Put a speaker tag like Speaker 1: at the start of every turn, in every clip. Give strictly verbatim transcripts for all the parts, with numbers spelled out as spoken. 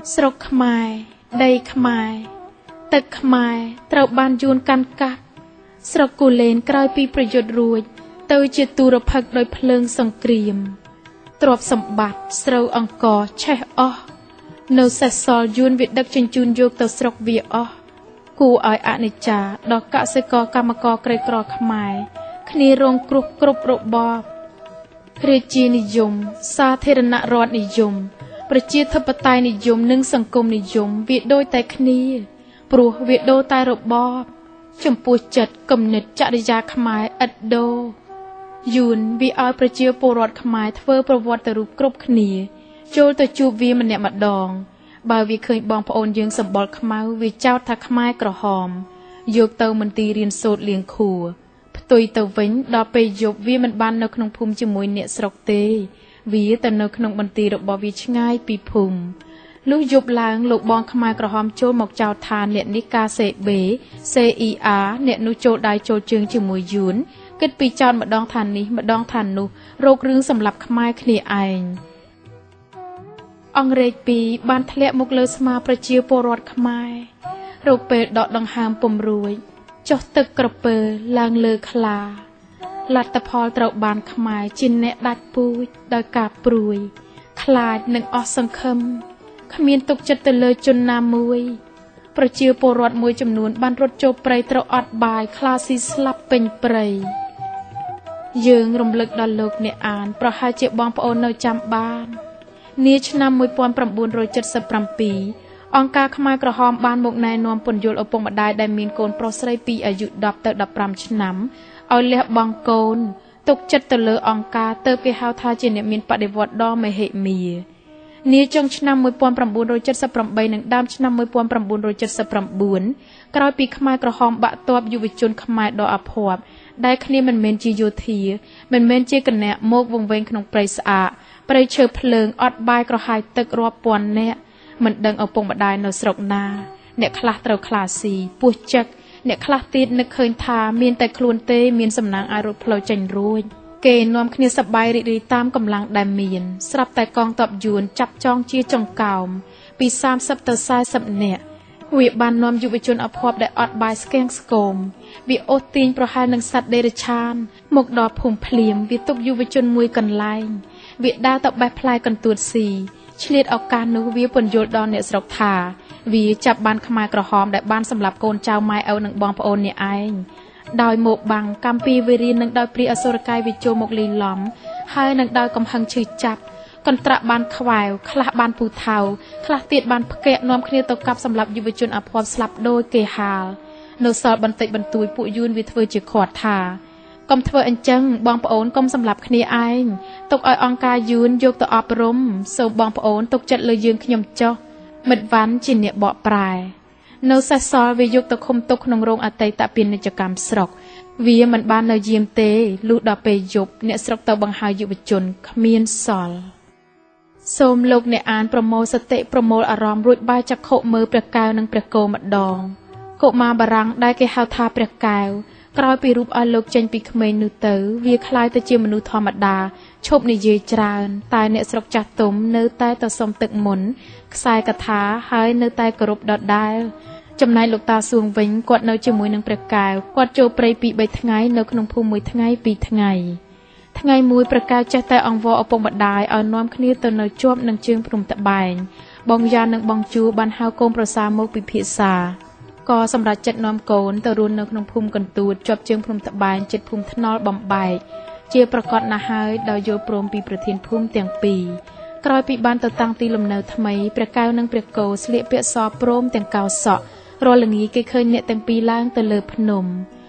Speaker 1: ស្រុកខ្មែរដីខ្មែរទឹកខ្មែរត្រូវបានយួនកាន់កាប់ស្រុកគូលែនក្រោយពីប្រយុទ្ធរួចទៅជាទូរភឹកដោយភ្លើងសង្គ្រាមទ្រព្យសម្បត្តិស្រូវអង្គរឆេះអស់នៅសេសសល់យួនវាដឹកជញ្ជូនយកទៅស្រុកវាអស់គួរឲ្យអនិច្ចាដល់កសិករកម្មករក្រីក្រខ្មែរគ្នារងគ្រោះគ្រប់របបរាជានិយមសាធារណរដ្ឋនិយមប្រជាធិបតេយ្យនិយមនិងសង្គមនិយមវាដូចតែគ្នាព្រោះវាដូរតែរបបចំពោះចិត្តគំនិតចរិយាខ្មែរឥតដូរយួនវាឲ្យប្រជាពលរដ្ឋខ្មែរធ្វើប្រវត្តិរូបគ្រប់គ្នាចូលទៅជួបវាម្នាក់ម្ដងបើវាឃើញបងប្អូនយើងសម្បល់ខ្មៅវាចោទថាខ្មែរក្រហមយកទៅមន្ទីររៀនសូត្រលៀងខួរផ្ទុយទៅវិញដល់ពេលយប់វាមិនបាននៅក្នុងភូមិជាមួយអ្នកស្រុកទេវាទៅនៅក្នុងមន្ទីររបស់វាឆ្ងាយពីភូមិលុះយប់ឡើងលោកបងខ្មែរក្រហមចូលមកចោទថាអ្នកនេះការសេបេ សេ អ៊ី អារ អ្នកនោះចូលដៃចូលជើងជាមួយយួនគិតពីចោតម្ដងថានេះម្ដងថានោះរោគរឿងសម្រាប់ខ្មែរគ្នាឯងអង្រែកពីរបានធ្លាក់មកលើស្មាប្រជាពលរដ្ឋខ្មែររោគពេលដកដង្ហើមពុំរួចចុះទឹកក្រពើឡើងលើខ្លាលទ្ធផលត្រូវបានខ្មែរជាអ្នកដាច់ពូជដោយការព្រួយខ្លាចនឹងអស់សង្ឃឹមគ្មានទុកចិត្តទៅលើជនណាមួយប្រជាពលរដ្ឋមួយចំនួនបានរត់ចូលព្រៃត្រូវអត់បាយខ្លាស៊ីស្លាប់ពេញព្រៃយើងរំលឹកដល់លោកអ្នកអានប្រហែលជាបងប្អូននៅចាំបាននាឆ្នាំmột nghìn chín trăm bảy mươi bảyអង្គការខ្មែរក្រហមបានមកណែនាំពន្យល់ឪពុកម្ដាយដែលមានកូនប្រុសស្រីពីអាយុដប់ទៅដប់ប្រាំឆ្នាំឲ្យលះបង់កូនទុកចិត្តទៅលើអង្គការទើបគេហៅថាជាអ្នកមានបដិវត្តន៍ដ៏មហិមានាចុងឆ្នាំmột nghìn chín trăm bảy mươi támនិងដើមឆ្នាំmột nghìn chín trăm bảy mươi chínក្រោយពីខ្មែរក្រហមបាក់ទ័ពយុវជនខ្មែរដ៏អភ័ព្វដែលគ្នាមិនមែនជាយោធាមិនមែនជាគណៈមកវង្វេងក្នុងព្រៃស្អាតព្រៃឈើភ្លើងអត់បាយក្រហាយទឹករាប់ពាន់នាក់មិនដឹងឪពុកម្ដាយនៅស្រុកណាអ្នកខ្លះត្រូវខ្លាស៊ីពោះចឹកអ្នកខ្លះទៀតនឹកឃើញថាមានតែខ្លួនទេមានសំណាងឲ្យរត់ផ្លូវចេញរួចគេនាំគ្នាសប្បាយរីករាយតាមកម្លាំងដែលមានស្រាប់តែកងទ័ពយួនចាប់ចងជាចង្កោមពីសាមសិបទៅសាសិបនាក់វាបាននាំយុវជនអភ័ព្វដែលអត់បាយស្កៀងស្គមវាអូសទាញប្រហែលនឹងសត្វដេរឆានមកដល់ភូមិភ្លៀមវាទុកយុវជនមួយកន្លែងវាដើរទៅបេះផ្លែកន្ទួតស៊ីឆ្លៀតឱកាសនោះវាពន្យល់ដល់អ្នកស្រុកថាវាចាប់បានខ្មែរក្រហមដែលបានសម្លាប់កូនចៅម៉ែឪនិងបងប្អូនអ្នកឯងដោយមកបាំងកម្មពីវេរានឹងដោយព្រាអសុរកាយវាចូលមកលីឡំហើយនឹងដោយកំហឹងឈឺចាប់កន្ត្រាក់បានខ្វែវខ្លះបានពូថៅខ្លះទៀតបានផ្គាក់នាំគ្នាទៅកាប់សម្លាប់យុវជនអភ័ព្វស្លាប់ដោយគេហាលនៅសល់បន្តិចបន្តួចពួកយួនវាធ្វើជាខាត់ថាកុំធ្វើអញ្ចឹងបងប្អូនកុំសម្លាប់គ្នាឯងទុកឲ្យអង្គការយួនយកទៅអប់រំសូមបងប្អូនទុកចិត្តលើយើងខ្ញុំចុះមិត្តវ៉ាន់ជាអ្នកបកប្រែនៅសេសសល់វាយកទៅឃុំទុកក្នុងរោងអតីតពាណិជ្ជកម្មស្រុកវាមិនបាននៅយាមទេលុះដល់ពេលយប់អ្នកស្រុកទៅបង្ហើយយុវជនគ្មានសល់សូមលោកអ្នកអានប្រមូលសតិប្រមូលអារម្មណ៍រួចបាយចក្ខុមើលព្រះកែវនិងព្រះគោម្ដងកុមារបារាំងដែលគេហៅថាព្រះកែវក្រោយពីរូបឲ្យលោកចេញពីក្មេងនោះទៅវាคล้ายទៅជាមនុស្សធម្មតាឈប់និយាយច្រើនតែអ្នកស្រុកចាស់ទុំនៅតែទៅសុំទឹកមុនខ្សែកថាហើយនៅតែគោរពដដែលចំណែកលោកតាសួងវិញគាត់នៅជាមួយនឹងព្រះកែវគាត់ចូលព្រៃពីរបីថ្ងៃនៅក្នុងភូមិមួយថ្ងៃពីរថ្ងៃថ្ងៃមួយព្រះកែវចេះតែអង្វរឪពុកម្ដាយឲ្យនាំគ្នាទៅនៅជាប់នឹងជើងព្រំត្បែងបងយ៉ាននិងបងជួបានហៅកូនប្រសាមកពិភាក្សាក៏សម្រាប់ចិត្តនាំកូនទៅរស់នៅក្នុងភូមិកន្ទួតជាប់ជើងព្រំត្បែងជិតភូមិថ្នល់បំបែកជាប្រកាសណាស់ហើយដោយយល់ព្រមពីប្រធានភូមិទាំងពីរក្រោយពីបានទៅតាំងទីលំនៅថ្មីព្រះកែវនិងព្រះគោស្លៀកពាក់សព្រមទាំងកោសក់រាល់ល្ងាចគេឃើញអ្នកទាំងពីរឡើងទៅលើភ្នំ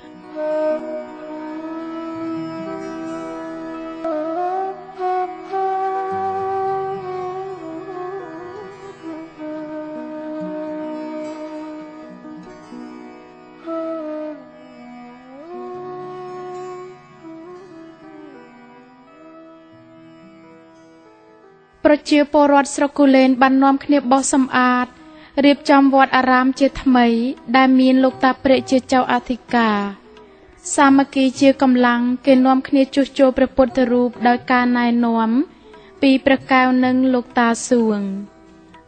Speaker 1: ប្រជាពលរដ្ឋស្រុកគូលែនបាននាំគ្នាបោះសម្អាតរៀបចំវត្តអារាមជាថ្មីដែលមានលោកតាព្រែកជាចៅអធិការសាមគ្គីជាកម្លាំងគេនាំគ្នាជួសជុលព្រះពុទ្ធរូបដោយការណែនាំពីព្រះកែវនិងលោកតាសួង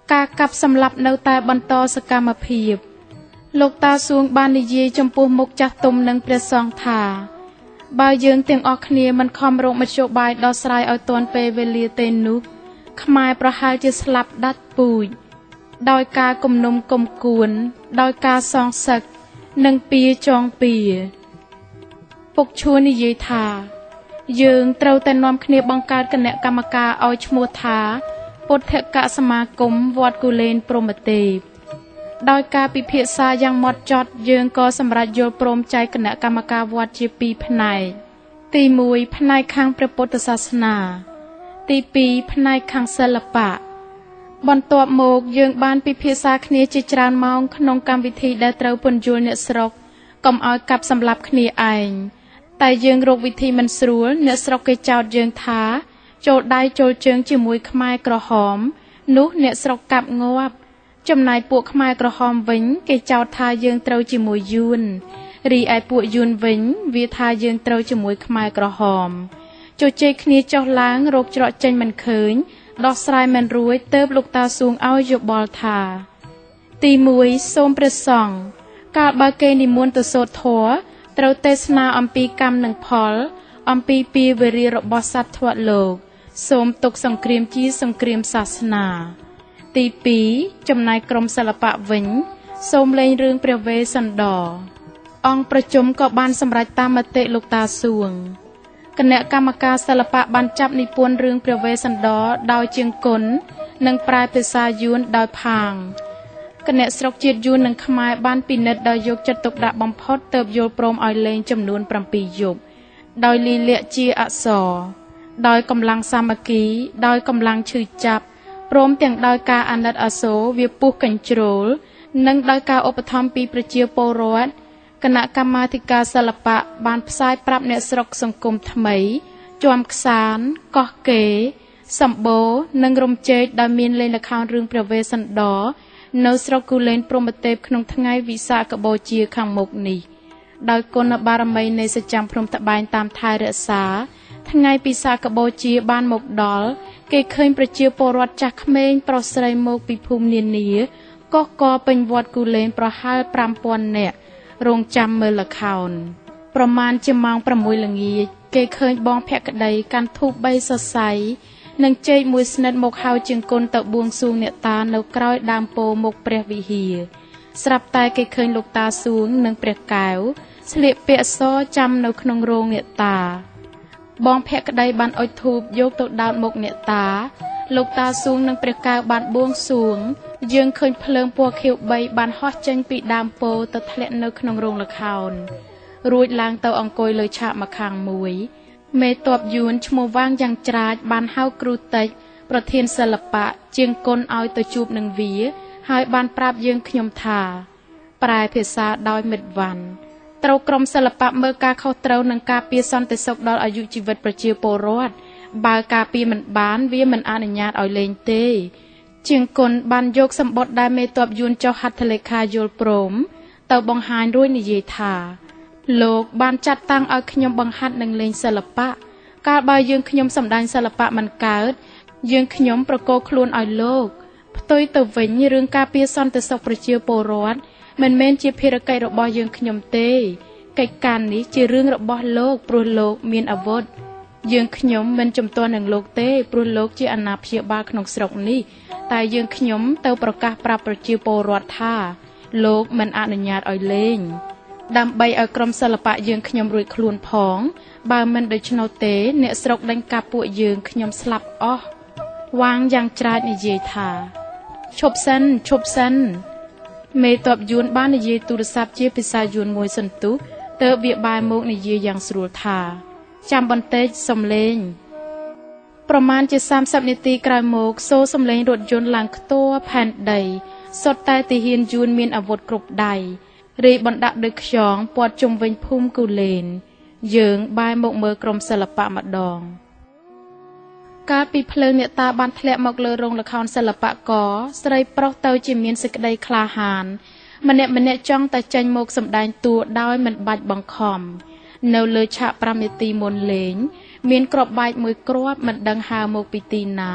Speaker 1: ការកាប់សម្លាប់នៅតែបន្តសកម្មភាពលោកតាសួងបាននិយាយចំពោះមុខចាស់ទុំនិងព្រះសង្ឃថាបើយើងទាំងអស់គ្នាមិនខំរកមធ្យោបាយដោះស្រាយឲ្យទាន់ពេលវេលាទេនោះខ្មែរប្រហែលជាស្លាប់ដាច់ពូជដោយការគំនុំគុំគួនដោយការសងសឹកនិងពៀចងពៀពុកឈួននិយាយថាយើងត្រូវតែនាំគ្នាបង្កើតគណៈកម្មការឲ្យឈ្មោះថាពុទ្ធកសមាគមវត្តគូលែនព្រហ្មទេពដោយការពិភាក្សាយ៉ាងម៉ត់ចត់យើងក៏សម្រេចយល់ព្រមចែកគណៈកម្មការវត្តជាពីរផ្នែកទីមួយផ្នែកខាងព្រះពុទ្ធសាសនាទីពីរផ្នែកខាងសិល្បៈបន្ទាប់មកយើងបានពិភាក្សាគ្នាជាច្រើនម៉ោងក្នុងកម្មវិធីដែលត្រូវពន្យល់អ្នកស្រុកកុំឲ្យកាប់សម្លាប់គ្នាឯងតែយើងរកវិធីមិនស្រួលអ្នកស្រុកគេចោទយើងថាចូលដៃចូលជើងជាមួយខ្មែរក្រហមនោះអ្នកស្រុកកាប់ងាប់ចំណែកពួកខ្មែរក្រហមវិញគេចោទថាយើងត្រូវជាមួយយួនរីឯពួកយួនវិញវាថាយើងត្រូវជាមួយខ្មែរក្រហមជជែកគ្នាចុះឡើងរកច្រកចេញមិនឃើញដោះស្រាយមិនរួចទើបលោកតាសួងឲ្យយោបល់ថាទីមួយសូមព្រះសង្ឃកាលបើគេនិមន្តទៅសូត្រធម៌ត្រូវទេសនាអំពីកម្មនិងផលអំពីពីវេរារបស់សត្វធ្វលោកសូមទុកសង្គ្រាមជាសង្គ្រាមសាសនាទីពីរចំណែកក្រមសិល្បៈវិញសូមលេងរឿងព្រះវេស្សន្តរអង្គប្រជុំក៏បានសម្រេចតាមមតិលោកតាសួងគណៈកម្មការសិល្បៈបានចាប់និពន្ធរឿងព្រះវេស្សន្តរដោយជាងគុណនិងប្រែភាសាយួនដោយផាងគណៈស្រុកជាតិយួននិងខ្មែរបានពិនិត្យដោយយកចិត្តទុកដាក់បំផុតទើបយល់ព្រមឲ្យលេងចំនួនប្រាំពីរយប់ដោយលីលាក់ជាអក្សរដោយកម្លាំងសាមគ្គីដោយកម្លាំងឈឺចាប់ព្រមទាំងដោយការអាណិតអាសូរវាពុះកញ្ជ្រោលនិងដោយការឧបត្ថម្ភពីប្រជាពលរដ្ឋគណៈកម្មាធិការសិល្បៈបានផ្សាយប្រាប់អ្នកស្រុកសង្គមថ្មីជាំខ្សានកោះកេរសម្បូរនិងរំជែកដោយមានលេងល្ខោនរឿងព្រះវេស្សន្តរនៅស្រុកគូលែនព្រហ្មទេពក្នុងថ្ងៃវិសាខបូជាខាងមុខនេះដោយគុណបារមីនៃសច្ចំព្រំត្បែងតាមថែរក្សាថ្ងៃពិសាខបូជាបានមកដល់គេឃើញប្រជាពលរដ្ឋចាស់ក្មេងប្រុសស្រីមកពីភូមិនានាកកកពេញវត្តគូលែនប្រហែលប្រាំពាន់នាក់រងចាំមើលល្ខោនប្រមាណជាម៉ោងប្រាំមួយល្ងាចគេឃើញបងភក្តីកាន់ធូបបីសរសៃនិងចេកមួយស្និតមកហៅជាងគុណទៅបួងសួងអ្នកតានៅក្រោយដើមពោធិ៍មុខព្រះវិហារស្រាប់តែគេឃើញលោកតាសួងនិងព្រះកែវស្លៀកពាក់សចាំនៅក្នុងរោងអ្នកតាបងភក្តីបានអុជធូបយកទៅដោតមុខអ្នកតាលោកតាសួងនិងព្រះកែវបានបួងសួងយើងឃើញភ្លើងពណ៌ខៀវបីបានហោះចេញពីដើមពោធិ៍ទៅធ្លាក់នៅក្នុងរោងល្ខោនរួចឡើងទៅអង្គុយលើឆាកម្ខាងមួយមេតបយួនឈ្មោះវាងយ៉ាងច្រាចបានហៅគ្រូតិចប្រធានសិល្បៈជាងគុណឲ្យទៅជួបនឹងវាហើយបានប្រាប់យើងខ្ញុំថាប្រែភាសាដោយមិត្តវ៉ាន់ត្រូវក្រុមសិល្បៈមើលការខុសត្រូវនឹងការពារសន្តិសុខដល់អាយុជីវិតប្រជាពលរដ្ឋបើការពារមិនបានវាមិនអនុញ្ញាតឲ្យលេងទេជាងគុណបានយកសម្បត្តិដែលមេតបយួនចុះហត្ថលេខាយល់ព្រមទៅបង្ហាញរួចនិយាយថាលោកបានចាត់តាំងឲ្យខ្ញុំបង្ហាត់នឹងលេងសិល្បៈកាលបើយើងខ្ញុំសម្ដែងសិល្បៈមិនកើតយើងខ្ញុំប្រកោខ្លួនឲ្យលោកផ្ទុយទៅវិញរឿងការពារសន្តិសុខប្រជាពលរដ្ឋមិនមែនជាភារកិច្ចរបស់យើងខ្ញុំទេកិច្ចការនេះជារឿងរបស់លោកព្រោះលោកមានអាវុធយើងខ្ញុំមិនជំទាស់នឹងលោកទេព្រោះលោកជាអាណាព្យាបាលក្នុងស្រុកនេះតែយើងខ្ញុំទៅប្រកាសប្រាប់ប្រជាពលរដ្ឋថាលោកមិនអនុញ្ញាតឲ្យលេងដើម្បីឲ្យក្រុមសិល្បៈយើងខ្ញុំរួចខ្លួនផងបើមិនដូច្នោះទេអ្នកស្រុកដេញកាប់ពួកយើងខ្ញុំស្លាប់អស់វាងយ៉ាងច្រាចនិយាយថាឈប់សិនឈប់សិនមេតបយួនបាននិយាយទូរស័ព្ទជាភាសាយួនមួយសន្ទុះទើបវាបែរមកនិយាយយ៉ាងស្រួលថាចាំបន្តិចសំលេងប្រមាណជាសាមសិបនាទីក្រោយមកសូរសំលេងរថយន្តឡើងខ្ទរផែនដីសុទ្ធតែទាហានយួនមានអាវុធគ្រប់ដៃរីបណ្ដាក់ដោយខ្យងព័ទ្ធជុំវិញភូមិគូលែនយើងបែរមកមើលក្រុមសិល្បៈម្ដងកាលពីភ្លើងអ្នកតាបានធ្លាក់មកលើរោងល្ខោនសិល្បករស្រីប្រុសទៅជាមានសេចក្តីក្លាហានម្នាក់ម្នាក់ចង់តែចេញមកសម្ដែងតួដោយមិនបាច់បង្ខំនៅលើឆាកប្រាំនាទីមុនលេងមានគ្រាប់បែកមួយគ្រាប់មិនដឹងហើរមកពីទីណា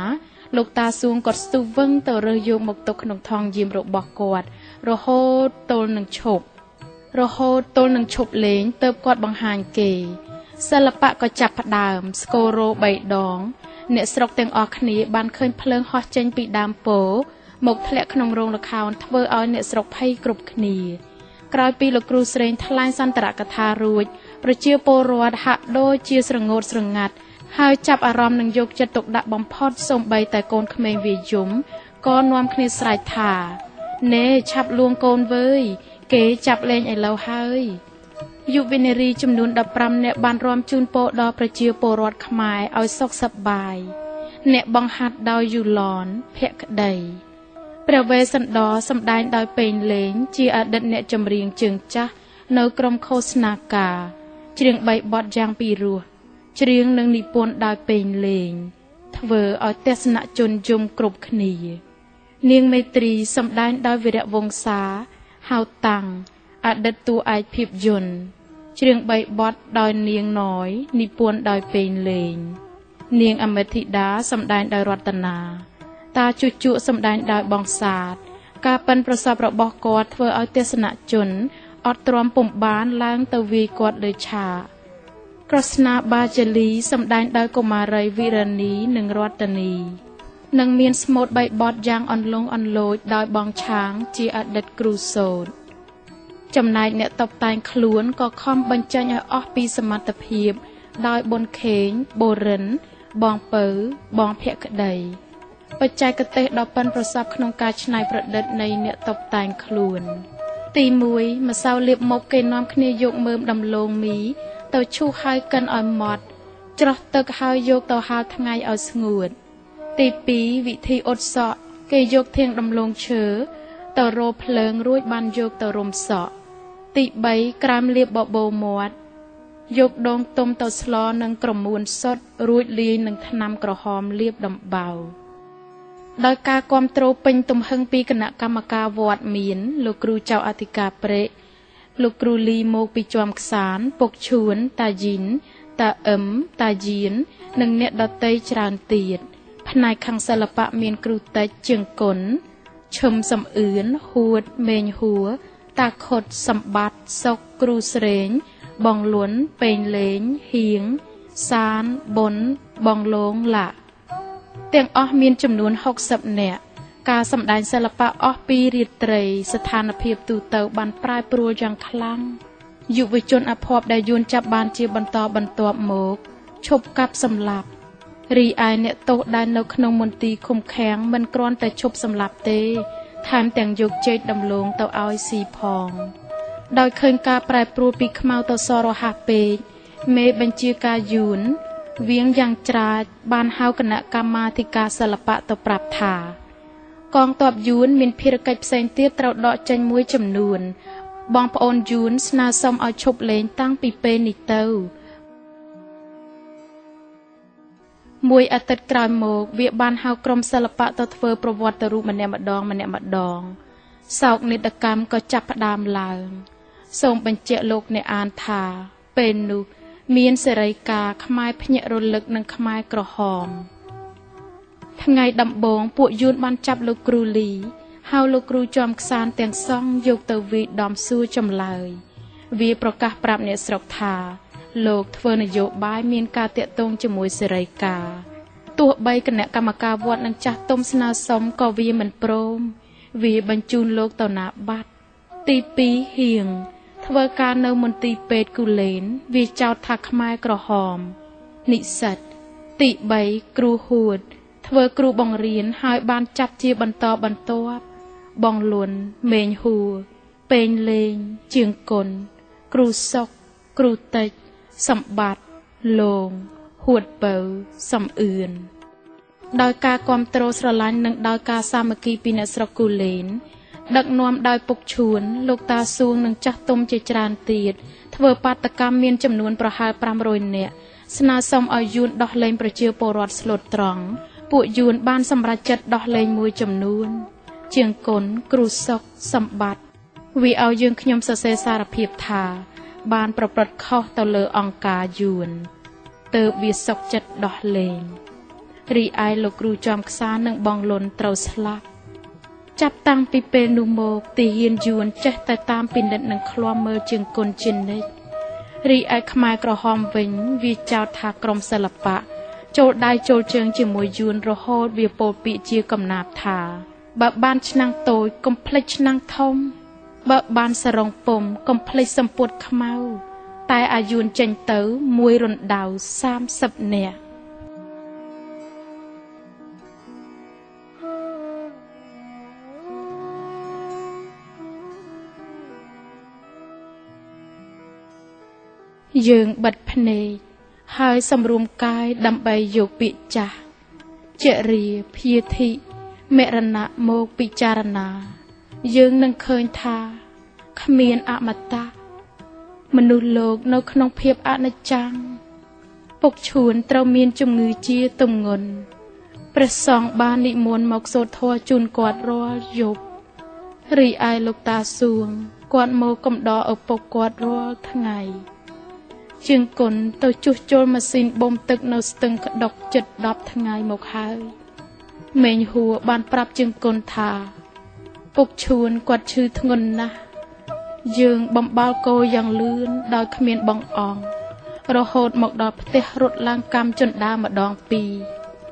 Speaker 1: លោកតាសួងក៏ស្ទុះវឹងទៅរើសយកមកទុកក្នុងថង់យាមរបស់គាត់រហូតទល់នឹងឈប់រហូតទល់នឹងឈប់លេងទើបគាត់បង្ហាញគេសិល្បៈក៏ចាប់ផ្ដើមស្គររោបីដងអ្នកស្រុកទាំងអស់គ្នាបានឃើញភ្លើងហោះចេញពីដើមពោមកធ្លាក់ក្នុងរោងល្ខោនធ្វើឲ្យអ្នកស្រុកភ័យគ្រប់គ្នាក្រោយពីលោកគ្រូស្រេងថ្លែងសន្ទរកថារួចប្រជាពលរដ្ឋហាក់ដូចជាស្រងោតស្រងាត់ហើយចាប់អារម្មណ៍នឹងយកចិត្តទុកដាក់បំផុតសូម្បីតែកូនក្មេងវាយំក៏នាំគ្នាស្រែកថាណែឆាប់លួងកូនវើយគេចាប់លេងឥឡូវហើយយុវនារីចំនួនដប់ប្រាំនាក់បានរាំជូនពរដល់ប្រជាពលរដ្ឋខ្មែរឲ្យសុខសប្បាយអ្នកបង្ហាត់ដោយយូឡនភក្តីព្រះវេស្សន្តរសម្ដែងដោយពេញលេងជាអតីតអ្នកចម្រៀងជើងចាស់នៅក្រុមឃោសនាការច្រៀងបីបទយ៉ាងពីរោះច្រៀងនិងនិពន្ធដោយពេញលេងធ្វើឲ្យទស្សនជនយំគ្រប់គ្នានាងមេត្រីសម្ដែងដោយវីរៈវង្សាហៅតាំងអតីតតួឯកភាពយន្តច្រៀងបីបទដោយនាងណយនិពន្ធដោយពេញលេងនាងអមិតធីតាសម្ដែងដោយរតនាតាជូជក់សម្ដែងដោយបងសាទការប៉ិនប្រសពរបស់គាត់ធ្វើឲ្យទស្សនជនអត់ទ្រាំពុំបានឡើងទៅវាយគាត់លើឆាកក្រស្នាបាជលីសម្ដែងដោយកុមារីវិរនីនិងរតនីនិងមានស្មូតបីបទយ៉ាងអន្លង់អន្លោចដោយបងឆាងជាអតីតគ្រូសូត្រចំណែកអ្នកតុបតែងខ្លួនក៏ខំបញ្ចេញឲ្យអស់ពីសមត្ថភាពដោយប៊ុនខេងបូរិនបងពៅបងភក្តីបច្ចេកទេសដ៏ប៉ិនប្រសប់ក្នុងការច្នៃប្រឌិតនៃអ្នកតុបតែងខ្លួនទីមួយម្សៅលាបមុខគេនាំគ្នាយកមើមដំឡូងមីទៅឈូសហើយកិនឲ្យម៉ត់ច្រោះទឹកហើយយកទៅហាលថ្ងៃឲ្យស្ងួតទីពីរវិធីអ៊ុតសក់គេយកធាងដំឡូងឈើទៅរោភ្លើងរួចបានយកទៅរុំសក់ទីបីក្រាមលាបបបោមាត់យកដងទុំទៅស្លនឹងក្រមួនសុទ្ធរួចលាយនឹងថ្នាំក្រហមលាបដំបៅដោយការគាំទ្រពេញទំហឹងពីគណៈកម្មការវត្តមានលោកគ្រូចៅអធិការព្រែកលោកគ្រូលីមកពីជាំខ្សានពុកឈួនតាជីនតាអឹមតាយាននិងអ្នកដតីច្រើនទៀតផ្នែកខាងសិល្បៈមានគ្រូតិចជាងគុណឈឹមសំអឿនហួតមេងហួរតាខុតសម្បត្តិសុកគ្រូស្រេងបងលួនពេងលេងហៀងសានបុនបងលងឡាទាំងអស់មានចំនួនហុកសិបនាក់ការសម្ដែងសិល្បៈអស់ពីរាត្រីស្ថានភាពទូទៅបានប្រែប្រួលយ៉ាងខ្លាំងយុវជនអភ័ព្វដែលយួនចាប់បានជាបន្តបន្ទាប់មកឈប់កាប់សម្លាប់រីឯអ្នកទោសដែលនៅក្នុងមន្ទីរឃុំឃាំងមិនគ្រាន់តែឈប់សម្លាប់ទេថែមទាំងយកចេកដំឡូងទៅឲ្យស៊ីផងដោយឃើញការប្រែប្រួលពីខ្មៅទៅសរហ័សពេកមេបញ្ជាការយួនវៀងយ៉ាងច្រាចបានហៅគណៈកម្មាធិការសិល្បៈទៅប្រាប់ថាកងទ័ពយួនមានភារកិច្ចផ្សេងទៀតត្រូវដកចេញមួយចំនួនបងប្អូនយួនស្នើសុំឲ្យឈប់លេងតាំងពីពេលនេះទៅមួយអាទិត្យក្រោយមកវាបានហៅក្រុមសិល្បៈទៅធ្វើប្រវត្តិរូបម្នាក់ម្ដងម្នាក់ម្ដងសោកនាដកម្មក៏ចាប់ផ្ដើមឡើងសូមបញ្ជាក់លោកអ្នកអានថាពេលនោះមានសេរីការខ្មែរភ្ញាក់រលឹកនិងខ្មែរក្រហមថ្ងៃដំបូងពួកយួនបានចាប់លោកគ្រូលីហៅលោកគ្រូជាំខ្សានទាំងសងយកទៅវាយដំសួរចម្លើយវាប្រកាសប្រាប់អ្នកស្រុកថាលោកធ្វើនយោបាយមានការតាក់ទងជាមួយសេរីការទោះបីគណៈកម្មការវត្តនឹងចាស់ទុំស្នើសុំក៏វាមិនព្រមវាបញ្ជូនលោកទៅណាបាត់ទីពីរហៀងធ្វើការនៅមន្ទីរពេទ្យគូលែនវាចោទថាខ្មែរក្រហមនិស្សិតទីបីគ្រូហួតធ្វើគ្រូបង្រៀនហើយបានចាប់ជាបន្តបន្ទាប់បងលួនមេងហួរពេងលេងជាងគុណគ្រូសុកគ្រូតិចសម្បត្តិលងហួតពៅសំអឿនដោយការគ្រប់គ្រងស្រឡាញ់និងដោយការសាមគ្គីពីអ្នកស្រុកគូលែនដឹកនាំដោយពុកឈួនលោកតាសួងនិងចាស់ទុំជាច្រើនទៀតធ្វើបាតកម្មមានចំនួនប្រហែលប្រាំរយនាក់ស្នើសុំឲ្យយួនដោះលែងប្រជាពលរដ្ឋស្លូតត្រង់ពួកយួនបានសម្រេចចិត្តដោះលែងមួយចំនួនជាងគុណគ្រូសុកសម្បត្តិវាឲ្យយើងខ្ញុំសរសេរសារភាពថាបានប្រព្រឹត្តខុសទៅលើអង្គការយួនទើបវាសុកចិត្តដោះលែងរីឯលោកគ្រូចំខ្សានិងបងលុនត្រូវស្លាប់ចាប់តាំងពីពេលនោះមកទីហ៊ានយួនចេះតែតាមពិនិត្យនិងឃ្លាំមើលជើងគុនជានិច្ចរីឯខ្មែរក្រហមវិញវាចោទថាក្រុមសិល្បៈចូលដៃចូលជើងជាមួយយួនរហូតវាពោលពាក្យជាកំណាព្យថាបើបានឆ្នាំងតូចកុំភ្លេចឆ្នាំងធំបើបានសរងពុំកុំភ្លេចសម្ពុតខ្មៅតែអាយួនចេញទៅមួយរណ្ដៅសាមសិបនាក់យើងបិទភ្នែកហើយសម្រួមកាយដើម្បីយកពាក្យចាស់ចរិយាភាធិមរណៈមកពិចារណាយើងនឹងឃើញថាគ្មានអមតៈមនុស្សលោកនៅក្នុងភាពអនិច្ចំពុកឈួនត្រូវមានជំងឺជាទម្ងន់ព្រះសង្ឃបាននិមន្តមកសូត្រធម៌ជូនគាត់រាល់យប់រីឯលោកតាសួងគាត់មកកំដរឪពុកគាត់រាល់ថ្ងៃជាងគុណទៅជួសជុលម៉ាស៊ីនបូមទឹកនៅស្ទឹងក្តុកជិតដប់ថ្ងៃមកហើយមេញហួរបានប្រាប់ជាងគុណថាពុកឈួនគាត់ឈឺធ្ងន់ណាស់យើងបំបល់គោយ៉ាងលឿនដោយគ្មានបងអងរហូតមកដល់ផ្ទះរត់ឡើងកម្មជណ្ដើរម្ដងពីរ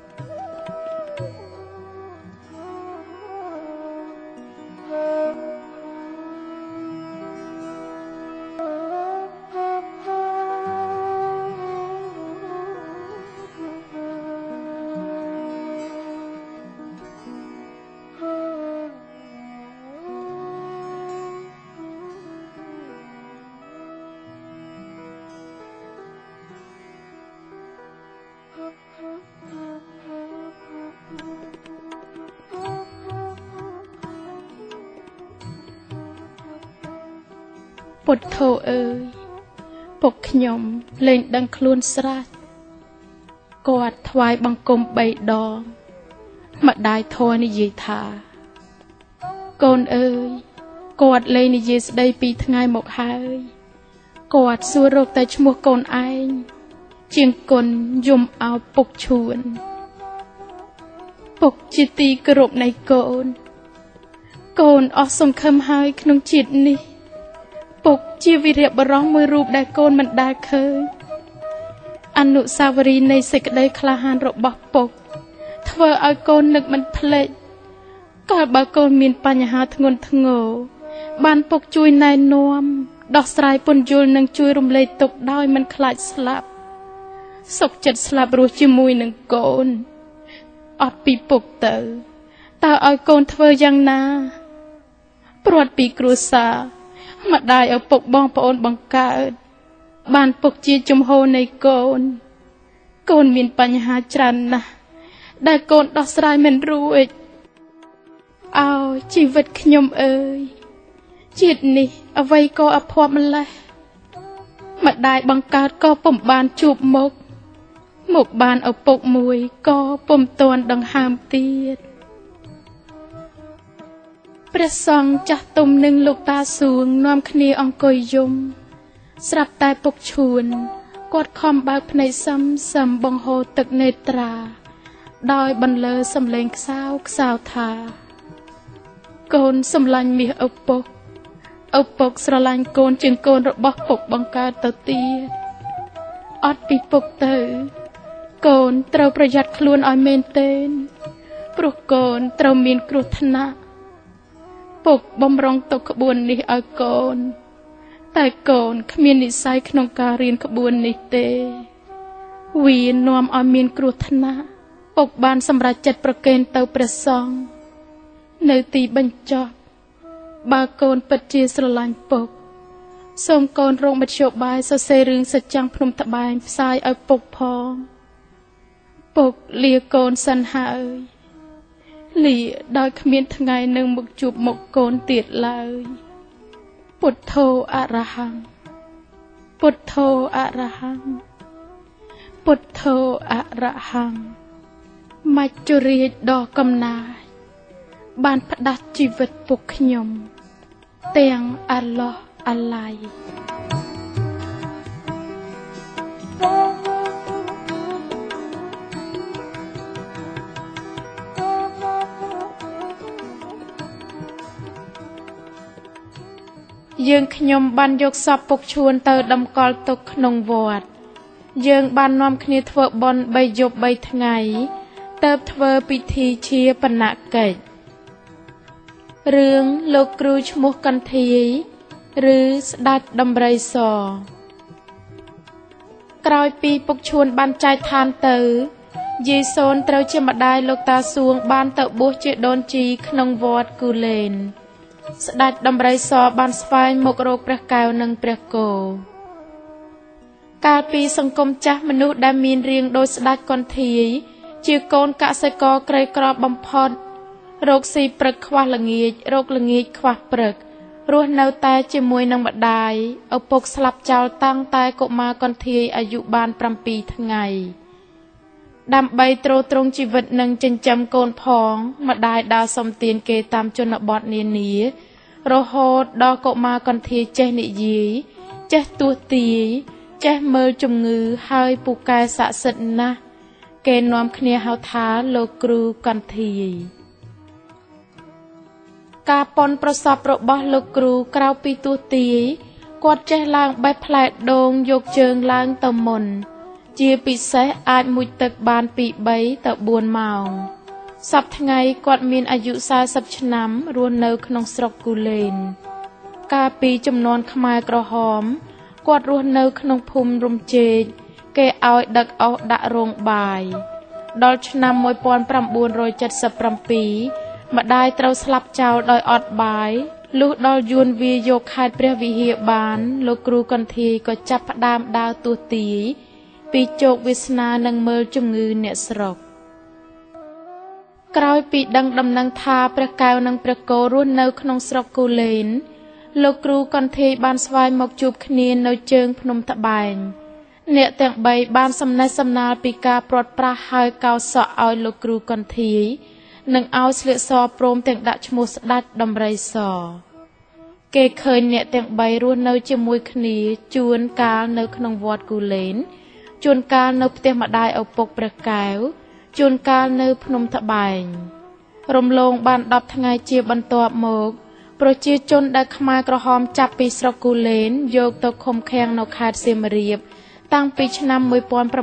Speaker 1: ពុទ្ធោអើយពុកខ្ញុំលែងដឹងខ្លួនស្រេចគាត់ថ្វាយបង្គំបីដងម្ដាយធរនិយាយថាកូនអើយគាត់លែងនិយាយស្ដីពីថ្ងៃមកហើយគាត់សួររកតែឈ្មោះកូនឯងជាងគុណយំអោបពុកឈួនពុកជាទីគោរពនៃកូនកូនអស់សង្ឃឹមហើយក្នុងជាតិនេះពុកជាវីរបុរសមួយរូបដែលកូនមិនដែលឃើញអនុស្សាវរីយ៍នៃសេចក្តីក្លាហានរបស់ពុកធ្វើឲ្យកូននឹកមិនភ្លេចកាលបើកូនមានបញ្ហាធ្ងន់ធ្ងរបានពុកជួយណែនាំដោះស្រាយពន្យល់និងជួយរំលែកទុក្ខដោយមិនខ្លាចស្លាប់សុខចិត្តស្លាប់រស់ជាមួយនឹងកូនអត់ពីពុកទៅតើឲ្យកូនធ្វើយ៉ាងណាព្រាត់ពីគ្រួសារម្ដាយឪពុកបងប្អូនបង្កើតបានពុកជាជំហរនៃកូនកូនមានបញ្ហាច្រើនណាស់ដែលកូនដោះស្រាយមិនរួចអោជីវិតខ្ញុំអើយជាតិនេះអ្វីក៏អភ័ព្វម្លេះម្ដាយបង្កើតក៏ពុំបានជួបមុខមុខបានឪពុកមួយក៏ពុំទាន់ដង្ហើមទៀតព្រះសង្ឃចាស់ទុំនិងលោកតាសួងនាំគ្នាអង្គុយយំស្រាប់តែពុកឈួនគាត់ខំបើកភ្នែកសឹមសឹមបង្ហូរទឹកនេត្រាដោយបន្លឺសំឡេងខ្សោខ្សោថាកូនសម្លាញ់មាសឪពុកឪពុកស្រឡាញ់កូនជាងកូនរបស់ពុកបង្កើតទៅទៀតអត់ពីពុកទៅកូនត្រូវប្រយ័ត្នខ្លួនឲ្យមែនទែនព្រោះកូនត្រូវមានគ្រោះថ្នាក់ពុកបំរុងទុកក្បួននេះឲ្យកូនតែកូនគ្មាននិស្ស័យក្នុងការរៀនក្បួននេះទេវានាំឲ្យមានគ្រោះថ្នាក់ពុកបានសម្រេចចិត្តប្រគេនទៅព្រះសង្ឃនៅទីបញ្ចប់បើកូនពិតជាស្រឡាញ់ពុកសូមកូនរងមធ្យោបាយសរសេររឿងសច្ចាំភ្នំត្បែងផ្សាយឲ្យពុកផងពុកលាកូនសិនហើយលាដោយគ្មានថ្ងៃនឹងមកជួបមុខកូនទៀតឡើយពុទ្ធោអរហង្គពុទ្ធោអរហង្គពុទ្ធោអរហង្គមច្ចុរាជដ៏កំណាចបានផ្ដាស់ជីវិតពុកខ្ញុំទាំងអឡោះអាឡ័យយើងខ្ញុំបានយកសពពុកឈួនទៅតម្កល់ទុកក្នុងវត្តយើងបាននាំគ្នាធ្វើបុណ្យបីយប់បីថ្ងៃទើបធ្វើពិធីជាបណកិច្ចរឿងលោកគ្រូឈ្មោះកន្ធាយឬស្ដេចដំរីសក្រោយពីពុកឈួនបានចែកឋានទៅយាយសូនត្រូវជាម្ដាយលោកតាសួងបានទៅបួសជាដូនជីក្នុងវត្តគូលែនស្ដេចដំរីសបានស្វែងមករកព្រះកែវនិងព្រះគោកាលពីសង្គមចាស់មនុស្សដែលមានរាងដូចស្ដេចកន្ធាយជាកូនកសិករក្រីក្របំផុតរកស៊ីព្រឹកខ្វះល្ងាចរកល្ងាចខ្វះព្រឹករស់នៅតែជាមួយនឹងម្ដាយឪពុកស្លាប់ចោលតាំងតែកុមារកន្ធាយអាយុបានប្រាំពីរថ្ងៃដើម្បីទ្រទ្រង់ជីវិតនិងចិញ្ចឹមកូនផងម្ដាយដើរសុំទានគេតាមជនបទនានារហូតដល់កុមារកន្ធាយចេះនិយាយចេះទស្សទាយចេះមើលជំងឺហើយពូកែស័ក្តិសិទ្ធិណាស់គេនាំគ្នាហៅថាលោកគ្រូកន្ធាយការប៉ុនប្រសពរបស់លោកគ្រូក្រៅពីទស្សទាយគាត់ចេះឡើងបេះផ្លែដូងយកជើងឡើងទៅមុនជាពិសេសអាចមុជទឹកបានពីបីទៅបួនម៉ោងសប្តាហ៍ថ្ងៃគាត់មានអាយុសែសិបឆ្នាំរស់នៅក្នុងស្រុកគូលែនកាលពីជំនាន់ខ្មែរក្រហមគាត់រស់នៅក្នុងភូមិរំជែកគេឲ្យដឹកអស់ដាក់រោងបាយដល់ឆ្នាំmột nghìn chín trăm bảy mươi bảyម្ដាយត្រូវស្លាប់ចោលដោយអត់បាយលុះដល់យួនវាយកខេត្តព្រះវិហារបានលោកគ្រូកន្ធាយក៏ចាប់ផ្ដើមដើរទស្សទាយពីជោគវាសនានិងមើលជំងឺអ្នកស្រុកក្រោយពីដឹងដំណឹងថាព្រះកែវនិងព្រះគោរស់នៅក្នុងស្រុកគូលែនលោកគ្រូកន្ធាយបានស្វែងមកជួបគ្នានៅជើងភ្នំត្បែងអ្នកទាំងបីបានសំណេះសំណាលពីការព្រាត់ប្រាសហើយកោសក់ឲ្យលោកគ្រូកន្ធាយនិងឲ្យស្លៀកសព្រមទាំងដាក់ឈ្មោះស្ដេចដំរីសគេឃើញអ្នកទាំងបីរស់នៅជាមួយគ្នាជួនកាលនៅក្នុងវត្តគូលែនជួនកាលនៅផ្ទះម្ដាយឪពុកព្រះកែវជួនកាលនៅភ្នំត្បែងរំលងបានដប់ថ្ងៃជាបន្ទាប់មកប្រជាជនដែលខ្មែរក្រហមចាប់ពីស្រុកគូលែនយកទៅឃុំឃាំងនៅខេត្តសៀមរាបតាំងពីឆ្នាំmột nghìn chín trăm bảy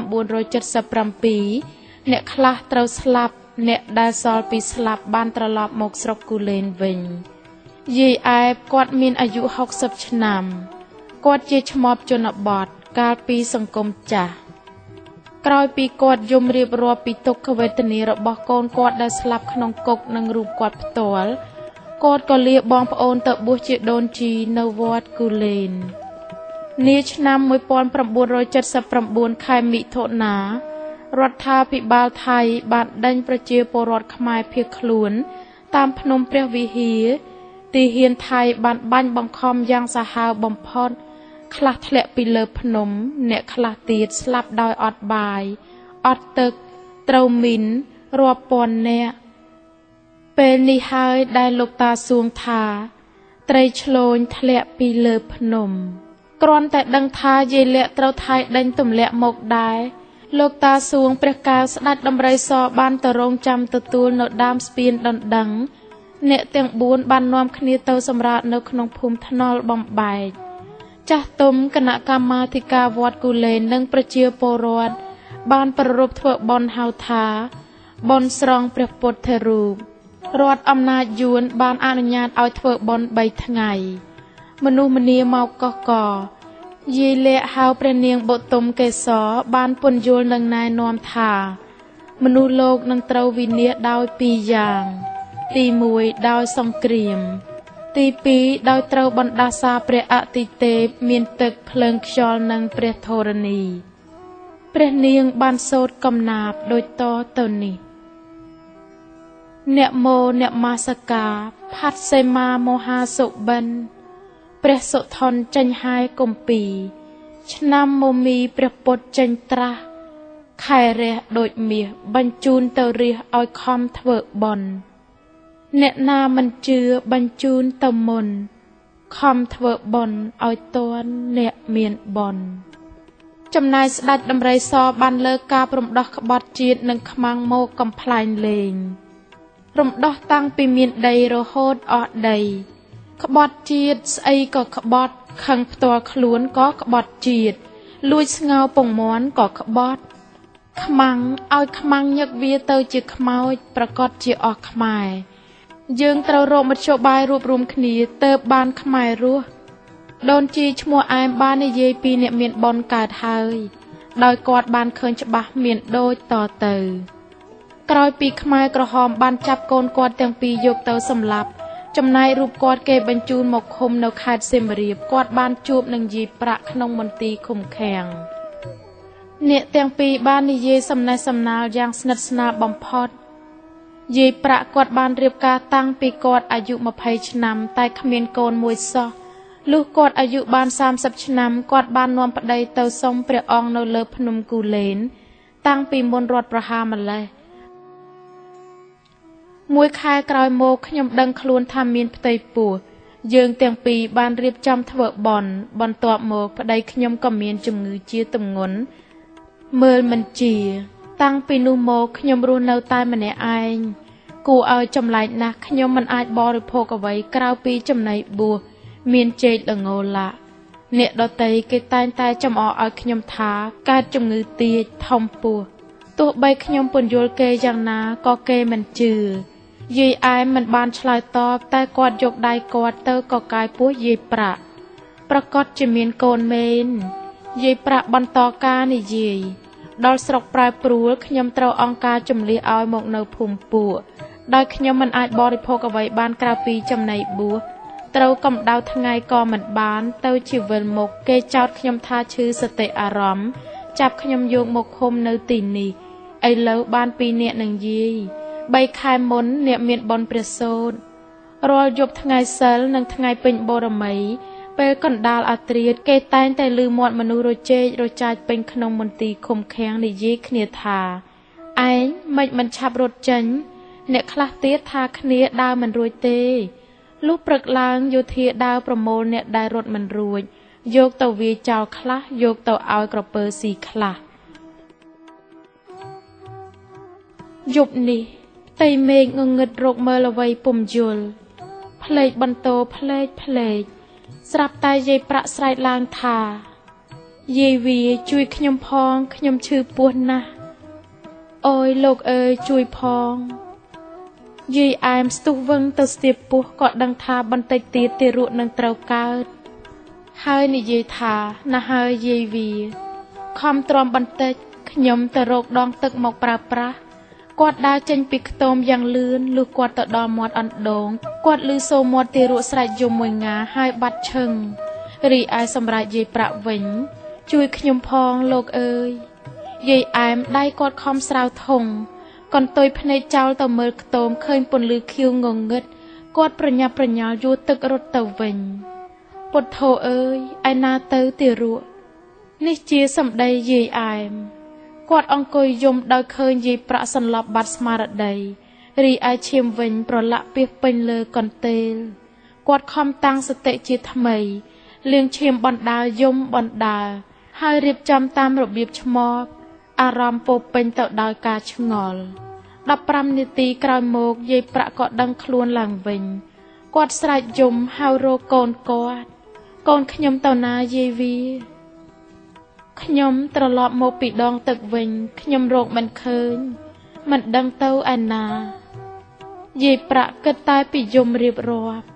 Speaker 1: mươi bảyអ្នកខ្លះត្រូវស្លាប់អ្នកដែលសល់ពីស្លាប់បានត្រឡប់មកស្រុកគូលែនវិញយាយអែបគាត់មានអាយុហុកសិបឆ្នាំគាត់ជាឆ្មបជនបទកាលពីសង្គមចាស់ក្រោយពីគាត់យំរៀបរាប់ពីទុក្ខវេទនារបស់កូនគាត់ដែលស្លាប់ក្នុងគុកនិងរូបគាត់ផ្ទាល់គាត់ក៏លាបងប្អូនទៅបួសជាដូនជីនៅវត្តគូលែននាឆ្នាំmột nghìn chín trăm bảy mươi chínខែមិថុនារដ្ឋាភិបាលថៃបានដេញប្រជាពលរដ្ឋខ្មែរភៀសខ្លួនតាមភ្នំព្រះវិហារទីហ៊ានថៃបានបាញ់បង្ខំយ៉ាងសាហាវបំផុតខ្លះធ្លាក់ពីលើភ្នំអ្នកខ្លះទៀតស្លាប់ដោយអត់បាយអត់ទឹកត្រូវមីនរាប់ពាន់នាក់ពេលនេះហើយដែលលោកតាសួងថាត្រីឆ្លូញធ្លាក់ពីលើភ្នំគ្រាន់តែដឹងថាយាយលាក់ត្រូវថៃដេញទម្លាក់មកដែរលោកតាសួងព្រះកែវស្ដេចដំរីសបានទៅរងចាំទទួលនៅដើមស្ពានដណ្ដឹងអ្នកទាំងបួនបាននាំគ្នាទៅសម្រាកនៅក្នុងភូមិថ្នល់បំបែកចាស់ទុំគណៈកម្មាធិការវត្តគូលែននិងប្រជាពលរដ្ឋបានប្រារព្ធធ្វើបុណ្យហៅថាបុណ្យស្រង់ព្រះពុទ្ធរូបរដ្ឋអំណាចយួនបានអនុញ្ញាតឲ្យធ្វើបុណ្យបីថ្ងៃមនុស្សម្នាមកកកកយាយលាក់ហៅព្រះនាងបុទុមកេសរបានពន្យល់នឹងណែនាំថាមនុស្សលោកនឹងត្រូវវិនាសដោយពីរយ៉ាងទីមួយដោយសង្គ្រាមទីពីរដោយត្រូវបណ្ដាសាព្រះអតិទេពមានទឹកភ្លើងខ្យល់និងព្រះធរណីព្រះនាងបានសូត្រកំណាព្យដូចតទៅនេះអ្នកមោអ្នកមាសកាផាត់សេមាមហាសុបិនព្រះសុថនចេញហាយគម្ពីរឆ្នាំមមីព្រះពុទ្ធចេញត្រាស់ខែរះដូចមាសបញ្ជូនទៅរាសឲ្យខំធ្វើបុណ្យអ្នកណាមិនជឿបញ្ជូនទៅមុនខំធ្វើបុណ្យឲ្យទាន់អ្នកមានបុណ្យចំណែកស្ដេចដំរីសបានលើកការរំដោះក្បត់ជាតិនិងខ្មាំងមកកំប្លែងលេងរំដោះតាំងពីមានដីរហូតអស់ដីក្បត់ជាតិស្អីក៏ក្បត់ខឹងផ្ទាល់ខ្លួនក៏ក្បត់ជាតិលួចស្ងោពងមាន់ក៏ក្បត់ខ្មាំងឲ្យខ្មាំងញឹកវាទៅជាខ្មោចប្រកាសជាអស់ខ្មែរយើងត្រូវរកមធ្យោបាយរួបរวมគ្នាទៅបានខ្មែររស់ដូនជីឈ្មោះអែមបាននិយាយពីអ្នកមានបុណ្យកើតហើយដោយគាត់បានឃើញច្បាស់មានដូចតទៅក្រោយពីខ្មែរក្រហមបានចាប់កូនគាត់ទាំងពីរយកទៅសម្លាប់ចំណែករូបគាត់គេបញ្ជូនមកឃុំនៅខេត្តសៀមរាបគាត់បានជួបនឹងយាយប្រាក់ក្នុងមន្ទីរឃុំឃាំងអ្នកទាំងពីរបាននិយាយសំណេះសំណាលយ៉ាងស្និទ្ធស្នាលបំផុតយាយប្រាក់គាត់បានរៀបការតាំងពីគាត់អាយុម្ភៃឆ្នាំតែគ្មានកូនមួយសោះលុះគាត់អាយុបានសាមសិបឆ្នាំគាត់បាននាំប្តីទៅសុំព្រះអង្គនៅលើភ្នំគូលែនតាំងពីមុនរដ្ឋប្រហារម្លេះមួយខែក្រោយមកខ្ញុំដឹងខ្លួនថាមានផ្ទៃពោះយើងទាំងពីរបានរៀបចំធ្វើបន់បន្ទាប់មកប្តីខ្ញុំក៏មានជំងឺជាទម្ងន់មើលមិនជាតាំងពីនោះមកខ្ញុំរស់នៅតែម្នាក់ឯងគួរឲ្យចម្លែកណាស់ខ្ញុំមិនអាចបរិភោគអ្វីក្រៅពីចំណីបួសមានចេកល្ងឡាអ្នកដតីគេតែងតែចំអកឲ្យខ្ញុំថាកើតជំងឺទាចធំពោះទោះបីខ្ញុំពន្យល់គេយ៉ាងណាក៏គេមិនជឿយាយអែមមិនបានឆ្លើយតបតែគាត់យកដៃគាត់ទៅកកាយពោះយាយប្រាក់ប្រកាសជាមានកូនមែនយាយប្រាក់បន្តការនិយាយដល់ស្រុកប្រែព្រួលខ្ញុំត្រូវអង្គការជំលះឲ្យមកនៅភូមិពួកដោយខ្ញុំមិនអាចបរិភោគអ្វីបានក្រៅពីចំណីបួសត្រូវកំដៅថ្ងៃក៏មិនបានទៅជាវិលមុខគេចោទខ្ញុំថាឈឺសតិអារម្មណ៍ចាប់ខ្ញុំយកមកឃុំនៅទីនេះឥឡូវបានពីរនាក់នឹងយាយបីខែមុនអ្នកមានបុណ្យព្រះសូត្ររាល់យប់ថ្ងៃសិលនិងថ្ងៃពេញបូរមីពេលកណ្ដាលអាត្រាតគេតែងតែឮមាត់មនុស្សរជែករចាចពេញក្នុងមន្ទីរឃុំឃាំងនិយាយគ្នាថាឯងមិនមិនឆាប់រត់ចេញអ្នកខ្លះទៀតថាគ្នាដើរមិនរួចទេលុះព្រឹកឡើងយោធាដើរប្រមូលអ្នកដែលរត់មិនរួចយកទៅវាយចោលខ្លះយកទៅឲ្យក្រពើស៊ីខ្លះយប់នេះផ្ទៃមេឃងងឹតរកមើលអ្វីពុំយល់ផ្លេកបន្ទោផ្លេកផ្លេកស្រាប់តែយាយប្រាក់ស្រែកឡើងថាយាយវាជួយខ្ញុំផងខ្ញុំឈឺពោះណាស់អូយលោកអើយជួយផងយាយអែមស្ទុះវឹងទៅស្ទាបពោះក៏ដឹងថាបន្តិចទៀតទារកនឹងត្រូវកើតហើយនិយាយថាណាហើយយាយវាខំទ្រាំបន្តិចខ្ញុំទៅរកដងទឹកមកប្រើប្រាស់គាត់ដើរចេញពីខ្ទមយ៉ាងលឿនលុះគាត់ទៅដល់មាត់អណ្ដូងគាត់ឮសូរមាត់ទារកស្រែកយំមួយងាហើយបាត់ឈឹងរីឯសម្រាប់យាយប្រាក់វិញជួយខ្ញុំផងលោកអើយយាយអែមដៃគាត់ខំស្រាវធុងកន្ទុយភ្នែកចោលទៅមើលខ្ទមឃើញពន្លឺខៀវងងឹតគាត់ប្រញាប់ប្រញាល់យួរទឹករត់ទៅវិញពុទ្ធោអើយឯណាទៅទារកនេះជាសម្ដីយាយអែមគាត់អង្គុយយំដោយឃើញយាយប្រាក់សន្លប់បាត់ស្មារតីរីឯឈាមវិញប្រឡាក់ពាសពេញលើកន្ទេលគាត់ខំតាំងសតិជាថ្មីលាងឈាមបណ្ដាលយំបណ្ដាលហើយរៀបចំតាមរបៀបឆ្មបអារម្មណ៍ពោពេញទៅដោយការឆ្ងល់ដប់ប្រាំនាទីក្រោយមកយាយប្រាក់ក៏ដឹងខ្លួនឡើងវិញគាត់ស្រែកយំហៅរកកូនគាត់កូនខ្ញុំទៅណាយាយវាខ្ញុំត្រឡប់មកពីដងទឹកវិញខ្ញុំរកមិនឃើញមិនដឹងទៅឯណាយាយប្រាក់គិតតែពីយំរៀបរាប់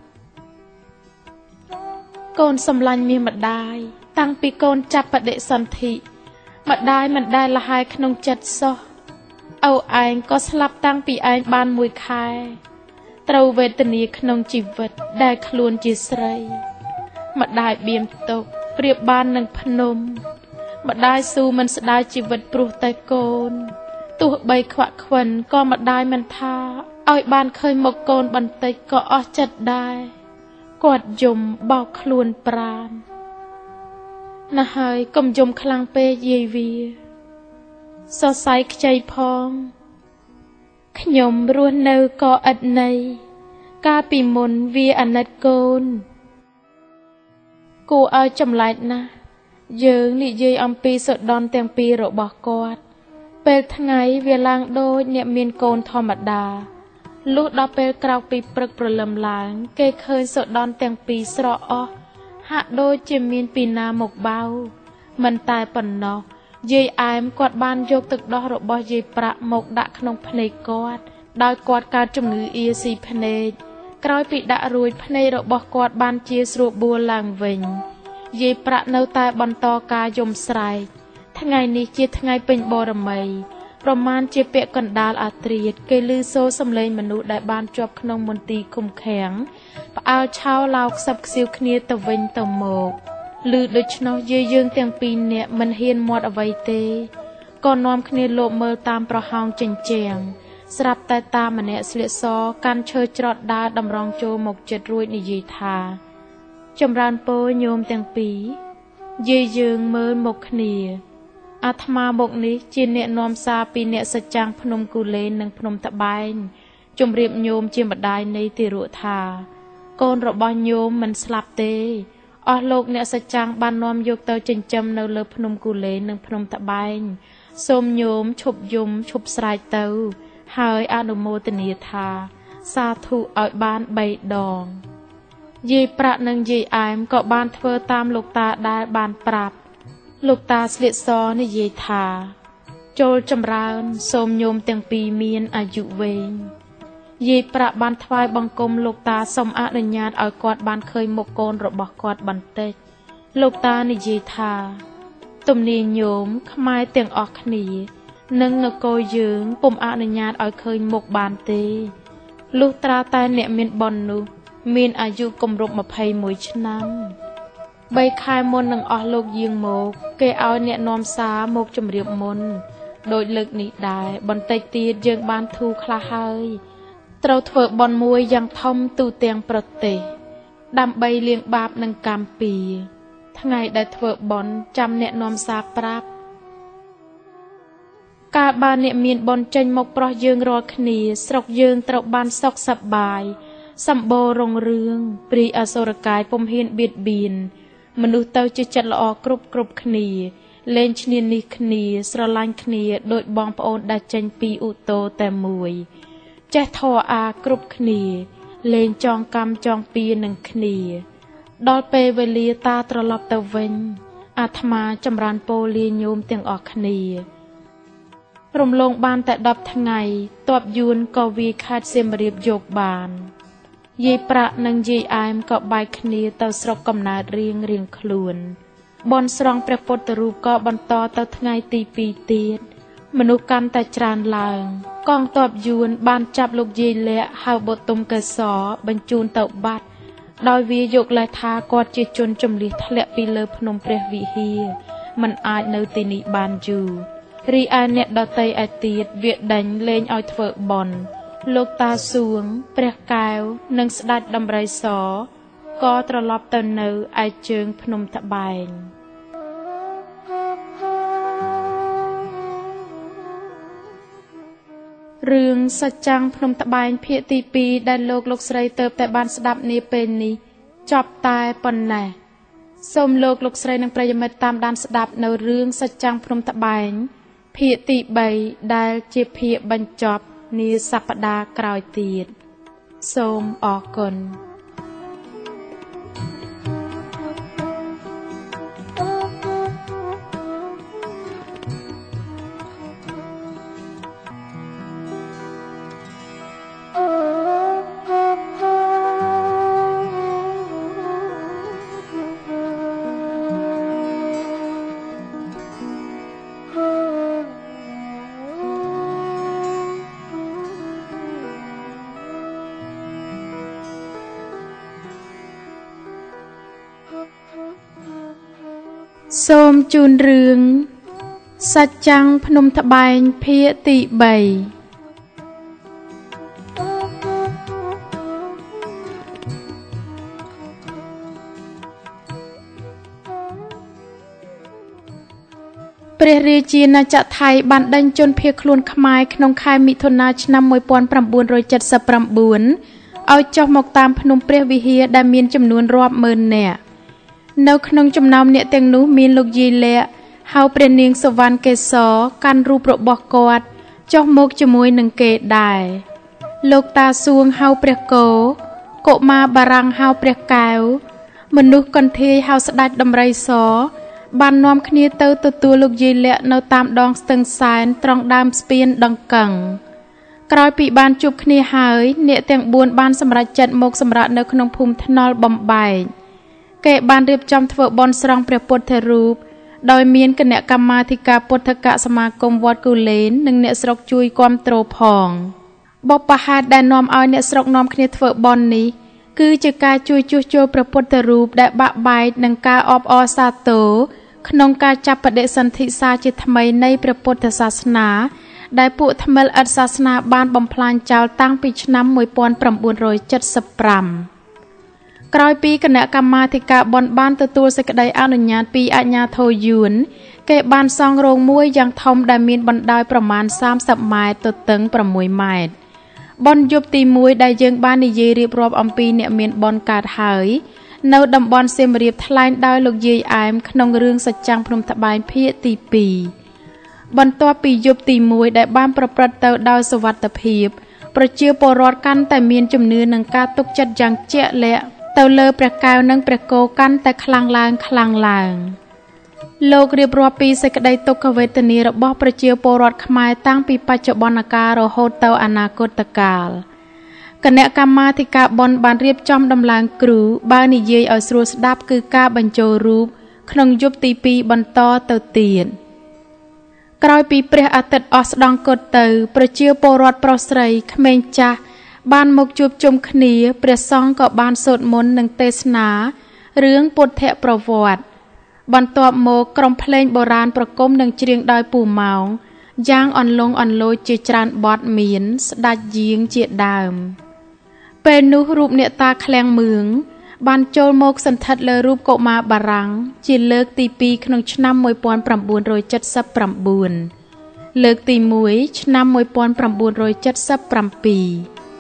Speaker 1: កូនសម្លាញ់មាសម្ដាយតាំងពីកូនចាប់បដិសន្ធិម្ដាយមិនដែលលហើយក្នុងចិត្តសោះឪឯងក៏ស្លាប់តាំងពីឯងបានមួយខែត្រូវវេទនាក្នុងជីវិតដែលខ្លួនជាស្រីម្ដាយបៀមទុកប្រៀបបាននឹងភ្នំម្ដាយស៊ូមិនស្ដាយជីវិតព្រោះតែកូនទោះបីខ្វាក់ខ្វិនក៏ម្ដាយមិនថាឲ្យបានឃើញមុខកូនបន្តិចក៏អស់ចិត្តដែរគាត់យំបោកខ្លួនប្រាណណាស់ហើយកុំយំខ្លាំងពេកយាយវាសរសៃខ្ចីផងខ្ញុំរស់នៅក៏ឥតន័យកាលពីមុនវាអាណិតកូនគួរឲ្យចម្លែកណាស់យើងនិយាយអំពីសុដន់ទាំងពីររបស់គាត់ពេលថ្ងៃវាឡើងដូចអ្នកមានកូនធម្មតាលុះដល់ពេលក្រោកពីព្រឹកព្រលឹមឡើងគេឃើញសូដនទាំងពីរស្រក់អស់ហាក់ដូចជាមានពីណាមកបៅមិនតែប៉ុណ្ណោះយាយអែមគាត់បានយកទឹកដោះរបស់យាយប្រាក់មកដាក់ក្នុងភ្នែកគាត់ដោយគាត់កើតជំងឺអៀស៊ីភ្នែកក្រោយពីដាក់រួចភ្នែករបស់គាត់បានជាស្រួលបួលឡើងវិញយាយប្រាក់នៅតែបន្តការយំស្រែកថ្ងៃនេះជាថ្ងៃពេញបរមីប្រមាណជាពាក់កណ្ដាលអាត្រៀតគេឮសូរសំឡេងមនុស្សដែលបានជាប់ក្នុងមន្ទីរឃុំឃាំងផ្អើលឆោឡោខ្សឹបខ្សៀវគ្នាទៅវិញទៅមកឮដូច្នោះយាយយើងទាំងពីរនាក់មិនហ៊ានមាត់អ្វីទេក៏នាំគ្នាលបមើលតាមប្រហោងចិញ្ចៀងស្រាប់តែតាម្នាក់ស្លៀកសកាន់ឈើច្រត់ដើរតម្រង់ចូលមកជិតរួចនិយាយថាចម្រើនពរញោមទាំងពីរយាយយើងមើលមកគ្នាអាត្មាមកនេះជាអ្នកនាំសារពីអ្នកសច្ចាំងភ្នំគូលែននិងភ្នំត្បែងជម្រាបញោមជាម្ដាយនៃទារកថាកូនរបស់ញោមមិនស្លាប់ទេអស់លោកអ្នកសច្ចាំងបាននាំយកទៅចិញ្ចឹមនៅលើភ្នំគូលែននិងភ្នំត្បែងសូមញោមឈប់យំឈប់ស្រែកទៅហើយអនុមោទនាថាសាធុឲ្យបានបីដងយាយប្រាក់និងយាយអែមក៏បានធ្វើតាមលោកតាដែលបានប្រាប់លោកតាស្លៀកសនិយាយថាចូលចម្រើនសូមញោមទាំងពីរមានអាយុវែងយាយប្រាក់បានថ្វាយបង្គំលោកតាសូមអនុញ្ញាតឲ្យគាត់បានឃើញមុខកូនរបស់គាត់បន្តិចលោកតានិយាយថាទំនាញញោមខ្មែរទាំងអស់គ្នានិងនគរយើងពុំអនុញ្ញាតឲ្យឃើញមុខបានទេលុះត្រាតែអ្នកមានបុណ្យនោះមានអាយុគម្រប់ម្ភៃមួយឆ្នាំបីខែមុននឹងអស់លោកយាងមកគេឲ្យអ្នកនាំសារមកជម្រាបមុនដោយលើកនេះដែរបន្តិចទៀតយើងបានធូរខ្លះហើយត្រូវធ្វើបុណ្យមួយយ៉ាងធំទូទាំងប្រទេសដើម្បីលាងបាបនិងកម្មពៀរថ្ងៃដែលធ្វើបុណ្យចាំអ្នកនាំសារប្រាប់កាលបើអ្នកមានបុណ្យចេញមកប្រោះយើងរាល់គ្នាស្រុកយើងត្រូវបានសុខសប្បាយសម្បូររុងរឿងព្រាយអសុរកាយពុំហ៊ានបៀតបៀនមនុស្សទៅជាចិត្តល្អគ្រប់គ្រប់គ្នាលែងឈ្នានីសគ្នាស្រឡាញ់គ្នាដូចបងប្អូនដែលចេញពីឧតោតែមួយចេះធម៌អាគ្រប់គ្នាលែងចងកម្មចងពៀនឹងគ្នាដល់ពេលវេលាតាត្រឡប់ទៅវិញអាត្មាចម្រើនពរលាញោមទាំងអស់គ្នារំលងបានតែដប់ថ្ងៃទ័ពយួនក៏វាយខេត្តសៀមរាបយកបានយាយប្រាក់និងយាយអែមក៏បែកគ្នាទៅស្រុកកំណើតរៀងរៀងខ្លួនបន់ស្រង់ព្រះពុទ្ធរូបក៏បន្តទៅថ្ងៃទីពីរទៀតមនុស្សកាន់តែច្រើនឡើងកងទ័ពយួនបានចាប់លោកយាយលាក់ហៅបុទុមកេសរបញ្ជូនទៅបាត់ដោយវាយកលេសថាគាត់ជាជនជំនះធ្លាក់ពីលើភ្នំព្រះវិហារមិនអាចនៅទីនេះបានយូររីឯអ្នកដតីឯទៀតវាដេញលេងឲ្យធ្វើបន់លោកតាសួងព្រះកែវនិងស្ដេចដំរីសក៏ត្រឡប់ទៅនៅឯជើងភ្នំត្បែងរឿងសច្ចាំងភ្នំត្បែងភាគទីពីរដែលលោកលោកស្រីទៅតែបានស្ដាប់នាពេលនេះចប់តែប៉ុណ្ណេះសូមលោកលោកស្រីនិងប្រិយមិត្តតាមដានស្ដាប់នៅរឿងសច្ចាំងភ្នំត្បែងភាគទីបីដែលជាភាគបញ្ចប់នាសប្តាហ៍ក្រោយទៀតសូមអរគុណសូមជូនរឿងសច្ចាំងភ្នំត្បែងភាគទីបីព្រះរាជាណាចក្រថៃបានដេញជនភៀសខ្លួនខ្មែរក្នុងខែមិថុនាឆ្នាំmột nghìn chín trăm七十九ឲ្យចុះមកតាមភ្នំព្រះវិហារដែលមានចំនួនរាប់ម៉ឺននាក់នៅក្នុងចំណោមអ្នកទាំងនោះមានលោកយាយលាក់ហៅព្រះនាងសុវណ្ណកេសរកាន់រូបរបស់គាត់ចុះមកជាមួយនឹងគេដែរលោកតាសួងហៅព្រះគោកុមារបារាំងហៅព្រះកែវមនុស្សកន្ធាយហៅស្ដេចដំរីសបាននាំគ្នាទៅទទួលលោកយាយលាក់នៅតាមដងស្ទឹងសែនត្រង់ដើមស្ពានដង្កឹងក្រោយពីបានជួបគ្នាហើយអ្នកទាំងបួនបានសម្រេចចិត្តមកសម្រាកនៅក្នុងភូមិថ្នល់បំបែកគេបានរៀបចំធ្វើបុណ្យស្រង់ព្រះពុទ្ធរូបដោយមានគណៈកម្មាធិការពុទ្ធកសមាគមវត្តគូលែននិងអ្នកស្រុកជួយគាំទ្រផងបបហេតុដែលនាំឲ្យអ្នកស្រុកនាំគ្នាធ្វើបុណ្យនេះគឺជាការជួយជួសជុលព្រះពុទ្ធរូបដែលបាក់បែកនិងការអបអរសាទរក្នុងការចាប់បដិសន្ធិសារជាថ្មីនៃព្រះពុទ្ធសាសនាដែលពួកថ្មិលឥតសាសនាបានបំផ្លាញចោលតាំងពីឆ្នាំmột nghìn chín trăm bảy mươi lămក្រោយពីគណៈកម្មាធិការបុណ្យបានទទួលសេចក្តីអនុញ្ញាតពីអាជ្ញាធរយួនគេបានសង់រោងមួយយ៉ាងធំដែលមានបណ្ដោយប្រមាណសាមសិបម៉ែត្រទទឹងប្រាំមួយម៉ែត្របុណ្យយប់ទីមួយដែលយើងបាននិយាយរៀបរាប់អំពីអ្នកមានបុណ្យកើតហើយនៅតំបន់សៀមរាបថ្លែងដោយលោកយាយអែមក្នុងរឿងសច្ចាំងភ្នំត្បែងភាគទីពីរបន្ទាប់ពីយប់ទីមួយដែលបានប្រព្រឹត្តទៅដោយសុវត្ថិភាពប្រជាពលរដ្ឋកាន់តែមានជំនឿនឹងការទុកចិត្តយ៉ាងជាក់លាក់ទៅលើព្រះកែវនិងព្រះគោកាន់តែខ្លាំងឡើងខ្លាំងឡើងលោករៀបរាប់ពីសេចក្តីទុក្ខវេទនារបស់ប្រជាពលរដ្ឋខ្មែរតាំងពីបច្ចុប្បន្នកាលរហូតទៅអនាគតកាលគណៈកម្មាធិការបុណ្យបានរៀបចំដំឡើងគ្រូបើនិយាយឲ្យស្រួលស្ដាប់គឺការបញ្ចូលរូបក្នុងយប់ទីពីរបន្តទៅទៀតក្រោយពីព្រះអាទិត្យអស្តង្គតទៅប្រជាពលរដ្ឋប្រុសស្រីក្មេងចាស់បានមកជួបជុំគ្នាព្រះសង្ឃក៏បានសូត្រមន្តនិងទេសនារឿងពុទ្ធប្រវត្តិបន្ទាប់មកក្រុមភ្លេងបុរាណប្រគំនិងច្រៀងដោយពូម៉ោងយ៉ាងអន្លង់អន្លោចជាច្រើនបទមានស្ដេចយាងជាដើមពេលនោះរូបអ្នកតាឃ្លាំងមឿងបានចូលមកសន្ធិដ្ឋលើរូបកុមារបារាំងជាលើកទីពីរក្នុងឆ្នាំmột nghìn chín trăm bảy mươi chínលើកទីមួយឆ្នាំmột nghìn chín trăm bảy mươi bảy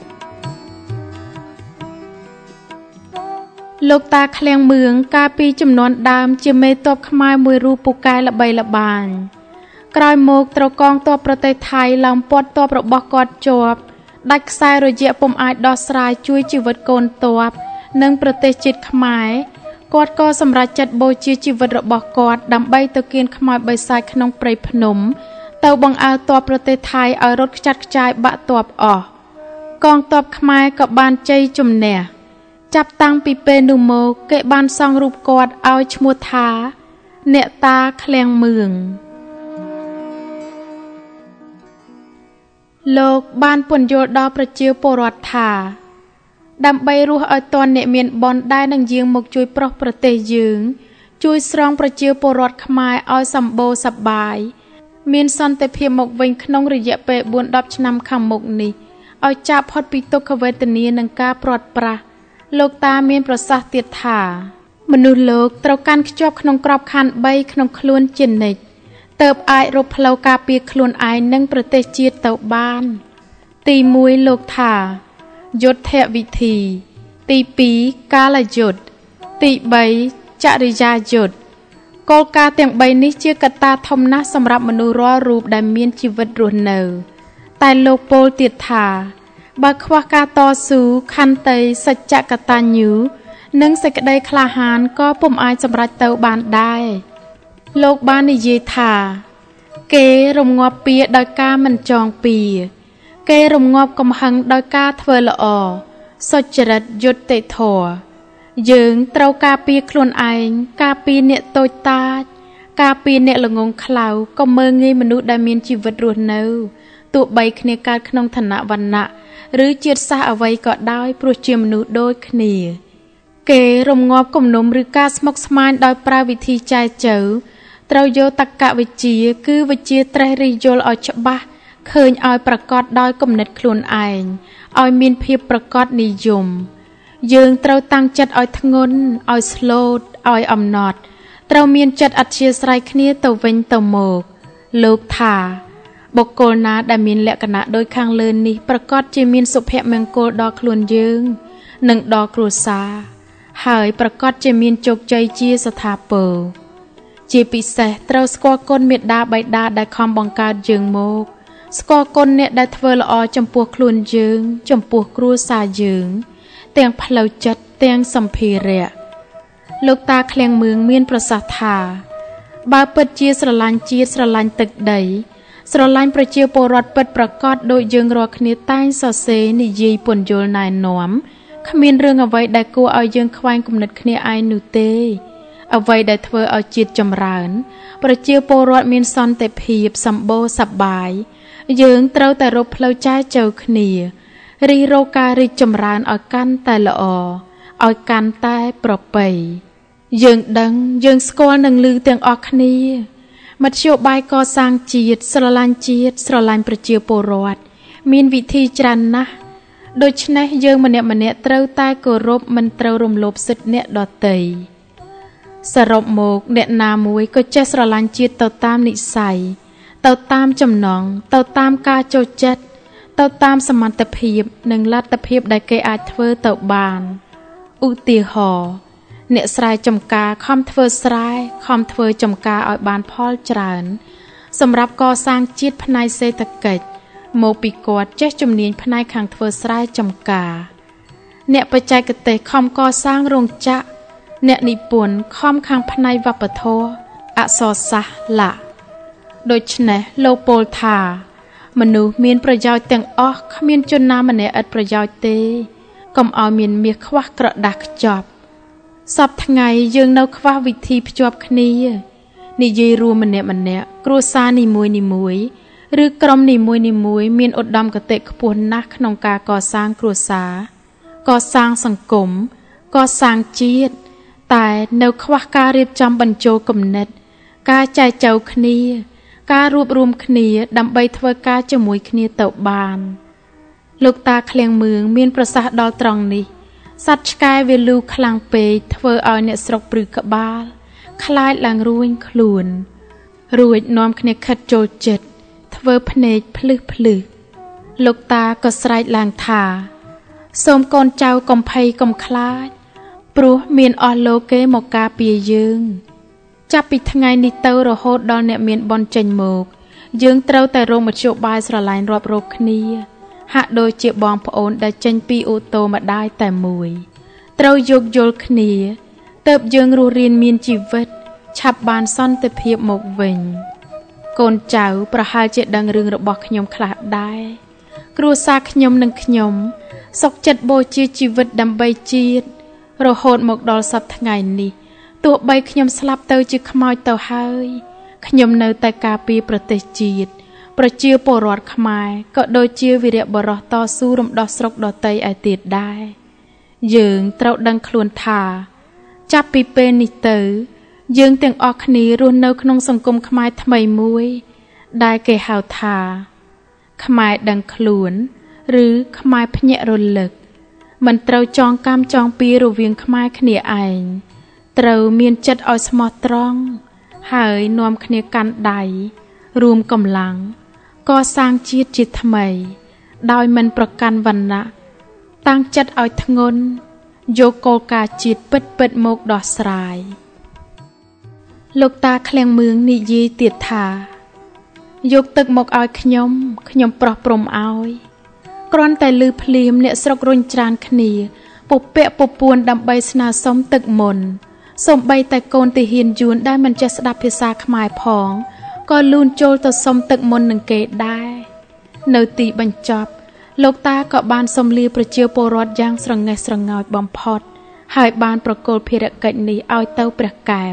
Speaker 1: លោកតាឃ្លាំងមឿងកាលពីចំនួនដើមជាមេទ័ពខ្មែរមួយរូបពូកែល្បីល្បាញក្រោយមកត្រូវកងទ័ពប្រទេសថៃឡើងពាត់ទ័ពរបស់គាត់ជាប់ដាច់ខ្សែរយៈពុំអាចដោះស្រាយជួយជីវិតកូនទ័ពនិងប្រទេសជាតិខ្មែរគាត់ក៏សម្រេចចិត្តបូជាជីវិតរបស់គាត់ដើម្បីទៅគៀនខ្មោចបិសាចក្នុងព្រៃភ្នំទៅបង្អើលទ័ពប្រទេសថៃឲ្យរត់ខ្ចាត់ខ្ចាយបាក់ទ័ពអស់កងទ័ពខ្មែរក៏បានជ័យជំនះចាប់តាំងពីពេលនោះមកគេបានសង់រូបគាត់ឲ្យឈ្មោះថាអ្នកតាឃ្លាំងមឿងលោកបានពន្យល់ដល់ប្រជាពលរដ្ឋថាដើម្បីរស់ឲ្យទាន់អ្នកមានបុណ្យដែលនឹងយាងមកជួយប្រោះប្រទេសយើងជួយស្រង់ប្រជាពលរដ្ឋខ្មែរឲ្យសម្បូរសប្បាយមានសន្តិភាពមកវិញក្នុងរយៈពេលបួនដល់ឆ្នាំខាងមុខនេះឲ្យចាកផុតពីទុក្ខវេទនានិងការព្រាត់ប្រាសលោកតាមានប្រសាសន៍ទៀតថាមនុស្សលោកត្រូវកាន់ខ្ជាប់ក្នុងក្របខ័ណ្ឌបីក្នុងខ្លួនជានិច្ចទើបអាចរកផ្លូវការពារខ្លួនឯងនិងប្រទេសជាតិទៅបានទីមួយលោកថាយុទ្ធវិធីទីពីរកាលយុទ្ធទីបីចរិយាយុទ្ធគោលការណ៍ទាំងបីនេះជាកត្តាធំណាស់សម្រាប់មនុស្សរាល់រូបដែលមានជីវិតរស់នៅតែលោកពោលទៀតថាបើខ្វះការតស៊ូខន្តីសច្ចកតញ្ញូនិងសេចក្តីក្លាហានក៏ពុំអាចសម្រេចទៅបានដែរលោកបាននិយាយថាគេរងាប់ពៀដោយការមិនចងពៀគេរងាប់កំហឹងដោយការធ្វើល្អសុចរិតយុត្តិធម៌យើងត្រូវការពារខ្លួនឯងការពារអ្នកតូចតាចការពារអ្នកល្ងងខ្លៅក៏មើងងាយមនុស្សដែលមានជីវិតរស់នៅទោះបីគ្នាកើតក្នុងឋានៈវណ្ណៈឬជាតិសាសន៍អ្វីក៏ដោយព្រោះជាមនុស្សដូចគ្នាគេរងាប់គំនុំឬការស្មុគស្មាញដោយប្រើវិធីចែចៅត្រូវយកតក្កវិជ្ជាគឺវិជ្ជាត្រេះរិះយល់ឲ្យច្បាស់ឃើញឲ្យប្រកបដោយគំនិតខ្លួនឯងឲ្យមានភាពប្រកបនិយមយើងត្រូវតាំងចិត្តឲ្យធ្ងន់ឲ្យស្លូតឲ្យអំណត់ត្រូវមានចិត្តអធ្យាស្រ័យគ្នាទៅវិញទៅមកលោកថាបុគ្គលណាដែលមានលក្ខណៈដូចខាងលើនេះប្រកបជាមានសុភមង្គលដល់ខ្លួនយើងនិងដល់គ្រួសារហើយប្រកបជាមានជោគជ័យជាស្ថាពរជាពិសេសត្រូវស្គាល់គុណមេត្តាបិតាដែលខំបង្កើតយើងមកស្គាល់គុណអ្នកដែលធ្វើល្អចំពោះខ្លួនយើងចំពោះគ្រួសារយើងទាំងផ្លូវចិត្តទាំងសម្ភារៈលោកតាឃ្លាំងមឿងមានប្រសាសន៍ថាបើពិតជាស្រឡាញ់ជាតិស្រឡាញ់ទឹកដីស្រឡាញ់ប្រជាពលរដ្ឋពិតប្រាកដដូចយើងរាល់គ្នាតែងសរសេរនិយាយពន្យល់ណែនាំគ្មានរឿងអ្វីដែលគួរឲ្យយើងខ្វែងគំនិតគ្នាឯងនោះទេអ្វីដែលធ្វើឲ្យជាតិចម្រើនប្រជាពលរដ្ឋមានសន្តិភាពសម្បូរសប្បាយយើងត្រូវតែរកផ្លូវចែកចូលគ្នារិះរកការរីកចម្រើនឲ្យកាន់តែល្អឲ្យកាន់តែប្រពៃយើងដឹងយើងស្គាល់នឹងឮទាំងអស់គ្នាមធ្យោបាយកសាងជាតិស្រឡាញ់ជាតិស្រឡាញ់ប្រជាពលរដ្ឋមានវិធីច្រើនណាស់ដូច្នេះយើងម្នាក់ម្នាក់ត្រូវតែគោរពមិនត្រូវរំលោភសិទ្ធិអ្នកដទៃសរុបមកអ្នកណាមួយក៏ចេះស្រឡាញ់ជាតិទៅតាមនិស្ស័យទៅតាមចំណងទៅតាមការចូលចិត្តទៅតាមសមត្ថភាពនិងលទ្ធភាពដែលគេអាចធ្វើទៅបានឧទាហរណ៍អ្នកស្រែចម្ការខំធ្វើស្រែខំធ្វើចម្ការឲ្យបានផលច្រើនសម្រាប់កសាងជាតិផ្នែកសេដ្ឋកិច្ចមកពីគាត់ចេះជំនាញផ្នែកខាងធ្វើស្រែចម្ការអ្នកបច្ចេកទេសខំកសាងរោងចក្រអ្នកនិពន្ធខំខាងផ្នែកវប្បធម៌អក្សរសាស្ត្រឡាដូច្នេះលោកពោលថាមនុស្សមានប្រយោជន៍ទាំងអស់គ្មានជនណាម្នាក់ឥតប្រយោជន៍ទេកុំឲ្យមានមាសខ្វះក្រដាសខ្ចប់សពថ្ងៃយើងនៅខ្វះវិធីភ្ជាប់គ្នានិយាយរួមម្នាក់ម្នាក់គ្រួសារនីមួយនីមួយឬក្រុមនីមួយនីមួយមានឧត្តមគតិខ្ពស់ណាស់ក្នុងការកសាងគ្រួសារកសាងសង្គមកសាងជាតិតែនៅខ្វះការរៀបចំបញ្ចូលគំនិតការចែកចូលគ្នាការរួបរวมគ្នាដើម្បីធ្វើការជាមួយគ្នាទៅបានលោកតាឃ្លាំងមឿងមានប្រសាសន៍ដល់ត្រង់នេះសត្វឆ្កែវាលូខ្លាំងពេកធ្វើឲ្យអ្នកស្រុកព្រឺក្បាលខ្លាចឡើងរួញខ្លួនរួចនាំគ្នាខិតចូលចិត្តធ្វើភ្នែកភ្លឹះភ្លឹះលោកតាក៏ស្រែកឡើងថាសូមកូនចៅកុំភ័យកុំខ្លាចព្រោះមានអស់លោកគេមកការពារយើងចាប់ពីថ្ងៃនេះទៅរហូតដល់អ្នកមានបនចេញមកយើងត្រូវតែរកមធ្យោបាយស្រឡាញ់រាប់រកគ្នាហាក់ដូចជាបងប្អូនដែលចេញពីអូតូម្ដាយតែមួយត្រូវយោគយល់គ្នាទើបយើងរស់រានមានជីវិតឆាប់បានសន្តិភាពមកវិញកូនចៅប្រហែលជាដឹងរឿងរបស់ខ្ញុំខ្លះដែរគ្រួសារខ្ញុំនិងខ្ញុំសុខចិត្តបូជាជីវិតដើម្បីជាតិរហូតមកដល់សប្តាហ៍ថ្ងៃនេះទោះបីខ្ញុំស្លាប់ទៅជាខ្មោចទៅហើយខ្ញុំនៅតែការពារប្រទេសជាតិប្រជាពលរដ្ឋខ្មែរក៏ដូចជាវីរបុរសតស៊ូរំដោះស្រុកដទៃឯទៀតដែរយើងត្រូវដឹងខ្លួនថាចាប់ពីពេលនេះទៅយើងទាំងអស់គ្នារស់នៅក្នុងសង្គមខ្មែរថ្មីមួយដែលគេហៅថាខ្មែរដឹងខ្លួនឬខ្មែរភ្ញាក់រលឹកមិនត្រូវចងកម្មចងពីរវាងខ្មែរគ្នាឯងត្រូវមានចិត្តឲ្យស្មោះត្រង់ហើយនាំគ្នាកាន់ដៃរួមកម្លាំងកសាងជាតិជាថ្មីដោយមិនប្រកាន់វណ្ណៈតាំងចិត្តឲ្យធ្ងន់យកគោលការណ៍ជាតិពិតពិតមកដោះស្រាយលោកតាឃ្លាំងមឿងនិយាយទៀតថាយកទឹកមកឲ្យខ្ញុំខ្ញុំប្រោះព្រំឲ្យគ្រាន់តែលឺភ្លាមអ្នកស្រុករុញច្រានគ្នាពពាក់ពពួនដើម្បីស្នើសុំទឹកមុនសូម្បីតែកូនទាហានយួនដែលមិនចេះស្ដាប់ភាសាខ្មែរផងក៏លូនចូលទៅសុំទឹកមុននឹងគេដែរនៅទីបញ្ចប់លោកតាក៏បានសុំលាប្រជាពលរដ្ឋយ៉ាងស្រងេះស្រងោចបំផុតហើយបានប្រគល់ភារកិច្ចនេះឲ្យទៅព្រះកែវ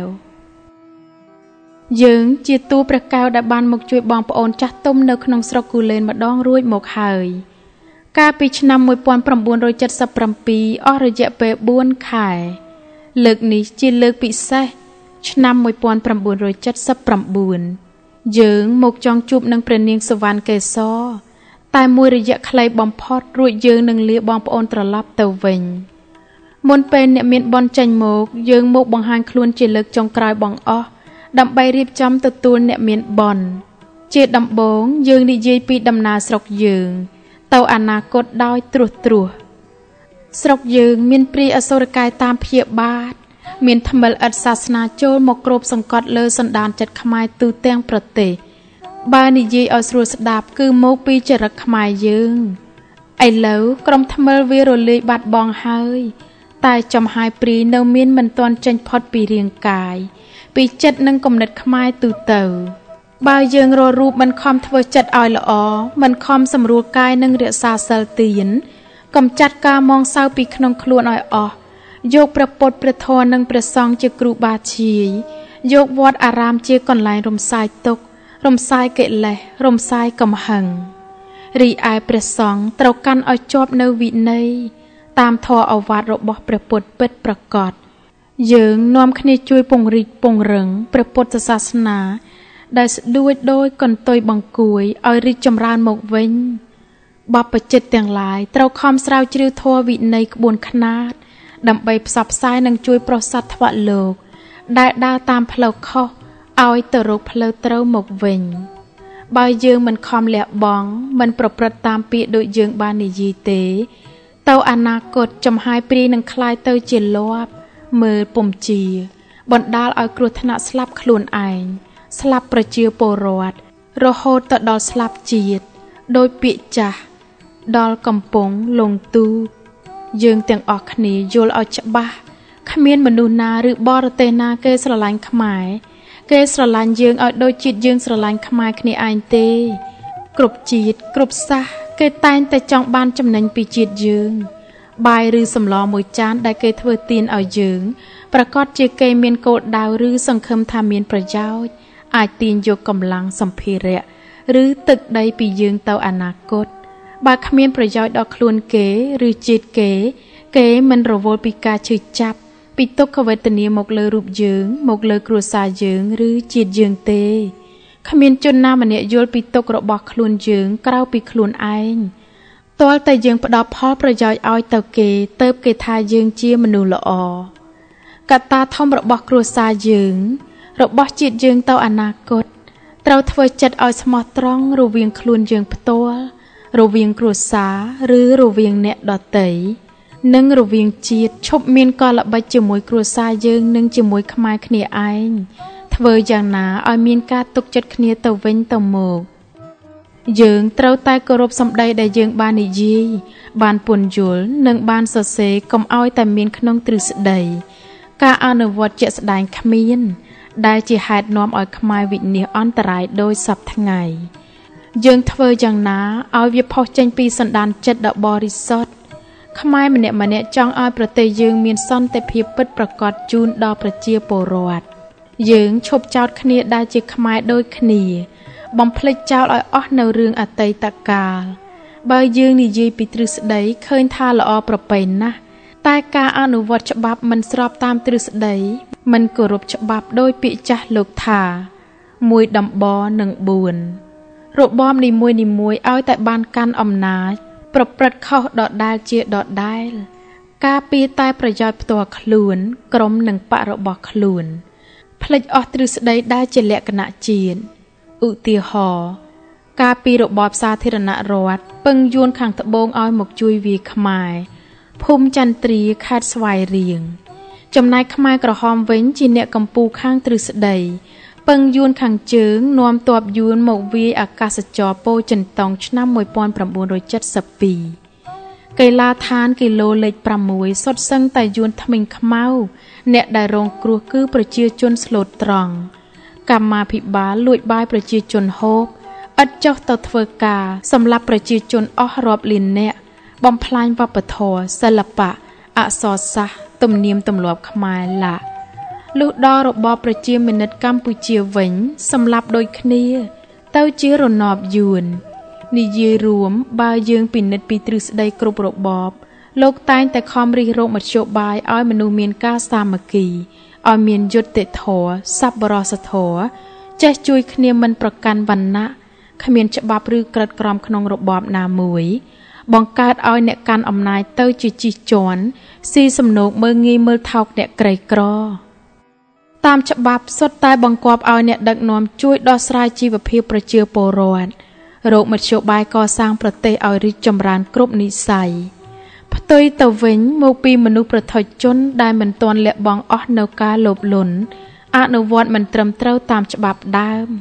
Speaker 1: យើងជាតួព្រះកែវដែលបានមកជួយបងប្អូនចាស់ទុំនៅក្នុងស្រុកគូលែនម្ដងរួចមកហើយកាលពីឆ្នាំmột nghìn chín trăm bảy mươi bảyអស់រយៈពេលbốnខែលើកនេះជាលើកពិសេសឆ្នាំmột nghìn chín trăm bảy mươi chínយើងមកចង់ជួបនឹងព្រះនាងសុវណ្ណកេសរតែមួយរយៈខ្លីបំផុតរួចយើងនឹងលាបងប្អូនត្រឡប់ទៅវិញមុនពេលអ្នកមានបនចេញមកយើងមកបង្ហាញខ្លួនជាលើកចុងក្រោយបងអស់ដើម្បីរៀបចំទទួលអ្នកមានបនជាដំបូងយើងនិយាយពីដំណើរស្រុកយើងទៅអនាគតដោយត្រួសត្រាសស្រុកយើងមានព្រាយអសុរកាយតាមព្យាបាទមានថ្មិលឥតសាសនាចូលមកគ្របសង្កត់លើសន្តានចិត្តខ្មែរទូទាំងប្រទេសបើនិយាយឲ្យស្រួលស្ដាប់គឺមកពីចរិតខ្មែរយើងឥឡូវក្រុមថ្មិលវារលាយបាត់បង់ហើយតែចំហាយព្រីនៅមានមិនទាន់ចេញផុតពីរាងកាយពីចិត្តនិងគំនិតខ្មែរទូទៅបើយើងរករូបមិនខំធ្វើចិត្តឲ្យល្អមិនខំសម្រួលកាយនិងរក្សាសិលទានកំចាត់ការមងសៅពីក្នុងខ្លួនឲ្យអស់យកព្រះពុទ្ធព្រះធម៌និងព្រះសង្ឃជាគ្រូបាធ្យាយយកវត្តអារាមជាកន្លែងរំសាយទុក្ខរំសាយកិលេសរំសាយកំហឹងរីឯព្រះសង្ឃត្រូវកាន់ឲ្យជាប់នៅវិន័យតាមធម៌ឱវាទរបស់ព្រះពុទ្ធពិតប្រាកដយើងនាំគ្នាជួយពង្រីកពង្រឹងព្រះពុទ្ធសាសនាដែលស្ដួយដោយកន្ទុយបង្គួយឲ្យរីកចម្រើនមកវិញបព្វជិតទាំងឡាយត្រូវខំស្រាវជ្រាវធម៌វិន័យក្បួនខ្នាតដើម្បីផ្សព្វផ្សាយនិងជួយប្រសត្វថ្វាក់លោកដែលដើរតាមផ្លូវខុសឲ្យទៅរកផ្លូវត្រូវមកវិញបើយើងមិនខំលះបង់មិនប្រព្រឹត្តតាមពាក្យដូចយើងបាននិយាយទេទៅអនាគតចំហាយព្រាយនឹងคล้ายទៅជាលាប់មើលពុំជាបណ្ដាលឲ្យគ្រោះថ្នាក់ស្លាប់ខ្លួនឯងស្លាប់ប្រជាពលរដ្ឋរហូតទៅដល់ស្លាប់ជាតិដោយពាក្យចាស់ដល់កំពង់លងទូយើងទាំងអស់គ្នាយល់ឲ្យច្បាស់គ្មានមនុស្សណាឬបរទេសណាគេស្រឡាញ់ខ្មែរគេស្រឡាញ់យើងឲ្យដូចជាតិយើងស្រឡាញ់ខ្មែរគ្នាឯងទេគ្រប់ជាតិគ្រប់សាសគេតែងតែចង់បានចំណេញពីជាតិយើងបាយឬសម្លមួយចានដែលគេធ្វើទានឲ្យយើងប្រកាសជាគេមានគោលដៅឬសង្ឃឹមថាមានប្រយោជន៍អាចទាញយកកម្លាំងសម្ភារៈឬទឹកដីពីយើងទៅអនាគតបើគ្មានប្រយោជន៍ដល់ខ្លួនគេឬជាតិគេគេមិនរវល់ពីការឈឺចាប់ពីទុក្ខវេទនាមកលើរូបយើងមកលើគ្រួសារយើងឬជាតិយើងទេគ្មានជនណាម្នាក់យល់ពីទុក្ខរបស់ខ្លួនយើងក្រៅពីខ្លួនឯងទាល់តែយើងផ្ដល់ផលប្រយោជន៍ឲ្យទៅគេទើបគេថាយើងជាមនុស្សល្អកត្តាធំរបស់គ្រួសារយើងរបស់ជាតិយើងទៅអនាគតត្រូវធ្វើចិត្តឲ្យស្មោះត្រង់រវាងខ្លួនយើងផ្ទាល់រវាងគ្រួសារឬរវាងអ្នកដទៃនិងរវាងជាតិឈប់មានកលល្បិចជាមួយគ្រួសារយើងនិងជាមួយខ្មែរគ្នាឯងធ្វើយ៉ាងណាឲ្យមានការទុកចិត្តគ្នាទៅវិញទៅមកយើងត្រូវតែគោរពសម្ដីដែលយើងបាននិយាយបានពន្យល់និងបានសរសេរកុំឲ្យតែមានក្នុងទ្រឹស្ដីការអនុវត្តជាក់ស្ដែងគ្មានដែលជាហេតុនាំឲ្យខ្មែរវិនាសអន្តរាយដោយសពថ្ងៃយើងធ្វើយ៉ាងណាឲ្យវាផុសចេញពីសន្តានចិត្តដ៏បរិសុទ្ធខ្មែរម្នាក់ម្នាក់ចង់ឲ្យប្រទេសយើងមានសន្តិភាពពិតប្រាកដជូនដល់ប្រជាពលរដ្ឋយើងឈប់ចោទគ្នាដែលជាខ្មែរដូចគ្នាបំភ្លេចចោលឲ្យអស់នៅរឿងអតីតកាលបើយើងនិយាយពីទ្រឹស្ដីឃើញថាល្អប្រពៃណាស់តែការអនុវត្តច្បាប់មិនស្របតាមទ្រឹស្ដីមិនគោរពច្បាប់ដោយពាក្យចាស់លោកថាមួយដំបនិងបួនរបបនីមួយនីមួយឲ្យតែបានកាន់អំណាចប្រព្រឹត្តខុសដដែលជាដដែលការពារតែប្រយោជន៍ផ្ទាល់ខ្លួនក្រុមនិងបករបស់ខ្លួនផ្លេចអស់ទ្រឹស្ដីដែលជាលក្ខណៈជាតិឧទាហរណ៍ការពីរបបសាធារណរដ្ឋពឹងយួនខាងត្បូងឲ្យមកជួយវាយខ្មែរភូមិចន្ទ្រាខេត្តស្វាយរៀងចំណែកខ្មែរក្រហមវិញជាអ្នកកម្ពុជាខាងទ្រឹស្ដីពឹងយួនខាងជើងនាំទ័ពយួនមកវាយអាកាសចរពោធិ៍ចិនតុងឆ្នាំmột nghìn chín trăm七十二កីឡាដ្ឋានគីឡូលេខប្រាំមួយសុទ្ធសឹងតែយួនថ្មិញខ្មៅអ្នកដែលរងគ្រោះគឺប្រជាជនស្លូតត្រង់កម្មាភិបាលលួចបាយប្រជាជនហូបឥតចុះទៅធ្វើការសម្រាប់ប្រជាជនអស់រាប់លាននាក់បំផ្លាញវប្បធម៌សិល្បៈអក្សរសាស្ត្រទំនៀមទម្លាប់ខ្មែរឡាលុះដល់របបប្រជាមានិតកម្ពុជាវិញសម្លាប់ដូចគ្នាទៅជារណបយួននិយាយរួមបើយើងពិនិត្យពីទ្រឹស្ដីគ្រប់របបលោកតែងតែខំរិះរោបមធ្យោបាយឲ្យមនុស្សមានការសាមគ្គីឲ្យមានយុត្តិធម៌សប្បុរសធម៌ចេះជួយគ្នាមិនប្រកាន់វណ្ណៈគ្មានច្បាប់ឬក្រិតក្រមក្នុងរបបណាមួយបង្កើតឲ្យអ្នកកាន់អំណាចទៅជាជិះជាន់ស៊ីសំណូកមើលងាយមើលថោកអ្នកក្រីក្រតាមច្បាប់សុទ្ធតែបង្គាប់ឲ្យអ្នកដឹកនាំជួយដោះស្រាយជីវភាពប្រជាពលរដ្ឋរកមធ្យោបាយកសាងប្រទេសឲ្យរីកចម្រើនគ្រប់និស្ស័យផ្ទុយទៅវិញមកពីមនុស្សប្រថុយជនដែលមិនទាន់លះបង់អស់នៅការលោភលន់អនុវត្តមិនត្រឹមត្រូវតាមច្បាប់ដើម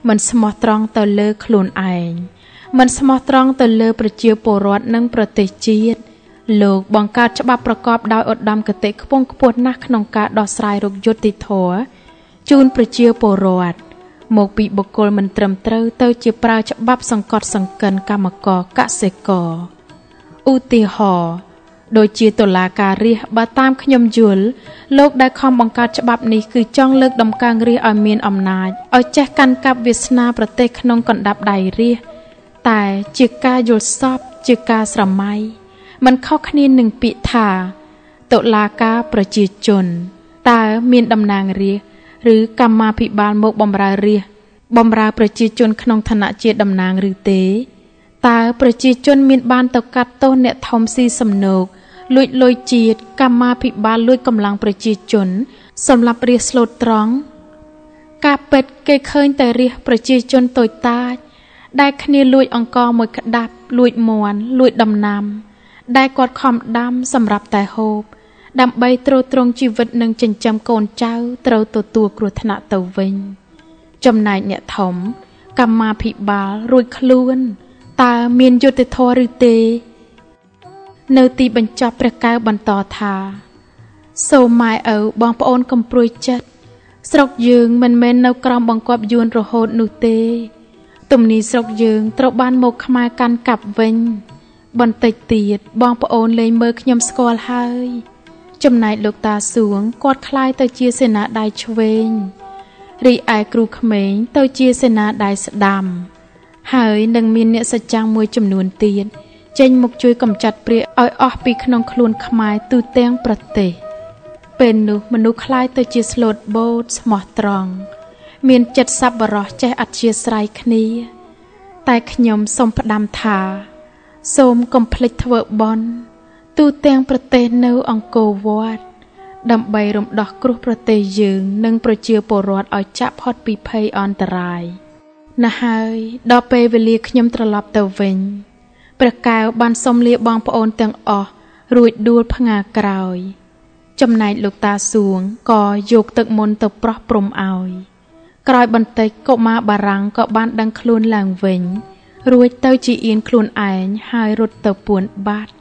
Speaker 1: មិនស្មោះត្រង់ទៅលើខ្លួនឯងមិនស្មោះត្រង់ទៅលើប្រជាពលរដ្ឋនិងប្រទេសជាតិលោកបង្កើតច្បាប់ប្រកបដោយឧត្តមគតិខ្ពង់ខ្ពស់ណាស់ក្នុងការដោះស្រាយរោគយុត្តិធម៌ជូនប្រជាពលរដ្ឋមកពីបុគ្គលមិនត្រឹមត្រូវទៅជាប្រើច្បាប់សង្កត់សង្កិនកម្មករកសិករឧទាហរណ៍ដូចជាតុលាការរាស្ត្របើតាមខ្ញុំយល់លោកដែលខំបង្កើតច្បាប់នេះគឺចង់លើកដំកើងរាស្ត្រឲ្យមានអំណាចឲ្យចេះកាន់កាប់វាសនាប្រទេសក្នុងកណ្ដាប់ដៃរាស្ត្រតែជាការយល់សប្តិជាការស្រមៃมันខុសគ្នានឹងពាក្យថាតុលាការប្រជាជនតើមានតំណាងរាស្ត្រឬកម្មាភិបាលមកបម្រើរាស្ត្របម្រើប្រជាជនក្នុងឋានៈជាតំណាងឬទេតើប្រជាជនមានបានទៅកាត់ទោសអ្នកធំស៊ីសំណូកលួចលុយជាតិកម្មាភិបាលលួចកម្លាំងប្រជាជនសម្រាប់រាស្ត្រស្លូតត្រង់ការពិតគេឃើញតែរាស្ត្រប្រជាជនតូចតាចដែលគ្នាលួចអង្គរមួយក្តាប់លួចមាន់លួចដំណាំដែលគាត់ខំដាំសម្រាប់តែហូបដើម្បីទ្រទ្រង់ជីវិតនិងចិញ្ចឹមកូនចៅត្រូវទទួលគ្រោះថ្នាក់ទៅវិញចំណែកអ្នកធំកម្មាភិបាលរួចខ្លួនតើមានយុត្តិធម៌ឬទេនៅទីបញ្ចប់ព្រះកែវបន្តថាសូមម៉ែឪបងប្អូនកំព្រួយចិត្តស្រុកយើងមិនមែននៅក្រោមបង្គាប់យួនរហូតនោះទេទំនីស្រុកយើងត្រូវបានមកខ្មែរកាន់កាប់វិញបន្តិចទៀតបងប្អូនលែងមើលខ្ញុំស្គាល់ហើយចំណែកលោកតាសួងគាត់คล้ายទៅជាសេនាដៃឆ្វេងរីឯគ្រូក្មេងទៅជាសេនាដៃស្ដាំហើយនឹងមានអ្នកសច្ចាំងមួយចំនួនទៀតចេញមកជួយកម្ចាត់ព្រាយឲ្យអស់ពីក្នុងខ្លួនខ្មែរទូទាំងប្រទេសពេលនោះមនុស្សคล้ายទៅជាស្លូតបូតស្មោះត្រង់មានចិត្តសប្បុរសចេះអធ្យាស្រ័យគ្នាតែខ្ញុំសូមផ្ដាំថាសូមកុំភ្លេចធ្វើបុណ្យទូទាំងប្រទេសនៅអង្គរវត្តដើម្បីរំដោះគ្រោះប្រទេសយើងនិងប្រជាពលរដ្ឋឲ្យចាក់ផុតពីភ័យអន្តរាយណាស់ហើយដល់ពេលវេលាខ្ញុំត្រឡប់ទៅវិញព្រះកែវបានសុំលាបងប្អូនទាំងអស់រួចដួលផ្ងាក្រោយចំណែកលោកតាសួងក៏យកទឹកមន្តទៅប្រោះព្រំឲ្យក្រោយបន្តិចកុមារបារាំងក៏បានដឹងខ្លួនឡើងវិញរួចទៅជាអៀនខ្លួនឯងហើយរត់ទៅពួនបាត់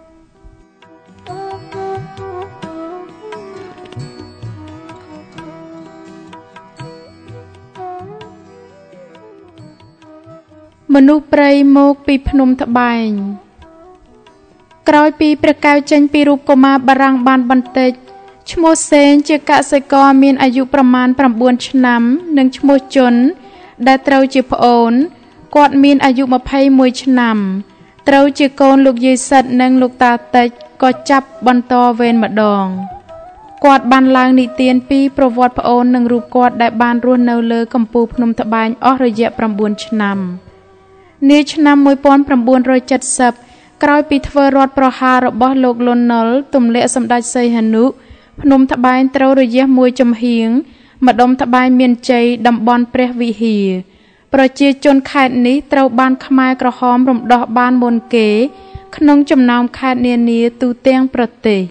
Speaker 1: មនុស្សព្រៃមកពីភ្នំត្បែងក្រោយពីព្រះកែវចេញពីរូបកុមារបារាំងបានបន្តិចឈ្មោះសេងជាកសិករមានអាយុប្រមាណ៩ឆ្នាំនិងឈ្មោះជុនដែលត្រូវជាប្អូនគាត់មានអាយុ២១ឆ្នាំត្រូវជាកូនលោកយាយសិតនិងលោកតាតិចក៏ចាប់បន្តវេនម្ដងគាត់បានឡើងនិទានពីប្រវត្តិប្អូននិងរូបគាត់ដែលបានរស់នៅលើកំពូលភ្នំត្បែងអស់រយៈ៩ឆ្នាំនាឆ្នាំ១៩៧០ក្រោយពីធ្វើរដ្ឋប្រហាររបស់លោកលន់នល់ទម្លាក់សម្ដេចសីហនុភ្នំត្បែងត្រូវរយះមួយចំហៀងម្ដុំត្បែងមានជ័យតំបន់ព្រះវិហារប្រជាជនខេត្តនេះត្រូវបានខ្មែរក្រហមរំដោះបានមុនគេក្នុងចំណោមខេត្តនានាទូទាំងប្រទេស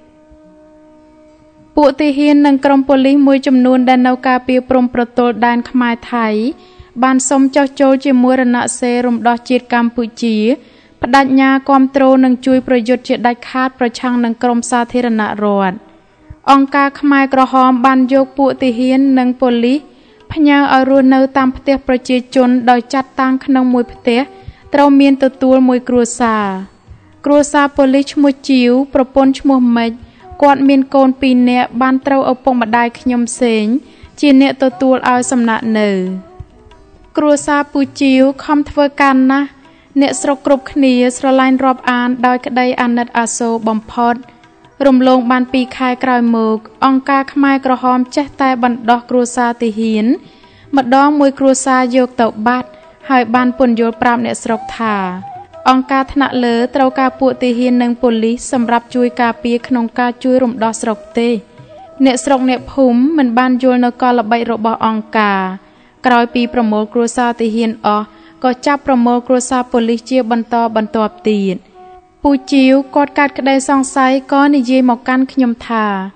Speaker 1: ពួកទាហាននិងក្រុមប៉ូលីសមួយចំនួនដែលនៅការពារព្រំប្រទល់ដែនខ្មែរថៃបានសុំចុះចូលជាមួយរណសិរ្សរំដោះជាតិកម្ពុជាបដិញ្ញាគាំទ្រនិងជួយប្រយុទ្ធជាដាច់ខាតប្រឆាំងនឹងក្រមសាធារណរដ្ឋអង្គការខ្មែរក្រហមបានយកពួកទាហាននិងប៉ូលីសផ្ញើឲ្យរស់នៅតាមផ្ទះប្រជាជនដោយចាត់តាំងក្នុងមួយផ្ទះត្រូវមានទទួលមួយគ្រួសារគ្រួសារប៉ូលីសឈ្មោះជីវប្រពន្ធឈ្មោះម៉េចគាត់មានកូនពីរនាក់បានត្រូវឪពុកម្ដាយខ្ញុំសេងជាអ្នកទទួលឲ្យសំណាក់នៅគ្រួសារពូជីវខំធ្វើការណាស់អ្នកស្រុកគ្រប់គ្នាស្រឡាញ់រាប់អានដោយក្តីអាណិតអាសូរបំផុតរំលងបានពីរខែក្រោយមកអង្គការខ្មែរក្រហមចេះតែបណ្ដោះគ្រួសារទាហានម្ដងមួយគ្រួសារយកទៅបាត់ហើយបានពន្យល់ប្រាប់អ្នកស្រុកថាអង្គការថ្នាក់លើត្រូវការពួកទាហាននិងប៉ូលីសសម្រាប់ជួយការពារក្នុងការជួយរំដោះស្រុកទេអ្នកស្រុកអ្នកភូមិមិនបានយល់នៅកលល្បិចរបស់អង្គការក្រោយពីប្រមូលគ្រួសារទាហានអស់ក៏ចាប់ប្រមូលគ្រួសារប៉ូលីសជាបន្តបន្ទាប់ទៀតពូជីវគាត់កាត់ក្តីសង្ស័យក៏និយាយមកកាន់ខ្ញុំថា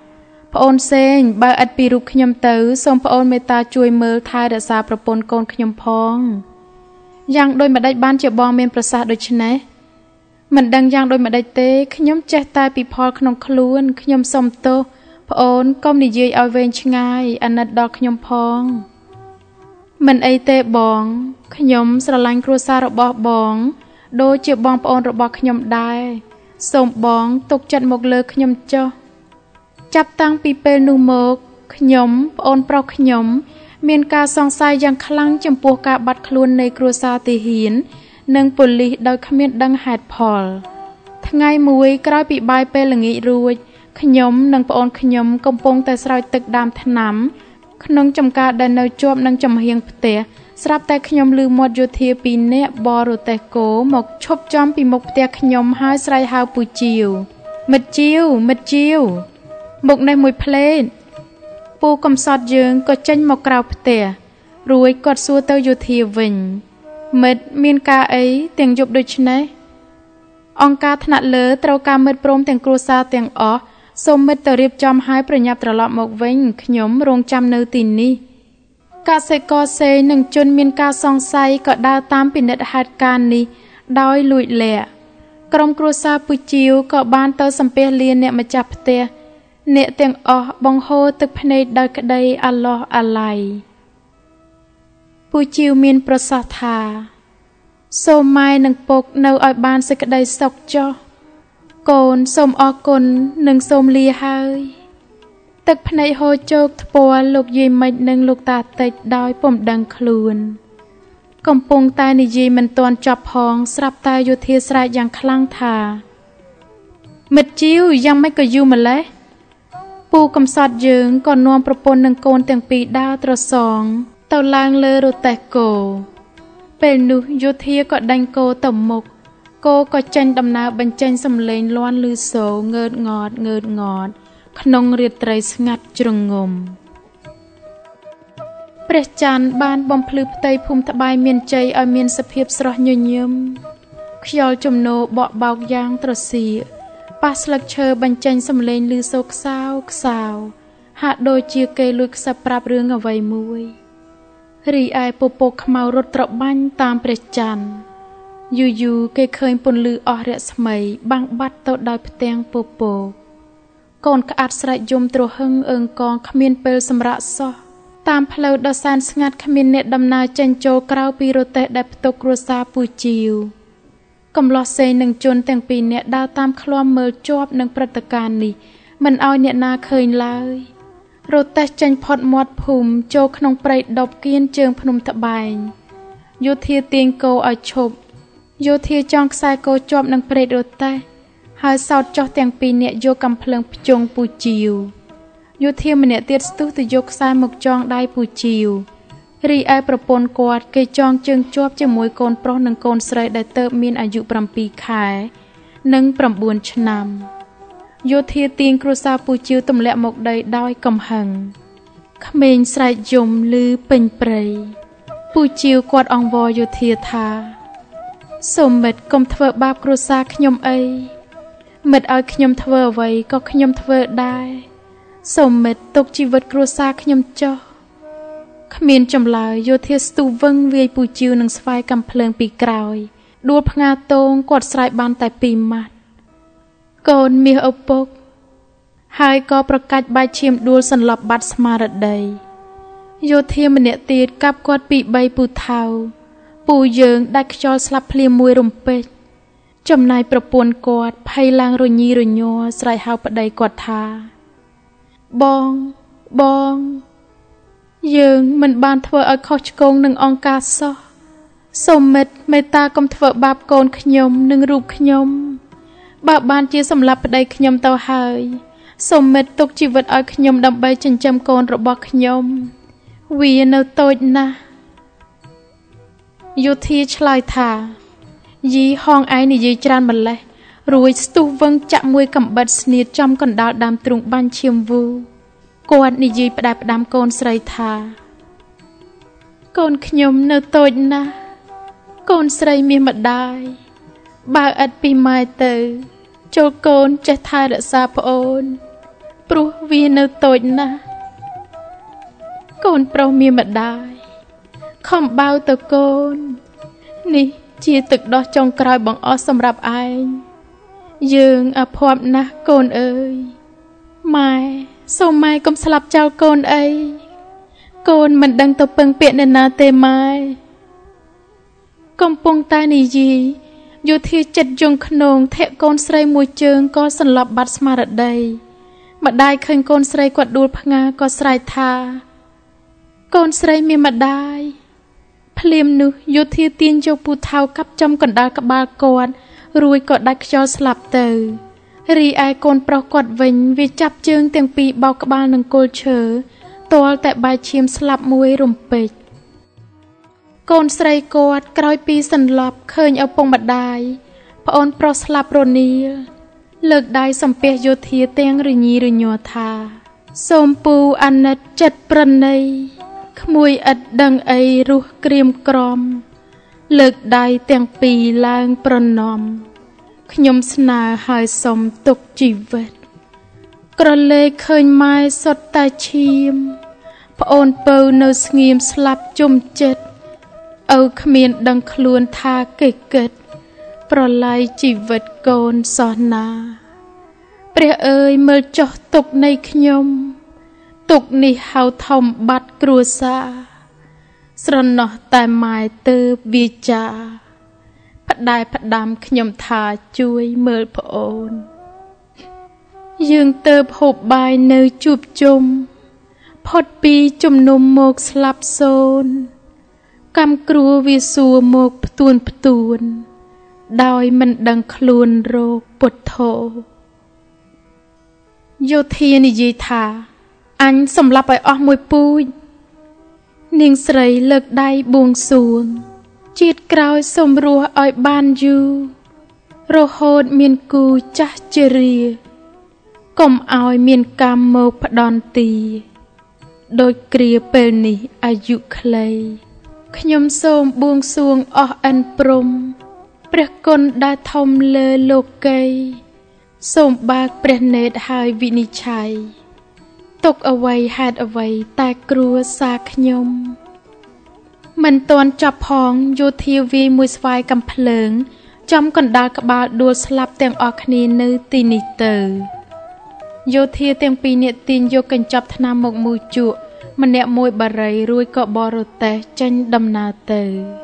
Speaker 1: ប្អូនសេងបើឥតពីរូបខ្ញុំទៅសូមប្អូនមេត្តាជួយមើលថែរក្សាប្រពន្ធកូនខ្ញុំផងយ៉ាងដូចម្ដេចបានជាបងមានប្រសាសន៍ដូច្នេះមិនដឹងយ៉ាងដូចម្ដេចទេខ្ញុំចេះតែពីផលក្នុងខ្លួនខ្ញុំសុំទោសប្អូនកុំនិយាយឲ្យវែងឆ្ងាយអាណិតដល់ខ្ញុំផងមិនអីទេបងខ្ញុំស្រឡាញ់គ្រួសាររបស់បងដូចជាបងប្អូនរបស់ខ្ញុំដែរសូមបងទុកចិត្តមកលើខ្ញុំចុះចាប់តាំងពីពេលនោះមកខ្ញុំប្អូនប្រុសខ្ញុំមានការសង្ស័យយ៉ាងខ្លាំងចំពោះការបាត់ខ្លួននៃគ្រួសារទាហាននិងប៉ូលីសដោយគ្មានដឹងហេតុផលថ្ងៃមួយក្រោយពីបាយពេលល្ងាចរួចខ្ញុំនិងប្អូនខ្ញុំកំពុងតែស្រោចទឹកដាំថ្នាំក្នុងចំការដែលនៅជាប់នឹងចំហៀងផ្ទះស្រាប់តែខ្ញុំឮមាត់យោធាពីរនាក់បររទេះគោមកឈប់ចំពីមុខផ្ទះខ្ញុំហើយស្រែកហៅពូជាវមិត្តជាវមិត្តជាវមុខនេះមួយផ្លេតពូកំសត់យើងក៏ចេញមកក្រៅផ្ទះរួចគាត់សួរទៅយោធាវិញមិត្តមានការអីទាំងយប់ដូចនេះអង្គការថ្នាក់លើត្រូវការមិត្តព្រមទាំងគ្រួសារទាំងអស់សូមមិត្តទៅរៀបចំឲ្យប្រញាប់ត្រឡប់មកវិញខ្ញុំរងចាំនៅទីនេះកសិករសេនិងជនមានការសង្ស័យក៏ដើរតាមពិនិត្យហេតុការណ៍នេះដោយលួចលាក់ក្រុមគ្រួសារពូជាវក៏បានទៅសំពះលាអ្នកម្ចាស់ផ្ទះអ្នកទាំងអស់បង្ហូរទឹកភ្នែកដោយក្តីអាឡោះអាល័យពូជាវមានប្រសាសន៍ថាសូមម៉ែនិងពុកនៅឲ្យបានសេចក្តីសុខចុះកូនសូមអរគុណនិងសូមលាហើយទឹកភ្នែកហូរជោកថ្ពាល់លោកយាយមិចនិងលោកតាតិចដោយពុំដឹងខ្លួនកំពុងតែនិយាយមិនទាន់ចប់ផងស្រាប់តែយោធាស្រែកយ៉ាងខ្លាំងថាមិត្តជីវយ៉ាងម៉េចក៏យូរម្លេះពូកំសត់យើងក៏នាំប្រពន្ធនិងកូនទាំងពីរដើរត្រសងទៅឡើងលើរទេះគោពេលនោះយោធាក៏ដេញគោទៅមុខគោក៏ចេញដំណើរបញ្ចេញសំឡេងលាន់ឮសូរងើតងត់ងើតងត់ក្នុងរាត្រីស្ងាត់ជ្រងំព្រះច័ន្ទបានបំភ្លឺផ្ទៃភូមិត្បែងមានជ័យឲ្យមានសភាពស្រស់ញញឹមខ្យល់ជំនោរបក់បោកយ៉ាងត្រសៀកប៉ះស្លឹកឈើបញ្ចេញសំឡេងឮសូរខ្សោខ្សោហាក់ដូចជាគេលួចខ្សឹបប្រាប់រឿងអ្វីមួយរីឯពពកខ្មៅរត់ត្របាញ់តាមព្រះច័ន្ទយូរយូរគេឃើញពន្លឺអស់រស្មីបាំងបាត់ទៅដោយផ្ទាំងពពកកូនក្អាត់ស្រែកយំទ្រហឹងអើងកងគ្មានពេលសម្រាកសោះតាមផ្លូវដ៏សែនស្ងាត់គ្មានអ្នកដំណើរចេញចូលក្រៅពីរទេះដែលផ្ទុកគ្រួសារពូជាវកំលោះសេងនិងជនទាំងពីរនាក់ដើរតាមឃ្លាំមើលជាប់នឹងព្រឹត្តិការណ៍នេះមិនឲ្យអ្នកណាឃើញឡើយរទេះចេញផុតមាត់ភូមិចូលក្នុងព្រៃដប់គៀនជើងភ្នំត្បែងយោធាទាញគោឲ្យឈប់យោធាចងខ្សែគោជាប់នឹងព្រែករទេះហើយសោតចុះទាំងពីរនាក់យកកាំភ្លើងភ្ជង់ពូជាវយោធាម្នាក់ទៀតស្ទុះទៅយកខ្សែមកចងដៃពូជាវរីឯប្រពន្ធគាត់គេចងជើងជាប់ជាមួយកូនប្រុសនិងកូនស្រីដែលទើបមានអាយុ7ខែនិង9ឆ្នាំយោធាទាញគ្រួសារពូជាវទម្លាក់មកដីដោយកំហឹងក្មេងស្រែកយំឮពេញព្រៃពូជាវគាត់អង្វរយោធាថាសូមមិត្តកុំធ្វើបាបគ្រួសារខ្ញុំអីមិត្តឲ្យខ្ញុំធ្វើអ្វីក៏ខ្ញុំធ្វើដែរសូមមិត្តទុកជីវិតគ្រួសារខ្ញុំចុះគ្មានចម្លើយយោធាស្ទុះវឹងវាយពូជាវនឹងស្វាយកាំភ្លើងពីក្រោយដួលផ្ងាតងគាត់ស្រែកបានតែពីរម៉ាត់កូនមាសឪពុកហើយក៏ប្រកាច់បែកឈាមដួលសន្លប់បាត់ស្មារតីយោធាម្នាក់ទៀតកាប់គាត់ពីបីពូថៅពូយើងដាច់ខ្យល់ស្លាប់ភ្លាមមួយរំពេចចំណែកប្រពន្ធគាត់ភ័យឡើងរញីរញ័រស្រែកហៅប្តីគាត់ថាបងបងយើងមិនបានធ្វើឲ្យខុសឆ្គងនឹងអង្គការសោះសូមមិត្តមេត្តាកុំធ្វើបាបកូនខ្ញុំនិងរូបខ្ញុំបើបានជាសម្លាប់ប្តីខ្ញុំទៅហើយសូមមិត្តទុកជីវិតឲ្យខ្ញុំដើម្បីចិញ្ចឹមកូនរបស់ខ្ញុំវានៅតូចណាស់យោធាឆ្លើយថាយីហងឯងនិយាយច្រើនម្លេះរួចស្ទុះវឹងចាក់មួយកំបិតស្នៀតចំកណ្ដាលដើមទ្រូងបាញ់ឈាមវូគាត់និយាយផ្ដែផ្ដាំកូនស្រីថាកូនខ្ញុំនៅតូចណាស់កូនស្រីមាសម្ដាយបើឥតពីម៉ែទៅចូលកូនចេះថែរក្សាប្អូនព្រោះវានៅតូចណាស់កូនប្រុសមានម្ដាយខំបៅទៅកូននេះជាទឹកដោះចុងក្រោយបង្អស់សម្រាប់ឯងយើងអភ័ព្វណាស់កូនអើយម៉ែសូមម៉ែកុំស្លាប់ចោលកូនអីកូនមិនដឹងទៅពឹងពាក្យអ្នកណាទេម៉ែកំពុងតែនិយាយយោធាចិត្តយងខ្នងធាក់កូនស្រីមួយជើងក៏សន្លប់បាត់ស្មារតីម្ដាយឃើញកូនស្រីគាត់ដួលផ្ងាក៏ស្រែកថាកូនស្រីមានម្ដាយភ្លាមនោះយោធាទាញយកពូថៅកាប់ចំកណ្ដាលក្បាលគាត់រួចក៏ដាច់ខ្យល់ស្លាប់ទៅរីឯកូនប្រុសគាត់វិញវាចាប់ជើងទាំងពីរបោកក្បាលនឹងគល់ឈើទាល់តែបែកឈាមស្លាប់មួយរំពេចកូនស្រីគាត់ក្រោយពីសន្លប់ឃើញឪពុកម្ដាយប្អូនប្រុសស្លាប់រនីលលើកដៃសំពះយោធាទាំងរញីរញ័រថាសូមពូអាណិតចិត្តប្រណីក្មួយឥតដឹងអីរស់ក្រៀមក្រំលើកដៃទាំងពីរឡើងប្រណម្យខ្ញុំស្នើឲ្យសុំទុកជីវិតក្រឡេកឃើញម៉ែសុទ្ធតែឈាមប្អូនពៅនៅស្ងៀមស្លាប់ជុំចិត្តឪគ្មានដឹងខ្លួនថាគេគិតប្រឡាយជីវិតកូនសោះណាព្រះអើយមើលចុះទុកនៃខ្ញុំទុកនេះហៅធំបាត់គ្រួសារស្រណោះតែម៉ែទើបវាចាផ្ដែផ្ដាំខ្ញុំថាជួយមើលប្អូនយើងទើបហូបបាយនៅជួបជុំផុតពីជំនុំមកស្លាប់សូនកម្មគ្រួវាសួរមកផ្ទួនផ្ទួនដោយមិនដឹងខ្លួនរោគពុទ្ធោយោធានិយាយថាអញសម្លាប់ឲ្យអស់មួយពូជនាងស្រីលើកដៃបួងសួងជាតិក្រោយសូមរស់ឲ្យបានយូររហូតមានគូចាស់ជារាកុំឲ្យមានកម្មមកផ្ដន់ទីដោយគ្រាពេលនេះអាយុខ្លីខ្ញុំសូមបួងសួងអស់អិនព្រំព្រះគុណដែលធំលើលោកីសូមបើកព្រះនេត្រហើយវិនិច្ឆ័យទុកអ្វីហេតុអ្វីតែគ្រួសារខ្ញុំមិនទាន់ចប់ផងយោធាវាយមួយស្វាយកំភ្លើងចំកណ្ដាលក្បាលដួលស្លាប់ទាំងអស់គ្នានៅទីនេះទៅយោធាទាំងពីរនាក់ទាញយកកញ្ចប់ថ្នាំមកមួយជក់ម្នាក់មួយបារីរួចក៏បរតេះចេញដំណើរទៅ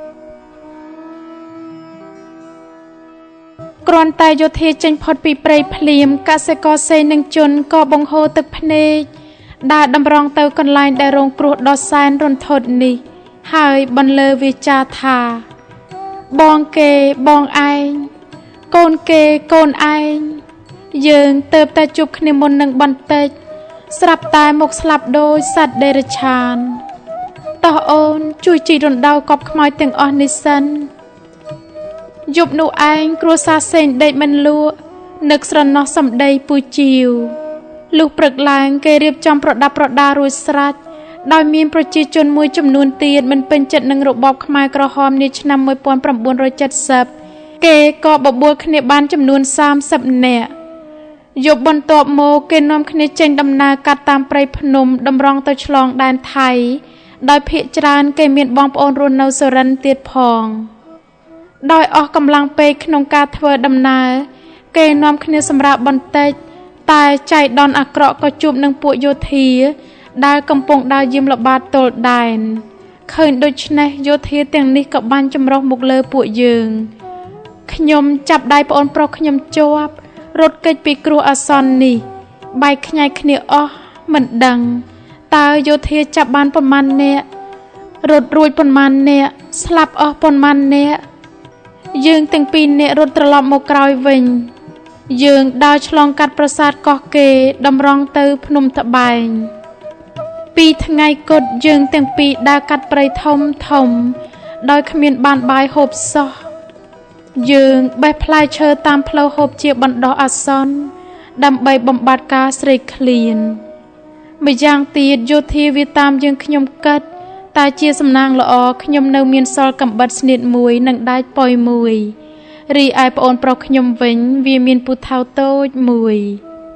Speaker 1: គ្រាន់តែយោធាចេញផុតពីព្រៃភ្លាមកសិករសេនឹងជន់ក៏បង្ហូរទឹកភ្នែកដើរតម្រង់ទៅកន្លែងដែលរងគ្រោះដ៏សែនរន្ធត់នេះហើយបន្លឺវាចាថាបងគេបងឯងកូនគេកូនឯងយើងទៅតែជួបគ្នាមុននឹងបន្តិចស្រាប់តែមកស្លាប់ដោយសត្វដេរឆានតោះអូនជួយជីករណ្ដៅកប់ខ្មោចទាំងអស់នេះសិនយប់នោះឯងគ្រួសារសេងដេកមិនលក់នឹកស្រណោះសំដីពូជីវលុះព្រឹកឡើងគេរៀបចំប្រដាប់ប្រដារួចស្រេចដោយមានប្រជាជនមួយចំនួនទៀតមិនពេញចិត្តនឹងរបបខ្មែរក្រហមនាឆ្នាំmột nghìn chín trăm bảy mươiគេក៏បបួលគ្នាបានចំនួនសាមសិបនាក់យប់បន្ទាប់មកគេនាំគ្នាចេញដំណើរកាត់តាមព្រៃភ្នំតម្រង់ទៅឆ្លងដែនថៃដោយភាគច្រើនគេមានបងប្អូនរស់នៅសុរិន្ទទៀតផងដោយអស់កម្លាំងពេកក្នុងការធ្វើដំណើរគេនាំគ្នាសម្រាប់បន្តិចតែចៃដន្យអាក្រក់ក៏ជួបនឹងពួកយោធាដែលកំពុងដើរយាមល្បាតទល់ដែនឃើញដូច្នេះយោធាទាំងនេះក៏បានចម្រុះមកលើពួកយើងខ្ញុំចាប់ដៃប្អូនប្រុសខ្ញុំជាប់រត់គេចពីគ្រោះអាសន្ននេះបែកខ្ញែកគ្នាអស់មិនដឹងតើយោធាចាប់បានប៉ុន្មាននាក់រត់រួចប៉ុន្មាននាក់ស្លាប់អស់ប៉ុន្មាននាក់យើងទាំងពីរនាក់រត់ត្រឡប់មកក្រោយវិញយើងដើរឆ្លងកាត់ប្រាសាទកោះកេរតម្រង់ទៅភ្នំត្បែងពីថ្ងៃគត់យើងទាំងពីរដើរកាត់ព្រៃធំធំដោយគ្មានបានបាយហូបសោះយើងបេះផ្លែឈើតាមផ្លូវហូបជាបណ្ដោះអាសន្នដើម្បីបំបត្តិការស្រេកឃ្លានម្យ៉ាងទៀតយោធាវាតាមយើងខ្ញុំកាត់តែជាសំណាងល្អខ្ញុំនៅមានសល់កំបិតស្នៀតមួយនិងដែកប៉ុយមួយរីឯប្អូនប្រុសខ្ញុំវិញវាមានពូថៅតូចមួយ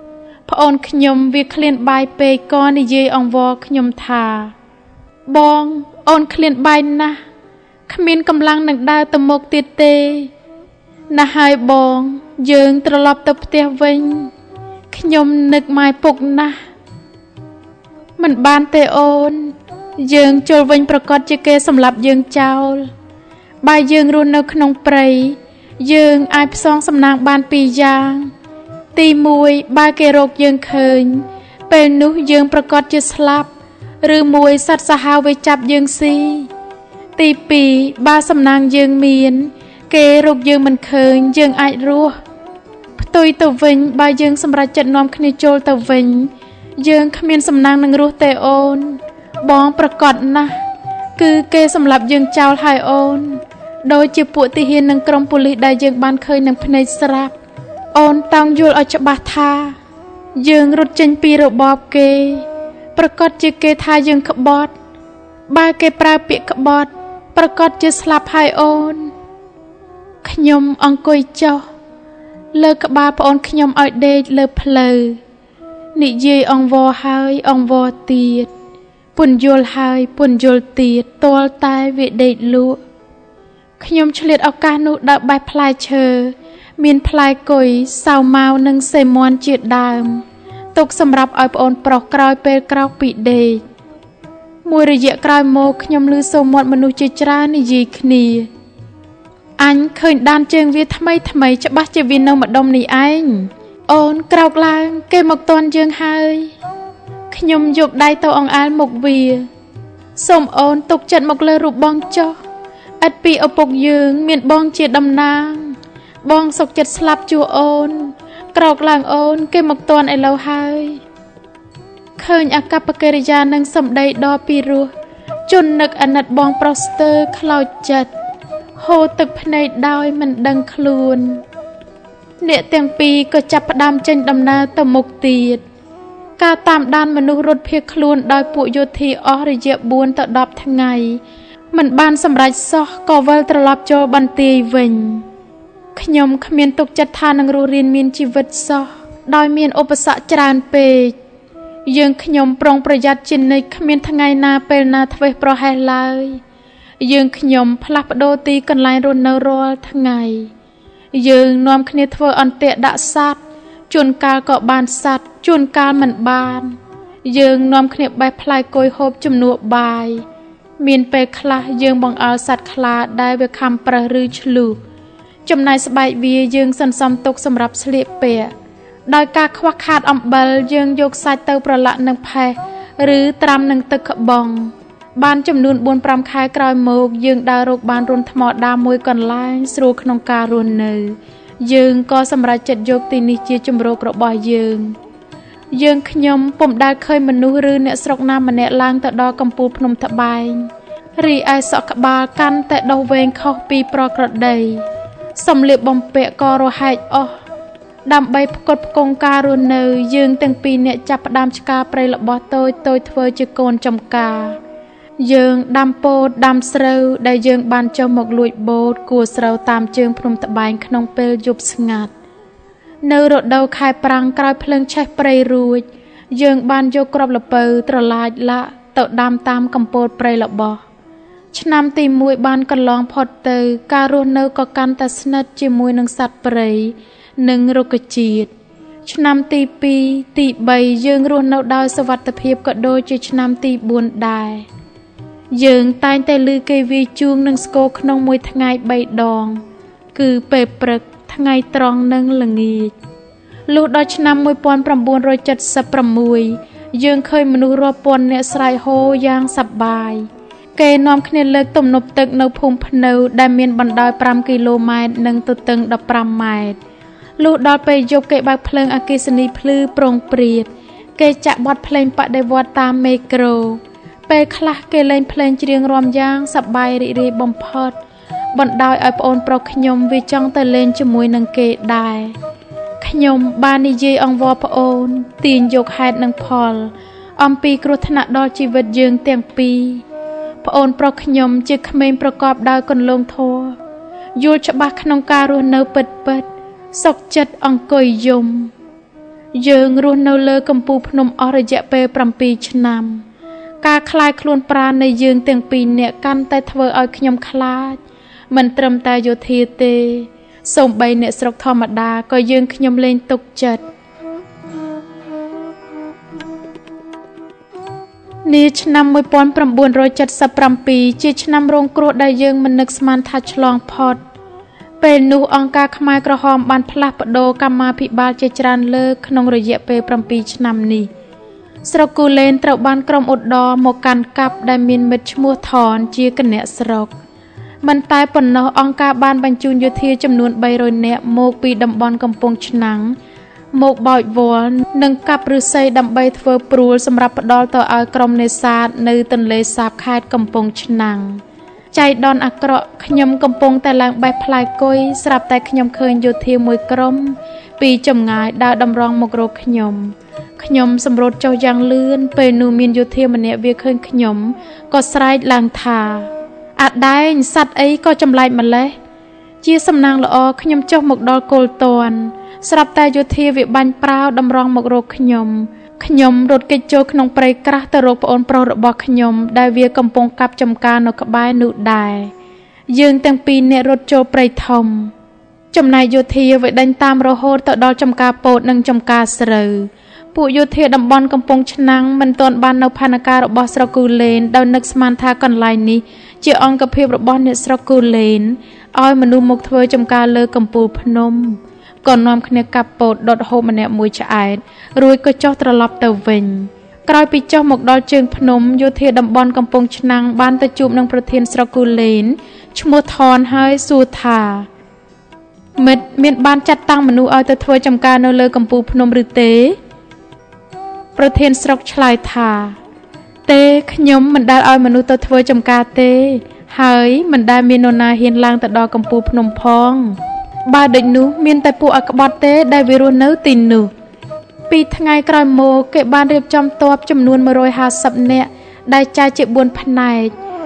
Speaker 1: ប្អូនខ្ញុំវាឃ្លានបាយពេកក៏និយាយអង្វរខ្ញុំថាបងអូនឃ្លានបាយណាស់គ្មានកម្លាំងនឹងដើរទៅមុខទៀតទេណាស់ហើយបងយើងត្រឡប់ទៅផ្ទះវិញខ្ញុំនឹកម៉ែពុកណាស់មិនបានទេអូនយើងជល់វិញប្រកាសជាគេសម្លាប់យើងចោលបើយើងរស់នៅក្នុងព្រៃយើងអាចផ្សងសំណាងបានពីរយ៉ាងទីមួយបើគេរកយើងឃើញពេលនោះយើងប្រកាសជាស្លាប់ឬមួយសត្វសាហាវវាចាប់យើងស៊ីទីពីរបើសំណាងយើងមានគេរកយើងមិនឃើញយើងអាចរស់ផ្ទុយទៅវិញបើយើងសម្រេចចិត្តនាំគ្នាចូលទៅវិញយើងគ្មានសំណាងនឹងរស់ទេអូនបងប្រកាសណាស់គឺគេសម្លាប់យើងចោលហើយអូនដោយជាពួកទាហាននិងក្រុមប៉ូលីសដែលយើងបានឃើញនឹងភ្នែកស្រាប់អូនតោងយល់ឲ្យច្បាស់ថាយើងរត់ចេញពីរបបគេប្រកាសជាគេថាយើងក្បត់បើគេប្រើពាក្យក្បត់ប្រកាសជាស្លាប់ហើយអូនខ្ញុំអង្គុយចុះលើក្បាលប្អូនខ្ញុំឲ្យដេកលើផ្លូវនិយាយអង្វរហើយអង្វរទៀតពន្យល់ហើយពន្យល់ទៀតទាល់តែវាដេកលក់ខ្ញុំឆ្លៀតឱកាសនោះដើរបេះផ្លែឈើមានផ្លែគុយសាវម៉ាវនិងសេមាន់ជាដើមទុកសម្រាប់ឲ្យប្អូនប្រុសក្រោយពេលក្រោកពីដេកមួយរយៈក្រោយមកខ្ញុំឮសូរមាត់មនុស្សជាច្រើននិយាយគ្នាអញឃើញដានជើងវាថ្មីថ្មីច្បាស់ជាវានៅម្ដុំនេះឯងអូនក្រោកឡើងគេមកតន់យើងហើយខ្ញុំយកដៃទៅអង្អែលមុខវាសូមអូនទុកចិត្តមកលើរូបបងចុះឥតពីឪពុកយើងមានបងជាតំណាងបងសុកចិត្តស្លាប់ជួអូនក្រោកឡើងអូនគេមកតន់ឥឡូវហើយឃើញអាកប្បកិរិយានិងសម្ដីដ៏ពីរោះជន់នឹកអាណិតបងប្រុសស្ទើរខ្លោចចិត្តហូរទឹកភ្នែកដោយមិនដឹងខ្លួនអ្នកទាំងពីរក៏ចាប់ផ្ដើមចេញដំណើរទៅមុខទៀតការតាមដានមនុស្សរត់ភៀសខ្លួនដោយពួកយោធាអស់រយៈបួនទៅដប់ថ្ងៃមិនបានសម្រេចសោះក៏វិលត្រឡប់ចូលបន្ទាយវិញខ្ញុំគ្មានទុកចិត្តថានឹងរស់រានមានជីវិតសោះដោយមានឧបសគ្គច្រើនពេកយើងខ្ញុំប្រុងប្រយ័ត្នជានិច្ចគ្មានថ្ងៃណាពេលណាធ្វេសប្រហែសឡើយយើងខ្ញុំផ្លាស់ប្ដូរទីកន្លែងរស់នៅរាល់ថ្ងៃយើងនាំគ្នាធ្វើអន្ទាក់ដាក់សត្វជួនកាលក៏បានសត្វជួនកាលមិនបានយើងនាំគ្នាបេះផ្លែគុយហូបជំនួសបាយមានពេលខ្លះយើងបង្អើលសត្វខ្លាដែលវាខំប្រឹសឬឆ្លុះចំណែកស្បែកវាយើងសន្សំទុកសម្រាប់ស្លៀកពាក់ដោយការខ្វះខាតអំបិលយើងយកសាច់ទៅប្រឡាក់នឹងផេះឬត្រាំនឹងទឹកក្បង់បានចំនួន បួនប្រាំ ខែក្រោយមកយើងដើររកបានរន្ធថ្មដាមួយកន្លែងស្រួលក្នុងការរស់នៅយើងក៏សម្រេចចិត្តយកទីនេះជាជំរករបស់យើងយើងខ្ញុំពុំដែលឃើញមនុស្សឬអ្នកស្រុកណាម្នាក់ឡើងទៅដល់កំពូលភ្នំត្បែងរីឯសក់ក្បាលកាន់តែដុសវែងខុសពីប្រក្រតីសម្លៀកបំពាក់ក៏រហែកអស់ដើម្បីផ្គត់ផ្គង់ការរស់នៅយើងទាំងពីរអ្នកចាប់ផ្ដើមឆ្ការព្រៃរបស់តូចតូចធ្វើជាកូនចំការយើងដាំពោតដាំស្រូវដែលយើងបានចុះមកលួចបូតគួរស្រូវតាមជើងភ្នំត្បែងក្នុងពេលយប់ស្ងាត់នៅរដូវខែប្រាំងក្រោយភ្លើងឆេះព្រៃរួចយើងបានយកគ្រាប់ល្ពៅត្រឡាចលាក់ទៅដាំតាមកំពូលព្រៃរបស់ឆ្នាំទីមួយបានកន្លងផុតទៅការរស់នៅក៏កាន់តែស្និទ្ធជាមួយនឹងសត្វព្រៃនិងរុក្ខជាតិឆ្នាំទីពីរទីបីយើងរស់នៅដោយសុវត្ថិភាពក៏ដូចជាឆ្នាំទីបួនដែរយើងតែងតែឮគេវាយជួងនឹងស្គរក្នុងមួយថ្ងៃបីដងគឺពេលព្រឹកថ្ងៃត្រង់និងល្ងាចលុះដល់ឆ្នាំmột nghìn chín trăm bảy mươi sáuយើងឃើញមនុស្សរាប់ពាន់នាក់ស្រែកហូយ៉ាងសប្បាយគេនាំគ្នាលើកទំនប់ទឹកនៅភូមិភ្នៅដែលមានបណ្ដោយប្រាំគីឡូម៉ែត្រនិងទទឹងដប់ប្រាំម៉ែត្រលុះដល់ពេលយប់គេបើកភ្លើងអគ្គិសនីភ្លឺប្រងព្រាតគេចាក់បទភ្លេងបដិវត្តតាមមេក្រូពេលខ្លះគេលេងភ្លេងច្រៀងរាំយ៉ាងសប្បាយរីករាយបំផុតបណ្ដោយឲ្យប្អូនប្រុសខ្ញុំវាចង់ទៅលេងជាមួយនឹងគេដែរខ្ញុំបាននិយាយអង្វរប្អូនទាញយកហេតុនិងផលអំពីគ្រោះថ្នាក់ដល់ជីវិតយើងទាំងពីរប្អូនប្រុសខ្ញុំជាក្មេងប្រកបដោយគន្លងធម៌យល់ច្បាស់ក្នុងការរស់នៅពិតពិតសុខចិត្តអង្គុយយំយើងរស់នៅលើកំពូលភ្នំអស់រយៈពេលប្រាំពីរឆ្នាំការคลายខ្លួនប្រាណនៃយើងទាំងពីរនាក់កាន់តែធ្វើឲ្យខ្ញុំខ្លាចមិនត្រឹមតែយោធាទេសូម្បីអ្នកស្រុកធម្មតាក៏យើងខ្ញុំលែងទុកចិត្តនាឆ្នាំmột nghìn chín trăm bảy mươi bảyជាឆ្នាំរងគ្រោះដែលយើងមិននឹកស្មានថាឆ្លងផុតពេលនោះអង្គការខ្មែរក្រហមបានផ្លាស់ប្ដូរកម្មាភិបាលជាច្រើនលើកក្នុងរយៈពេលប្រាំពីរឆ្នាំនេះស្រុកគូលែនត្រូវបានក្រុមឧត្តរមកកាន់កាប់ដែលមានមិត្តឈ្មោះថនជាគណៈស្រុកមិនតែប៉ុណ្ណោះអង្គការបានបញ្ជូនយោធាចំនួនបីរយនាក់មកពីតំបន់កំពង់ឆ្នាំងមកបោចវល់និងកាប់ឫស្សីដើម្បីធ្វើព្រួលសម្រាប់ផ្ដល់ទៅឲ្យក្រុមនេសាទនៅទន្លេសាបខេត្តកំពង់ឆ្នាំងចៃដន្យអាក្រក់ខ្ញុំកំពុងតែឡើងបេះផ្លែគុយស្រាប់តែខ្ញុំឃើញយោធាមួយក្រុមពីចម្ងាយដើរតម្រង់មករកខ្ញុំខ្ញុំសម្រុតចុះយ៉ាងលឿនពេលនោះមានយោធាម្នាក់វាឃើញខ្ញុំក៏ស្រែកឡើងថាអាដែងសัตว์អីក៏ចម្លែកម្លេះជាសំណាងល្អខ្ញុំចុះមកដល់គោលតនស្រាប់តែយោធាវាបាញ់ប្រាវតម្រង់មករកខ្ញុំខ្ញុំរត់គេចចូលក្នុងព្រៃក្រាស់ទៅរកប្អូនប្រុសរបស់ខ្ញុំដែលវាកំពុងកាប់ចំការនៅក្បែរនោះដែរយើងទាំងពីរនាក់រត់ចូលព្រៃធំចំណែកយោធាវាដេញតាមរហូតទៅដល់ចំការពោតនិងចំការស្រូវពួកយោធាតំបន់កំពង់ឆ្នាំងមិនទាន់បាននៅផែនការរបស់ស្រុកគូលែនដោយនឹកស្មានថាកន្លែងនេះជាអង្គភាពរបស់អ្នកស្រុកគូលែនឲ្យមនុស្សមកធ្វើចំការលើកំពូលភ្នំក៏នាំគ្នាកាប់ពោតដុតហូបម្នាក់មួយឆ្អែតរួចក៏ចុះត្រឡប់ទៅវិញក្រោយពីចុះមកដល់ជើងភ្នំយោធាតំបន់កំពង់ឆ្នាំងបានទៅជួបនឹងប្រធានស្រុកគូលែនឈ្មោះថនហើយសួរថាមិត្តមានបានចាត់តាំងមនុស្សឲ្យទៅធ្វើចំការនៅលើកំពូលភ្នំឬទេប្រធានស្រុកឆ្លើយថាទេខ្ញុំមិនដែលឲ្យមនុស្សទៅធ្វើចំការទេហើយមិនដែលមាននរណាហ៊ានឡើងទៅដល់កំពូលភ្នំផងបើដូចនោះមានតែពួកអក្បត់ទេដែលវារស់នៅទីនោះពីថ្ងៃក្រោយមកគេបានរៀបចំទ័ពចំនួនmột trăm hai mươiនាក់ដែលចែកជាបួនផ្នែក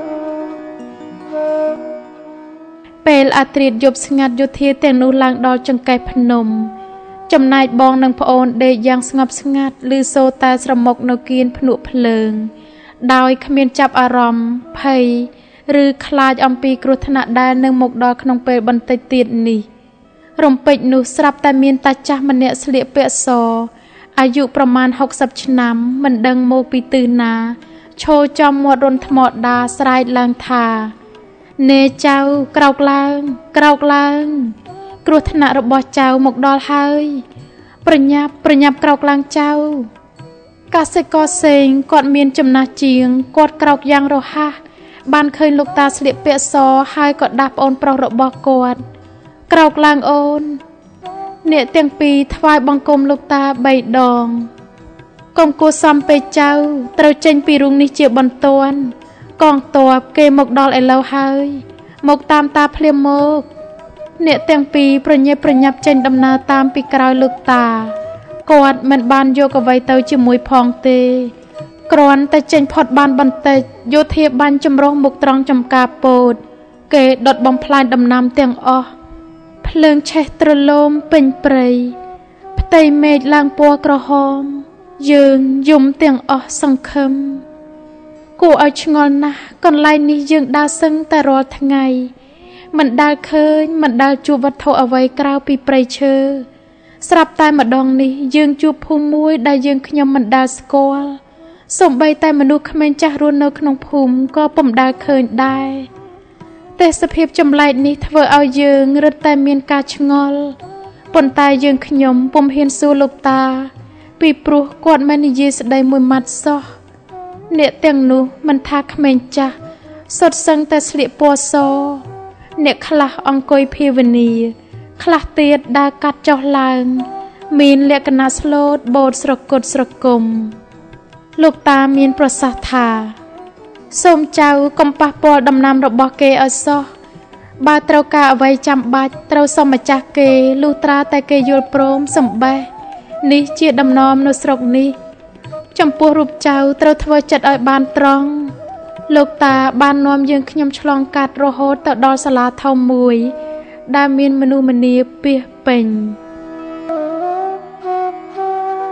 Speaker 1: ពេលអាត្រៀតយប់ស្ងាត់យោធាទាំងនោះឡើងដល់ចង្កេះភ្នំចំណែកបងនិងប្អូនដេកយ៉ាងស្ងប់ស្ងាត់ឮសូរតែស្រមុកនៅគៀនភ្នក់ភ្លើងដោយគ្មានចាប់អារម្មណ៍ភ័យឬខ្លាចអំពីគ្រោះថ្នាក់ដែលនឹងមកដល់ក្នុងពេលបន្តិចទៀតនេះរំពេចនោះស្រាប់តែមានតាចាស់ម្នាក់ស្លៀកពាក់សអាយុប្រមាណหกสิบឆ្នាំមិនដឹងមកពីទិសណាឈរចំមាត់រន្ធថ្មដាស្រែកឡើងថានេចៅក្រោកឡើងក្រោកឡើងគ្រោះថ្នាក់របស់ចៅមកដល់ហើយប្រញាប់ប្រញាប់ក្រោកឡើងចៅកសិករសេងគាត់មានចំណាស់ជាងគាត់ក្រោកយ៉ាងរហ័សបានឃើញលោកតាស្លៀកពាក់សហើយក៏ដាស់ប្អូនប្រុសរបស់គាត់ក្រោកឡើងអូនអ្នកទាំងពីរថ្វាយបង្គំលោកតាបីដងកុំគួរសំពេកចៅត្រូវចេញពីរូងនេះជាបន្ទាន់កងទ័ពគេមកដល់ឥឡូវហើយមកតាមតាភ្លាមមកអ្នកទាំងពីរប្រញាប់ប្រញាប់ចេញដំណើរតាមពីក្រោយលោកតាគាត់មិនបានយកអ្វីទៅជាមួយផងទេគ្រាន់តែចេញផុតបានបន្តិចយោធាបាញ់ចម្រុះមុខត្រង់ចំការពោតគេដុតបំផ្លាញដំណាំទាំងអស់ភ្លើងឆេះទ្រលោមពេញព្រៃផ្ទៃមេឃឡើងពណ៌ក្រហមយើងយំទាំងអស់សង្ឃឹមគួរឲ្យឆ្ងល់ណាស់កន្លែងនេះយើងដើរសឹងតែរាល់ថ្ងៃមិនដែលឃើញមិនដែលជួបវត្ថុអ្វីក្រៅពីព្រៃឈើស្រាប់តែម្ដងនេះយើងជួបភូមិមួយដែលយើងខ្ញុំមិនដែលស្គាល់សូម្បីតែមនុស្សក្មេងចាស់រស់នៅក្នុងភូមិក៏ពុំដែលឃើញដែរទេសភាពចម្លែកនេះធ្វើឲ្យយើងរឹតតែមានការឆ្ងល់ប៉ុន្តែយើងខ្ញុំពុំហ៊ានសួរលោកតាពីព្រោះគាត់មិននិយាយស្ដីមួយម៉ាត់សោះអ្នកទាំងនោះមិនថាក្មេងចាស់សុទ្ធសឹងតែស្លៀកពណ៌សអ្នកខ្លះអង្គុយភាវនាខ្លះទៀតដើរកាត់ចុះឡើងមានលក្ខណៈស្លូតបូតស្រគត់ស្រគំលោកតាមានប្រសាសន៍ថាសូមចៅកុំប៉ះពាល់ដំណាំរបស់គេឲ្យសោះបើត្រូវការអ្វីចាំបាច់ត្រូវសុំម្ចាស់គេលុះត្រាតែគេយល់ព្រមសម្បេះនេះជាដំណំនៅស្រុកនេះចំពោះរូបចៅត្រូវធ្វើចិត្តឲ្យបានត្រង់លោកតាបាននាំយើងខ្ញុំឆ្លងកាត់រហូតទៅដល់សាលាធំមួយដែលមានមនុស្សម្នាពាសពេញ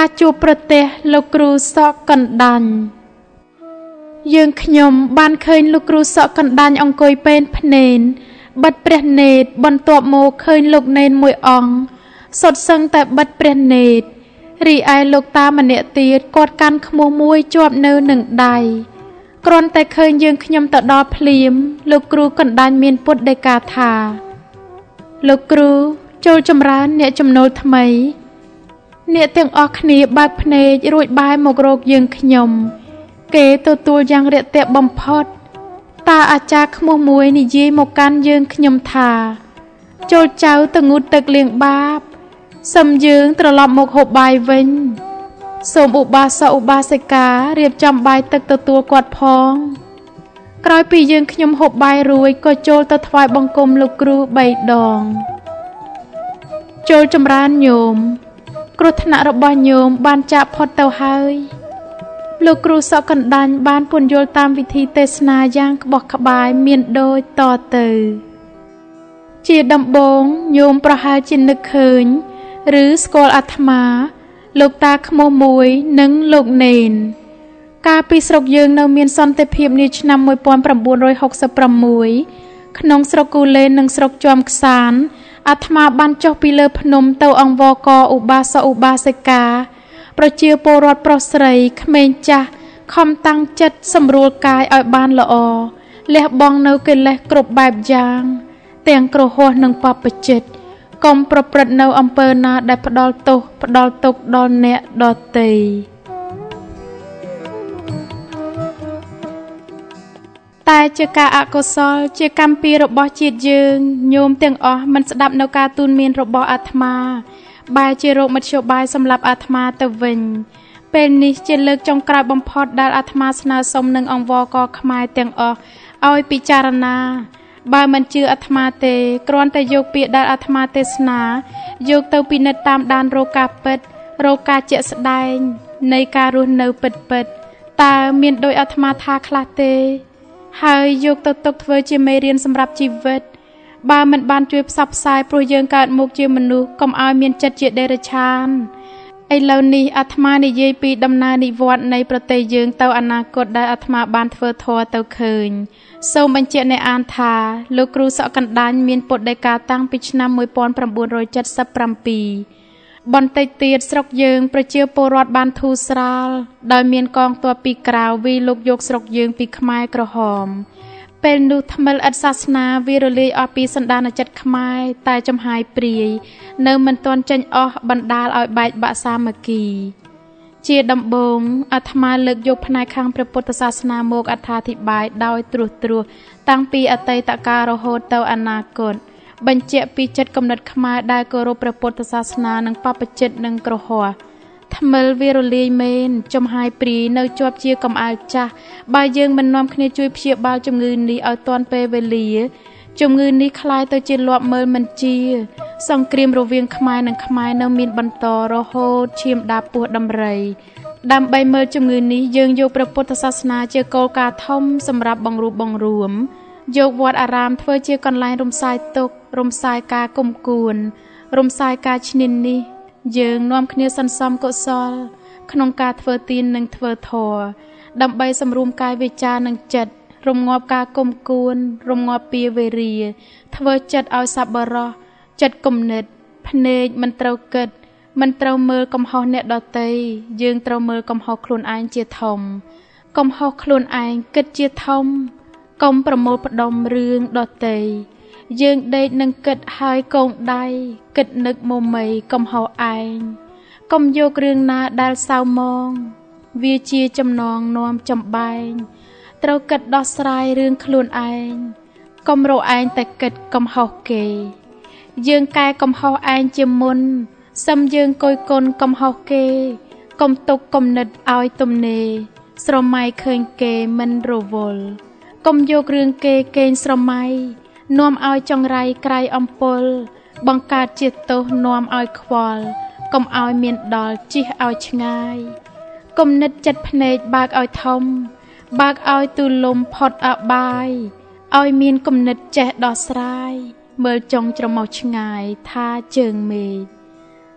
Speaker 1: ការជួបប្រទេសលោកគ្រូសក់កណ្ដាញ់យើងខ្ញុំបានឃើញលោកគ្រូសក់កណ្ដាញ់អង្គុយពេនភ្នែនបិទព្រះនេត្របន្ទាប់មកឃើញលោកនេនមួយអង្គសុទ្ធសឹងតែបិទព្រះនេត្ររីឯលោកតាម្នាក់ទៀតគាត់កាន់ឃ្មោះមួយជាប់នៅនឹងដៃគ្រាន់តែឃើញយើងខ្ញុំទៅដល់ភ្លាមលោកគ្រូកណ្ដាញ់មានពុទ្ធដីកាថាលោកគ្រូចូលចម្រើនអ្នកចំណូលថ្មីអ្នកទាំងអស់គ្នាបើកភ្នែករួចបែរមករកយើងខ្ញុំគេទទួលយ៉ាងរាក់ទាក់បំផុតតាអាចារ្យឃ្មោះមួយនិយាយមកកាន់យើងខ្ញុំថាចូលចៅទៅងូតទឹកលាងបាបសឹមយើងត្រឡប់មកហូបបាយវិញសូមឧបាសកឧបាសិការៀបចំបាយទឹកទទួលគាត់ផងក្រោយពីយើងខ្ញុំហូបបាយរួចក៏ចូលទៅថ្វាយបង្គំលោកគ្រូបីដងចូលចម្រើនញោមគ្រោះថ្នាក់របស់ញោមបានចាកផុតទៅហើយលោកគ្រូសក់កណ្ដាញ់បានពន្យល់តាមវិធីទេសនាយ៉ាងក្បោះក្បាយមានដូចតទៅជាដំបូងញោមប្រហែលជានឹកឃើញឬស្គាល់អាត្មាលោកតាឃ្មោះមួយនិងលោកនេនកាលពីស្រុកយើងនៅមានសន្តិភាពនាឆ្នាំmột nghìn chín trăm sáu mươi sáuក្នុងស្រុកគូលែននិងស្រុកជាំខ្សានអាត្មាបានចុះពីលើភ្នំទៅអង្វរកឧបាសកឧបាសិកាប្រជាពលរដ្ឋប្រុសស្រីក្មេងចាស់ខំតាំងចិត្តសម្រួលកាយឲ្យបានល្អលះបង់នៅកិលេសគ្រប់បែបយ៉ាងទាំងគ្រហស្ថនិងបព្វជិតកុំប្រព្រឹត្តនៅអំពើណាដែលផ្ដាល់ទោសផ្ដាល់ទុក្ខដល់អ្នកដទៃតែជាការអកុសលជាកម្មពីរបស់ជាតិយើងញោមទាំងអស់មិនស្ដាប់នៅការទូន្មានរបស់អាត្មាបែរជារោគមធ្យោបាយសម្រាប់អាត្មាទៅវិញពេលនេះជាលើកចុងក្រោយបំផុតដែលអាត្មាស្នើសុំនឹងអង្វរកខ្មែរទាំងអស់ឲ្យពិចារណាបើមិនជឿអាត្មាទេគ្រាន់តែយកពាក្យដែលអាត្មាទេសនាយកទៅពិនិត្យតាមដានរកការពិតរកការជាក់ស្ដែងនៃការរស់នៅពិតពិតតើមានដោយអាត្មាថាខ្លះទេហើយយកទៅទុកធ្វើជាមេរៀនសម្រាប់ជីវិតបើមិនបានជួយផ្សព្វផ្សាយព្រោះយើងកើតមកជាមនុស្សកុំឲ្យមានចិត្តជាដេរឆានឥឡូវនេះអាត្មានិយាយពីដំណើរនិវត្តន៍នៃប្រទេសយើងទៅអនាគតដែលអាត្មាបានធ្វើធម៌ទៅឃើញសូមបញ្ជាក់អ្នកអានថាលោកគ្រូសក់កណ្ដាញ់មានពុទ្ធដីកាតាំងពីឆ្នាំmột nghìn chín trăm bảy mươi bảyបន្តិចទៀតស្រុកយើងប្រជាពលរដ្ឋបានធូរស្រាលដោយមានកងទ័ពពីក្រៅវាយលុកយកស្រុកយើងពីខ្មែរក្រហមពេលនោះថ្មិលឥតសាសនាវារលាយអស់ពីសន្តានចិត្តខ្មែរតែចំហាយព្រាយនៅមិនទាន់ចេញអស់បណ្ដាលឲ្យបែកបាក់សាមគ្គីជាដំបូងអាត្មាលើកយកផ្នែកខាងព្រះពុទ្ធសាសនាមកអត្ថាធិប្បាយដោយត្រួសត្រាសតាំងពីអតីតកាលរហូតទៅអនាគតបញ្ជាក់ពីចិត្តគំនិតខ្មែរដែលគោរពព្រះពុទ្ធសាសនានិងបព្វជិតនិងក្រហមថ្មិលវារលាយមែនចំហាយព្រាយនៅជាប់ជាកំអើលចាស់បើយើងមិននាំគ្នាជួយព្យាបាលជំងឺនេះឲ្យទាន់ពេលវេលាជំងឺនេះคล้ายទៅជាលាប់មើលមិនជាសង្គ្រាមរវាងខ្មែរនិងខ្មែរនៅមានបន្តរហូតឈាមដាបពោះដំរីដើម្បីមើលជំងឺនេះយើងយកព្រះពុទ្ធសាសនាជាគោលការណ៍ធំសម្រាប់បង្រួបបង្រួមយកវត្តអារាមធ្វើជាកន្លែងរំសាយទុក្ខរំសាយការគុំគួនរំសាយការឈ្នានីសយើងនាំគ្នាសន្សំកុសលក្នុងការធ្វើទាននិងធ្វើធម៌ដើម្បីសម្រួមកាយវាចានិងចិត្តរំងាប់ការគុំគួនរំងាប់ពៀវេរាធ្វើចិត្តឲ្យសប្បុរសចិត្តគំនិតភ្នែកមិនត្រូវគិតមិនត្រូវមើលកំហុសអ្នកដទៃយើងត្រូវមើលកំហុសខ្លួនឯងជាធំកំហុសខ្លួនឯងគិតជាធំកុំប្រមូលផ្ដុំរឿងដទៃយើងដេកនឹងគិតហើយកងដៃគិតនឹកមុំមីកំហុសឯងកុំយករឿងណាដែលសៅមងវាជាចំណងនាំចំបែងត្រូវគិតដោះស្រាយរឿងខ្លួនឯងកុំរកឯងតែគិតកំហុសគេយើងកែកំហុសឯងជាមុនសឹមយើងគយគុណកំហុសគេកុំទុកគំនិតឲ្យទំនេរស្រមៃឃើញគេមិនរវល់កុំយករឿងគេកេងស្រមៃនាំឲ្យចង្រៃក្រៃអំពុលបង្កើតជាទោសនាំឲ្យខ្វល់កុំឲ្យមានដល់ជិះឲ្យឆ្ងាយគំនិតចិត្តភ្នែកបើកឲ្យធំបើកឲ្យទូលំផុតអបាយឲ្យមានគំនិតចេះដោះស្រាយមើលចុងច្រមុះឆ្ងាយថាជើងមេឃ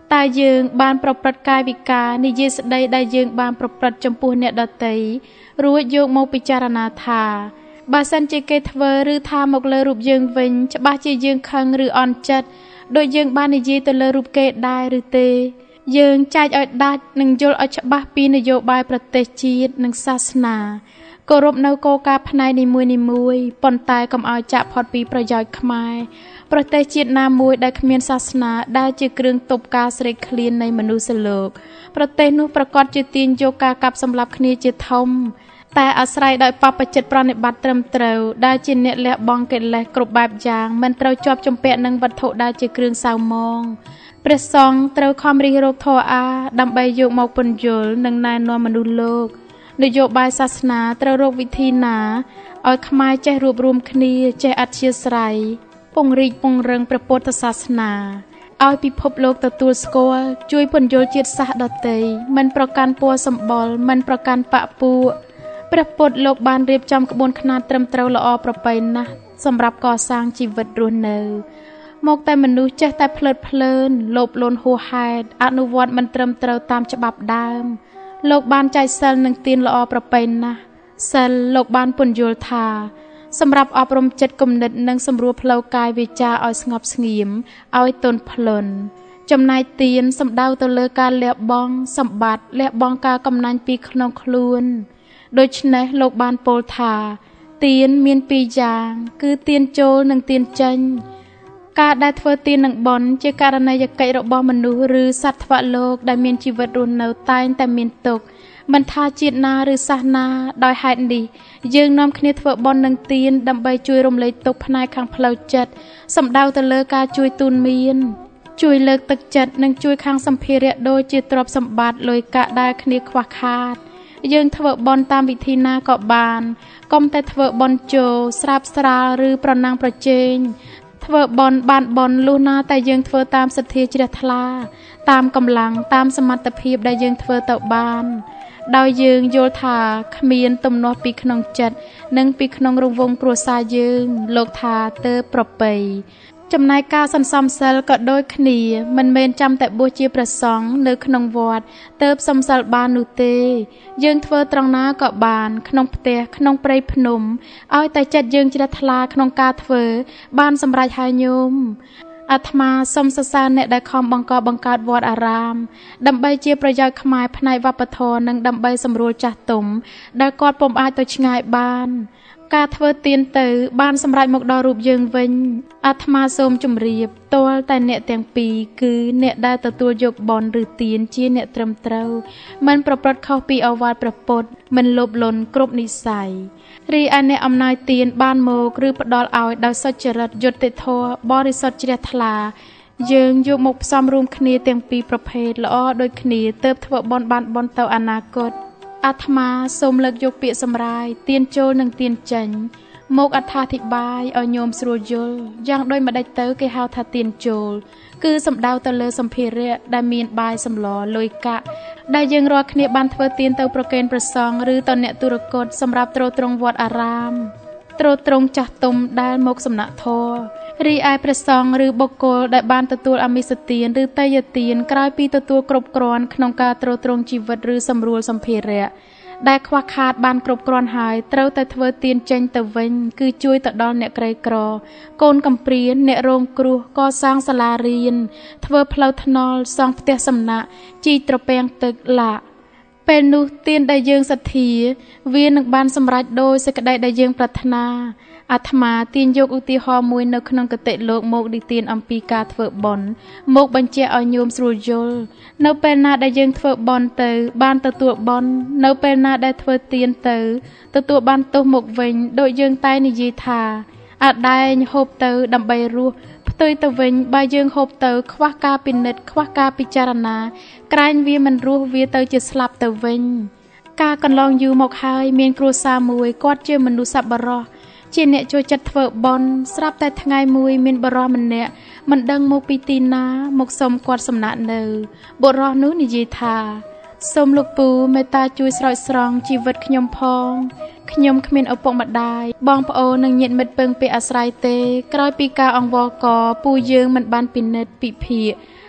Speaker 1: តែយើងបានប្រព្រឹត្តកាយវិការនិយាយស្ដីដែលយើងបានប្រព្រឹត្តចំពោះអ្នកដទៃរួចយកមកពិចារណាថាបើសិនជាគេធ្វើឬថាមកលើរូបយើងវិញច្បាស់ជាយើងខឹងឬអន់ចិត្តដោយយើងបាននិយាយទៅលើរូបគេដែរឬទេយើងចែកឲ្យដាច់និងយល់ឲ្យច្បាស់ពីនយោបាយប្រទេសជាតិនិងសាសនាគោរពនៅគោលការណ៍ផ្នែកនីមួយៗប៉ុន្តែកុំឲ្យចាក់ផុតពីប្រយោជន៍ខ្មែរប្រទេសជាតិណាមួយដែលគ្មានសាសនាដែលជាគ្រឿងទប់ការស្រេកឃ្លាននៃមនុស្សលោកប្រទេសនោះប្រកាសជាទាញយកការកាប់សម្លាប់គ្នាជាធំតែអាស្រ័យដោយបព្វជិតប្រណិប័តត្រឹមត្រូវដែលជាអ្នកលះបង់កិលេសគ្រប់បែបយ៉ាងមិនត្រូវជាប់ជំពាក់នឹងវត្ថុដែលជាគ្រឿងសៅមងព្រះសង្ឃត្រូវខំរិះរកធម៌អាដើម្បីយកមកពន្យល់និងណែនាំមនុស្សលោកនយោបាយសាសនាត្រូវរកវិធីណាឲ្យខ្មែរចេះរួបរวมគ្នាចេះអធ្យាស្រ័យពង្រីកពង្រឹងព្រះពុទ្ធសាសនាឲ្យពិភពលោកទទួលស្គាល់ជួយពន្យល់ជាតិសាសន៍ដទៃមិនប្រកាន់ពណ៌សម្បុរមិនប្រកាន់បព្វពួកព្រះពុទ្ធលោកបានរៀបចំក្បួនខ្នាតត្រឹមត្រូវល្អប្រពៃណាស់សម្រាប់កសាងជីវិតរស់នៅមកតែមនុស្សចេះតែភ្លើតភ្លើនលោភលន់ហួសហេតុអនុវត្តមិនត្រឹមត្រូវតាមច្បាប់ដើមលោកបានចែកសិលនិងទានល្អប្រពៃណាស់សិលលោកបានពន្យល់ថាសម្រាប់អប់រំចិត្តគំនិតនិងសម្រួលផ្លូវកាយវាចាឲ្យស្ងប់ស្ងៀមឲ្យទន់ភ្លន់ចំណែកទានសំដៅទៅលើការលះបង់សម្បត្តិលះបង់ការកំណាញ់ពីក្នុងខ្លួនដូច្នេះលោកបានពោលថាទានមានពីរយ៉ាងគឺទានចូលនិងទានចេញការដែលធ្វើទាននឹងបុណ្យជាករណីយកិច្ចរបស់មនុស្សឬសត្វថ្វលោកដែលមានជីវិតរស់នៅតែងតែមានទុក្ខមិនថាជាតិណាឬសាសនាដោយហេតុនេះយើងនាំគ្នាធ្វើបុណ្យនឹងទានដើម្បីជួយរំលែកទុក្ខផ្នែកខាងផ្លូវចិត្តសំដៅទៅលើការជួយទូនមានជួយលើកទឹកចិត្តនិងជួយខាងសម្ភារៈដូចជាទ្រព្យសម្បត្តិលុយកាក់ដែលគ្នាខ្វះខាតយើងធ្វើបុណ្យតាមវិធីណាក៏បានកុំតែធ្វើបុណ្យចូលស្រាប់ស្រាលឬប្រណាំងប្រជែងធ្វើបុណ្យបានបុណ្យលុះណាតែយើងធ្វើតាមសទ្ធាជ្រះថ្លាតាមកម្លាំងតាមសមត្ថភាពដែលយើងធ្វើទៅបានដោយយើងយល់ថាគ្មានទំនាស់ពីក្នុងចិត្តនិងពីក្នុងរង្វង់គ្រួសារយើងលោកថាទើបប្រពៃចំណែកការសន្សំសិលក៏ដូចគ្នាមិនមែនចាំតែបួសជាព្រះសង្ឃនៅក្នុងវត្តទើបសំសិលបាននោះទេយើងធ្វើត្រង់ណាក៏បានក្នុងផ្ទះក្នុងព្រៃភ្នំឲ្យតែចិត្តយើងជ្រះថ្លាក្នុងការធ្វើបានសម្រេចហើយញោមអាត្មាសូមសរសើរអ្នកដែលខំបង្កបង្កើតវត្តអារាមដើម្បីជាប្រយោជន៍ខ្មែរផ្នែកវប្បធម៌និងដើម្បីសម្រួលចាស់ទុំដែលគាត់ពុំអាចទៅឆ្ងាយបានការធ្វើទានទៅបានសម្រេចមកដល់រូបយើងវិញអាត្មាសូមជម្រាបទាល់តែអ្នកទាំងពីរគឺអ្នកដែលទទួលយកបុណ្យឬទានជាអ្នកត្រឹមត្រូវមិនប្រព្រឹត្តខុសពីឱវាទព្រះពុទ្ធមិនលោភលន់គ្រប់និស្ស័យរីឯអ្នកអំណាចទានបានមកឬផ្ដល់ឲ្យដោយសុចរិតយុត្តិធម៌បរិសុទ្ធជ្រះថ្លាយើងយកមកផ្សំរួមគ្នាទាំងពីរប្រភេទល្អដូចគ្នាទើបធ្វើបុណ្យបានបុណ្យទៅអនាគតអាត្មាសូមលើកយកពាក្យសម្រាយទានចូលនិងទានចេញមកអត្ថាធិប្បាយឲ្យញោមស្រួលយល់យ៉ាងដូចម្ដេចទៅគេហៅថាទានចូលគឺសំដៅទៅលើសម្ភារៈដែលមានបាយសម្លលុយកាក់ដែលយើងរាល់គ្នាបានធ្វើទានទៅប្រគេនព្រះសង្ឃឬទៅអ្នកទុរគតសម្រាប់ទ្រទ្រង់វត្តអារាមទ្រទ្រង់ចាស់ទុំដែលមកសំណាក់ធម៌រីឯព្រះសង្ឃឬបុគ្គលដែលបានទទួលអមិសទានឬតេយ្យទានក្រោយពីទទួលគ្រប់គ្រាន់ក្នុងការទ្រទ្រង់ជីវិតឬសម្រួលសម្ភារៈដែលខ្វះខាតបានគ្រប់គ្រាន់ហើយត្រូវតែធ្វើទានចេញទៅវិញគឺជួយទៅដល់អ្នកក្រីក្រកូនកំព្រាអ្នករងគ្រោះកសាងសាលារៀនធ្វើផ្លូវថ្នល់សង់ផ្ទះសំណាក់ជីកត្រពាំងទឹកឡាពេលនោះទានដែលយើងសទ្ធាវានឹងបានសម្រេចដោយសេចក្តីដែលយើងប្រាថ្នាអាត្មាទាញយកឧទាហរណ៍មួយនៅក្នុងគតិលោកមកនិទានអំពីការធ្វើបុណ្យមកបញ្ជាក់ឲ្យញោមស្រួលយល់នៅពេលណាដែលយើងធ្វើបុណ្យទៅបានទទួលបុណ្យនៅពេលណាដែលធ្វើទានទៅទទួលបានទោសមកវិញដូចយើងតែនិយាយថាអាដែងហូបទៅដើម្បីរស់ផ្ទុយទៅវិញបើយើងហូបទៅខ្វះការពិនិត្យខ្វះការពិចារណាក្រែងវាមិនរស់វាទៅជាស្លាប់ទៅវិញការកន្លងយូរមកហើយមានគ្រួសារមួយគាត់ជាមនុស្សសប្បុរសជាអ្នកចូលចិត្តធ្វើបុណ្យស្រាប់តែថ្ងៃមួយមានបុរសម្នាក់មិនដឹងមកពីទីណាមកសុំគាត់សំណាក់នៅបុរសនោះនិយាយថាសូមលោកពូមេត្តាជួយស្រោចស្រង់ជីវិតខ្ញុំផងខ្ញុំគ្មានឪពុកម្ដាយបងប្អូននិងញាតិមិត្តពឹងពាក់អាស្រ័យទេក្រោយពីការអង្វរករពូយើងមិនបានពិនិត្យពិភាក្សា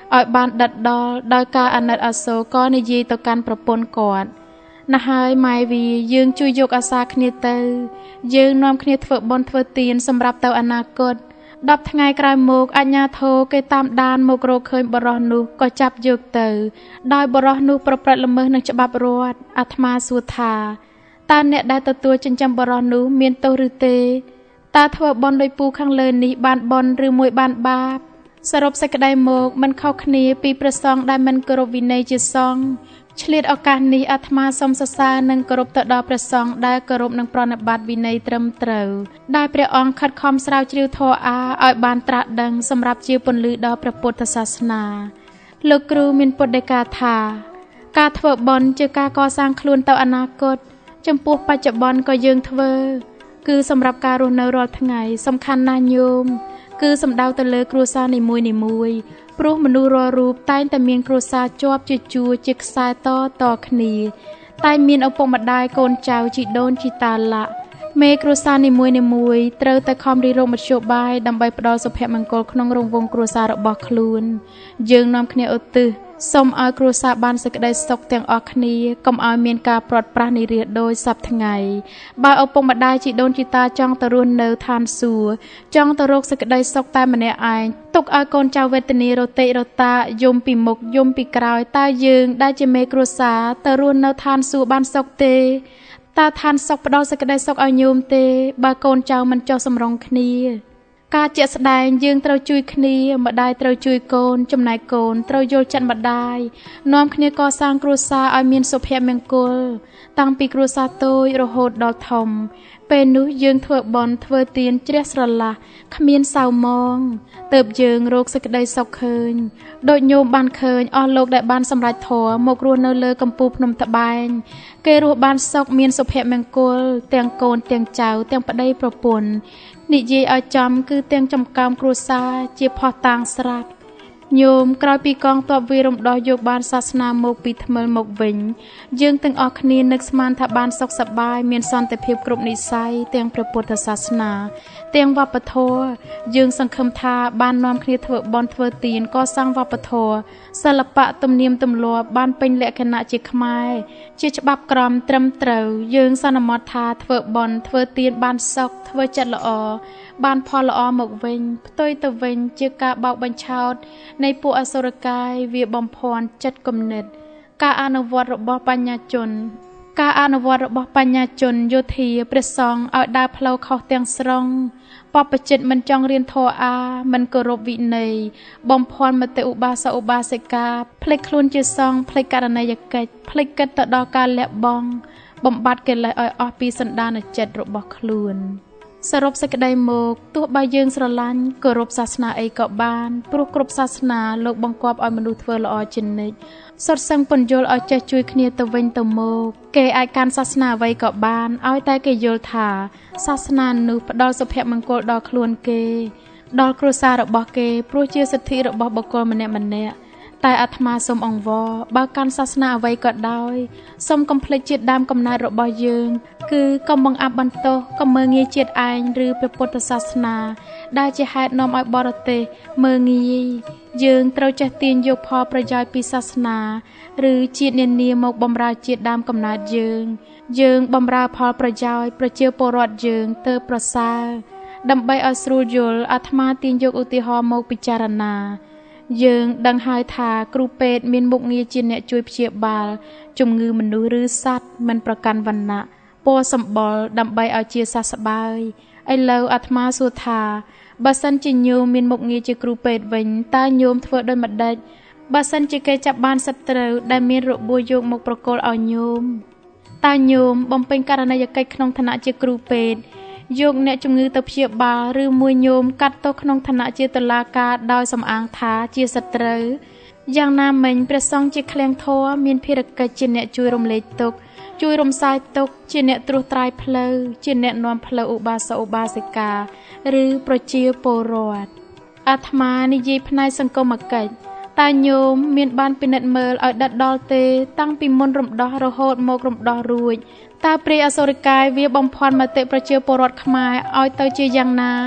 Speaker 1: ឲ្យបានដិតដល់ដោយការអាណិតអាសូរក៏និយាយទៅកាន់ប្រពន្ធគាត់ណាស់ហើយម៉ែវាយើងជួយយកអាសាគ្នាទៅយើងនាំគ្នាធ្វើបុណ្យធ្វើទានសម្រាប់ទៅអនាគតដប់ថ្ងៃក្រោយមកអាជ្ញាធរគេតាមដានមករកឃើញបរិសនោះក៏ចាប់យកទៅដោយបរិសនោះប្រព្រឹត្តល្មើសនឹងច្បាប់រដ្ឋអាត្មាសួរថាតើអ្នកដែលទទួលចិញ្ចឹមបរិសនោះមានទោសឬទេតើធ្វើបុណ្យដោយពូខាងលើនេះបានបុណ្យឬមួយបានបាបសរុបសេចក្តីមកមិនខុសគ្នាពីព្រះសង្ឃដែលមិនគោរពវិន័យជាសង្ឃឆ្លៀតឱកាសនេះអាត្មាសូមសរសើរនិងគោរពទៅដល់ព្រះសង្ឃដែលគោរពនិងប្រណិប័តវិន័យត្រឹមត្រូវដែលព្រះអង្គខិតខំស្រាវជ្រាវធម៌អាឲ្យបានត្រាស់ដឹងសម្រាប់ជាពន្លឺដល់ព្រះពុទ្ធសាសនាលោកគ្រូមានពុទ្ធដីកាថាការធ្វើបុណ្យជាការកសាងខ្លួនទៅអនាគតចំពោះបច្ចុប្បន្នក៏យើងធ្វើគឺសម្រាប់ការរស់នៅរាល់ថ្ងៃសំខាន់ណាស់ញោមគឺសំដៅទៅលើគ្រួសារនីមួយៗព្រោះមនុស្សរាល់រូបតែងតែមានគ្រួសារជាប់ជាជួរជាខ្សែតតគ្នាតែមានឪពុកម្ដាយកូនចៅជីដូនជីតាឡាក់មេគ្រួសារនីមួយៗត្រូវតែខំរិះរកមធ្យោបាយដើម្បីផ្ដល់សុភមង្គលក្នុងរង្វង់គ្រួសាររបស់ខ្លួនយើងនាំគ្នាឧទ្ទិសសូមឲ្យគ្រួសារបានសេចក្តីសុខទាំងអស់គ្នាកុំឲ្យមានការព្រាត់ប្រាសនិរាសដោយសពថ្ងៃបើឪពុកម្ដាយជីដូនជីតាចង់ទៅរស់នៅឋានសួគ៌ចង់ទៅរកសេចក្តីសុខតែម្នាក់ឯងទុកឲ្យកូនចៅវេទនារតិរតាយំពីមុខយំពីក្រោយតើយើងដែលជាមេគ្រួសារទៅរស់នៅឋានសួគ៌បានសុខទេតើឋានសុខផ្ដល់សេចក្តីសុខឲ្យញោមទេបើកូនចៅមិនចុះសម្រុងគ្នាការជាក់ស្ដែងយើងត្រូវជួយគ្នាម្ដាយត្រូវជួយកូនចំណែកកូនត្រូវយល់ចិត្តម្ដាយនាំគ្នាកសាងគ្រួសារឲ្យមានសុភមង្គលតាំងពីគ្រួសារតូចរហូតដល់ធំពេលនោះយើងធ្វើបុណ្យធ្វើទានជ្រះស្រឡះគ្មានសៅមងទើបយើងរកសេចក្តីសុខឃើញដូចញោមបានឃើញអស់លោកដែលបានសម្រេចធម៌មករស់នៅលើកំពូលភ្នំត្បែងគេរស់បានសុខមានសុភមង្គលទាំងកូនទាំងចៅទាំងប្តីប្រពន្ធនិយាយឲ្យចំគឺទាំងចំកើមគ្រួសារជាផោះតាងស្រាប់ញោមក្រោយពីកងទ័ពវារំដោះយកបានសាសនាមកពីថ្មិលមកវិញយើងទាំងអស់គ្នានឹកស្មានថាបានសុខសប្បាយមានសន្តិភាពគ្រប់និស្ស័យទាំងព្រះពុទ្ធសាសនាទាំងវប្បធម៌យើងសង្ឃឹមថាបាននាំគ្នាធ្វើបុណ្យធ្វើទានកសាងវប្បធម៌សិល្បៈទំនៀមទម្លាប់បានពេញលក្ខណៈជាខ្មែរជាច្បាប់ក្រមត្រឹមត្រូវយើងសន្មតថាធ្វើបុណ្យធ្វើទានបានសុខធ្វើចិត្តល្អបានផលល្អមកវិញផ្ទុយទៅវិញជាការបោកបញ្ឆោតនៃពួកអសុរកាយវាបំភាន់ចិត្តគំនិតការអនុវត្តរបស់បញ្ញាជនការអនុវត្តរបស់បញ្ញាជនយោធាព្រះសង្ឃឲ្យដើរផ្លូវខុសទាំងស្រុងបព្វជិតមិនចង់រៀនធម៌អាមិនគោរពវិន័យបំភាន់មតិឧបាសកឧបាសិកាភ្លេចខ្លួនជាសង្ឃភ្លេចករណីយកិច្ចភ្លេចគិតទៅដល់ការលះបង់បំបត្តិកិលេសឲ្យអស់ពីសន្តានចិត្តរបស់ខ្លួនសរុបសេចក្តីមកទោះបីយើងស្រឡាញ់គោរពសាសនាអីក៏បានព្រោះគ្រប់សាសនាលោកបង្គាប់ឲ្យមនុស្សធ្វើល្អជានិច្ចសុទ្ធសឹងពន្យល់ឲ្យចេះជួយគ្នាទៅវិញទៅមកគេអាចកាន់សាសនាអ្វីក៏បានឲ្យតែគេយល់ថាសាសនានោះផ្ដល់សុភមង្គលដល់ខ្លួនគេដល់គ្រួសាររបស់គេព្រោះជាសិទ្ធិរបស់បុគ្គលម្នាក់ម្នាក់តែអាត្មាសូមអង្វរបើកាន់សាសនាអ្វីក៏ដោយសូមកុំភ្លេចជាតិដើមកំណើតរបស់យើងគឺកុំបង្អាប់បន្ទោសកុំមើលងាយជាតិឯងឬព្រះពុទ្ធសាសនាដែលជាហេតុនាំឲ្យបរទេសមើលងាយយើងត្រូវចេះទាញយកផលប្រយោជន៍ពីសាសនាឬជាតិនានាមកបម្រើជាតិដើមកំណើតយើងយើងបម្រើផលប្រយោជន៍ប្រជាពលរដ្ឋយើងទើបប្រសើរដើម្បីឲ្យស្រួលយល់អាត្មាទាញយកឧទាហរណ៍មកពិចារណាយើងដឹងហើយថាគ្រូពេទ្យមានមុខងារជាអ្នកជួយព្យាបាលជំងឺមនុស្សឬសត្វមិនប្រកាន់វណ្ណៈពណ៌សម្បុរដើម្បីឲ្យជាសះស្បើយឥឡូវអាត្មាសួរថាបើសិនជាញោមមានមុខងារជាគ្រូពេទ្យវិញតើញោមធ្វើដូចម្ដេចបើសិនជាគេចាប់បានសត្រូវដែលមានរបួសយកមកប្រគល់ឲ្យញោមតើញោមបំពេញករណីយកិច្ចក្នុងឋានៈជាគ្រូពេទ្យយកអ្នកជំងឺទៅព្យាបាលឬមួយញោមកាត់ទោសក្នុងឋានៈជាតុលាការដោយសំអាងថាជាសត្រូវយ៉ាងណាមិញព្រះសង្ឃជាឃ្លាំងធម៌មានភារកិច្ចជាអ្នកជួយរំលែកទុក្ខជួយរំសាយទុក្ខជាអ្នកត្រួសត្រាយផ្លូវជាអ្នកនាំផ្លូវឧបាសកឧបាសិកាឬប្រជាពលរដ្ឋអាត្មានិយាយផ្នែកសង្គមកិច្ចតើញោមមានបានពិនិត្យមើលឲ្យដិតដល់ទេតាំងពីមុនរំដោះរហូតមករំដោះរួចតើព្រាយអសុរកាយវាបំភាន់មតិប្រជាពលរដ្ឋខ្មែរឲ្យទៅជាយ៉ាងណា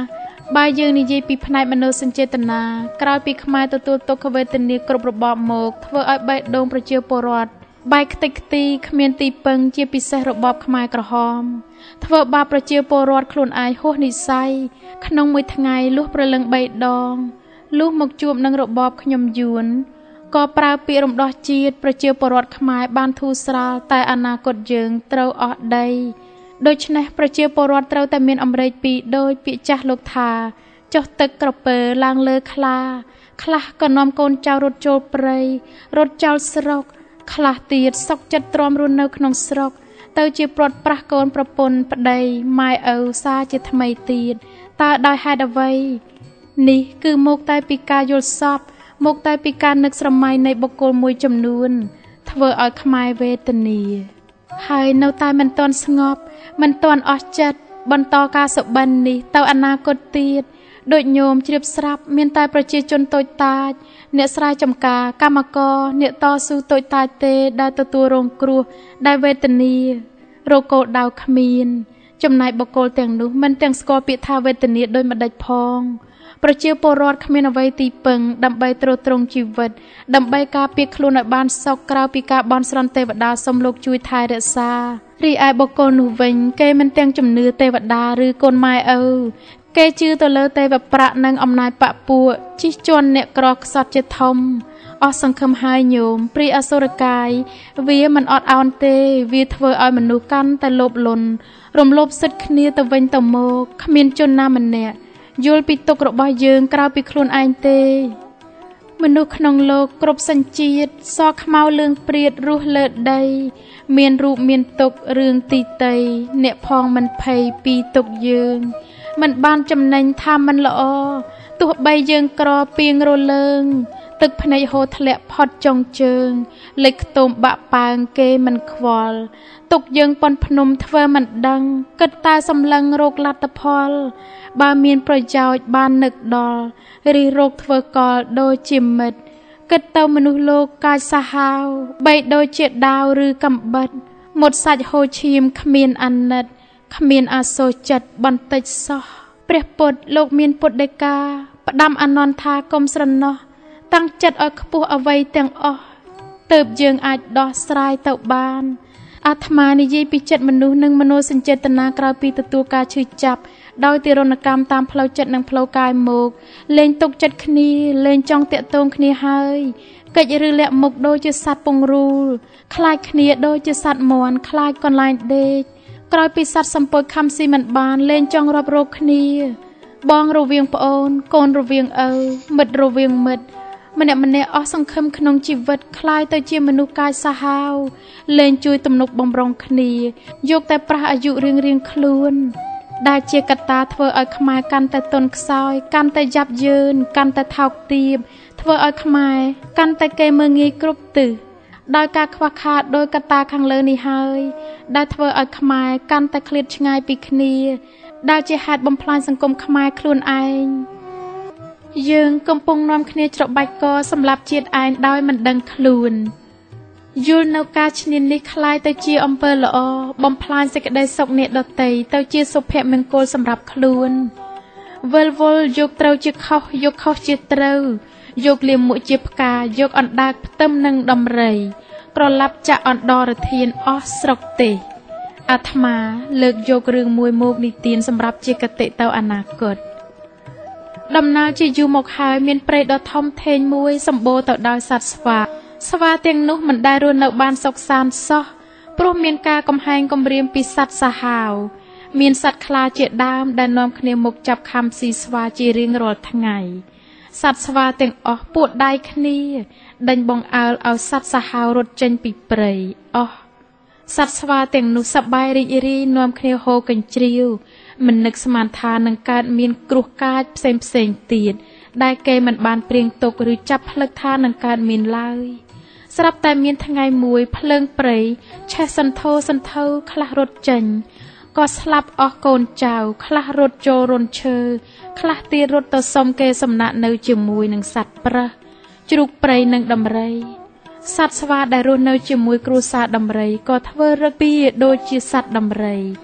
Speaker 1: បើយើងនិយាយពីផ្នែកមនោសញ្ចេតនាក្រោយពីខ្មែរទទួលទុក្ខវេទនាគ្រប់របបមកធ្វើឲ្យបេះដូងប្រជាពលរដ្ឋបែកខ្ទេចខ្ទីគ្មានទីពឹងជាពិសេសរបបខ្មែរក្រហមធ្វើបាបប្រជាពលរដ្ឋខ្លួនឯងហួសនិស្ស័យក្នុងមួយថ្ងៃលុះប្រលឹងបីដងលុះមកជួបនឹងរបបខ្ញុំយួនក៏ប្រើពាក្យរំដោះជាតិប្រជាពលរដ្ឋខ្មែរបានធូរស្រាលតែអនាគតយើងត្រូវអស់ដីដូច្នេះប្រជាពលរដ្ឋត្រូវតែមានអំរែកពីរដោយពាក្យចាស់លោកថាចុះទឹកក្រពើឡើងលើខ្លាខ្លះក៏នាំកូនចៅរត់ចូលព្រៃរត់ចោលស្រុកខ្លះទៀតសុកចិត្តទ្រាំរស់នៅក្នុងស្រុកទៅជាព្រាត់ប្រាស់កូនប្រពន្ធប្តីម៉ែឪសារជាថ្មីទៀតតើដោយហេតុអ្វីនេះគឺមកតែពីការយល់សប្តិមកតែពីការនឹកស្រមៃនៃបុគ្គលមួយចំនួនធ្វើឲ្យខ្មែរវេទនាហើយនៅតែមិនទាន់ស្ងប់មិនទាន់អស់ចិត្តបន្តការសុបិននេះទៅអនាគតទៀតដូចញោមជ្រាបស្រាប់មានតែប្រជាជនតូចតាចអ្នកស្រែចម្ការកម្មករអ្នកតស៊ូតូចតាចទេដែលទទួលរងគ្រោះដែលវេទនារកគោលដៅគ្មានចំណែកបុគ្គលទាំងនោះមិនទាំងស្គាល់ពាក្យថាវេទនាដោយម្ដេចផងប្រជាពលរដ្ឋគ្មានអ្វីទីពឹងដើម្បីទ្រទ្រង់ជីវិតដើម្បីការពារខ្លួនឲ្យបានសុខក្រៅពីការបន់ស្រន់ទេវតាសូមលោកជួយថែរក្សារីឯបុគ្គលនោះវិញគេមិនទាំងជំនឿទេវតាឬកូនម៉ែឪគេជឿទៅលើទេវប្រាក់និងអំណាចបពួកជិះជាន់អ្នកក្រខ្សត់ជាធំអស់សង្ឃឹមហើយញោមព្រាយអសុរកាយវាមិនអត់ឱនទេវាធ្វើឲ្យមនុស្សកាន់តែលោភលន់រំលោភសិទ្ធិគ្នាទៅវិញទៅមកគ្មានជនណាម្នាក់យល់ពីទុក្ខរបស់យើងក្រៅពីខ្លួនឯងទេមនុស្សក្នុងលោកគ្រប់សញ្ជាតិសខ្មៅលឿងព្រាតរស់លើដីមានរូបមានទុក្ខរឿងទីតីអ្នកផងមិនភ័យពីទុក្ខយើងមិនបានចំណេញថាមិនល្អទោះបីយើងក្រពីងរលើងទឹកភ្នែកហូរធ្លាក់ផុតចុងជើងលេចខ្ទមបាក់ប៉ើងគេមិនខ្វល់ទុកយើងប៉ុនភ្នំធ្វើមិនដឹងគិតតែសម្លឹងរោគលទ្ធផលបើមានប្រយោជន៍បាននឹកដល់រីរោគធ្វើកលដូចជាមិត្តគិតទៅមនុស្សលោកកាចសាហាវបីដូចជាដាវឬកំបិតមុតសាច់ហូរឈាមគ្មានអាណិតគ្មានអាសូរចិត្តបន្តិចសោះព្រះពុទ្ធលោកមានពុទ្ធដីកាផ្ដាំអនន្តថាកុំស្រណោះតាំងចិត្តឲ្យខ្ពស់អ្វីទាំងអស់ទើបយើងអាចដោះស្រាយទៅបានអាត្មានិយាយពីចិត្តមនុស្សនិងមនោសញ្ចេតនាក្រោយពីទទួលការឈឺចាប់ដោយទារុណកម្មតាមផ្លូវចិត្តនិងផ្លូវកាយមកលែងទុកចិត្តគ្នាលែងចង់តាក់ទងគ្នាហើយកិច្ចឬលាក់មុខដូចជាសត្វពងរូលខ្លាចគ្នាដូចជាសត្វមាន់ខ្លាចកន្លែងដេកក្រោយពីសត្វសំពត់ខំស៊ីមិនបានលែងចង់រាប់រកគ្នាបងរវាងប្អូនកូនរវាងឪមិត្តរវាងមិត្តម្នាក់ម្នាក់អស់សង្ឃឹមក្នុងជីវិតคล้ายទៅជាមនុស្សកាយសាហាវលែងជួយទំនុកបំរុងគ្នាយកតែប្រះអាយុរៀងរៀងខ្លួនដែលជាកត្តាធ្វើឲ្យខ្មែរកាន់តែទន់ខ្សោយកាន់តែយ៉ាប់យ៉ឺនកាន់តែថោកទាបធ្វើឲ្យខ្មែរកាន់តែគេមើលងាយគ្រប់ទិសដោយការខ្វះខាតដោយកត្តាខាងលើនេះហើយដែលធ្វើឲ្យខ្មែរកាន់តែឃ្លាតឆ្ងាយពីគ្នាដែលជាហេតុបំផ្លាញសង្គមខ្មែរខ្លួនឯងយើងកំពុងនាំគ្នាច្របាច់កសម្រាប់ជាតិឯងដោយមិនដឹងខ្លួនយល់នៅការឈ្នានីសคล้ายទៅជាអំពើល្អបំផ្លាញសេចក្តីសុខអ្នកដទៃទៅជាសុភមង្គលសម្រាប់ខ្លួនវិលវល់យកត្រូវជាខុសយកខុសជាត្រូវយកលៀមមួកជាផ្កាយកអណ្ដើកផ្ទឹមនិងដំរីក្រឡាប់ចាក់អណ្ដរធានអស់ស្រុកទេអាត្មាលើកយករឿងមួយមកនិទានសម្រាប់ជាគតិទៅអនាគតដំណើរជាយូរមកហើយមានព្រៃដ៏ធំធេងមួយសម្បូរទៅដោយសត្វស្វាស្វាទាំងនោះមិនដែលរស់នៅបានសុខសាន្តសោះព្រោះមានការកំហែងគំរាមពីសត្វសាហាវមានសត្វខ្លាជាដើមដែលនាំគ្នាមកចាប់ខំស៊ីស្វាជារៀងរាល់ថ្ងៃសត្វស្វាទាំងអស់ពួតដៃគ្នាដេញបង្អើលឲ្យសត្វសាហាវរត់ចេញពីព្រៃអស់សត្វស្វាទាំងនោះសប្បាយរីករាយនាំគ្នាហូរកញ្ជ្រៀវមិននឹកស្មានថានឹងកើតមានគ្រោះកាចផ្សេងផ្សេងទៀតដែលគេមិនបានព្រៀងទុកឬចាប់ផ្លឹកថានឹងកើតមានឡើយស្រាប់តែមានថ្ងៃមួយភ្លើងព្រៃឆេះសន្ធោសន្ធៅខ្លះរត់ចេញក៏ស្លាប់អស់កូនចៅខ្លះរត់ចូលរន្ធឈើខ្លះទៀតរត់ទៅសុំគេសំណាក់នៅជាមួយនឹងសត្វប្រើសជ្រូកព្រៃនិងដំរីសត្វស្វាដែលរស់នៅជាមួយគ្រួសារដំរីក៏ធ្វើរឹកពីដូចជាសត្វដំរី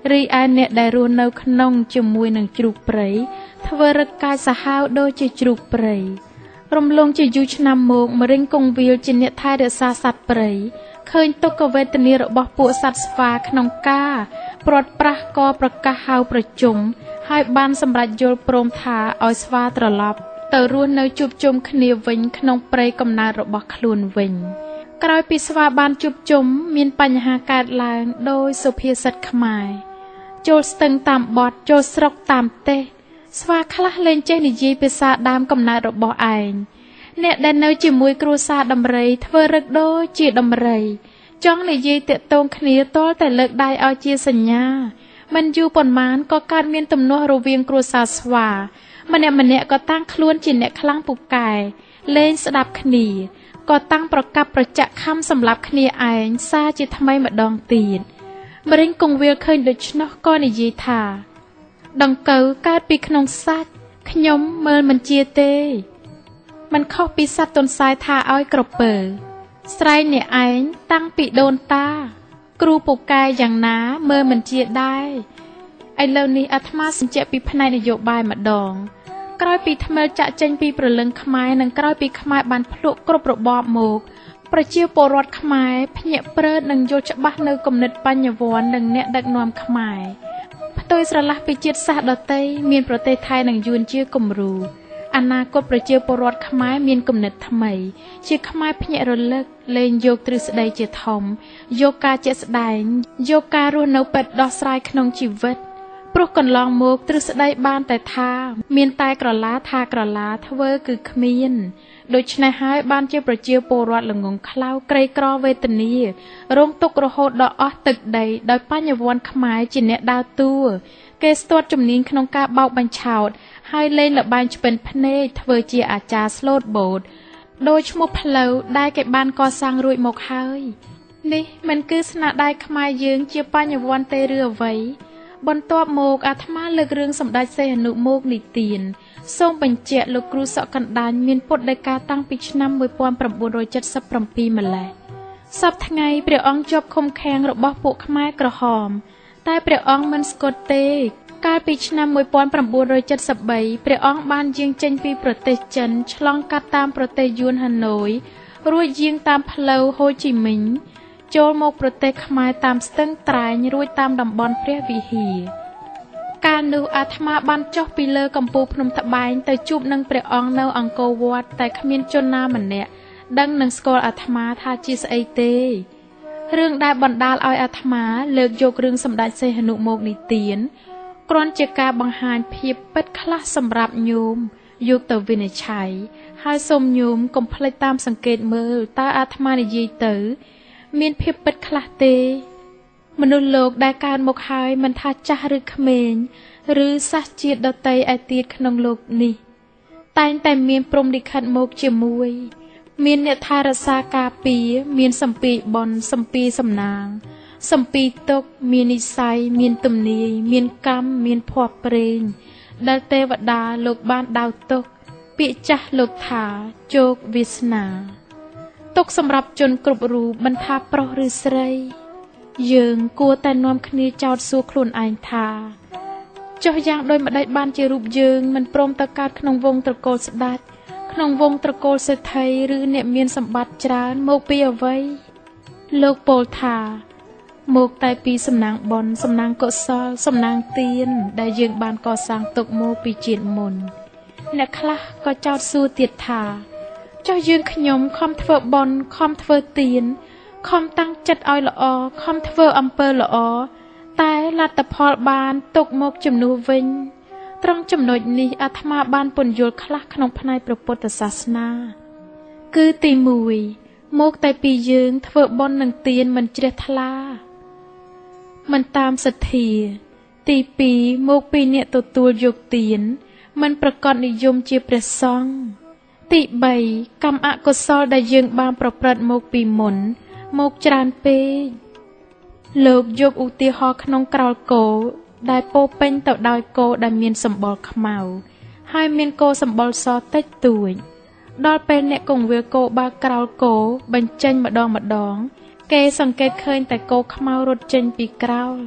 Speaker 1: រីឯអ្នកដែលរស់នៅក្នុងជាមួយនឹងជ្រូកព្រៃធ្វើរឹកកាយសាហាវដូចជាជ្រូកព្រៃរំលងជាយូរឆ្នាំមកម្រេងគង្វាលជាអ្នកថែរក្សាសត្វព្រៃឃើញទុក្ខវេទនារបស់ពួកសត្វស្វាក្នុងការព្រាត់ប្រាសក៏ប្រកាសហៅប្រជុំហើយបានសម្រេចយល់ព្រមថាឲ្យស្វាត្រឡប់ទៅរស់នៅជួបជុំគ្នាវិញក្នុងព្រៃកំណើតរបស់ខ្លួនវិញក្រោយពីស្វាបានជួបជុំមានបញ្ហាកើតឡើងដោយសុភាសិតខ្មែរចូលស្ទឹងតាមបត់ចូលស្រុកតាមទេសស្វាខ្លះលែងចេះនិយាយភាសាដើមកំណើតរបស់ឯងអ្នកដែលនៅជាមួយគ្រួសារដំរីធ្វើរឹកដូចជាដំរីចង់និយាយតាក់ទងគ្នាទាល់តែលើកដៃឲ្យជាសញ្ញាមិនយូរប៉ុន្មានក៏កើតមានទំនាស់រវាងគ្រួសារស្វាម្នាក់ម្នាក់ក៏តាំងខ្លួនជាអ្នកខ្លាំងពូកែលែងស្ដាប់គ្នាក៏តាំងប្រកាប់ប្រចាក់ខំសម្លាប់គ្នាឯងសារជាថ្មីម្ដងទៀតម្រេងគង្វាលឃើញដូច្នោះក៏និយាយថាដង្កូវកើតពីក្នុងសាច់ខ្ញុំមើលមិនជាទេมันខុសពីសត្វទន្សាយថាឲ្យក្រពើស្រែងអ្នកឯងតាំងពីដូនតាគ្រូពូកែយ៉ាងណាមើលមិនជាដែរឥឡូវនេះអាត្មាសញ្ជាក់ពីផ្នែកនយោបាយម្ដងក្រោយពីថ្មិលចាក់ចេញពីព្រលឹងខ្មែរនិងក្រោយពីខ្មែរបានភ្លក់គ្រប់របបមកប្រជាពលរដ្ឋខ្មែរភ្ញាក់ព្រឺតនិងយល់ច្បាស់នៅគំនិតបញ្ញវន្តនិងអ្នកដឹកនាំខ្មែរផ្ទុយស្រឡះពីជាតិសាសន៍ដទៃមានប្រទេសថៃនិងយួនជាគំរូអនាគតប្រជាពលរដ្ឋខ្មែរមានគំនិតថ្មីជាខ្មែរភ្ញាក់រលឹកលែងយកទ្រឹស្ដីជាធំយកការជាក់ស្ដែងយកការរស់នៅពិតដោះស្រាយក្នុងជីវិតព្រោះកន្លងមកទ្រឹស្ដីបានតែថាមានតែក្រឡាថាក្រឡាធ្វើគឺគ្មានដូច្នេះហើយបានជាប្រជាពលរដ្ឋល្ងងខ្លៅក្រីក្រវេទនារងទុក្ខរហូតដល់អស់ទឹកដីដោយបញ្ញវន្តខ្មែរជាអ្នកដើរតួគេស្ទាត់ជំនាញក្នុងការបោកបញ្ឆោតហើយលេងល្បែងឆ្ពិនភ្នែកធ្វើជាអាចារ្យស្លូតបូតដោយឈ្មោះផ្លូវដែលគេបានកសាងរួចមកហើយនេះមិនគឺស្នាដៃខ្មែរយើងជាបញ្ញវន្តទេឬអ្វីបន្ទាប់មកអាត្មាលើករឿងសម្ដេចសីហនុមកនិទានសូមបញ្ជាក់លោកគ្រូសក់កណ្ដាញមានពុទ្ធដីកាតាំងពីឆ្នាំmột nghìn chín trăm bảy mươi bảyម្ល៉េះសប្តាហ៍ថ្ងៃព្រះអង្គជាប់ឃុំឃាំងរបស់ពួកខ្មែរក្រហមតែព្រះអង្គមិនស្គត់ទេកាលពីឆ្នាំmột nghìn chín trăm bảy mươi baព្រះអង្គបានយាងចេញពីប្រទេសចិនឆ្លងកាត់តាមប្រទេសយួនហាណូយរួចយាងតាមផ្លូវហូជីមិញចូលមកប្រទេសខ្មែរតាមស្ទឹងត្រែងរួចតាមតំបន់ព្រះវិហារកាលនោះអាត្មាបានចុះពីលើកំពូលភ្នំត្បែងទៅជួបនឹងព្រះអង្គនៅអង្គរវត្តតែគ្មានជនណាម្នាក់ដឹងនឹងស្គាល់អាត្មាថាជាស្អីទេរឿងដែលបណ្ដាលឲ្យអាត្មាលើកយករឿងសម្ដេចសីហនុមកនិទានគ្រាន់ជាការបង្ហាញភាពពិតខ្លះសម្រាប់ញោមយកទៅវិនិច្ឆ័យហើយសូមញោមកុំភ្លេចតាមសង្កេតមើលតើអាត្មានិយាយទៅមានភាពពិតខ្លះទេមនុស្សលោកដែលកើតមកហើយមិនថាចាស់ឬក្មេងឬសាសជាតិដតីឯទៀតក្នុងលោកនេះតែងតែមានព្រំលិខិតមកជាមួយមានអ្នកថែរក្សាការពារមានសម្ពីបនសម្ពីសំណាងសម្ពីទុកមាននិស័យមានទំនាយមានកម្មមានភ័ព្វព្រេងដែលទេវតាលោកបានដៅទុកពាក្យចាស់លោកថាជោគវាសនាទុកសម្រាប់ជនគ្រប់រូបមិនថាប្រុសឬស្រីយើងគួរតែនាំគ្នាចោទសួរខ្លួនឯងថាចុះយ៉ាងដូចម្ដេចបានជារូបយើងមិនព្រមទៅកើតក្នុងវងត្រកូលស្ដេចក្នុងវងត្រកូលសេដ្ឋីឬអ្នកមានសម្បត្តិច្រើនមកពីអ្វីលោកពោលថាមកតែពីសំណាងបុណ្យសំណាងកុសលសំណាងទានដែលយើងបានកសាងទុកមកពីជាតិមុនអ្នកខ្លះក៏ចោទសួរទៀតថាចុះយើងខ្ញុំខំធ្វើបុណ្យខំធ្វើទានខំតាំងចិត្តឲ្យល្អខំធ្វើអំពើល្អតែលទ្ធផលបានទុកមកជំនួសវិញត្រង់ចំណុចនេះអាត្មាបានពន្យល់ខ្លះក្នុងផ្នែកព្រះពុទ្ធសាសនាគឺទីមួយមកតែពីយើងធ្វើបុណ្យនឹងទានមិនជ្រះថ្លាមិនតាមសទ្ធាទីពីរមកពីអ្នកទទួលយកទានមិនប្រកបនិយមជាព្រះសង្ឃទីបីកម្មអកុសលដែលយើងបានប្រព្រឹត្តមកពីមុនមកច្រើនពេកលោកយកឧទាហរណ៍ក្នុងក្រោលគោដែលពោពេញទៅដោយគោដែលមានសម្បុរខ្មៅហើយមានគោសម្បុរសតិចតួចដល់ពេលអ្នកកង្វៀលគោបើក្រោលគោបញ្ចេញម្ដងម្ដងគេសង្កេតឃើញតែគោខ្មៅរត់ចេញពីក្រោល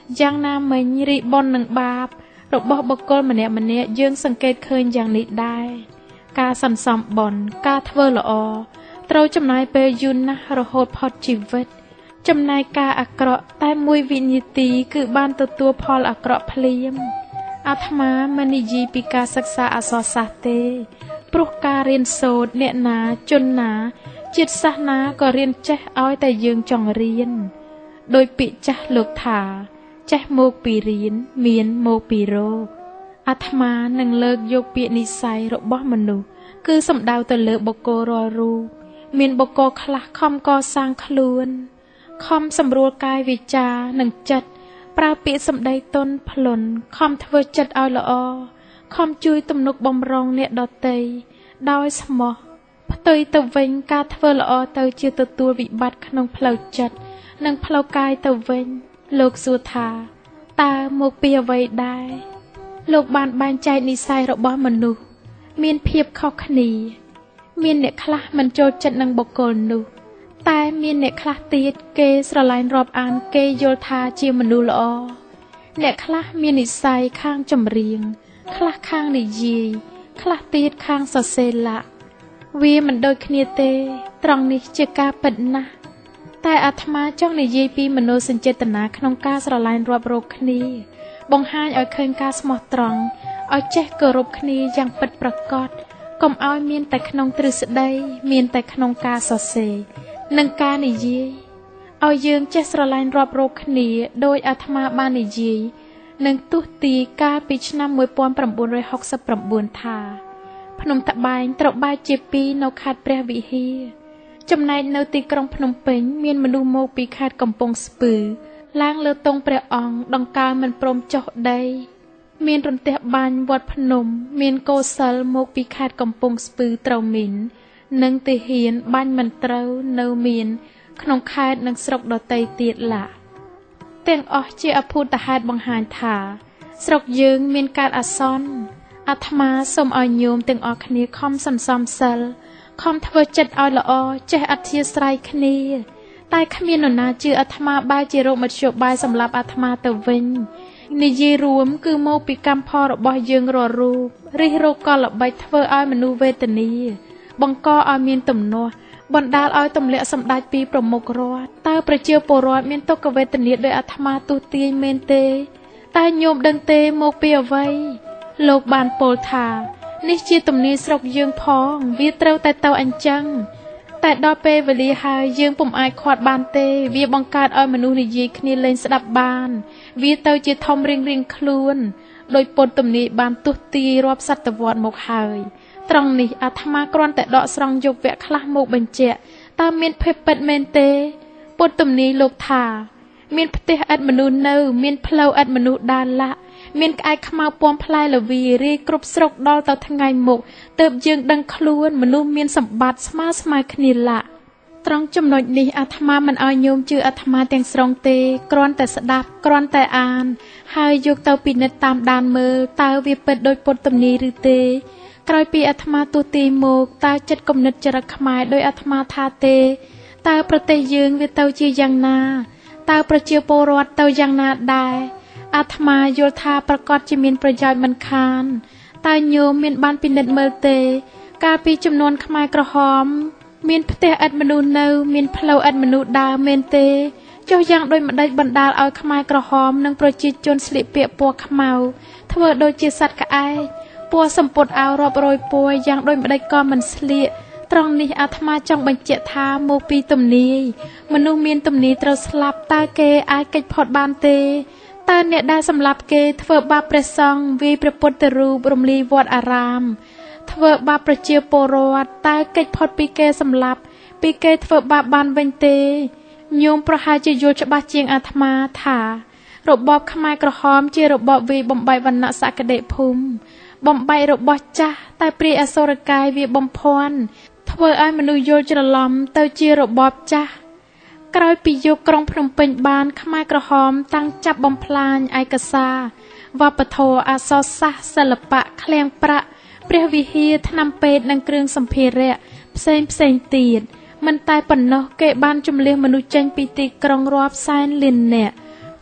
Speaker 1: យ៉ាងណាមិញរីបុណ្យនិងបាបរបស់បុគ្គលម្នាក់ម្នាក់យើងសង្កេតឃើញយ៉ាងនេះដែរការសន្សំបុណ្យការធ្វើល្អត្រូវចំណាយពេលយូរណាស់រហូតផុតជីវិតចំណែកការអាក្រក់តែមួយវិនាទីគឺបានទទួលផលអាក្រក់ភ្លាមអាត្មាមិននិយាយពីការសិក្សាអក្សរសាស្ត្រទេព្រោះការរៀនសូត្រអ្នកណាជនណាជាតិសាសនាក៏រៀនចេះឲ្យតែយើងចង់រៀនដោយពាក្យចាស់លោកថាចេះមកពីរៀនមានមកពីរកអាត្មានឹងលើកយកពាក្យនិស្ស័យរបស់មនុស្សគឺសំដៅទៅលើបុគ្គលរាល់រូបមានបុគ្គលខ្លះខំកសាងខ្លួនខំសម្រួលកាយវាចានិងចិត្តប្រើពាក្យសម្ដីទន់ភ្លន់ខំធ្វើចិត្តឲ្យល្អខំជួយទំនុកបំរុងអ្នកដទៃដោយស្មោះផ្ទុយទៅវិញការធ្វើល្អទៅជាទទួលវិបត្តិក្នុងផ្លូវចិត្តនិងផ្លូវកាយទៅវិញលោកសួរថាតើមកពីអ្វីដែរលោកបានបែងចែកនិស្ស័យរបស់មនុស្សមានភាពខុសគ្នាមានអ្នកខ្លះមិនចូលចិត្តនឹងបុគ្គលនោះតែមានអ្នកខ្លះទៀតគេស្រឡាញ់រាប់អានគេយល់ថាជាមនុស្សល្អអ្នកខ្លះមាននិស្ស័យខាងចម្រៀងខ្លះខាងនិយាយខ្លះទៀតខាងសរសេរល័ខវាមិនដូចគ្នាទេត្រង់នេះជាការពិតណាស់តែអាត្មាចង់និយាយពីមនោសញ្ចេតនាក្នុងការស្រឡាញ់រាប់រកគ្នាបង្ហាញឲ្យឃើញការស្មោះត្រង់ឲ្យចេះគោរពគ្នាយ៉ាងពិតប្រាកដកុំឲ្យមានតែក្នុងទ្រឹស្ដីមានតែក្នុងការសរសេរនិងការនិយាយឲ្យយើងចេះស្រឡាញ់រាប់រកគ្នាដោយអាត្មាបាននិយាយនឹងទស្សទីកាលពីឆ្នាំmột nghìn chín trăm sáu mươi chínថាភ្នំត្បែងត្រូវបែកជាពីរនៅខេត្តព្រះវិហារចំណែកនៅទីក្រុងភ្នំពេញមានមនុស្សមកពីខេត្តកំពង់ស្ពឺឡើងលើទង់ព្រះអង្គដង្កើងមិនព្រមចុះដីមានរន្ទះបាញ់វត្តភ្នំមានកោសិលមកពីខេត្តកំពង់ស្ពឺត្រូវមីននិងទាហានបាញ់មិនត្រូវនៅមានក្នុងខេត្តនិងស្រុកដទៃទៀតឡាទាំងអស់ជាអភូតហេតុបង្ហាញថាស្រុកយើងមានកើតអាសន្នអាត្មាសូមឲ្យញោមទាំងអស់គ្នាខំសន្សំសិលខំធ្វើចិត្តឲ្យល្អចេះអធិស្ឋានគ្នាតែគ្មាននរណាជឿអាត្មាបែរជារោគមធ្យោបាយសម្រាប់អាត្មាទៅវិញនិយាយរួមគឺមកពីកម្មផលរបស់យើងរាល់រូបរិះរោគកលល្បិចធ្វើឲ្យមនុស្សវេទនាបង្កឲ្យមានទំនាស់បណ្ដាលឲ្យទម្លាក់សម្ដេចពីប្រមុខរដ្ឋតើប្រជាពលរដ្ឋមានទុក្ខវេទនាដោយអាត្មាទុទាយមែនទេតែញោមដឹងទេមកពីអ្វីលោកបានពោលថានេះជាទំនាយស្រុកយើងផងវាត្រូវតែទៅអញ្ចឹងតែដល់ពេលវេលាហើយយើងពុំអាចខាត់បានទេវាបង្កើតឲ្យមនុស្សនិយាយគ្នាលេងស្ដាប់បានវាទៅជាធំរៀងរៀងខ្លួនដោយពុតទំនាយបានទុះទាយរាប់សតវត្សមកហើយត្រង់នេះអាត្មាគ្រាន់តែដកស្រង់យកវគ្គខ្លះមកបញ្ជាក់តើមានភេទពិតមែនទេពុតទំនាយលោកថាមានផ្ទះឥតមនុស្សនៅមានផ្លូវឥតមនុស្សដើរឡាក់មានក្អែកខ្មៅពណ៌ផ្លែល្វីរាយគ្រប់ស្រុកដល់ទៅថ្ងៃមុខទើបយើងដឹងខ្លួនមនុស្សមានសម្បត្តិស្មើស្មើគ្នាឡាក់ត្រង់ចំណុចនេះអាត្មាមិនឲ្យញោមជឿអាត្មាទាំងស្រុងទេគ្រាន់តែស្ដាប់គ្រាន់តែអានហើយយកទៅពិនិត្យតាមដានមើលតើវាពិតដោយពុតទំនាយឬទេក្រោយពីអាត្មាទូទីមកតើចិត្តគំនិតចរិតខ្មែរដោយអាត្មាថាទេតើប្រទេសយើងវាទៅជាយ៉ាងណាតើប្រជាពលរដ្ឋទៅយ៉ាងណាដែរអាត្មាយល់ថាប្រកាសជាមានប្រយោជន៍មិនខានតែញោមមានបានពិនិត្យមើលទេកាលពីចំនួនខ្មែរក្រហមមានផ្ទះឥតមនុស្សនៅមានផ្លូវឥតមនុស្សដើរមែនទេចុះយ៉ាងដូចម្ដេចបណ្ដាលឲ្យខ្មែរក្រហមនិងប្រជាជនស្លៀកពាក់ពណ៌ខ្មៅធ្វើដូចជាសត្វក្អែកពណ៌សម្ពុតអាវរាប់រយពណ៌យ៉ាងដូចម្ដេចក៏មិនស្លៀកត្រង់នេះអាត្មាចង់បញ្ជាក់ថាមកពីទំនាយមនុស្សមានទំនាយត្រូវស្លាប់តើគេអាចគេចផុតបានទេតើអ្នកដែលសម្លាប់គេធ្វើបាបព្រះសង្ឃវាយព្រះពុទ្ធរូបរំលាយវត្តអារាមធ្វើបាបប្រជាពលរដ្ឋតើគេចផុតពីគេសម្លាប់ពីគេធ្វើបាបបានវិញទេញោមប្រហែលជាយល់ច្បាស់ជាងអាត្មាថារបបខ្មែរក្រហមជារបបវាយបំបែកវណ្ណៈសក្តិភូមិបំបែករបស់ចាស់តែព្រាយអសុរកាយវាបំភាន់ធ្វើឲ្យមនុស្សយល់ច្រឡំទៅជារបបចាស់ក្រោយពីយកក្រុងភ្នំពេញបានខ្មែរក្រហមតាំងចាប់បំផ្លាញឯកសារវប្បធម៌អក្សរសាស្ត្រសិល្បៈឃ្លាំងប្រាក់ព្រះវិហារថ្នាំពេទ្យនិងគ្រឿងសម្ភារៈផ្សេងផ្សេងទៀតមិនតែប៉ុណ្ណោះគេបានជំលះមនុស្សចេញពីទីក្រុងរាប់សែនលាននាក់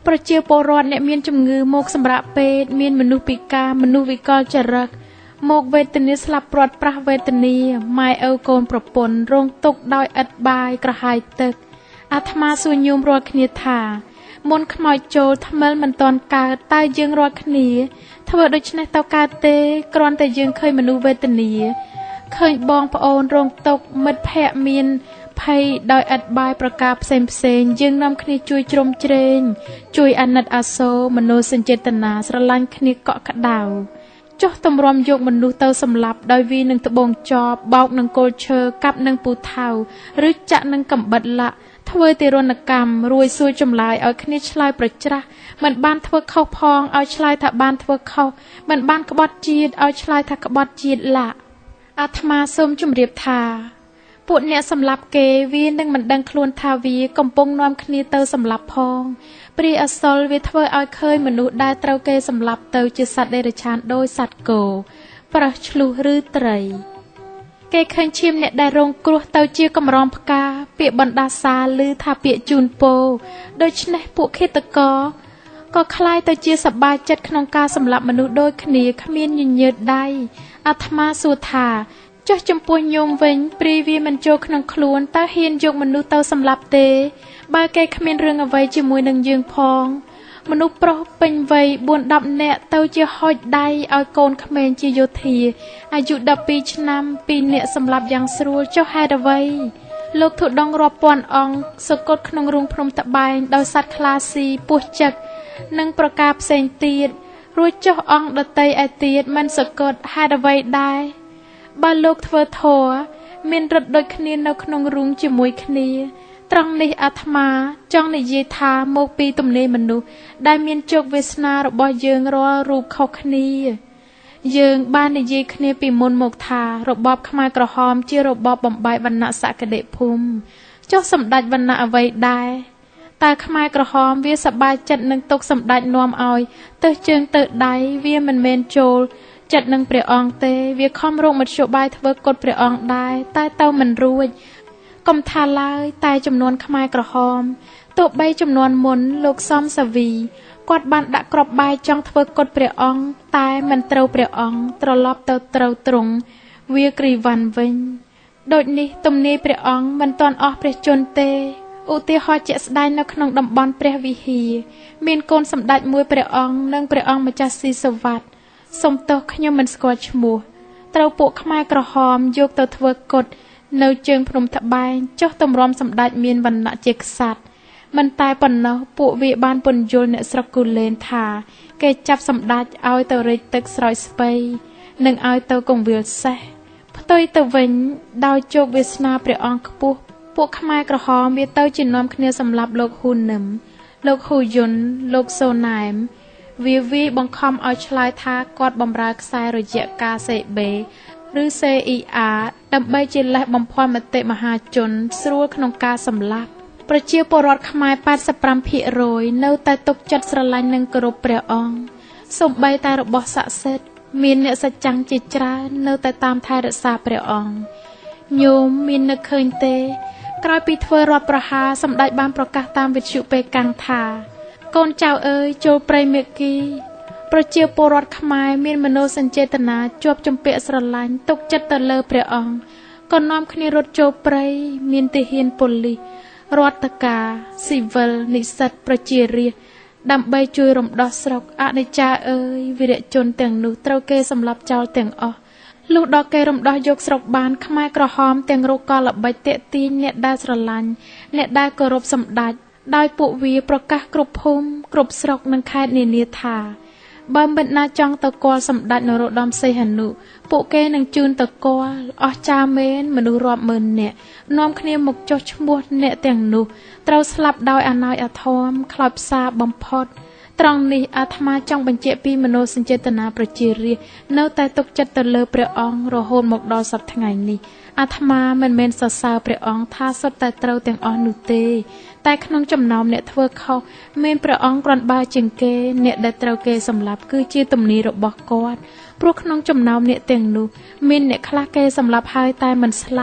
Speaker 1: ប្រជាពលរដ្ឋអ្នកមានជំងឺមកសម្រាប់ពេទ្យមានមនុស្សពិការមនុស្សវិកលចរិតមកវេទនាស្លាប់ព្រាត់ប្រាសវេទនាម៉ែឪកូនប្រពន្ធរងទុក្ខដោយឥតបាយក្រហាយទឹកអាត្មាសួរញោមរាល់គ្នាថាមុនខ្មោចចូលថ្មិលមិនតាន់កើតតែយើងរាល់គ្នាធ្វើដូច្នេះទៅកើតទេគ្រាន់តែយើងឃើញមនុស្សវេទនាឃើញបងប្អូនរងទុក្ខមិត្តភ័ក្តិមានភ័យដោយឥតបាយប្រការផ្សេងផ្សេងយើងនាំគ្នាជួយជ្រោមជ្រែងជួយអាណិតអាសូរមនោសញ្ចេតនាស្រឡាញ់គ្នាកក់ក្ដៅចុះទម្រាំយកមនុស្សទៅសម្លាប់ដោយវានឹងត្បូងចបបោកនឹងគល់ឈើកាប់នឹងពូថៅឬចាក់នឹងកំបិតលាក់ធ្វើទារុណកម្មរួយសួរចម្លើយឲ្យគ្នាឆ្លើយប្រច្រាស់មិនបានធ្វើខុសផងឲ្យឆ្លើយថាបានធ្វើខុសមិនបានក្បត់ជាតិឲ្យឆ្លើយថាក្បត់ជាតិលាក់អាត្មាសូមជម្រាបថាពួកអ្នកសម្លាប់គេវានឹងមិនដឹងខ្លួនថាវាកំពុងនាំគ្នាទៅសម្លាប់ផងព្រាយអសលវាធ្វើឲ្យឃើញមនុស្សដែលត្រូវគេសម្លាប់ទៅជាសត្វដេរឆានដោយសត្វគោប្រោះឆ្លុះឬត្រីគេឃើញឈាមអ្នកដែលរងគ្រោះទៅជាកំរងផ្កាពាក្យបណ្ដាសាឬថាពាក្យជូនពរដូច្នេះពួកឃាតករក៏คล้ายទៅជាសប្បាយចិត្តក្នុងការសម្លាប់មនុស្សដូចគ្នាគ្មានញញើតដៃអាត្មាសួរថាចុះចំពោះញោមវិញព្រាយវាមិនចូលក្នុងខ្លួនតើហ៊ានយកមនុស្សទៅសម្លាប់ទេបើគេគ្មានរឿងអ្វីជាមួយនឹងយើងផងមនុស្សប្រុសពេញវ័យ បួនដល់ នាក់ទៅជាហុចដៃឲ្យកូនក្មេងជាយោធាអាយុដប់ពីរឆ្នាំពីរនាក់សម្លាប់យ៉ាងស្រួលចុះហេតុអ្វីលោកធុដងរាប់ពាន់អង្គសកត់ក្នុងរូងភ្នំត្បែងដោយសត្វខ្លាស៊ីពស់ចឹកនិងប្រការផ្សេងទៀតរួចចុះអង្គដតីឯទៀតមិនសកត់ហេតុអ្វីដែរបើលោកធ្វើធម៌មានរិទ្ធដូចគ្នានៅក្នុងរូងជាមួយគ្នាត្រង់នេះអាត្មាចង់និយាយថាមកពីទំនេរមនុស្សដែលមានជោគវាសនារបស់យើងរាល់រូបខុសគ្នាយើងបាននិយាយគ្នាពីមុនមកថារបបខ្មែរក្រហមជារបបបំបែកវណ្ណៈសក្តិភូមិចុះសម្ដេចវណ្ណៈអ្វីដែរតែខ្មែរក្រហមវាសប្បាយចិត្តនឹងទុកសម្ដេចនាំឲ្យទៅជើងទៅដៃវាមិនមែនចូលចិត្តនឹងព្រះអង្គទេវាខំរកមធ្យោបាយធ្វើកុដព្រះអង្គដែរតែទៅមិនរួចកុំថាឡើយតែចំនួនខ្មែរក្រហមទោះបីចំនួនមុនលោកសំសាវីគាត់បានដាក់ក្របបែកចង់ធ្វើកុដព្រះអង្គតែមិនត្រូវព្រះអង្គត្រឡប់ទៅត្រូវត្រង់វាគ្រីវ៉ាន់វិញដូចនេះទំនាយព្រះអង្គមិនទាន់អស់ព្រះជន្មទេឧទាហរណ៍ជាក់ស្ដែងនៅក្នុងតំបន់ព្រះវិហារមានកូនសម្ដេចមួយព្រះអង្គនិងព្រះអង្គម្ចាស់ស៊ីសវត្តសូមទោសខ្ញុំមិនស្គាល់ឈ្មោះត្រូវពួកខ្មែរក្រហមយកទៅធ្វើកុដនៅជើងភ្នំត្បែងចុះទម្រាំសម្ដេចមានវណ្ណៈជាក្សត្រមិនតែប៉ុណ្ណោះពួកវាបានពន្យល់អ្នកស្រុកគូលែនថាគេចាប់សម្ដេចឲ្យទៅរែកទឹកស្រោចស្ពៃនិងឲ្យទៅកងវាលសេះផ្ទុយទៅវិញដោយជោគវាសនាព្រះអង្គខ្ពស់ពួកខ្មែរក្រហមវាទៅជានាំគ្នាសម្លាប់លោកហ៊ូនឹមលោកហ៊ូយុនលោកសូណែមវាវាបង្ខំឲ្យឆ្លើយថាគាត់បម្រើខ្សែរយៈការសេបេឬ C I A ដើម្បីជាលេសបំភាន់មតិមហាជនស្រួលក្នុងការសម្លាប់ប្រជាពលរដ្ឋខ្មែរ 八十五ភាគរយ នៅតែទុកចិត្តស្រឡាញ់និងគោរពព្រះអង្គសូម្បីតែរបស់ស័ក្តិសិទ្ធិមានអ្នកសច្ចាំងជាច្រើននៅតែតាមថែរក្សាព្រះអង្គញោមមាននឹកឃើញទេក្រោយពីធ្វើរដ្ឋប្រហារសម្ដេចបានប្រកាសតាមវិទ្យុពេកាំងថាកូនចៅអើយចូលព្រៃមេគីប្រជាពលរដ្ឋខ្មែរមានមនោសញ្ចេតនាជាប់ជំពាក់ស្រឡាញ់ទុកចិត្តទៅលើព្រះអង្គក៏នាំគ្នារត់ចូលព្រៃមានទាហានប៉ូលីសរដ្ឋការស៊ីវិលនិស្សិតប្រជារាស្ត្រដើម្បីជួយរំដោះស្រុកអនិច្ចាអើយវីរជនទាំងនោះត្រូវគេសម្លាប់ចោលទាំងអស់លុះដល់គេរំដោះយកស្រុកបានខ្មែរក្រហមទាំងរកកលល្បិចតាក់ទាញអ្នកដែលស្រឡាញ់អ្នកដែលគោរពសម្ដេចដោយពួកវាប្រកាសគ្រប់ភូមិគ្រប់ស្រុកនិងខេត្តនានាថាបើមិនណាចង់ទៅគាល់សម្ដេចនរោត្តមសីហនុពួកគេនឹងជូនទៅគាល់អស់ចាមែនមនុស្សរាប់ម៉ឺននាក់នាំគ្នាមកចុះឈ្មោះអ្នកទាំងនោះត្រូវស្លាប់ដោយអនាយអធមខ្លោចផ្សាបំផុតត្រង់នេះអាត្មាចង់បញ្ជាក់ពីមនោសញ្ចេតនាប្រជារាស្ត្រនៅតែទុកចិត្តទៅលើព្រះអង្គរហូតមកដល់សប្តាហ៍ថ្ងៃនេះអាត្មាមិនមែនសរសើរព្រះអង្គថាសុទ្ធតែត្រូវទាំងអស់នោះទេតែក្នុងចំណោមអ្នកធ្វើខុសមានព្រះអង្គគ្រាន់បើជាងគេអ្នកដែលត្រូវគេសម្លាប់គឺជាទំនាយរបស់គាត់ព្រោះក្នុងចំណោមអ្នកទាំងនោះមានអ្នកខ្លះគេសម្លាប់ហើយតែមិនស្លាប់ឧ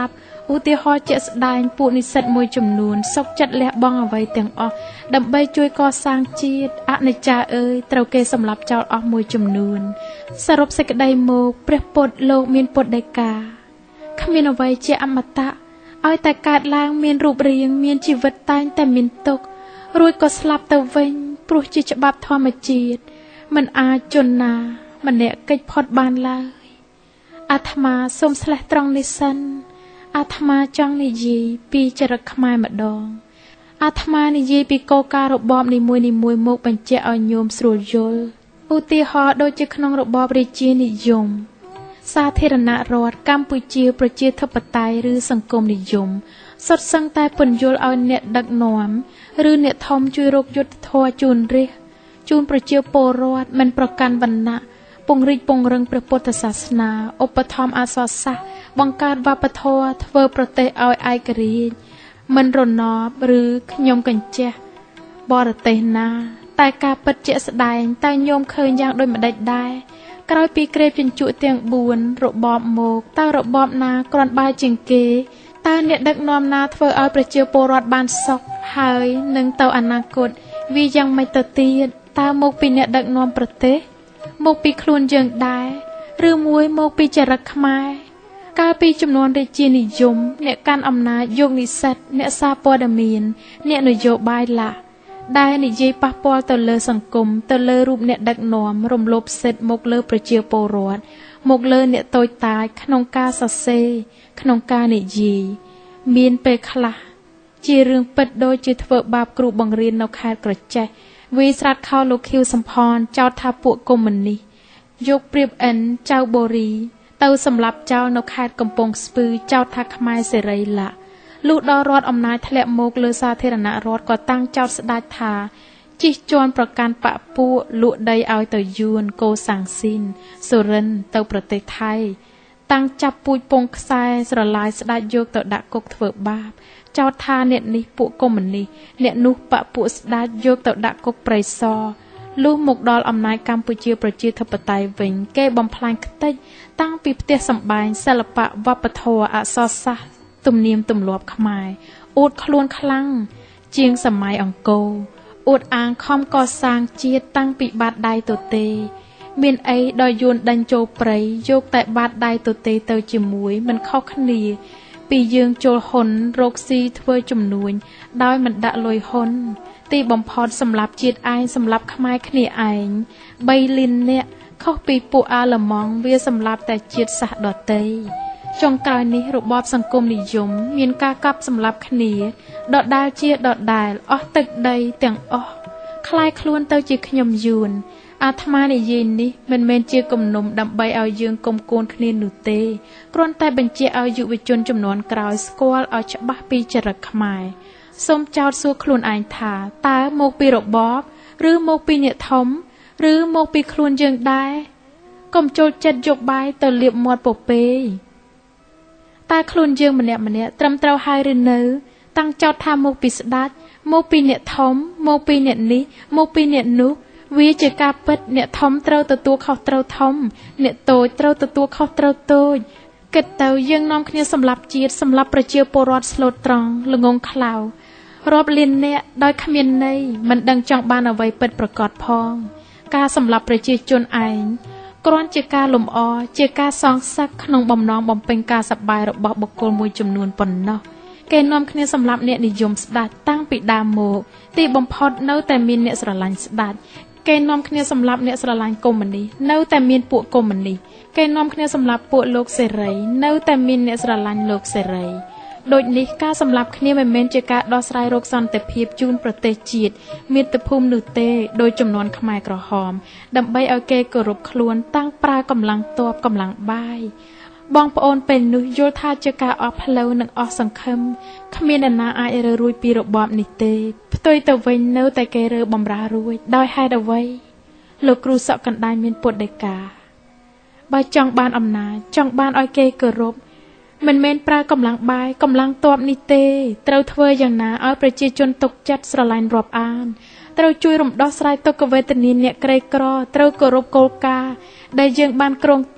Speaker 1: ឧទាហរណ៍ជាក់ស្ដែងពួកនិស្សិតមួយចំនួនសុខចិត្តលះបង់អ្វីទាំងអស់ដើម្បីជួយកសាងជាតិអនិច្ចាអើយត្រូវគេសម្លាប់ចោលអស់មួយចំនួនសរុបសេចក្តីមកព្រះពុទ្ធលោកមានពុទ្ធដីកាគ្មានអ្វីជាអមតៈឲ្យតែកើតឡើងមានរូបរាងមានជីវិតតែងតែមានទុក្ខរួចក៏ស្លាប់ទៅវិញព្រោះជាច្បាប់ធម្មជាតិមិនអាចជនណាម្នាក់គេចផុតបានឡើយអាត្មាសូមស្លេះត្រង់នេះសិនអាត្មាចង់និយាយពីចរិតខ្មែរម្ដងអាត្មានិយាយពីគោលការណ៍របបនីមួយៗមកបញ្ជាក់ឲ្យញោមស្រួលយល់ឧទាហរណ៍ដូចជាក្នុងរបបរាជានិយមសាធារណរដ្ឋកម្ពុជាប្រជាធិបតេយ្យឬសង្គមនិយមសុទ្ធសឹងតែពន្យល់ឲ្យអ្នកដឹកនាំឬអ្នកធំជួយរកយុត្តិធម៌ជូនរាស្ត្រជូនប្រជាពលរដ្ឋមិនប្រកាន់វណ្ណៈពង្រីកពង្រឹងព្រះពុទ្ធសាសនាឧបត្ថម្ភអក្សរសាស្ត្របង្កើតវប្បធម៌ធ្វើប្រទេសឲ្យឯករាជ្យមិនរណបឬខ្ញុំកញ្ចេះបរទេសណាតែការពិតជាក់ស្ដែងតែញោមឃើញយ៉ាងដូចម្ដេចដែរក្រោយពីក្រេបជញ្ជក់ទាំងបួនរបបមកតើរបបណាគ្រាន់បើជាងគេតើអ្នកដឹកនាំណាធ្វើឲ្យប្រជាពលរដ្ឋបានសុខហើយនឹងទៅអនាគតវាយ៉ាងម៉េចទៅទៀតតើមកពីអ្នកដឹកនាំប្រទេសមកពីខ្លួនយើងដែរឬមួយមកពីចរិតខ្មែរកាលពីចំនួនរាជានិយមអ្នកកាន់អំណាចយកនិស្សិតអ្នកសារព័ត៌មានអ្នកនយោបាយឡាដែលនិយាយប៉ះពាល់ទៅលើសង្គមទៅលើរូបអ្នកដឹកនាំរំលោភសិទ្ធិមកលើប្រជាពលរដ្ឋមកលើអ្នកតូចតាចក្នុងការសរសេរក្នុងការនិយាយមានពេលខ្លះជារឿងពិតដូចជាធ្វើបាបគ្រូបង្រៀននៅខេត្តក្រចេះវីស្រាតខោលោកខៀវសំផនចោទថាពួកកុម្មុយនីសយកព្រាបអិនចៅបូរីទៅសម្លាប់ចោលនៅខេត្តកំពង់ស្ពឺចោទថាខ្មែរសេរីឡាលុះដល់រដ្ឋអំណាចធ្លាក់មកលើសាធារណរដ្ឋក៏តាំងចោទស្ដេចថាជិះជាន់ប្រកាន់បពពួកលក់ដីឲ្យទៅយួនកូសាំងស៊ីនសូរិនទៅប្រទេសថៃតាំងចាប់ពូជពងខ្សែស្រឡាយស្ដេចយកទៅដាក់គុកធ្វើបាបចោទថាអ្នកនេះពួកកុម្មុយនីសអ្នកនោះបពពួកស្ដេចយកទៅដាក់គុកព្រៃសរលុះមកដល់អំណាចកម្ពុជាប្រជាធិបតេយ្យវិញគេបំផ្លាញខ្ទេចតាំងពីផ្ទះសម្បែងសិល្បៈវប្បធម៌អក្សរសាស្ត្រទំនៀមទម្លាប់ខ្មែរអួតខ្លួនខ្លាំងជាងសម័យអង្គរអួតអាងខំកសាងជាតិតាំងពីបាតដៃទទេមានអីដល់យួនដេញចូលព្រៃយកតែបាតដៃទទេទៅជាមួយមិនខុសគ្នាពីយើងចូលហ៊ុនរកស៊ីធ្វើជំនួញដោយមិនដាក់លុយហ៊ុនទីបំផុតសម្រាប់ជាតិឯងសម្រាប់ខ្មែរគ្នាឯងបីលាននាក់ខុសពីពួកអាឡឺម៉ង់វាសម្រាប់តែជាតិសាសន៍ដទៃចុងក្រោយនេះរបបសង្គមនិយមមានការកាប់សម្លាប់គ្នាដដែលជាដដែលអស់ទឹកដីទាំងអស់คล้ายខ្លួនទៅជាខ្ញុំយួនអាត្មានិយាយនេះមិនមែនជាគំនុំដើម្បីឲ្យយើងកុំគួនគ្នានោះទេគ្រាន់តែបញ្ជាក់ឲ្យយុវជនចំនួនក្រោយស្គាល់ឲ្យច្បាស់ពីចរិតខ្មែរសូមចោទសួរខ្លួនឯងថាតើមកពីរបបឬមកពីអ្នកធំឬមកពីខ្លួនយើងដែរកុំចូលចិត្តយកបាយទៅលាបមាត់ពពេតែខ្លួនយើងម្នាក់ម្នាក់ត្រឹមត្រូវហើយឬនៅតាំងចោទថាមកពីស្ដេចមកពីអ្នកធំមកពីអ្នកនេះមកពីអ្នកនោះវាជាការពិតអ្នកធំត្រូវទទួលខុសត្រូវធំអ្នកតូចត្រូវទទួលខុសត្រូវតូចគិតទៅយើងនាំគ្នាសម្លាប់ជាតិសម្លាប់ប្រជាពលរដ្ឋស្លូតត្រង់ល្ងងខ្លៅរាប់លានអ្នកដោយគ្មានន័យមិនដឹងចង់បានអ្វីពិតប្រាកដផងការសម្លាប់ប្រជាជនឯងគ្រាន់ជាការលំអជាការសងសឹកក្នុងបំណងបំពេញការសប្បាយរបស់បុគ្គលមួយចំនួនប៉ុណ្ណោះគេនាំគ្នាសម្លាប់អ្នកនិយមស្ដេចតាំងពីដើមមកទីបំផុតនៅតែមានអ្នកស្រឡាញ់ស្ដេចគេនាំគ្នាសម្លាប់អ្នកស្រឡាញ់កុម្មុយនីសនៅតែមានពួកកុម្មុយនីសគេនាំគ្នាសម្លាប់ពួកលោកសេរីនៅតែមានអ្នកស្រឡាញ់លោកសេរីដូចនេះការសម្លាប់គ្នាមិនមែនជាការដោះស្រាយរោគសន្តិភាពជូនប្រទេសជាតិមាតុភូមិនោះទេដោយចំនួនខ្មែរក្រហមដើម្បីឲ្យគេគោរពខ្លួនតាំងប្រើកម្លាំងទ័ពកម្លាំងបាយបងប្អូនពេលនោះយល់ថាជាការអស់ផ្លូវនិងអស់សង្ឃឹមគ្មានអ្នកណាអាចរើរួចពីរបបនេះទេផ្ទុយទៅវិញនៅតែគេរើបំរើរួចដោយហេតុអ្វីលោកគ្រូសក់កណ្ដាលមានពុទ្ធដីកាបើចង់បានអំណាចចង់បានឲ្យគេគោរពមិនមែនប្រើកម្លាំងបាយកម្លាំងទ័ពនេះទេត្រូវធ្វើយ៉ាងណាឲ្យប្រជាជនទុកចិត្តស្រឡាញ់រាប់អានត្រូវជួយរំដោះស្រាយទុក្ខវេទនាអ្នកក្រីក្រត្រូវគោរពគោលការណ៍ដែលយើងបានគ្រោងទុក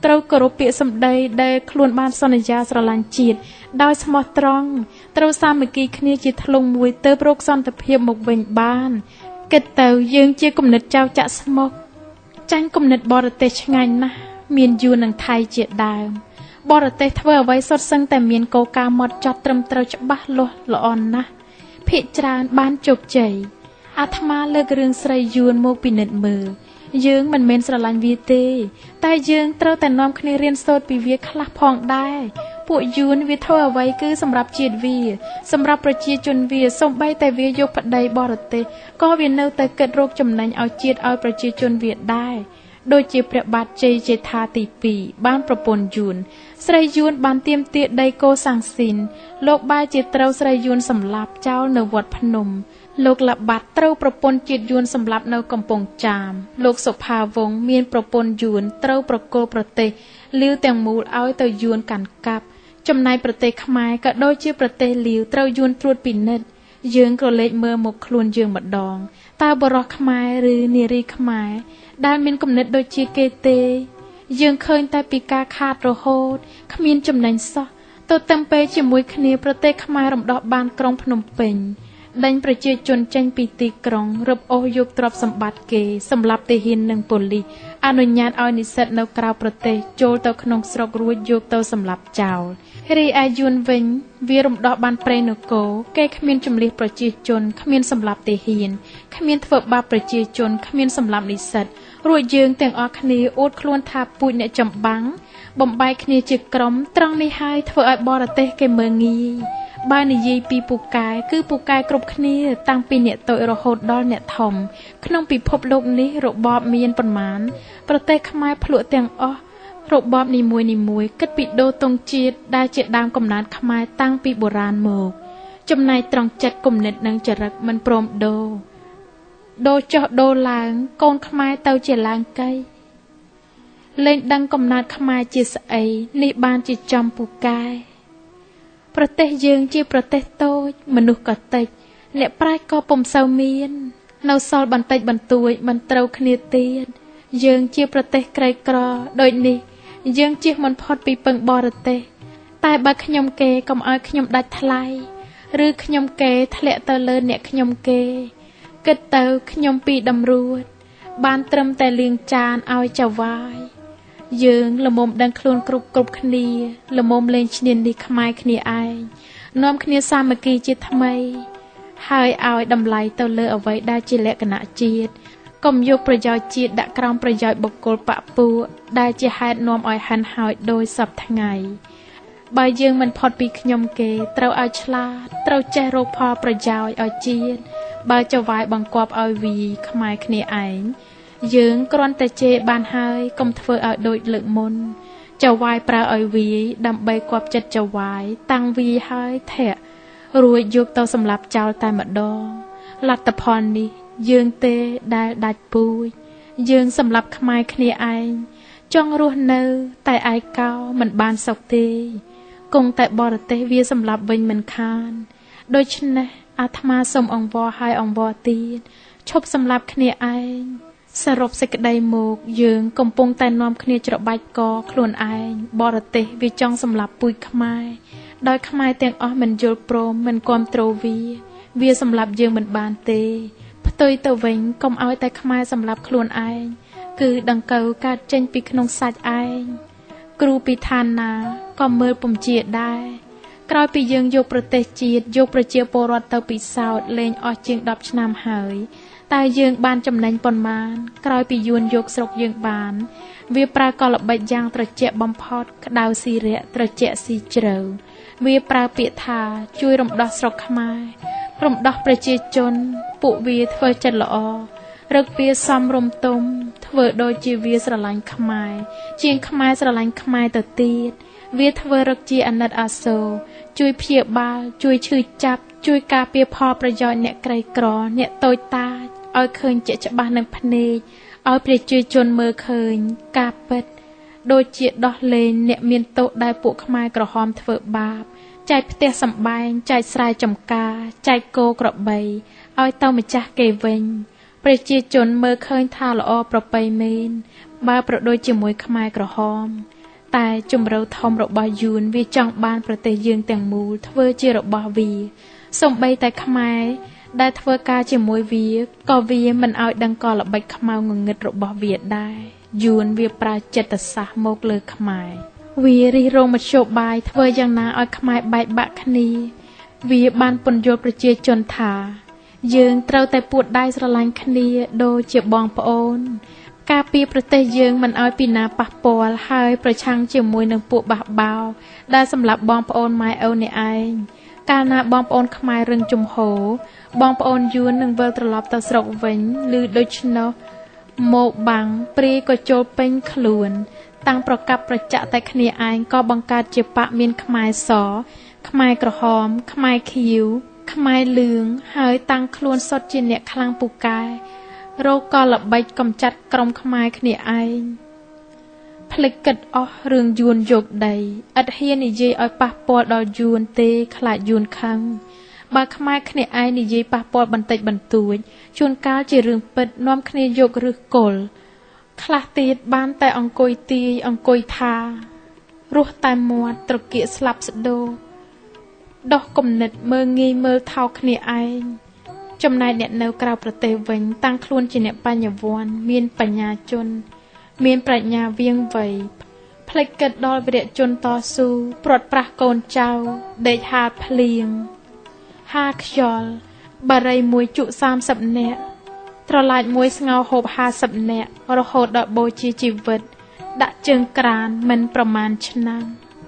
Speaker 1: ត្រូវគោរពពាក្យសម្ដីដែលខ្លួនបានសន្យាស្រឡាញ់ជាតិដោយស្មោះត្រង់ត្រូវសាមគ្គីគ្នាជាធ្លុងមួយទៅរកសន្តិភាពមកវិញបានគិតទៅយើងជាគំនិតចៅចាក់ស្មុកចាញ់គំនិតបរទេសឆ្ងាញ់ណាស់មានយួននិងថៃជាដើមបរទេសធ្វើអ្វីសុទ្ធសឹងតែមានគោលការណ៍ម៉ត់ចត់ត្រឹមត្រូវច្បាស់លាស់ល្អណាស់ភាគច្រើនបានជោគជ័យអាត្មាលើករឿងស្រីយួនមកពិនិត្យមើលយើងមិនមែនស្រឡាញ់វាទេតែយើងត្រូវតែនាំគ្នារៀនសូត្រពីវាខ្លះផងដែរពួកយួនវាធ្វើអ្វីគឺសម្រាប់ជាតិវាសម្រាប់ប្រជាជនវាសូម្បីតែវាយកប្តីបរទេសក៏វានៅតែគិតរកចំណេញឲ្យជាតិឲ្យប្រជាជនវាដែរដូចជាព្រះបាទជ័យជេដ្ឋាទីពីរបានប្រពន្ធយួនស្រីយួនបានទាមទារដីកូសាំងស៊ីនលោកបែរជាត្រូវស្រីយួនសម្លាប់ចោលនៅវត្តភ្នំលោកលបាត់ត្រូវប្រពន្ធជាតិយួនសម្លាប់នៅកំពង់ចាមលោកសុផាវង្សមានប្រពន្ធយួនត្រូវប្រគល់ប្រទេសលាវទាំងមូលឲ្យទៅយួនកាន់កាប់ចំណែកប្រទេសខ្មែរក៏ដូចជាប្រទេសលាវត្រូវយួនត្រួតពិនិត្យយើងក៏លេចមើលមកខ្លួនយើងម្ដងតើបរិះខ្មែរឬនារីខ្មែរដែលមានគំនិតដូចជាគេទេយើងឃើញតែពីការខាតរហូតគ្មានចំណេញសោះទៅតែមពេលជាមួយគ្នាប្រទេសខ្មែររំដោះបានក្រុងភ្នំពេញដេញប្រជាជនចេញពីទីក្រុងរឹបអូសយកទ្រព្យសម្បត្តិគេសម្លាប់ទាហាននិងប៉ូលីសអនុញ្ញាតឲ្យនិស្សិតនៅក្រៅប្រទេសចូលទៅក្នុងស្រុករួចយកទៅសម្លាប់ចោលរីឯយួនវិញវារំដោះបានព្រៃនគរគេគ្មានជំលះប្រជាជនគ្មានសម្លាប់ទាហានគ្មានធ្វើបាបប្រជាជនគ្មានសម្លាប់និស្សិតរួចយើងទាំងអស់គ្នាអួតខ្លួនថាពូជអ្នកចម្បាំងបំបែកគ្នាជាក្រុមត្រង់នេះហើយធ្វើឲ្យបរទេសគេមើងងាយបើនិយាយពីពូកែគឺពូកែគ្រប់គ្នាតាំងពីអ្នកតូចរហូតដល់អ្នកធំក្នុងពិភពលោកនេះរបបមានប៉ុន្មានប្រទេសខ្មែរភ្លក់ទាំងអស់របបនីមួយនីមួយគិតពីដូរទងជាតិដែលជាដើមកំណើតខ្មែរតាំងពីបុរាណមកចំណែកត្រង់ចិត្តគំនិតនិងចរិតមិនព្រមដូរដូរចុះដូរឡើងកូនខ្មែរទៅជាឡើងកៃលែងដឹងកំណើតខ្មែរជាស្អីនេះបានជាចំពូកែប្រទេសយើងជាប្រទេសតូចមនុស្សក៏តិចអ្នកប្រាជ្ញក៏ពុំសូវមាននៅសល់បន្តិចបន្តួចមិនត្រូវគ្នាទៀតយើងជាប្រទេសក្រីក្រដូចនេះយើងជិះមិនផុតពីពឹងបរទេសតែបើខ្ញុំគេកុំឲ្យខ្ញុំដាច់ថ្លៃឬខ្ញុំគេធ្លាក់ទៅលើអ្នកខ្ញុំគេគិតទៅខ្ញុំពីតម្រួតបានត្រឹមតែលាងចានឲ្យចៅវាយយើងល្មមដឹងខ្លួនគ្រប់គ្រប់គ្នាល្មមលេងឈ្នាននេះខ្មែរគ្នាឯងនាំគ្នាសាមគ្គីជាថ្មីហើយឲ្យតម្លៃទៅលើអ្វីដែលជាលក្ខណៈជាតិកុំយកប្រយោជន៍ជាតិដាក់ក្រោមប្រយោជន៍បុគ្គលបកពួកដែលជាហេតុនាំឲ្យហាន់ហើយដោយសពថ្ងៃបើយើងមិនផុតពីខ្ញុំគេត្រូវឲ្យឆ្លាតត្រូវចេះរកផលប្រយោជន៍ឲ្យជាតិបើចៅវាយបង្គាប់ឲ្យវីខ្មែរគ្នាឯងយើងគ្រាន់តែជេរបានហើយកុំធ្វើឲ្យដូចលើកមុនចៅវាយប្រើឲ្យវាយដើម្បីគាប់ចិត្តចៅវាយតាំងវាយហើយធាក់រួចយកទៅសម្លាប់ចោលតែម្ដងលទ្ធផលនេះយើងទេដែលដាច់ពូជយើងសម្លាប់ខ្មែរគ្នាឯងចង់រស់នៅតែឯកោមិនបានសុខទេគង់តែបរទេសវាសម្លាប់វិញមិនខានដូច្នេះអាត្មាសូមអង្វរឲ្យអង្វរទៀតឈប់សម្លាប់គ្នាឯងសរុបសេចក្តីមកយើងកំពុងតែនាំគ្នាច្របាច់កខ្លួនឯងបរទេសវាចង់សម្លាប់ពូជខ្មែរដោយខ្មែរទាំងអស់មិនយល់ព្រមមិនគាំទ្រវាវាសម្លាប់យើងមិនបានទេផ្ទុយទៅវិញកុំឲ្យតែខ្មែរសម្លាប់ខ្លួនឯងគឺដង្កូវកើតចេញពីក្នុងសាច់ឯងគ្រូពីឋានណាក៏មើលពំជាដែរក្រោយពីយើងយកប្រទេសជាតិយកប្រជាពលរដ្ឋទៅពិសោធន៍លេងអស់ជាងដប់ឆ្នាំហើយតែយើងបានចំណេញប៉ុន្មានក្រោយពីយួនយកស្រុកយើងបានវាប្រើកលល្បិចយ៉ាងត្រជាក់បំផុតក្តៅស៊ីរាក់ត្រជាក់ស៊ីជ្រៅវាប្រើពាក្យថាជួយរំដោះស្រុកខ្មែររំដោះប្រជាជនពួកវាធ្វើចិត្តល្អរឹកវាសំរំទុំធ្វើដូចជាវាស្រឡាញ់ខ្មែរជាងខ្មែរស្រឡាញ់ខ្មែរទៅទៀតវាធ្វើរឹកជាអាណិតអាសូរជួយព្យាបាលជួយឈឺចាប់ជួយការពារផលប្រយោជន៍អ្នកក្រីក្រអ្នកតូចតាចឲ្យឃើញជាក់ច្បាស់នឹងភ្នែកឲ្យប្រជាជនមើលឃើញការពិតដូចជាដោះលែងអ្នកមានទោសដែលពួកខ្មែរក្រហមធ្វើបាបចែកផ្ទះសម្បែងចែកស្រែចម្ការចែកគោក្របីឲ្យទៅម្ចាស់គេវិញប្រជាជនមើលឃើញថាល្អប្រពៃមែនបើប្រដូចជាមួយខ្មែរក្រហមតែជំរឿធំរបស់យួនវាចង់បានប្រទេសយើងទាំងមូលធ្វើជារបស់វាសូម្បីតែខ្មែរដែលធ្វើការជាមួយវាក៏វាមិនឲ្យដឹងកលល្បិចខ្មៅងងឹតរបស់វាដែរយួនវាប្រើចិត្តសាស្ត្រមកលើខ្មែរវារិះរងមធ្យោបាយធ្វើយ៉ាងណាឲ្យខ្មែរបែកបាក់គ្នាវាបានពន្យល់ប្រជាជនថាយើងត្រូវតែពួតដៃស្រឡាញ់គ្នាដូចជាបងប្អូនការពារប្រទេសយើងមិនឲ្យពីណាប៉ះពាល់ហើយប្រឆាំងជាមួយនឹងពួកបះបោរដែលសម្លាប់បងប្អូនម៉ែឪនេះឯងកាលណាបងប្អូនខ្មែររឹងជំហរបងប្អូនយួននឹងវិលត្រឡប់ទៅស្រុកវិញឬដូច្នោះមកបាំងព្រាយក៏ចូលពេញខ្លួនតាំងប្រកាប់ប្រចាក់តែគ្នាឯងក៏បង្កើតជាបកមានខ្មែរសខ្មែរក្រហមខ្មែរខៀវខ្មែរលឿងហើយតាំងខ្លួនសុទ្ធជាអ្នកខ្លាំងពូកែរោគកលល្បិចកំចាត់ក្រុមខ្មែរគ្នាឯងផ្លិចគិតអស់រឿងយួនយកដីឥតហ៊ាននិយាយឲ្យប៉ះពាល់ដល់យួនទេខ្លាចយួនខឹងបើខ្មែរគ្នាឯងនិយាយប៉ះពាល់បន្តិចបន្តួចជួនកាលជារឿងពិតនាំគ្នាយកឫសគល់ខ្លះទៀតបានតែអង្គុយទាយអង្គុយថារស់តែមាត់ត្រគាកស្លាប់ស្ដោដោះគំនិតមើងងាយមើលថោកគ្នាឯងចំណែកអ្នកនៅក្រៅប្រទេសវិញតាំងខ្លួនជាអ្នកបញ្ញវន្តមានបញ្ញាជនមានប្រាជ្ញាវាងវៃផ្លេចគិតដល់វីរជនតស៊ូព្រាត់ប្រាស់កូនចៅដេកហាលភ្លៀងហាខ្យល់បារីមួយជក់សាមសិបនាក់ត្រឡាចមួយស្ងោហូបហាសិបនាក់រហូតដល់បូជាជីវិតដាក់ជើងក្រានមិនប្រមាណឆ្នាំ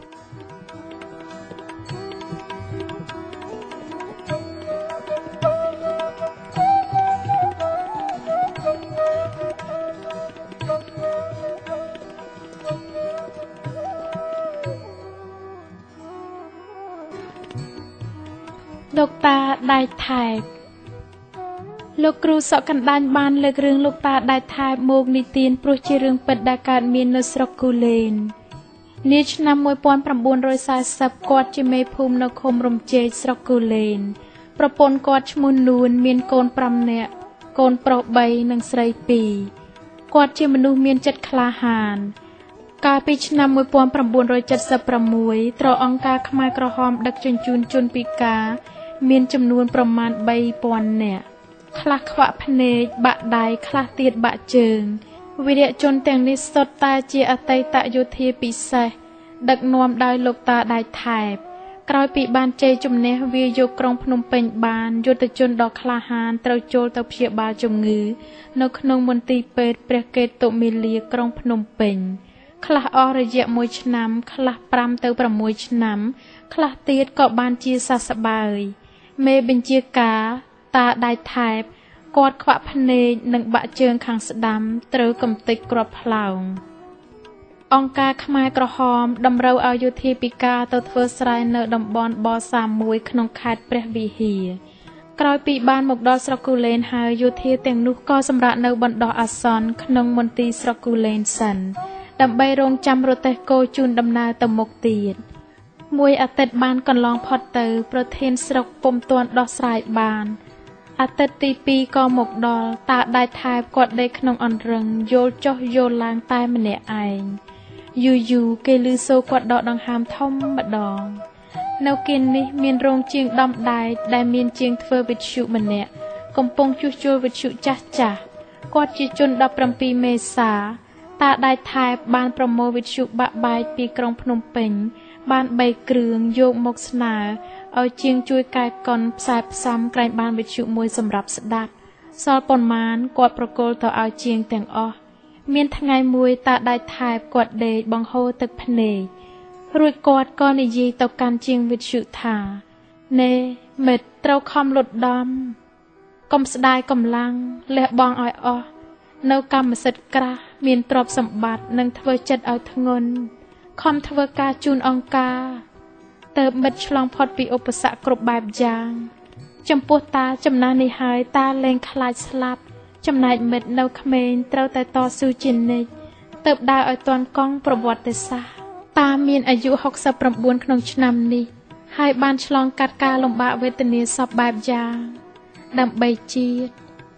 Speaker 1: លោកតាដៃថែបលោកគ្រូសក់កណ្ដាញបានលើករឿងលោកតាដៃថែបមកនិទានព្រោះជារឿងពិតដែលកើតមាននៅស្រុកគូលែននាឆ្នាំmột nghìn chín trăm bốn mươiគាត់ជាមេភូមិនៅឃុំរំជែកស្រុកគូលែនប្រពន្ធគាត់ឈ្មោះនួនមានកូនប្រាំនាក់កូនប្រុសបីនិងស្រីពីរគាត់ជាមនុស្សមានចិត្តក្លាហានកាលពីឆ្នាំmột nghìn chín trăm bảy mươi sáuត្រូវអង្គការខ្មែរក្រហមដឹកជញ្ជូនជនពិការមានចំនួនប្រមាណបីពាន់នាក់ខ្លះខ្វាក់ភ្នែកបាក់ដៃខ្លះទៀតបាក់ជើងវីរជនទាំងនេះសុទ្ធតែជាអតីតយោធាពិសេសដឹកនាំដោយលោកតាដៃថែបក្រោយពីបានជ័យជំនះវាយកក្រុងភ្នំពេញបានយុទ្ធជនដ៏ក្លាហានត្រូវចូលទៅព្យាបាលជំងឺនៅក្នុងមន្ទីរពេទ្យព្រះកេតុមាលាក្រុងភ្នំពេញខ្លះអស់រយៈមួយឆ្នាំខ្លះប្រាំទៅប្រាំមួយឆ្នាំខ្លះទៀតក៏បានជាសះស្បើយមេបញ្ជាការតាដៃថែបគាត់ខ្វាក់ភ្នែកនិងបាក់ជើងខាងស្ដាំត្រូវកំទេចគ្រាប់ផ្លោងអង្គការខ្មែរក្រហមតម្រូវឲ្យយោធាពិការទៅធ្វើស្រែនៅតំបន់បសាមួយក្នុងខេត្តព្រះវិហារក្រោយពីបានមកដល់ស្រុកគូលែនហើយយោធាទាំងនោះក៏សម្រាកនៅបណ្ដោះអាសន្នក្នុងមន្ទីរស្រុកគូលែនសិនដើម្បីរងចាំរទេះគោជូនដំណើរទៅមុខទៀតមួយអាទិត្យបានកន្លងផុតទៅប្រធានស្រុកពុំទាន់ដោះស្រាយបានអាទិត្យទីពីរក៏មកដល់តាដៃថែបគាត់ដេកក្នុងអន្រឹងយល់ចុះយល់ឡើងតែម្នាក់ឯងយូរយូរគេឮសូរគាត់ដកដង្ហើមធំម្ដងនៅគៀននេះមានរោងជាងដំដែកដែលមានជាងធ្វើវិទ្យុម្នាក់កំពុងជួសជុលវិទ្យុចាស់ចាស់គាត់ជាជនដប់ប្រាំពីរមេសាតាដៃថែបបានប្រមូលវិទ្យុបាក់បែកពីក្រុងភ្នំពេញបានបីគ្រឿងយកមកស្នើឲ្យជាងជួយកែកុនផ្សាយផ្សំក្រែងបានវិទ្យុមួយសម្រាប់ស្ដាប់សល់ប៉ុន្មានគាត់ប្រគល់ទៅឲ្យជាងទាំងអស់មានថ្ងៃមួយតាដៃថែបគាត់ដេកបង្ហូរទឹកភ្នែករួចគាត់ក៏និយាយទៅកាន់ជាងវិទ្យុថាណែមិត្តត្រូវខំលុតដំកុំស្ដាយកម្លាំងលះបង់ឲ្យអស់នៅកម្មសិទ្ធិក្រាស់មានទ្រព្យសម្បត្តិនិងធ្វើចិត្តឲ្យធ្ងន់ខំធ្វើការជូនអង្គការទៅមិត្តឆ្លងផុតពីឧបសគ្គគ្រប់បែបយ៉ាងចំពោះតាចំណាស់នេះហើយតាលែងខ្លាចស្លាប់ចំណែកមិត្តនៅក្មេងត្រូវតែតស៊ូជានិច្ចទៅដើរឲ្យទាន់កង់ប្រវត្តិសាស្ត្រតាមានអាយុហុកសិបប្រាំបួនក្នុងឆ្នាំនេះហើយបានឆ្លងកាត់ការលំបាកវេទនាសពបែបយ៉ាងដើម្បីជាតិ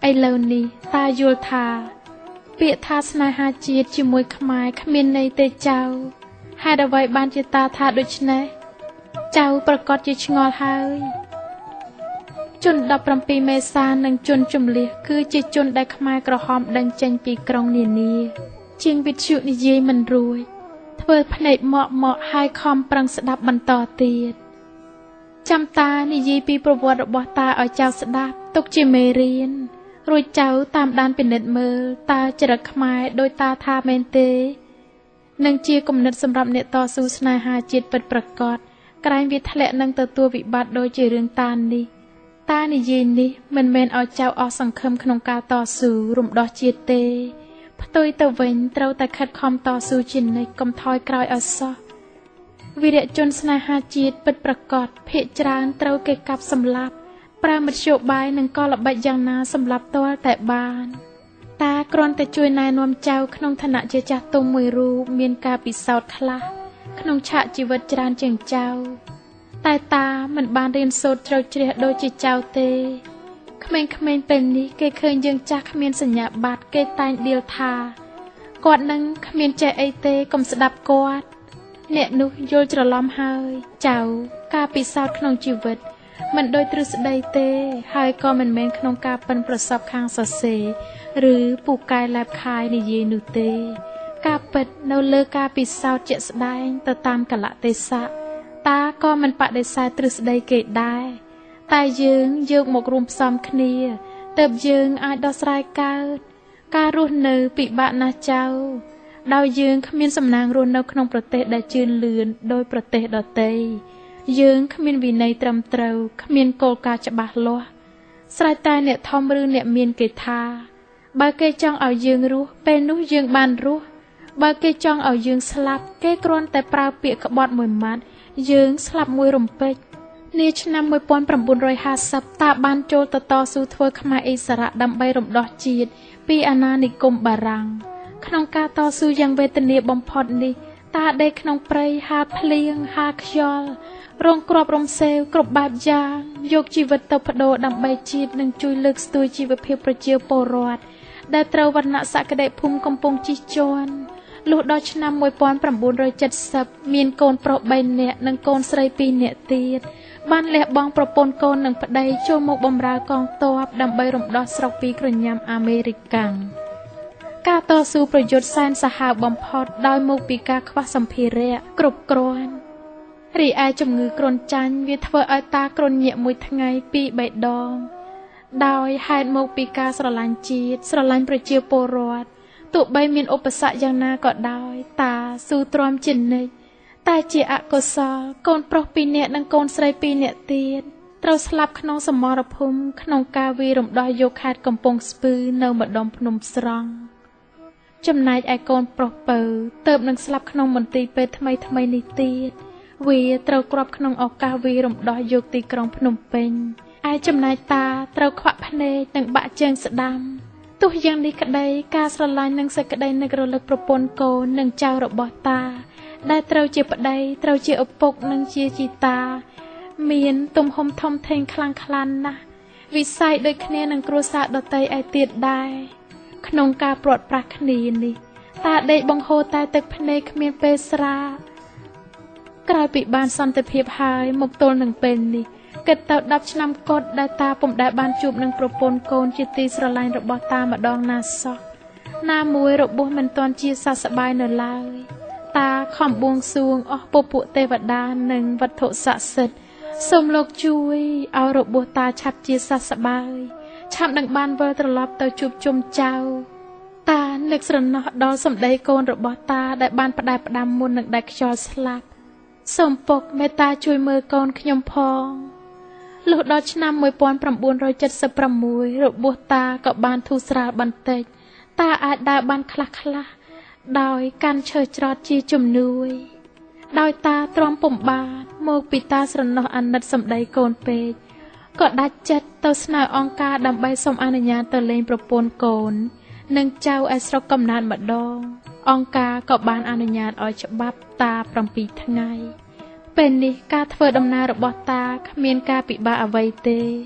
Speaker 1: ឥឡូវនេះតាយល់ថាពាក្យថាស្នេហាជាតិជាមួយខ្មែរគ្មានន័យទេចៅហេតុអ្វីបានជាតាថាដូច្នេះចៅប្រកាសជាឆ្ងល់ហើយជនដប់ប្រាំពីរមេសានិងជនជំលះគឺជាជនដែលខ្មែរក្រហមដេញចេញពីក្រុងនានាជាងវិទ្យុនិយាយមិនរួចធ្វើភ្នែកមកមកហើយខំប្រឹងស្ដាប់បន្តទៀតចាំតានិយាយពីប្រវត្តិរបស់តាឲ្យចៅស្ដាប់ទុកជាមេរៀនរួចចៅតាមដានពិនិត្យមើលតើចរិតខ្មែរដោយតាថាមែនទេនឹងជាគំនិតសម្រាប់អ្នកតស៊ូស្នេហាជាតិពិតប្រាកដក្រែងវាធ្លាក់នឹងទទួលវិបត្តិដូចជារឿងតានេះតានិយាយនេះមិនមែនឲ្យចៅអស់សង្ឃឹមក្នុងការតស៊ូរំដោះជាតិទេផ្ទុយទៅវិញត្រូវតែខិតខំតស៊ូជានិច្ចកុំថយក្រោយឲ្យសោះវីរជនស្នេហាជាតិពិតប្រាកដភាគច្រើនត្រូវគេកាប់សម្លាប់ប្រើមធ្យោបាយនិងកលល្បិចយ៉ាងណាសម្លាប់ទាល់តែបានតាគ្រាន់តែជួយណែនាំចៅក្នុងឋានៈជាចាស់ទុំមួយរូបមានការពិសោធន៍ខ្លះក្នុងឆាកជីវិតច្រើនជាងចៅតែតាមិនបានរៀនសូត្រជ្រៅជ្រះដូចជាចៅទេក្មេងៗពេលនេះគេឃើញយើងចាស់គ្មានសញ្ញាបត្រគេតែងដៀលថាគាត់នឹងគ្មានចេះអីទេកុំស្ដាប់គាត់អ្នកនោះយល់ច្រឡំហើយចៅការពិសោធន៍ក្នុងជីវិតមិនដូចទ្រឹស្ដីទេហើយក៏មិនមែនក្នុងការប៉ិនប្រសពខាងសរសេរឬពូកែលែបខាយនិយាយនោះទេការពិតនៅលើការពិសោធន៍ជាក់ស្ដែងទៅតាមកលៈទេសៈតាក៏មិនបដិសេធទ្រឹស្ដីគេដែរតែយើងយកមករួមផ្សំគ្នាទើបយើងអាចដោះស្រាយកើតការរស់នៅពិបាកណាស់ចៅដោយយើងគ្មានសំណាងរស់នៅក្នុងប្រទេសដែលជឿនលឿនដោយប្រទេសដទៃយើងគ្មានវិន័យត្រឹមត្រូវគ្មានគោលការណ៍ច្បាស់លាស់ស្រេចតែអ្នកធំឬអ្នកមានគេថាបើគេចង់ឲ្យយើងរស់ពេលនោះយើងបានរស់បើគេចង់ឲ្យយើងស្លាប់គេគ្រាន់តែប្រើពាក្យក្បត់មួយម៉ាត់យើងស្លាប់មួយរំពេចនាឆ្នាំmột nghìn chín trămห้าสิบតាបានចូលទៅតស៊ូធ្វើខ្មែរអិសរៈដើម្បីរំដោះជាតិពីអាណានិគមបារាំងក្នុងការតស៊ូយ៉ាងវេទនាបំផុតនេះតាដេកក្នុងព្រៃហាលភ្លៀងហាលខ្យល់រងគ្រាប់រំសេវគ្រប់បែបយ៉ាងយកជីវិតទៅបដូរដើម្បីជាតិនិងជួយលើកស្ទួយជីវភាពប្រជាពលរដ្ឋដែលត្រូវវណ្ណៈសក្តិភូមិកំពុងជិះជាន់លុះដល់ឆ្នាំmột nghìn chín trăm七mươiមានកូនប្រុសបីនាក់និងកូនស្រីពីរនាក់ទៀតបានលះបង់ប្រពន្ធកូននិងប្តីចូលមកបម្រើកងទ័ពដើម្បីរំដោះស្រុកពីក្រញាំអាមេរិកកាំងការតស៊ូប្រយុទ្ធសែនសាហាវបំផុតដោយមកពីការខ្វះសម្ភារៈគ្រប់គ្រាន់រីឯជំងឺគ្រុនចាញ់វាធ្វើឲ្យតាគ្រុនញាក់មួយថ្ងៃពីរបីដងដោយហេតុមកពីការស្រឡាញ់ជាតិស្រឡាញ់ប្រជាពលរដ្ឋទោះបីមានឧបសគ្គយ៉ាងណាក៏ដោយតាស៊ូទ្រាំជានិច្ចតែជាអកុសលកូនប្រុសពីរនាក់និងកូនស្រីពីរនាក់ទៀតត្រូវស្លាប់ក្នុងសមរភូមិក្នុងការវាយរំដោះយកខេត្តកំពង់ស្ពឺនៅម្ដុំភ្នំស្រង់ចំណែកឯកូនប្រុសពៅទើបនឹងស្លាប់ក្នុងមន្ទីរពេទ្យថ្មីថ្មីនេះទៀតវាត្រូវគ្រាប់ក្នុងឱកាសវាយរំដោះយកទីក្រុងភ្នំពេញឯចំណែកតាត្រូវខ្វាក់ភ្នែកនិងបាក់ជើងស្ដាំទោះយ៉ាងនេះក្តីការស្រឡាញ់និងសេចក្តីនឹករលឹកប្រពន្ធកូននិងចៅរបស់តាដែលត្រូវជាប្តីត្រូវជាឪពុកនិងជាជីតាមានទំហំធំធេងខ្លាំងខ្លាណាស់វិស័យដូចគ្នានឹងគ្រួសារដទៃឯទៀតដែរក្នុងការព្រាត់ប្រាសគ្នានេះតាដេកបង្ហូរតែទឹកភ្នែកគ្មានពេលស្រាក្រោយពីបានសន្តិភាពហើយមកទល់នឹងពេលនេះគិតទៅដប់ឆ្នាំកុដដែលតាពុំដែលបានជួបនឹងប្រពន្ធកូនជាទីស្រឡាញ់របស់តាម្ដងណាសោះណាមួយរបួសមិនទាន់ជាសះស្បើយនៅឡើយតាខំបួងសួងអស់ពពួកទេវតានិងវត្ថុស័ក្តិសិទ្ធិសូមលោកជួយឲ្យរបួសតាឆាប់ជាសះស្បើយឆាប់នឹងបានវិលត្រឡប់ទៅជួបជុំចៅតានឹកស្រណោះដល់សម្ដីកូនរបស់តាដែលបានផ្ដែផ្ដាំមុននឹងដាច់ខ្យល់ស្លាប់សូមពុកមេត្តាជួយមើលកូនខ្ញុំផងលុះដល់ឆ្នាំmột nghìn chín trăm bảy mươi sáuរបួសតាក៏បានធូរស្រាលបន្តិចតាអាចដើរបានខ្លះខ្លះដោយកាន់ឈើច្រត់ជាជំនួយដោយតាទ្រាំពំបាទមកពីតាស្រណោះអាណិតសម្ដីកូនពេកក៏ដាច់ចិត្តទៅស្នើអង្គការដើម្បីសុំអនុញ្ញាតទៅលេងប្រពន្ធកូននិងចៅឯស្រុកកំណើតម្ដងអង្គការក៏បានអនុញ្ញាតឲ្យច្បាប់តាប្រាំពីរថ្ងៃពេលនេះការធ្វើដំណើររបស់តាគ្មានការពិបាកអ្វីទេ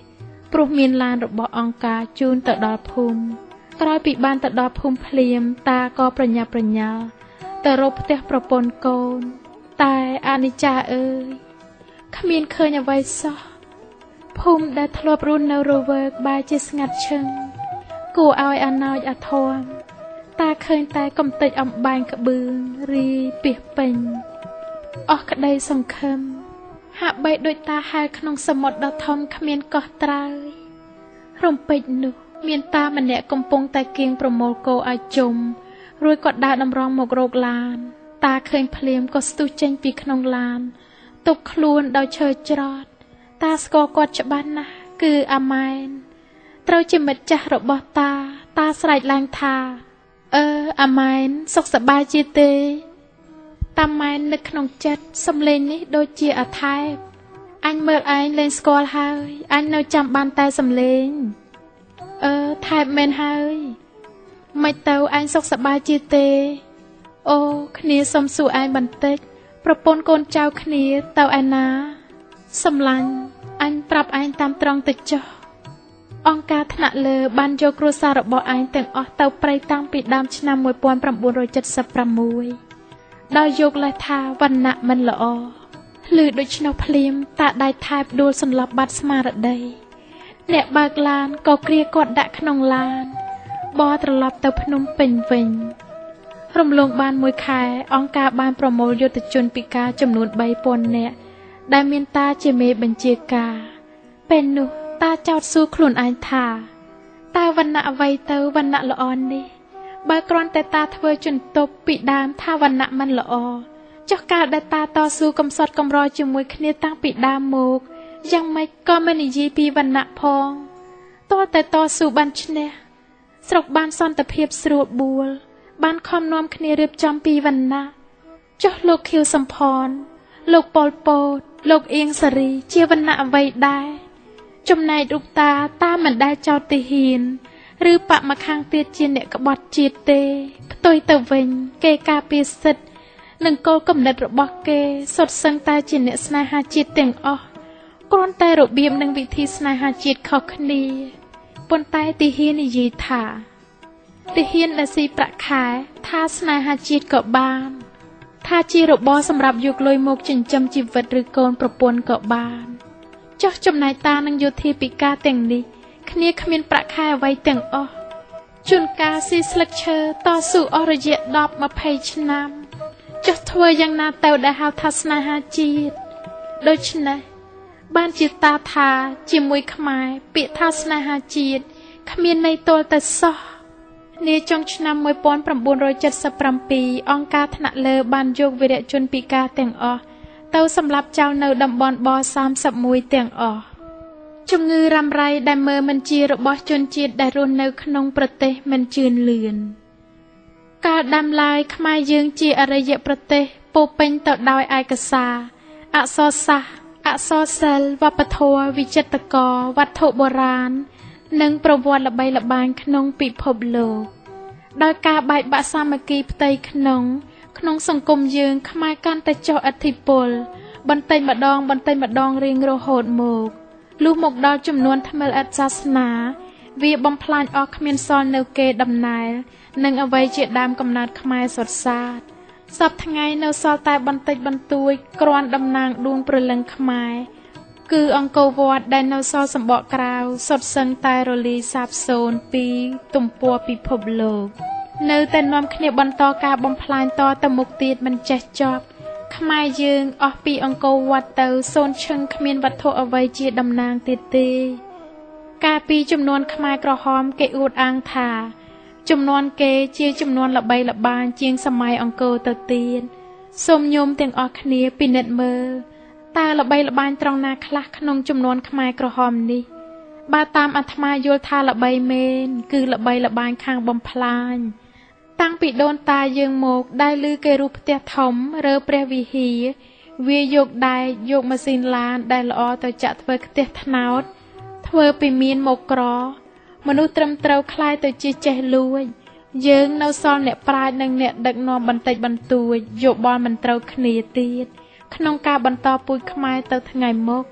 Speaker 1: ព្រោះមានឡានរបស់អង្គការជូនទៅដល់ភូមិក្រោយពីបានទៅដល់ភូមិភ្លាមតាក៏ប្រញាប់ប្រញាល់ទៅរកផ្ទះប្រពន្ធកូនតែអានិច្ចាអើយគ្មានឃើញអ្វីសោះភូមិដែលធ្លាប់រស់នៅរវើកបែរជាស្ងាត់ឈឹងគួរឲ្យអាណោចអាធមតាឃើញតែកំទេចអំបែងក្បឿងរីពីពេញអស់ក្តីសង្ឃឹមហាក់បីដូចតាហែលក្នុងសមុទ្រដ៏ធំគ្មានកោះត្រើយរំពេចនោះមានតាម្នាក់កំពុងតែគៀងប្រមូលគោឲ្យជុំរួចក៏ដើរតម្រង់មករកឡានតាឃើញភ្លាមក៏ស្ទុះចេញពីក្នុងឡានទប់ខ្លួនដោយឈើច្រត់តាស្គាល់គាត់ច្បាស់ណាស់គឺអាម៉ែនត្រូវជាមិត្តចាស់របស់តាតាស្រែកឡើងថាអឺអាម៉ែនសុខសប្បាយជាទេតាម៉ែននឹកក្នុងចិត្តសំឡេងនេះដូចជាអាថែបអញមើលឯងលែងស្គាល់ហើយអញនៅចាំបានតែសំឡេងអឺថែបមែនហើយមិនទៅអញសុខសប្បាយជាទេអូគ្នាសុំសួរឯងបន្តិចប្រពន្ធកូនចៅគ្នាទៅឯណាសំឡាញ់អញប្រាប់ឯងតាមត្រង់ទៅចុះអង្គការថ្នាក់លើបានយកគ្រួសាររបស់ឯងទាំងអស់ទៅព្រៃតាំងពីដើមឆ្នាំmột nghìn chín trăm七十sáuដោយយកលេសថាវណ្ណៈមិនល្អឮដូច្នោះភ្លាមតាដៃថែបដួលសន្លប់បាត់ស្មារតីអ្នកបើកឡានក៏គ្រាគាត់ដាក់ក្នុងឡានបរត្រឡប់ទៅភ្នំពេញវិញរំលងបានមួយខែអង្គការបានប្រមូលយុទ្ធជនពិការចំនួនបីពាន់នាក់ដែលមានតាជាមេបញ្ជាការពេលនោះតាចោទសួរខ្លួនឯងថាតើវណ្ណៈអ្វីទៅវណ្ណៈល្អនេះបើគ្រាន់តែតាធ្វើជំទប់ពីដើមថាវណ្ណៈមិនល្អចុះកាលដែលតាតស៊ូកំសត់កំរជាមួយគ្នាតាំងពីដើមមកយ៉ាងម៉េចក៏មិននិយាយពីវណ្ណៈផងតើតែតស៊ូបានឈ្នះស្រុកបានសន្តិភាពស្រួលបួលបានខំនាំគ្នារៀបចំពីវណ្ណៈចុះលោកខៀវសំផនលោកប៉ុលពតលោកអៀងសារីជាវណ្ណៈអ្វីដែរចំណែករូបតាតាមិនដែលចោទទាហានឬបកមកខាងទៀតជាអ្នកក្បត់ជាតិទេផ្ទុយទៅវិញគេការពារសិទ្ធិនិងគោលគំនិតរបស់គេសុទ្ធសឹងតែជាអ្នកស្នេហាជាតិទាំងអស់គ្រាន់តែរបៀបនិងវិធីស្នេហាជាតិខុសគ្នាប៉ុន្តែទាហាននិយាយថាទាហានដែលស៊ីប្រាក់ខែថាស្នេហាជាតិក៏បានថាជារបរសម្រាប់យកលុយមកចិញ្ចឹមជីវិតឬកូនប្រពន្ធក៏បានចុះចំណែកតានិងយោធាពិការទាំងនេះគ្នាគ្មានប្រាក់ខែអ្វីទាំងអស់ជួនកាលស៊ីស្លឹកឈើតស៊ូអស់រយៈដប់ម្ភៃឆ្នាំចុះធ្វើយ៉ាងណាទៅដែលហៅថាស្នេហាជាតិដូច្នេះបានជាតាថាជាមួយខ្មែរពាក្យថាស្នេហាជាតិគ្មានន័យទល់តែសោះនាចុងឆ្នាំmột nghìn chín trăm七十bảyអង្គការថ្នាក់លើបានយកវីរៈជនពិការទាំងអស់ទៅសម្លាប់ចោលនៅតំបន់បសាមសិបមួយទាំងអស់ជំងឺរ៉ាំរ៉ៃដែលមើលមិនជារបស់ជនជាតិដែលរស់នៅក្នុងប្រទេសមិនជឿនលឿនកាលដាំឡើយខ្មែរយើងជាអរិយប្រទេសពោពេញទៅដោយឯកសារអក្សរសាស្ត្រអក្សរសិល្ប៍វប្បធម៌វិចិត្រករវត្ថុបុរាណនិងប្រវត្តិល្បីល្បាញក្នុងពិភពលោកដោយការបែកបាក់សាមគ្គីផ្ទៃក្នុងក្នុងសង្គមយើងខ្មែរកាន់តែចុះឥទ្ធិពលបន្តិចម្ដងបន្តិចម្ដងរៀងរហូតមកលុះមកដល់ចំនួនថ្មិលអត្តសាសនាវាបំផ្លាញអស់គ្មានសល់នៅគេដំណែលនិងអ្វីជាដើមកំណើតខ្មែរសុទ្ធសាធសពថ្ងៃនៅសល់តែបន្តិចបន្តួចគ្រាន់តំណាងដួងព្រលឹងខ្មែរគឺអង្គរវត្តដែលនៅសល់សម្បកក្រៅសុទ្ធសឹងតែរលាយសាបសូន្យពីទំព័រពិភពលោកនៅតែនាំគ្នាបន្តការបំផ្លាញតទៅមុខទៀតមិនចេះចប់ខ្មែរយើងអស់ពីអង្គរវត្តទៅសូន្យឈឹងគ្មានវត្ថុអ្វីជាតំណាងទៀតទេកាលពីចំនួនខ្មែរក្រហមគេអួតអាងថាចំនួនគេជាចំនួនល្បីល្បាញជាងសម័យអង្គរទៅទៀតសូមញោមទាំងអស់គ្នាពិនិត្យមើលតើល្បីល្បាញត្រង់ណាខ្លះក្នុងចំនួនខ្មែរក្រហមនេះបើតាមអាត្មាយល់ថាល្បីមែនគឺល្បីល្បាញខាងបំផ្លាញតាំងពីដូនតាយើងមកដែលឮគេរូបផ្ទះធំរើព្រះវិហារវាយកដែកយកម៉ាស៊ីនឡានដែលល្អទៅចាក់ធ្វើផ្ទះថ្នោតធ្វើពីមានមកក្រមនុស្សត្រឹមត្រូវคล้ายទៅជាចេះលួចយើងនៅសល់អ្នកប្រាជ្ញនិងអ្នកដឹកនាំបន្តិចបន្តួចយោបល់មិនត្រូវគ្នាទៀតក្នុងការបន្តពូជខ្មែរទៅថ្ងៃមុខ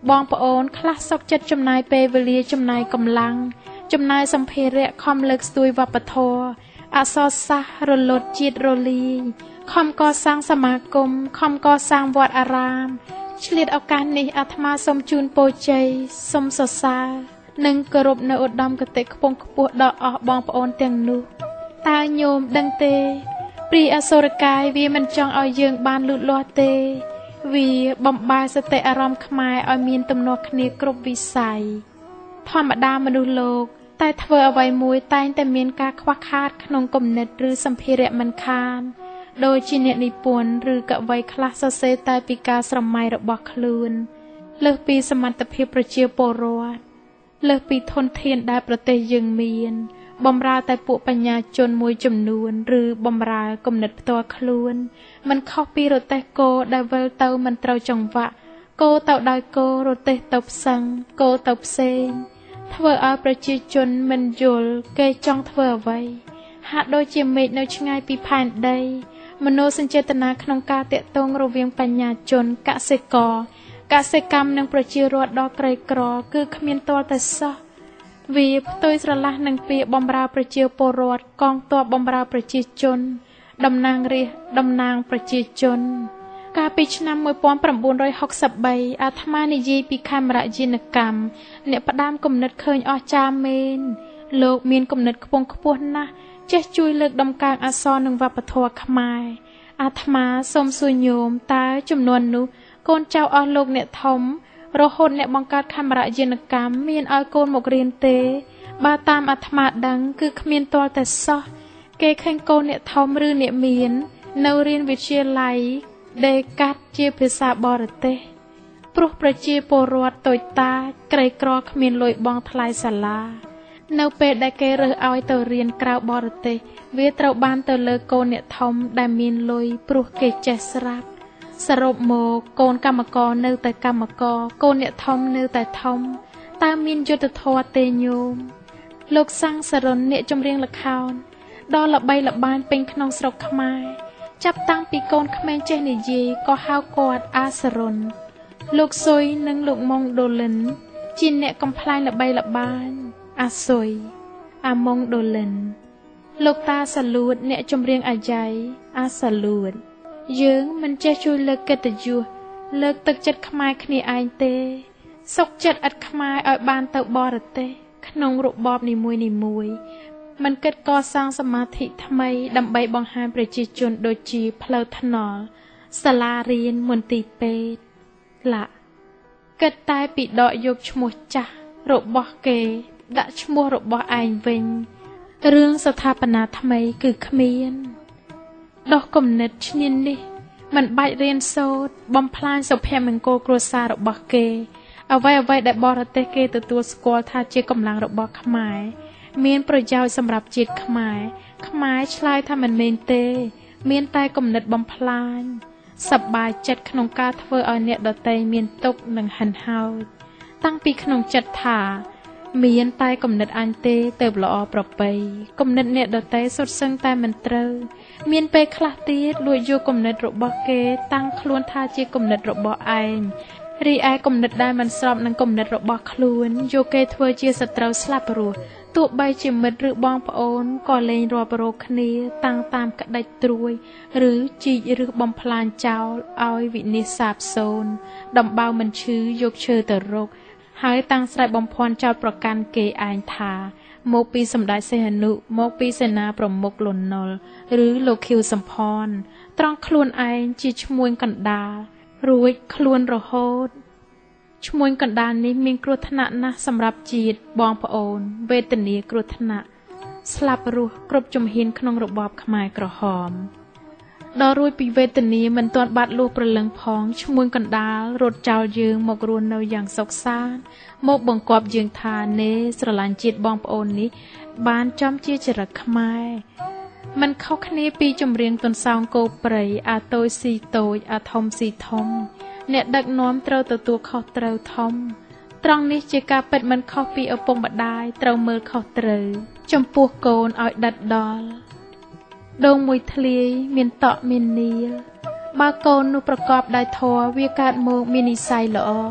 Speaker 1: បងប្អូនខ្លះសុខចិត្តចំណាយពេលវេលាចំណាយកម្លាំងចំណាយសម្ភារៈខំលើកស្ទួយវប្បធម៌អក្សរសាស្ត្ររលត់ជាតិរលាយខំកសាងសមាគមខំកសាងវត្តអារាមឆ្លៀតឱកាសនេះអាត្មាសូមជូនពរជ័យសូមសរសើរនិងគោរពនៅឧត្តមគតិខ្ពង់ខ្ពស់ដល់អស់បងប្អូនទាំងនោះតើញោមដឹងទេព្រាយអសុរកាយវាមិនចង់ឲ្យយើងបានលូតលាស់ទេវាបំបែរសតិអារម្មណ៍ខ្មែរឲ្យមានទំនាស់គ្នាគ្រប់វិស័យធម្មតាមនុស្សលោកតែធ្វើអ្វីមួយតែងតែមានការខ្វះខាតក្នុងគំនិតឬសម្ភារៈមិនខានដូចជាអ្នកនិពន្ធឬកវីខ្លះសរសេរតែពីការស្រមៃរបស់ខ្លួនលើសពីសមត្ថភាពប្រជាពលរដ្ឋលើសពីធនធានដែលប្រទេសយើងមានបំរើតែពួកបញ្ញាជនមួយចំនួនឬបំរើគំនិតផ្ទាល់ខ្លួនมันខុសពីរទេះគោដែលវិលទៅមិនត្រូវចង្វាក់គោទៅដោយគោរទេះទៅផ្សឹងគោទៅផ្សេងធ្វើឲ្យប្រជាជនមិនយល់គេចង់ធ្វើអ្វីហាក់ដូចជាមេឃនៅឆ្ងាយពីផែនដីមនោសញ្ចេតនាក្នុងការតាក់ទងរវាងបញ្ញាជនកសិករកសិកម្មនិងប្រជារដ្ឋដ៏ក្រីក្រគឺគ្មានទាល់តែសោះវាផ្ទុយស្រឡះនឹងពាក្យបំរើប្រជាពលរដ្ឋកងទ័ពបំរើប្រជាជនតំណាងរាស្ត្រតំណាងប្រជាជនកាលពីឆ្នាំmột nghìn chín trăm sáu mươi baអាត្មានិយាយពីខេមរយានកម្មអ្នកផ្ដាំគំនិតឃើញអស្ចារ្យមែនលោកមានគំនិតខ្ពង់ខ្ពស់ណាស់ចេះជួយលើកដំកើងអក្សរនិងវប្បធម៌ខ្មែរអាត្មាសូមសួរញោមតើចំនួននោះកូនចៅអស់លោកអ្នកធំរហូតអ្នកបង្កើតខេមរយានកម្មមានឲ្យកូនមករៀនទេបើតាមអាត្មាដឹងគឺគ្មានទាល់តែសោះគេឃើញកូនអ្នកធំឬអ្នកមាននៅរៀនវិទ្យាល័យដេកាត់ជាភាសាបរទេសព្រោះប្រជាពលរដ្ឋតូចតាចក្រីក្រគ្មានលុយបង់ថ្លៃសាលានៅពេលដែលគេរើសឲ្យទៅរៀនក្រៅបរទេសវាត្រូវបានទៅលើកូនអ្នកធំដែលមានលុយព្រោះគេចេះស្រាប់សរុបមកកូនកម្មករនៅតែកម្មករកូនអ្នកធំនៅតែធំតើមានយុត្តិធម៌ទេញោមលោកសាំងសរុនអ្នកចម្រៀងល្ខោនដ៏ល្បីល្បាញពេញក្នុងស្រុកខ្មែរចាប់តាំងពីកូនក្មេងចេះនិយាយក៏ហៅគាត់អាសរុនលោកស៊ុយនិងលោកម៉ុងដូលិនជាអ្នកកំប្លែងល្បីល្បាញអាស៊ុយអាម៉ុងដូលិនលោកតាសាលួតអ្នកចម្រៀងអាយ៉ៃអាសាលួតយើងមិនចេះជួយលើកកិត្តិយសលើកទឹកចិត្តខ្មែរគ្នាឯងទេសុខចិត្តឥតខ្មែរឲ្យបានទៅបរទេសក្នុងរបបនីមួយនីមួយមិនគិតកសាងសមាធិថ្មីដើម្បីបង្ហាញប្រជាជនដូចជាផ្លូវថ្នល់សាលារៀនមន្ទីរពេទ្យឡាគិតតែពីដកយកឈ្មោះចាស់របស់គេដាក់ឈ្មោះរបស់ឯងវិញរឿងស្ថាបនាថ្មីគឺគ្មានដោះគំនិតឈ្នាននេះមិនបាច់រៀនសូត្របំផ្លាញសុភមង្គលគ្រួសាររបស់គេអ្វីអ្វីដែលបរទេសគេទទួលស្គាល់ថាជាកម្លាំងរបស់ខ្មែរមានប្រយោជន៍សម្រាប់ជាតិខ្មែរខ្មែរឆ្លើយថាមិនមែនទេមានតែគំនិតបំផ្លាញសប្បាយចិត្តក្នុងការធ្វើឲ្យអ្នកដទៃមានទុក្ខនិងហិនហោចតាំងពីក្នុងចិត្តថាមានតែគំនិតអញទេទៅល្អប្រពៃគំនិតអ្នកដទៃសុទ្ធសឹងតែមិនត្រូវមានពេលខ្លះទៀតលួចយកគំនិតរបស់គេតាំងខ្លួនថាជាគំនិតរបស់ឯងរីឯគំនិតដែលមិនស្របនឹងគំនិតរបស់ខ្លួនយកគេធ្វើជាសត្រូវស្លាប់រស់ទោះបីជាមិត្តឬបងប្អូនក៏លែងរាប់រកគ្នាតាំងតាមក្តិចត្រួយឬជីកឬបំផ្លាញចោលឲ្យវិនិច្ឆ័យសាបសូន្យដំបៅមិនឈឺយកឈើទៅរកហើយតាំងស្រែបំភាន់ចោលប្រកាន់គេឯងថាមកពីសម្ដេចសីហនុមកពីសេនាប្រមុខលន់នល់ឬលោកខៀវសំផនត្រង់ខ្លួនឯងជាឈ្មួញកណ្ដាលរួចខ្លួនរហូតឈ្មួញកណ្ដាលនេះមានគ្រោះថ្នាក់ណាស់សម្រាប់ជាតិបងប្អូនវេទនាគ្រោះថ្នាក់ស្លាប់រស់គ្រប់ជំហានក្នុងរបបខ្មែរក្រហមដល់រួចពីវេទនាមិនទាន់បាត់លួសប្រលឹងផងឈ្មួញកណ្ដាលរត់ចោលយើងមករស់នៅយ៉ាងសុខសាន្តមកបង្គាប់យើងថានេស្រឡាញ់ជាតិបងប្អូននេះបានចំជាចរិតខ្មែរมันខុសគ្នាពីចម្រៀងទន្សោងគោព្រៃអាតូចស៊ីតូចអាធំស៊ីធំអ្នកដឹកនាំត្រូវទទួលខុសត្រូវធំត្រង់នេះជាការពិតមិនខុសពីឪពុកម្ដាយត្រូវមើលខុសត្រូវចំពោះកូនឲ្យដិតដល់ដងមួយធ្លាយមានតក់មាននីលបើកូននោះប្រកបដោយធម៌វាកើតមកមាននិស្ស័យល្អ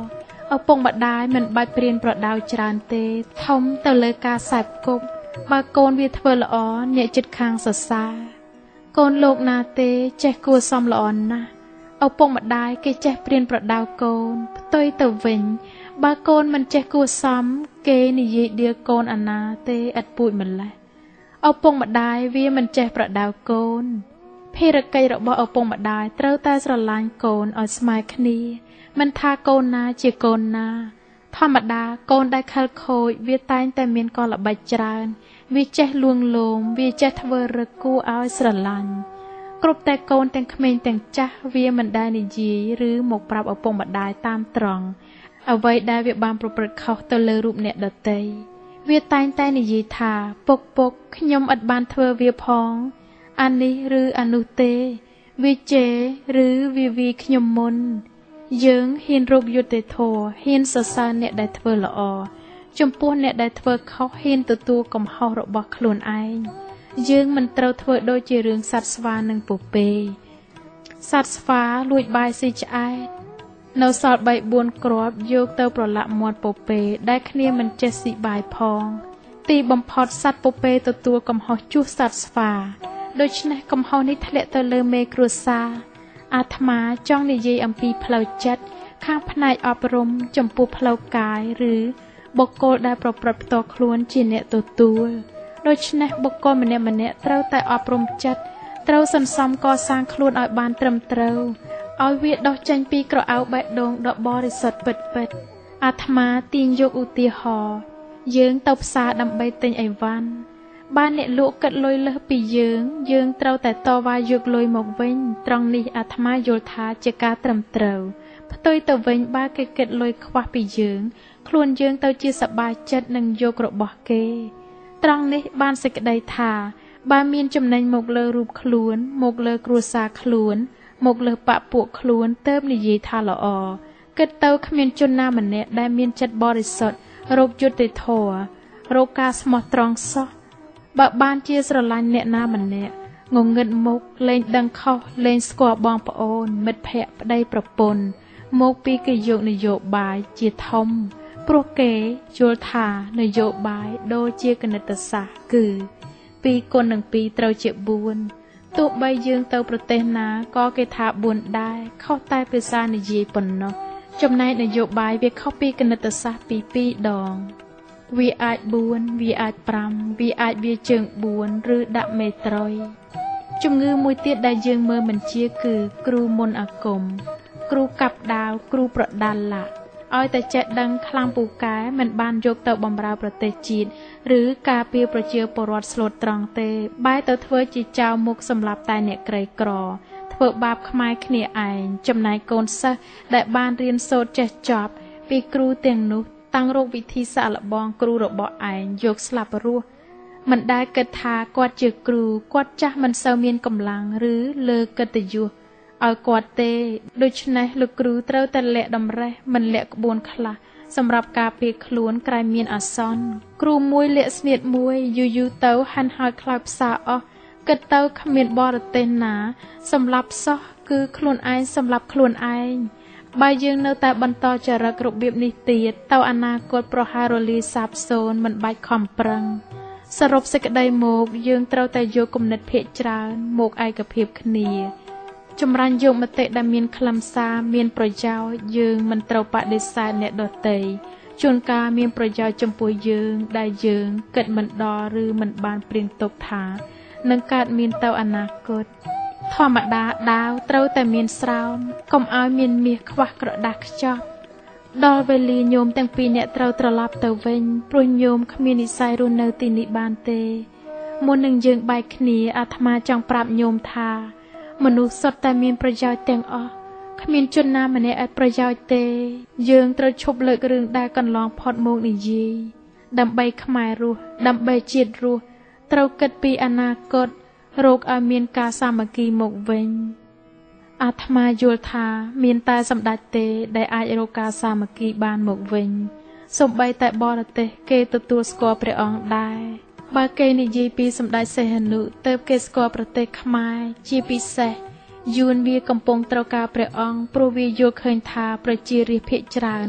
Speaker 1: ឪពុកម្ដាយមិនបាច់ព្រៀនប្រដៅច្រើនទេធំទៅលើការសែបគប់បើកូនវាធ្វើល្អអ្នកចិត្តខាងសរសើរកូនលោកណាទេចេះគួរសមល្អណាស់ឪពុកម្ដាយគេចេះព្រៀនប្រដៅកូនផ្ទុយទៅវិញបើកូនមិនចេះគួរសមគេនិយាយដៀលកូនអាណាទេឥតពូចម្លេះឪពុកម្ដាយវាមិនចេះប្រដៅកូនភារកិច្ចរបស់ឪពុកម្ដាយត្រូវតែស្រឡាញ់កូនឲ្យស្មើគ្នាមិនថាកូនណាជាកូនណាធម្មតាកូនដែលខិលខូចវាតែងតែមានកលល្បិចច្រើនវាចេះលួងលោមវាចេះធ្វើរឹកគួរឲ្យស្រឡាញ់គ្រប់តែកូនទាំងក្មេងទាំងចាស់វាមិនដែលនិយាយឬមកប្រាប់ឪពុកម្ដាយតាមត្រង់អ្វីដែលវាបានប្រព្រឹត្តខុសទៅលើរូបអ្នកដទៃវាតែងតែនិយាយថាពុកពុកខ្ញុំឥតបានធ្វើវាផងអានេះឬអានោះទេវាជេរឬវាវាខ្ញុំមុនយើងហ៊ានរកយុត្តិធម៌ហ៊ានសរសើរអ្នកដែលធ្វើល្អចំពោះអ្នកដែលធ្វើខុសហ៊ានទទួលកំហុសរបស់ខ្លួនឯងយើងមិនត្រូវធ្វើដូចជារឿងសត្វស្វានិងពពែសត្វស្វាលួចបាយស៊ីឆ្អែតនៅសល់បីបួនគ្រាប់យកទៅប្រឡាក់មាត់ពពែដែលគ្នាមិនចេះស៊ីបាយផងទីបំផុតសត្វពពែទទួលកំហុសជួសសត្វស្វាដូច្នេះកំហុសនេះធ្លាក់ទៅលើមេគ្រួសារអាត្មាចង់និយាយអំពីផ្លូវចិត្តខាងផ្នែកអប់រំចំពោះផ្លូវកាយឬបុគ្គលដែលប្រព្រឹត្តផ្ទាល់ខ្លួនជាអ្នកទទួលដូច្នេះបុគ្គលម្នាក់ម្នាក់ត្រូវតែអប់រំចិត្តត្រូវសន្សំកសាងខ្លួនឲ្យបានត្រឹមត្រូវឲ្យវាដោះចេញពីក្រអៅបេះដូងដ៏បរិសុទ្ធពិតពិតអាត្មាទាញយកឧទាហរណ៍យើងទៅផ្សារដើម្បីទិញអីវ៉ាន់បានអ្នកលក់គិតលុយលើសពីយើងយើងត្រូវតែតវ៉ាយកលុយមកវិញត្រង់នេះអាត្មាយល់ថាជាការត្រឹមត្រូវផ្ទុយទៅវិញបើគេគិតលុយខ្វះពីយើងខ្លួនយើងទៅជាសប្បាយចិត្តនឹងយករបស់គេត្រង់នេះបានសេចក្តីថាបើមានចំណេញមកលើរូបខ្លួនមកលើគ្រួសារខ្លួនមកលើបពុពួកខ្លួនទើបនិយាយថាល្អគិតទៅគ្មានជនណាម្នាក់ដែលមានចិត្តបរិសុទ្ធរកយុត្តិធម៌រកការស្មោះត្រង់សោះបើបានជាស្រឡាញ់អ្នកណាម្នាក់ងងឹតមុខលែងដឹងខុសលែងស្គាល់បងប្អូនមិត្តភក្តិប្តីប្រពន្ធមកពីគេយកនយោបាយជាធំព្រោះគេយល់ថានយោបាយដូចជាគណិតសាស្ត្រគឺពីរគុណនឹងពីរត្រូវជាបួនទោះបីយើងទៅប្រទេសណាក៏គេថាបួនដែរខុសតែភាសានិយាយប៉ុណ្ណោះចំណែកនយោបាយវាខុសពីគណិតសាស្ត្រពីពីរដងវាអាចបួនវាអាចប្រាំវាអាចវាជើងបួនឬដាក់មេត្រីជំងឺមួយទៀតដែលយើងមើលមិនជាគឺគ្រូមុនអាគមគ្រូកាប់ដាវគ្រូប្រដាល់ឡាឲ្យតែចេះដឹងខ្លាំងពូកែមិនបានយកទៅបម្រើប្រទេសជាតិឬការពារប្រជាពលរដ្ឋស្លូតត្រង់ទេបែរទៅធ្វើជាចៅមុខសម្រាប់តែអ្នកក្រីក្រធ្វើបាបខ្មែរគ្នាឯងចំណែកកូនសិស្សដែលបានរៀនសូត្រចេះចប់ពីគ្រូទាំងនោះតាំងរកវិធីសាកល្បងគ្រូរបស់ឯងយកស្លាប់រស់មិនដែលគិតថាគាត់ជាគ្រូគាត់ចាស់មិនសូវមានកម្លាំងឬលើកិត្តិយសឲ្យគាត់ទេដូច្នេះលោកគ្រូត្រូវតែលាក់តម្រេះមិនលាក់ក្បួនខ្លះសម្រាប់ការពារខ្លួនក្រែងមានអាសន្នគ្រូមួយលាក់ស្នៀតមួយយូរយូរទៅហាន់ហើយខ្លោចផ្សាអស់គិតទៅគ្មានបរទេសណាសម្រាប់សោះគឺខ្លួនឯងសម្រាប់ខ្លួនឯងបើយើងនៅតែបន្តចរិតរបៀបនេះទៀតទៅអនាគតប្រហែលរលាយសាបសូន្យមិនបាច់ខំប្រឹងសរុបសេចក្តីមកយើងត្រូវតែយកគំនិតភាគច្រើនមកឯកភាពគ្នាចម្រាញ់យកមតិដែលមានខ្លឹមសារមានប្រយោជន៍យើងមិនត្រូវបដិសេធអ្នកដទៃជួនកាលមានប្រយោជន៍ចំពោះយើងដែលយើងគិតមិនដល់ឬមិនបានព្រៀងទុកថានឹងកើតមានទៅអនាគតធម្មតាដាវត្រូវតែមានស្រោមកុំឲ្យមានមាសខ្វះក្រដាសខ្ចប់ដល់វេលាញោមទាំងពីរអ្នកត្រូវត្រឡប់ទៅវិញព្រោះញោមគ្មាននិស្ស័យរស់នៅទីនេះបានទេមុននឹងយើងបែកគ្នាអាត្មាចង់ប្រាប់ញោមថាមនុស្សសុទ្ធតែមានប្រយោជន៍ទាំងអស់គ្មានជនណាម្នាក់ឥតប្រយោជន៍ទេយើងត្រូវឈប់លើករឿងដែលកន្លងផុតមកនិយាយដើម្បីខ្មែររស់ដើម្បីជាតិរស់ត្រូវគិតពីអនាគតរកឲ្យមានការសាមគ្គីមកវិញអាត្មាយល់ថាមានតែសម្ដេចទេដែលអាចរកការសាមគ្គីបានមកវិញសូម្បីតែបរទេសគេទទួលស្គាល់ព្រះអង្គដែរបើគេនិយាយពីសម្ដេចសីហនុទើបគេស្គាល់ប្រទេសខ្មែរជាពិសេសយួនវាកំពុងត្រូវការព្រះអង្គព្រោះវាយល់ឃើញថាប្រជារាស្ត្រភាគច្រើន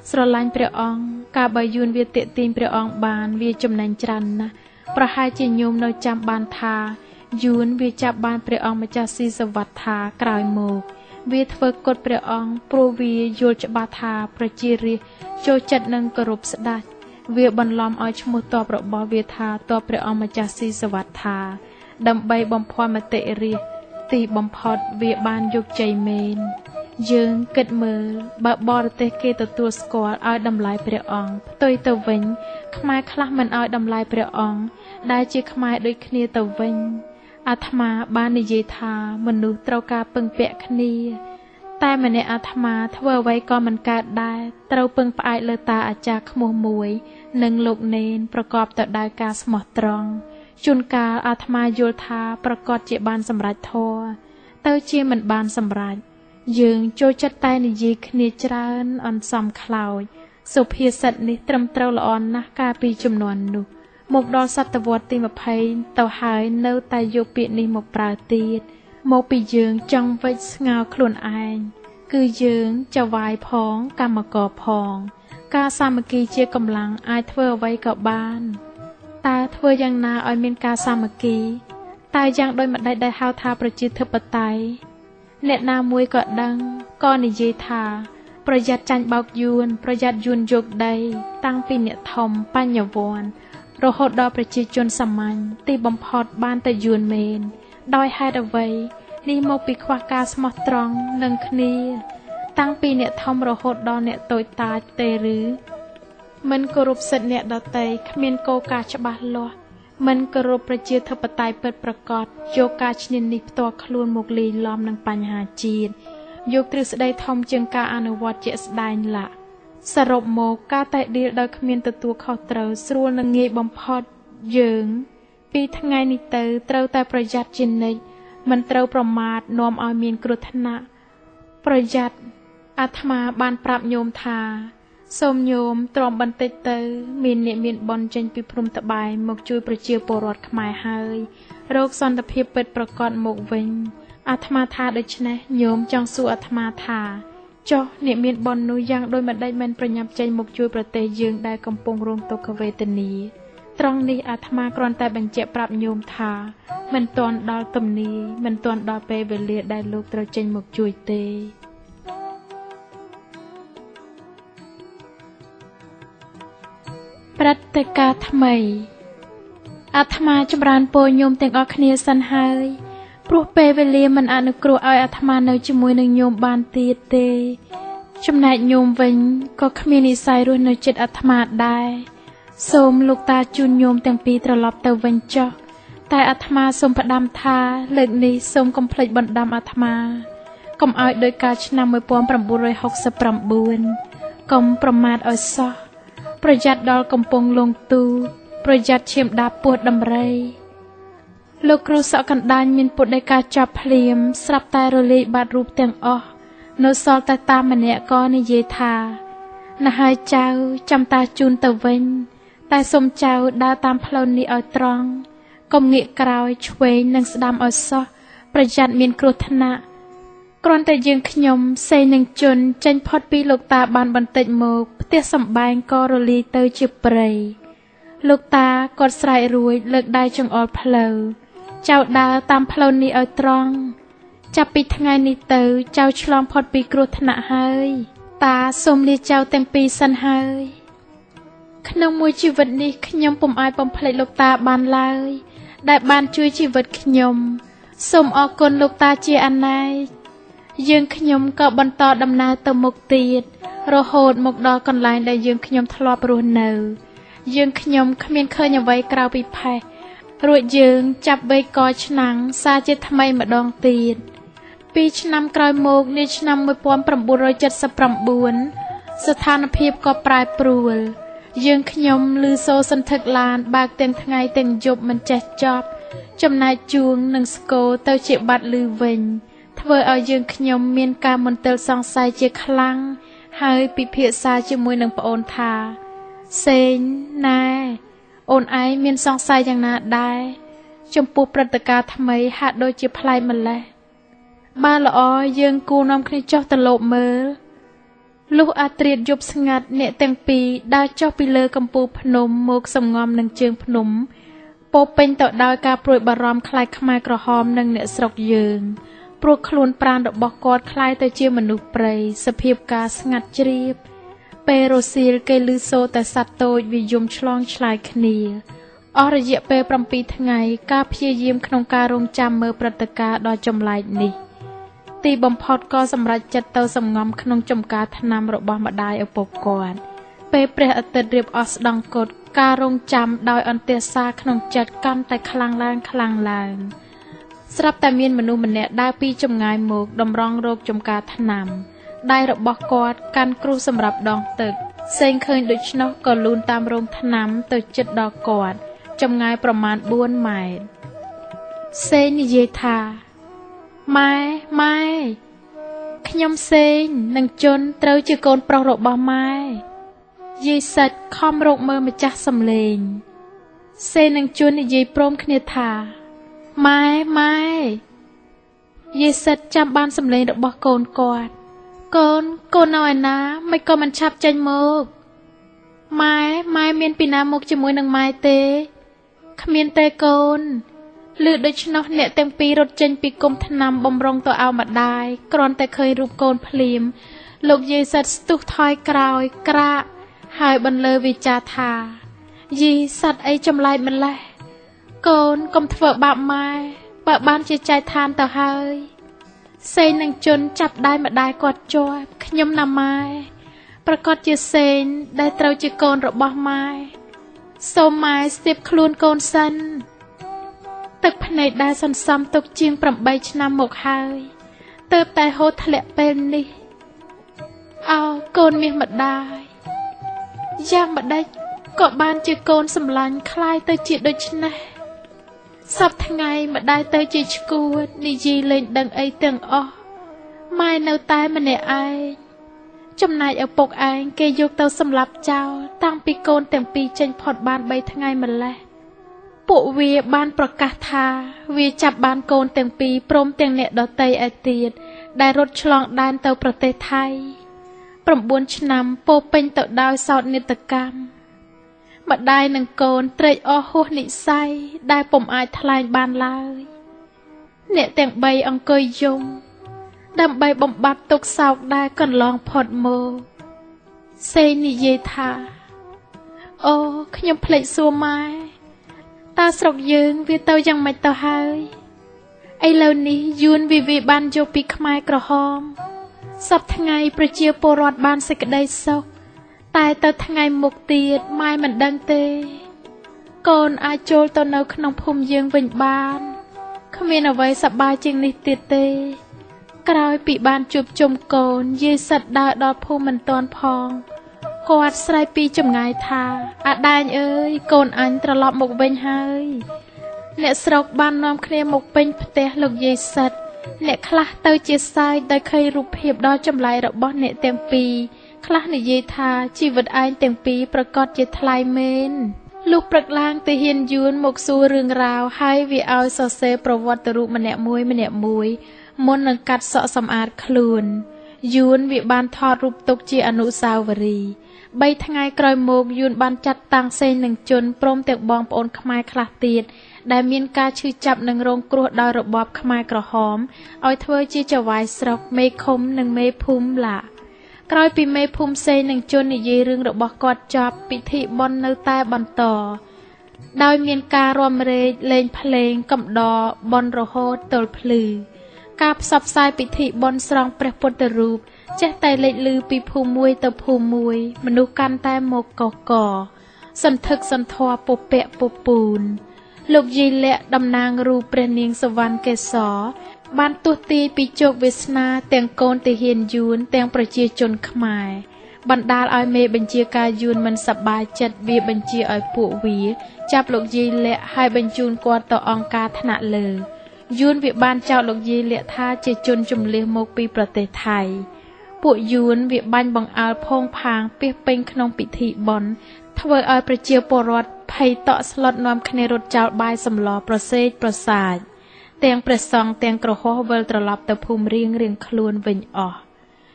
Speaker 1: ស្រឡាញ់ព្រះអង្គការបើយួនវាទាក់ទាញព្រះអង្គបានវាចំណេញច្រើនណាស់ប្រហែលជាញោមនៅចាំបានថាយួនវាចាប់បានព្រះអង្គម្ចាស់ស៊ីសវត្ថាក្រោយមកវាធ្វើកុដព្រះអង្គព្រោះវាយល់ច្បាស់ថាប្រជារាស្ត្រចូលចិត្តនឹងគោរពស្ដេចវាបន្លំឲ្យឈ្មោះតបរបស់វាថាតបព្រះអង្គម្ចាស់ស៊ីសវត្ថាដើម្បីបំភាន់មតិរាស្ត្រទីបំផុតវាបានយកជ័យមែនយើងគិតមើលបើបរទេសគេទទួលស្គាល់ឲ្យតម្លៃព្រះអង្គផ្ទុយទៅវិញខ្មែរខ្លះមិនឲ្យតម្លៃព្រះអង្គដែលជាខ្មែរដូចគ្នាទៅវិញអាត្មាបាននិយាយថាមនុស្សត្រូវការពឹងពាក់គ្នាតែម្នាក់អាត្មាធ្វើអ្វីក៏មិនកើតដែរត្រូវពឹងផ្អែកលើតាអាចារ្យខ្មោះមួយនិងលោកនេនប្រកបទៅដោយការស្មោះត្រង់ជួនកាលអាត្មាយល់ថាប្រកាសជាបានសម្រេចធម៌ទៅជាមិនបានសម្រេចយើងចូលចិត្តតែនិយាយគ្នាច្រើនអន្សំខ្លោចសុភាសិតនេះត្រឹមត្រូវល្អណាស់កាលពីជំនាន់នោះមកដល់សតវត្សទីម្ភៃទៅហើយនៅតែយកពាក្យនេះមកប្រើទៀតមកពីយើងចង់វិចស្ងោខ្លួនឯងគឺយើងចវាយផងកម្មករផងការសាមគ្គីជាកម្លាំងអាចធ្វើអ្វីក៏បានតើធ្វើយ៉ាងណាឲ្យមានការសាមគ្គីតែយ៉ាងដូចម្ដេចដែលហៅថាប្រជាធិបតេយ្យអ្នកណាមួយក៏ដឹងក៏និយាយថាប្រយ័ត្នចាញ់បោកយួនប្រយ័ត្នយួនយកដីតាំងពីអ្នកធំបញ្ញវន្តរហូតដល់ប្រជាជនសាមញ្ញទីបំផុតបានតែយួនមែនដោយហេតុអ្វីនេះមកពីខ្វះការស្មោះត្រង់នឹងគ្នាតាំងពីអ្នកធំរហូតដល់អ្នកតូចតាចទេឬមិនគោរពសិទ្ធិអ្នកដទៃគ្មានគោលការណ៍ច្បាស់លាស់មិនគោរពប្រជាធិបតេយ្យពិតប្រាកដយកការឈ្នានីសផ្ទាល់ខ្លួនមកលាយឡំនឹងបញ្ហាជាតិយកទ្រឹស្ដីធំជាងការអនុវត្តជាក់ស្ដែងឡាក់សរុបមកការតែដៀលដោយគ្មានទទួលខុសត្រូវស្រួលនិងងាយបំផុតយើងពីថ្ងៃនេះទៅត្រូវតែប្រយ័ត្នជានិច្ចមិនត្រូវប្រមាថនាំឲ្យមានគ្រោះថ្នាក់ប្រយ័ត្នអាត្មាបានប្រាប់ញោមថាសូមញោមទ្រាំបន្តិចទៅមានអ្នកមានបុណ្យចេញពីព្រំត្បែងមកជួយប្រជាពលរដ្ឋខ្មែរហើយរោគសន្តិភាពពិតប្រាកដមកវិញអាត្មាថាដូច្នេះញោមចង់សួរអាត្មាថាចុះអ្នកមានបុណ្យនោះយ៉ាងដូចម្ដេចមិនប្រញាប់ចេញមកជួយប្រទេសយើងដែលកំពុងរងទុក្ខវេទនាត្រង់នេះអាត្មាគ្រាន់តែបញ្ជាក់ប្រាប់ញោមថាមិនទាន់ដល់ទំនាយមិនទាន់ដល់ពេលវេលាដែលលោកត្រូវចេញមកជួយទេព្រឹត្តិការណ៍ថ្មីអាត្មាចម្រើនពរញោមទាំងអស់គ្នាសិនហើយព្រោះពេលវេលាមិនអនុគ្រោះឲ្យអាត្មានៅជាមួយនឹងញោមបានទៀតទេចំណែកញោមវិញក៏គ្មាននិស្ស័យរស់នៅចិត្តអាត្មាដែរសូមលោកតាជូនញោមទាំងពីរត្រឡប់ទៅវិញចុះតែអាត្មាសូមផ្ដាំថាលើកនេះសូមកុំភ្លេចបណ្ដាំអាត្មាកុំឲ្យដោយការឆ្នាំmột nghìn chín trăm sáu mươi chínកុំប្រមាថឲ្យសោះប្រយ័ត្នដល់កំពង់លងទូប្រយ័ត្នឈាមដាបពោះដំរីលោកគ្រូសក់កណ្ដាញមានពុទ្ធដីកាចាប់ភ្លាមស្រាប់តែរលាយបាត់រូបទាំងអស់នៅសល់តែតាម្នាក់ក៏និយាយថាណាហើយចៅចាំតាជូនទៅវិញតែសូមចៅដើរតាមផ្លូវនេះឲ្យត្រង់កុំងាកក្រោយឆ្វេងនិងស្ដាំឲ្យសោះប្រយ័ត្នមានគ្រោះថ្នាក់គ្រាន់តែយើងខ្ញុំសេងនឹងជន់ចេញផុតពីលោកតាបានបន្តិចមកផ្ទះសម្បែងក៏រលាយទៅជាព្រៃលោកតាគាត់ស្រែករួចលើកដៃចង្អុលផ្លូវចៅដើរតាមផ្លូវនេះឲ្យត្រង់ចាប់ពីថ្ងៃនេះទៅចៅឆ្លងផុតពីគ្រោះថ្នាក់ហើយតាសូមលាចៅទាំងពីរសិនហើយក្នុងមួយជីវិតនេះខ្ញុំពុំអាចបំភ្លេចលោកតាបានឡើយដែលបានជួយជីវិតខ្ញុំសូមអរគុណលោកតាជាអនេកយើងខ្ញុំក៏បន្តដំណើរទៅមុខទៀតរហូតមកដល់កន្លែងដែលយើងខ្ញុំធ្លាប់រស់នៅយើងខ្ញុំគ្មានឃើញអ្វីក្រៅពីផេះរួចយើងចាប់វេកកឆ្នាំងសារជាថ្មីម្ដងទៀតពីឆ្នាំក្រោយមកនាឆ្នាំmột nghìn chín trăm bảy mươi chínស្ថានភាពក៏ប្រែប្រួលយើងខ្ញុំឮសូរសន្ធឹកឡានបើកទាំងថ្ងៃទាំងយប់មិនចេះចប់ចំណែកជួងនិងស្គរទៅជាបាត់ឮវិញធ្វើឲ្យយើងខ្ញុំមានការមន្ទិលសង្ស័យជាខ្លាំងហើយពិភាក្សាជាមួយនឹងប្អូនថាសេងណែអូនឯងមានសង្ស័យយ៉ាងណាដែរចំពោះព្រឹត្តិការណ៍ថ្មីហាក់ដូចជាប្លែកម្ល៉េះបើល្អយើងគូនាំគ្នាចុះទៅលបមើលលុះអាត្រៀតយប់ស្ងាត់អ្នកទាំងពីរដើរចុះពីលើកំពូលភ្នំមកសំងំនឹងជើងភ្នំពោពេញទៅដោយការព្រួយបារម្ភខ្លាចខ្មែរក្រហមនិងអ្នកស្រុកយើងព្រោះខ្លួនប្រាណរបស់គាត់คล้ายទៅជាមនុស្សព្រៃសភាពការស្ងាត់ជ្រាបពេលរសៀលគេឮសូរតែសត្វតូចវាយំឆ្លងឆ្លើយគ្នាអស់រយៈពេលប្រាំពីរថ្ងៃការព្យាយាមក្នុងការរងចាំមើលព្រឹត្តិការណ៍ដ៏ចម្លែកនេះទីបំផុតក៏សម្រេចចិត្តទៅសំងំក្នុងចំការថ្នាំរបស់ម្ដាយឪពុកគាត់ពេលព្រះអាទិត្យរៀបអស់ស្ដង់កុដការរងចាំដោយអន្ទះសារក្នុងចិត្តកាន់តែខ្លាំងឡើងខ្លាំងឡើងស្រាប់តែមានមនុស្សម្នាក់ដើរពីចម្ងាយមកតម្រង់រោគចំការថ្នាំដៃរបស់គាត់កាន់គ្រូសម្រាប់ដងទឹកសេងឃើញដូច្នោះក៏លូនតាមរោងថ្នាំទៅជិតដល់គាត់ចម្ងាយប្រមាណបួនម៉ែត្រសេងនិយាយថាម៉ែម៉ែខ្ញុំសេងនឹងជន់ត្រូវជាកូនប្រុសរបស់ម៉ែយាយសិតខំរកមើលម្ចាស់សំឡេងសេងនឹងជន់និយាយព្រមគ្នាថាម៉ែម៉ែយាយសិតចាំបានសំឡេងរបស់កូនគាត់កូនកូននៅឯណាមិនក៏មិនឆាប់ចេញមកម៉ែម៉ែមានពីណាមកជាមួយនឹងម៉ែទេគ្មានទេកូនលឺដូច្នោះអ្នកទាំងពីររត់ចេញពីគុំថ្នាំបំរុងទៅឲ្យម្ដាយគ្រាន់តែឃើញរូបកូនភ្លាមលោកយាយសិតស្ទុះថយក្រោយក្រាកហើយបន្លឺវិចារថាយីសត្វអីចម្លែកម្លេះកូនកុំធ្វើបាបម៉ែបើបានជាចែកឋានទៅហើយសេងនឹងជន់ចាប់ដៃម្ដាយគាត់ជាប់ខ្ញុំណាម៉ែប្រកាសជាសេងដែលត្រូវជាកូនរបស់ម៉ែសូមម៉ែស្ទាបខ្លួនកូនសិនទឹកភ្នែកដែលសន្សំទុកជាងប្រាំបីឆ្នាំមកហើយទើបតែហូរធ្លាក់ពេលនេះអោកូនមាសម្ដាយយ៉ាងម្ដេចក៏បានជាកូនសម្លាញ់คล้ายទៅជាដូច្នេះសពថ្ងៃម្ដាយទៅជាឈួតនិយាយលេងដឹងអីទាំងអស់ម៉ែនៅតែម្នាក់ឯងចំណែកឪពុកឯងគេយកទៅសម្លាប់ចោលតាំងពីកូនទាំងពីរចេញផុតបានបីថ្ងៃម្លេះពួកវាបានប្រកាសថាវាចាប់បានកូនទាំងពីរព្រមទាំងអ្នកដទៃឯទៀតដែលរត់ឆ្លងដែនទៅប្រទេសថៃ9ឆ្នាំពោពេញទៅដោយសោកនាដកម្មម្ដាយនិងកូនត្រេកអរហួសនិស្ស័យដែលពុំអាចថ្លែងបានឡើយអ្នកទាំងបីអង្គុយយំដើម្បីបំបត្តិទុក្ខសោកដែលកន្លងផុតមកសេងនិយាយថាអូខ្ញុំភ្លេចសួរម៉ែតើស្រុកយើងវាទៅយ៉ាងម៉េចទៅហើយឥឡូវនេះយួនវិវាបានយកពីខ្មែរក្រហមសពថ្ងៃប្រជាពលរដ្ឋបានសេចក្តីសុខតែទៅថ្ងៃមុខទៀតម៉ែមិនដឹងទេកូនអាចចូលទៅនៅក្នុងភូមិយើងវិញបានគ្មានអ្វីសប្បាយជាងនេះទៀតទេក្រោយពីបានជួបជុំកូនយាយសិតដើរដល់ភូមិមិនទាន់ផងគាត់ស្រែកពីចម្ងាយថាអាដែងអើយកូនអញត្រឡប់មកវិញហើយអ្នកស្រុកបាននាំគ្នាមកពេញផ្ទះលោកយាយសិតអ្នកខ្លះទៅជាសាយដោយឃើញរូបភាពដ៏ចម្លែករបស់អ្នកទាំងពីរខ្លះនិយាយថាជីវិតឯងទាំងពីរប្រកាសជាថ្លៃមែនលុះព្រឹកឡើងទាហានយួនមកសួររឿងរ៉ាវហើយវាឲ្យសរសេរប្រវត្តិរូបម្នាក់មួយម្នាក់មួយមុននឹងកាត់សក់សម្អាតខ្លួនយួនវាបានថតរូបទុកជាអនុស្សាវរីយ៍បីថ្ងៃក្រោយមកយួនបានចាត់តាំងសេងនឹងជន់ព្រមទាំងបងប្អូនខ្មែរខ្លះទៀតដែលមានការឈឺចាប់និងរងគ្រោះដោយរបបខ្មែរក្រហមឲ្យធ្វើជាចៅហ្វាយស្រុកមេឃុំនិងមេភូមិឡាក្រោយពីមេភូមិសេងនឹងជន់និយាយរឿងរបស់គាត់ចប់ពិធីបុណ្យនៅតែបន្តដោយមានការរាំរែកលេងភ្លេងកំដរបុណ្យរហូតទល់ភ្លឺការផ្សព្វផ្សាយពិធីបុណ្យស្រង់ព្រះពុទ្ធរូបចេះតែលេចឮពីភូមិមួយទៅភូមិមួយមនុស្សកាន់តែមកកកកសន្ធឹកសន្ធាប់ពពាក់ពពូនលោកយាយលាក់តំណាងរូបព្រះនាងសវណ្ណកេសរបានទស្សទាយពីជោគវាសនាទាំងកូនទាហានយួនទាំងប្រជាជនខ្មែរបណ្ដាលឲ្យមេបញ្ជាការយួនមិនសប្បាយចិត្តវាបញ្ជាឲ្យពួកវាចាប់លោកយាយលាក់ហើយបញ្ជូនគាត់ទៅអង្គការថ្នាក់លើយួនវាបានចោទលោកយាយលាក់ថាជាជនជំនះមកពីប្រទេសថៃពួកយួនវាបាញ់បង្អើលផោងផាងពាសពេញក្នុងពិធីបុណ្យធ្វើឲ្យប្រជាពលរដ្ឋភ័យតក់ស្លុតនាំគ្នារត់ចោលបាយសម្លប្រសេកប្រសាចទាំងព្រះសង្ឃទាំងក្រហមវិលត្រឡប់ទៅភូមិរៀងរៀងខ្លួនវិញអស់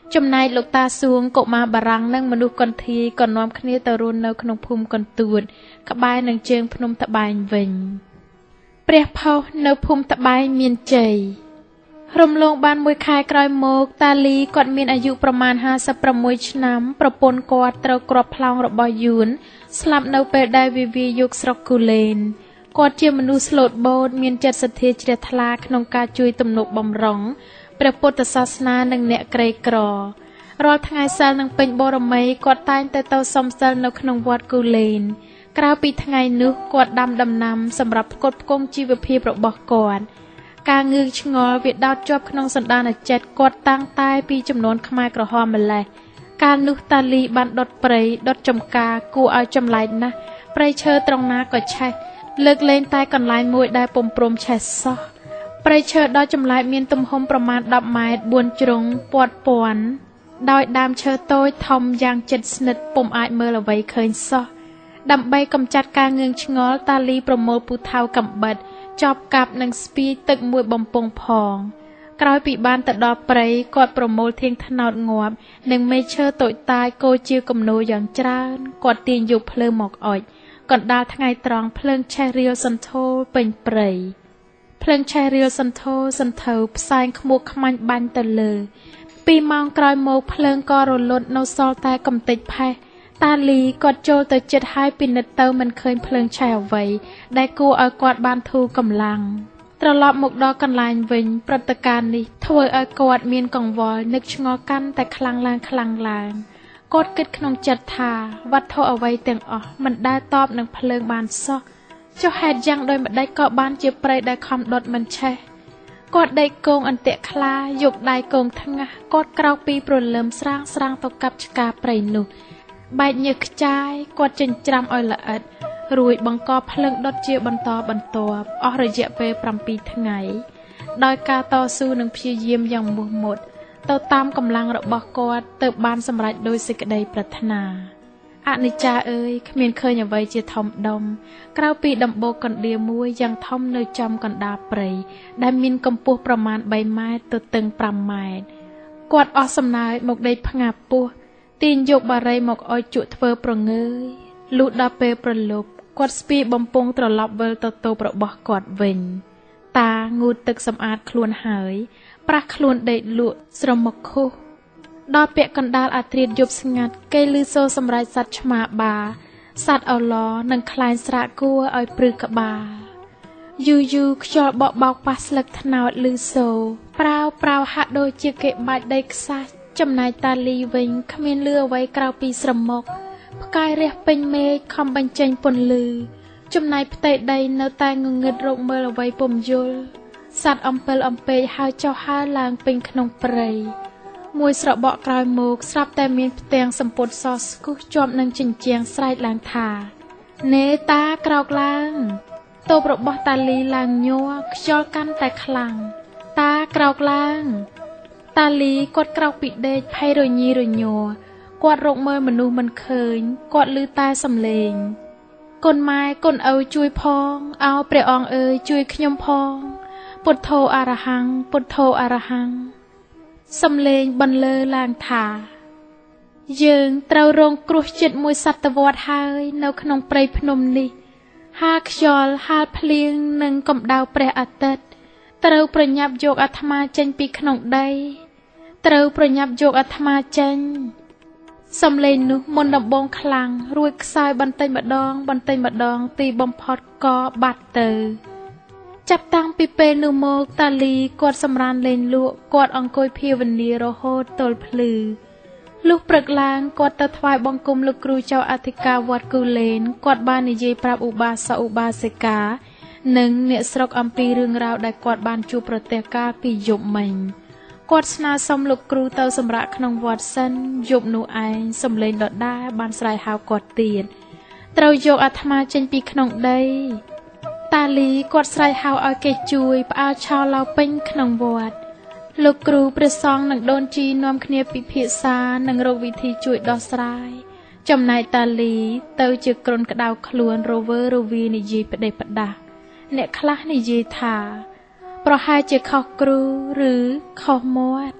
Speaker 1: ចំណែកលោកតាសួងកុមារបារាំងនិងមនុស្សកន្ធាយក៏នាំគ្នាទៅរស់នៅក្នុងភូមិកន្ទួតក្បែរនឹងជើងភ្នំត្បែងវិញព្រះផុសនៅភូមិត្បែងមានជ័យរំលងបានមួយខែក្រោយមកតាលីគាត់មានអាយុប្រមាណห้าสิบหกឆ្នាំប្រពន្ធគាត់ត្រូវគ្រាប់ផ្លោងរបស់យួនស្លាប់នៅពេលដែលវិវាយកស្រុកគូលែនគាត់ជាមនុស្សស្លូតបូតមានចិត្តសទ្ធាជ្រះថ្លាក្នុងការជួយទំនុកបម្រុងព្រះពុទ្ធសាសនានិងអ្នកក្រីក្ររាល់ថ្ងៃសិលនិងពេញបូរមីគាត់តែងតែទៅសុំសិលនៅក្នុងវត្តគូលែនក្រៅពីថ្ងៃនោះគាត់ដាំដំណាំសម្រាប់ផ្គត់ផ្គង់ជីវភាពរបស់គាត់ការងឿងឆ្ងល់វាដោតជាប់ក្នុងសន្តានចិត្តគាត់តាំងតែពីចំនួនខ្មែរក្រហមម្លេះកាលនោះតាលីបានដុតព្រៃដុតចំការគួរឲ្យចម្លែកណាស់ព្រៃឈើត្រង់ណាក៏ឆេះលើកលែងតែកន្លែងមួយដែលពុំព្រមឆេះសោះព្រៃឈើដ៏ចម្លែកមានទំហំប្រមាណដប់ម៉ែត្របួនជ្រុងពាត់ព័ន្ធដោយដើមឈើតូចធំយ៉ាងជិតស្និទ្ធពុំអាចមើលអ្វីឃើញសោះដើម្បីកម្ចាត់ការងឿងឆ្ងល់តាលីប្រមូលពូថៅកំបិតចប់កាប់និងស្ពាយទឹកមួយបំពង់ផងក្រោយពីបានទៅដល់ព្រៃគាត់ប្រមូលធាងថ្នោតងាប់និងមេឈើតូចតាចគោជាគំនោយ៉ាងច្រើនគាត់ទាញយកភ្លើងមកអុជកណ្ដាលថ្ងៃត្រង់ភ្លើងឆេះរាវសន្ធោពេញព្រៃភ្លើងឆេះរាវសន្ធោសន្ធៅផ្សែងខ្មួកខ្មាញ់បាញ់ទៅលើពីរម៉ោងក្រោយមកភ្លើងក៏រលត់នៅសល់តែកំទេចផេះតាលីគាត់ចូលទៅចិត្តហើយពិនិត្យទៅមិនឃើញភ្លើងឆេះអ្វីដែលគួរឲ្យគាត់បានធូរកម្លាំងត្រឡប់មកដល់កន្លែងវិញព្រឹត្តិការណ៍នេះធ្វើឲ្យគាត់មានកង្វល់នឹកឆ្ងល់កាន់តែខ្លាំងឡើងខ្លាំងឡើងគាត់គិតក្នុងចិត្តថាវត្ថុអ្វីទាំងអស់មិនដែលតបនឹងភ្លើងបានសោះចុះហេតុយ៉ាងដូចម្ដេចក៏បានជាព្រៃដែលខំដុតមិនឆេះគាត់ដេកគងអន្ទាក់ខ្លាយកដៃគងថ្ងាស់គាត់ក្រោកពីព្រលឹមស្រាងស្រាងទៅកាប់ឆ្ការព្រៃនោះបែកញើសខ្ចាយគាត់ចិញ្ច្រាំឲ្យល្អិតរួចបង្កភ្លើងដុតជាបន្តបន្ទាប់អស់រយៈពេលប្រាំពីរថ្ងៃដោយការតស៊ូនិងព្យាយាមយ៉ាងមោះមុតទៅតាមកម្លាំងរបស់គាត់ទើបបានសម្រេចដោយសេចក្តីប្រាថ្នាអនិច្ចាអើយគ្មានឃើញអ្វីជាធំដុំក្រៅពីដំបូលកណ្ដៀវមួយយ៉ាងធំនៅចំកណ្ដាលព្រៃដែលមានកម្ពស់ប្រមាណបីម៉ែត្រទៅទឹងប្រាំម៉ែត្រគាត់អស់សំណើចមកដេកផ្ងាពោះទាញយកបារីមកអោយជក់ធ្វើប្រងើយលុះដល់ពេលប្រលប់គាត់ស្ពាយបំពង់ត្រឡប់វិលទៅតូបរបស់គាត់វិញតាងូតទឹកសម្អាតខ្លួនហើយប្រាស់ខ្លួនដេកលក់ស្រមុកខុសដល់ពាក់កណ្ដាលអាធ្រាត្រយប់ស្ងាត់គេឮសូរសម្រែកសត្វឆ្មាបាសត្វអឡនិងខ្លែងស្រាកគួរឲ្យព្រឺក្បាលយូរយូរខ្យល់បក់បោកប៉ះស្លឹកត្នោតឮសូរប្រាវប្រាវហាក់ដូចជាគេបាច់ដីខ្សាច់ចំណែកតាលីវិញគ្មានលឺអ្វីក្រៅពីស្រមុកផ្កាយរះពេញមេឃខំបញ្ចេញពន្លឺចំណែកផ្ទៃដីនៅតែងងឹតរកមើលអ្វីពុំយល់សត្វអំពិលអំពែកហើរចុះហើរឡើងពេញក្នុងព្រៃមួយស្របក់ក្រោយមកស្រាប់តែមានផ្ទាំងសម្ពុតសស្គុះជាប់នឹងជញ្ជាំងស្រែកឡើងថានេតាក្រោកឡើងតូបរបស់តាលីឡើងញ័រខ្យល់កាន់តែខ្លាំងតាក្រោកឡើងតាលីគាត់ក្រោកពីដេកភ័យរញីរញ័រគាត់រកមើលមនុស្សមិនឃើញគាត់ឮតែសំឡេងកូនម៉ែកូនឪជួយផងអោព្រះអង្គអើយជួយខ្ញុំផងពុទ្ធោអរហង្គពុទ្ធោអរហង្គសំឡេងបន្លឺឡើងថាយើងត្រូវរងគ្រោះជិតមួយសតវត្សហើយនៅក្នុងព្រៃភ្នំនេះហាលខ្យល់ហាលភ្លៀងនិងកម្ដៅព្រះអាទិត្យត្រូវប្រញាប់យកអាត្មាចេញពីក្នុងដីត្រូវប្រញាប់យកអាត្មាចេញសំឡេងនោះមុនដំបងខ្លាំងរួចខ្សោយបន្តិចម្ដងបន្តិចម្ដងទីបំផុតក៏បាត់ទៅចាប់តាំងពីពេលនោះមកតាលីគាត់សម្រានលេងលក់គាត់អង្គុយភាវនារហូតទល់ភ្លឺលុះព្រឹកឡើងគាត់ទៅថ្វាយបង្គំលោកគ្រូចៅអធិការវត្តគូលែនគាត់បាននិយាយប្រាប់ឧបាសកឧបាសិកានិងអ្នកស្រុកអំពីរឿងរ៉ាវដែលគាត់បានជួបប្រទះកាលពីយប់មិញគាត់ស្នើសុំលោកគ្រូទៅសម្រាកក្នុងវត្តសិនយប់នោះឯងសំឡេងដដែលបានស្រែកហៅគាត់ទៀតត្រូវយកអាត្មាចេញពីក្នុងដីតាលីគាត់ស្រែកហៅឲ្យគេជួយផ្អើលឆោឡៅពេញក្នុងវត្តលោកគ្រូព្រះសង្ឃនិងដូនជីនាំគ្នាពិភាក្សានិងរកវិធីជួយដោះស្រាយចំណែកតាលីទៅជាក្រុនក្តៅខ្លួនរវើរវានិយាយផ្ដេសផ្ដាស់អ្នកខ្លះនិយាយថាប្រហែលជាខុសគ្រូឬខុសមាត់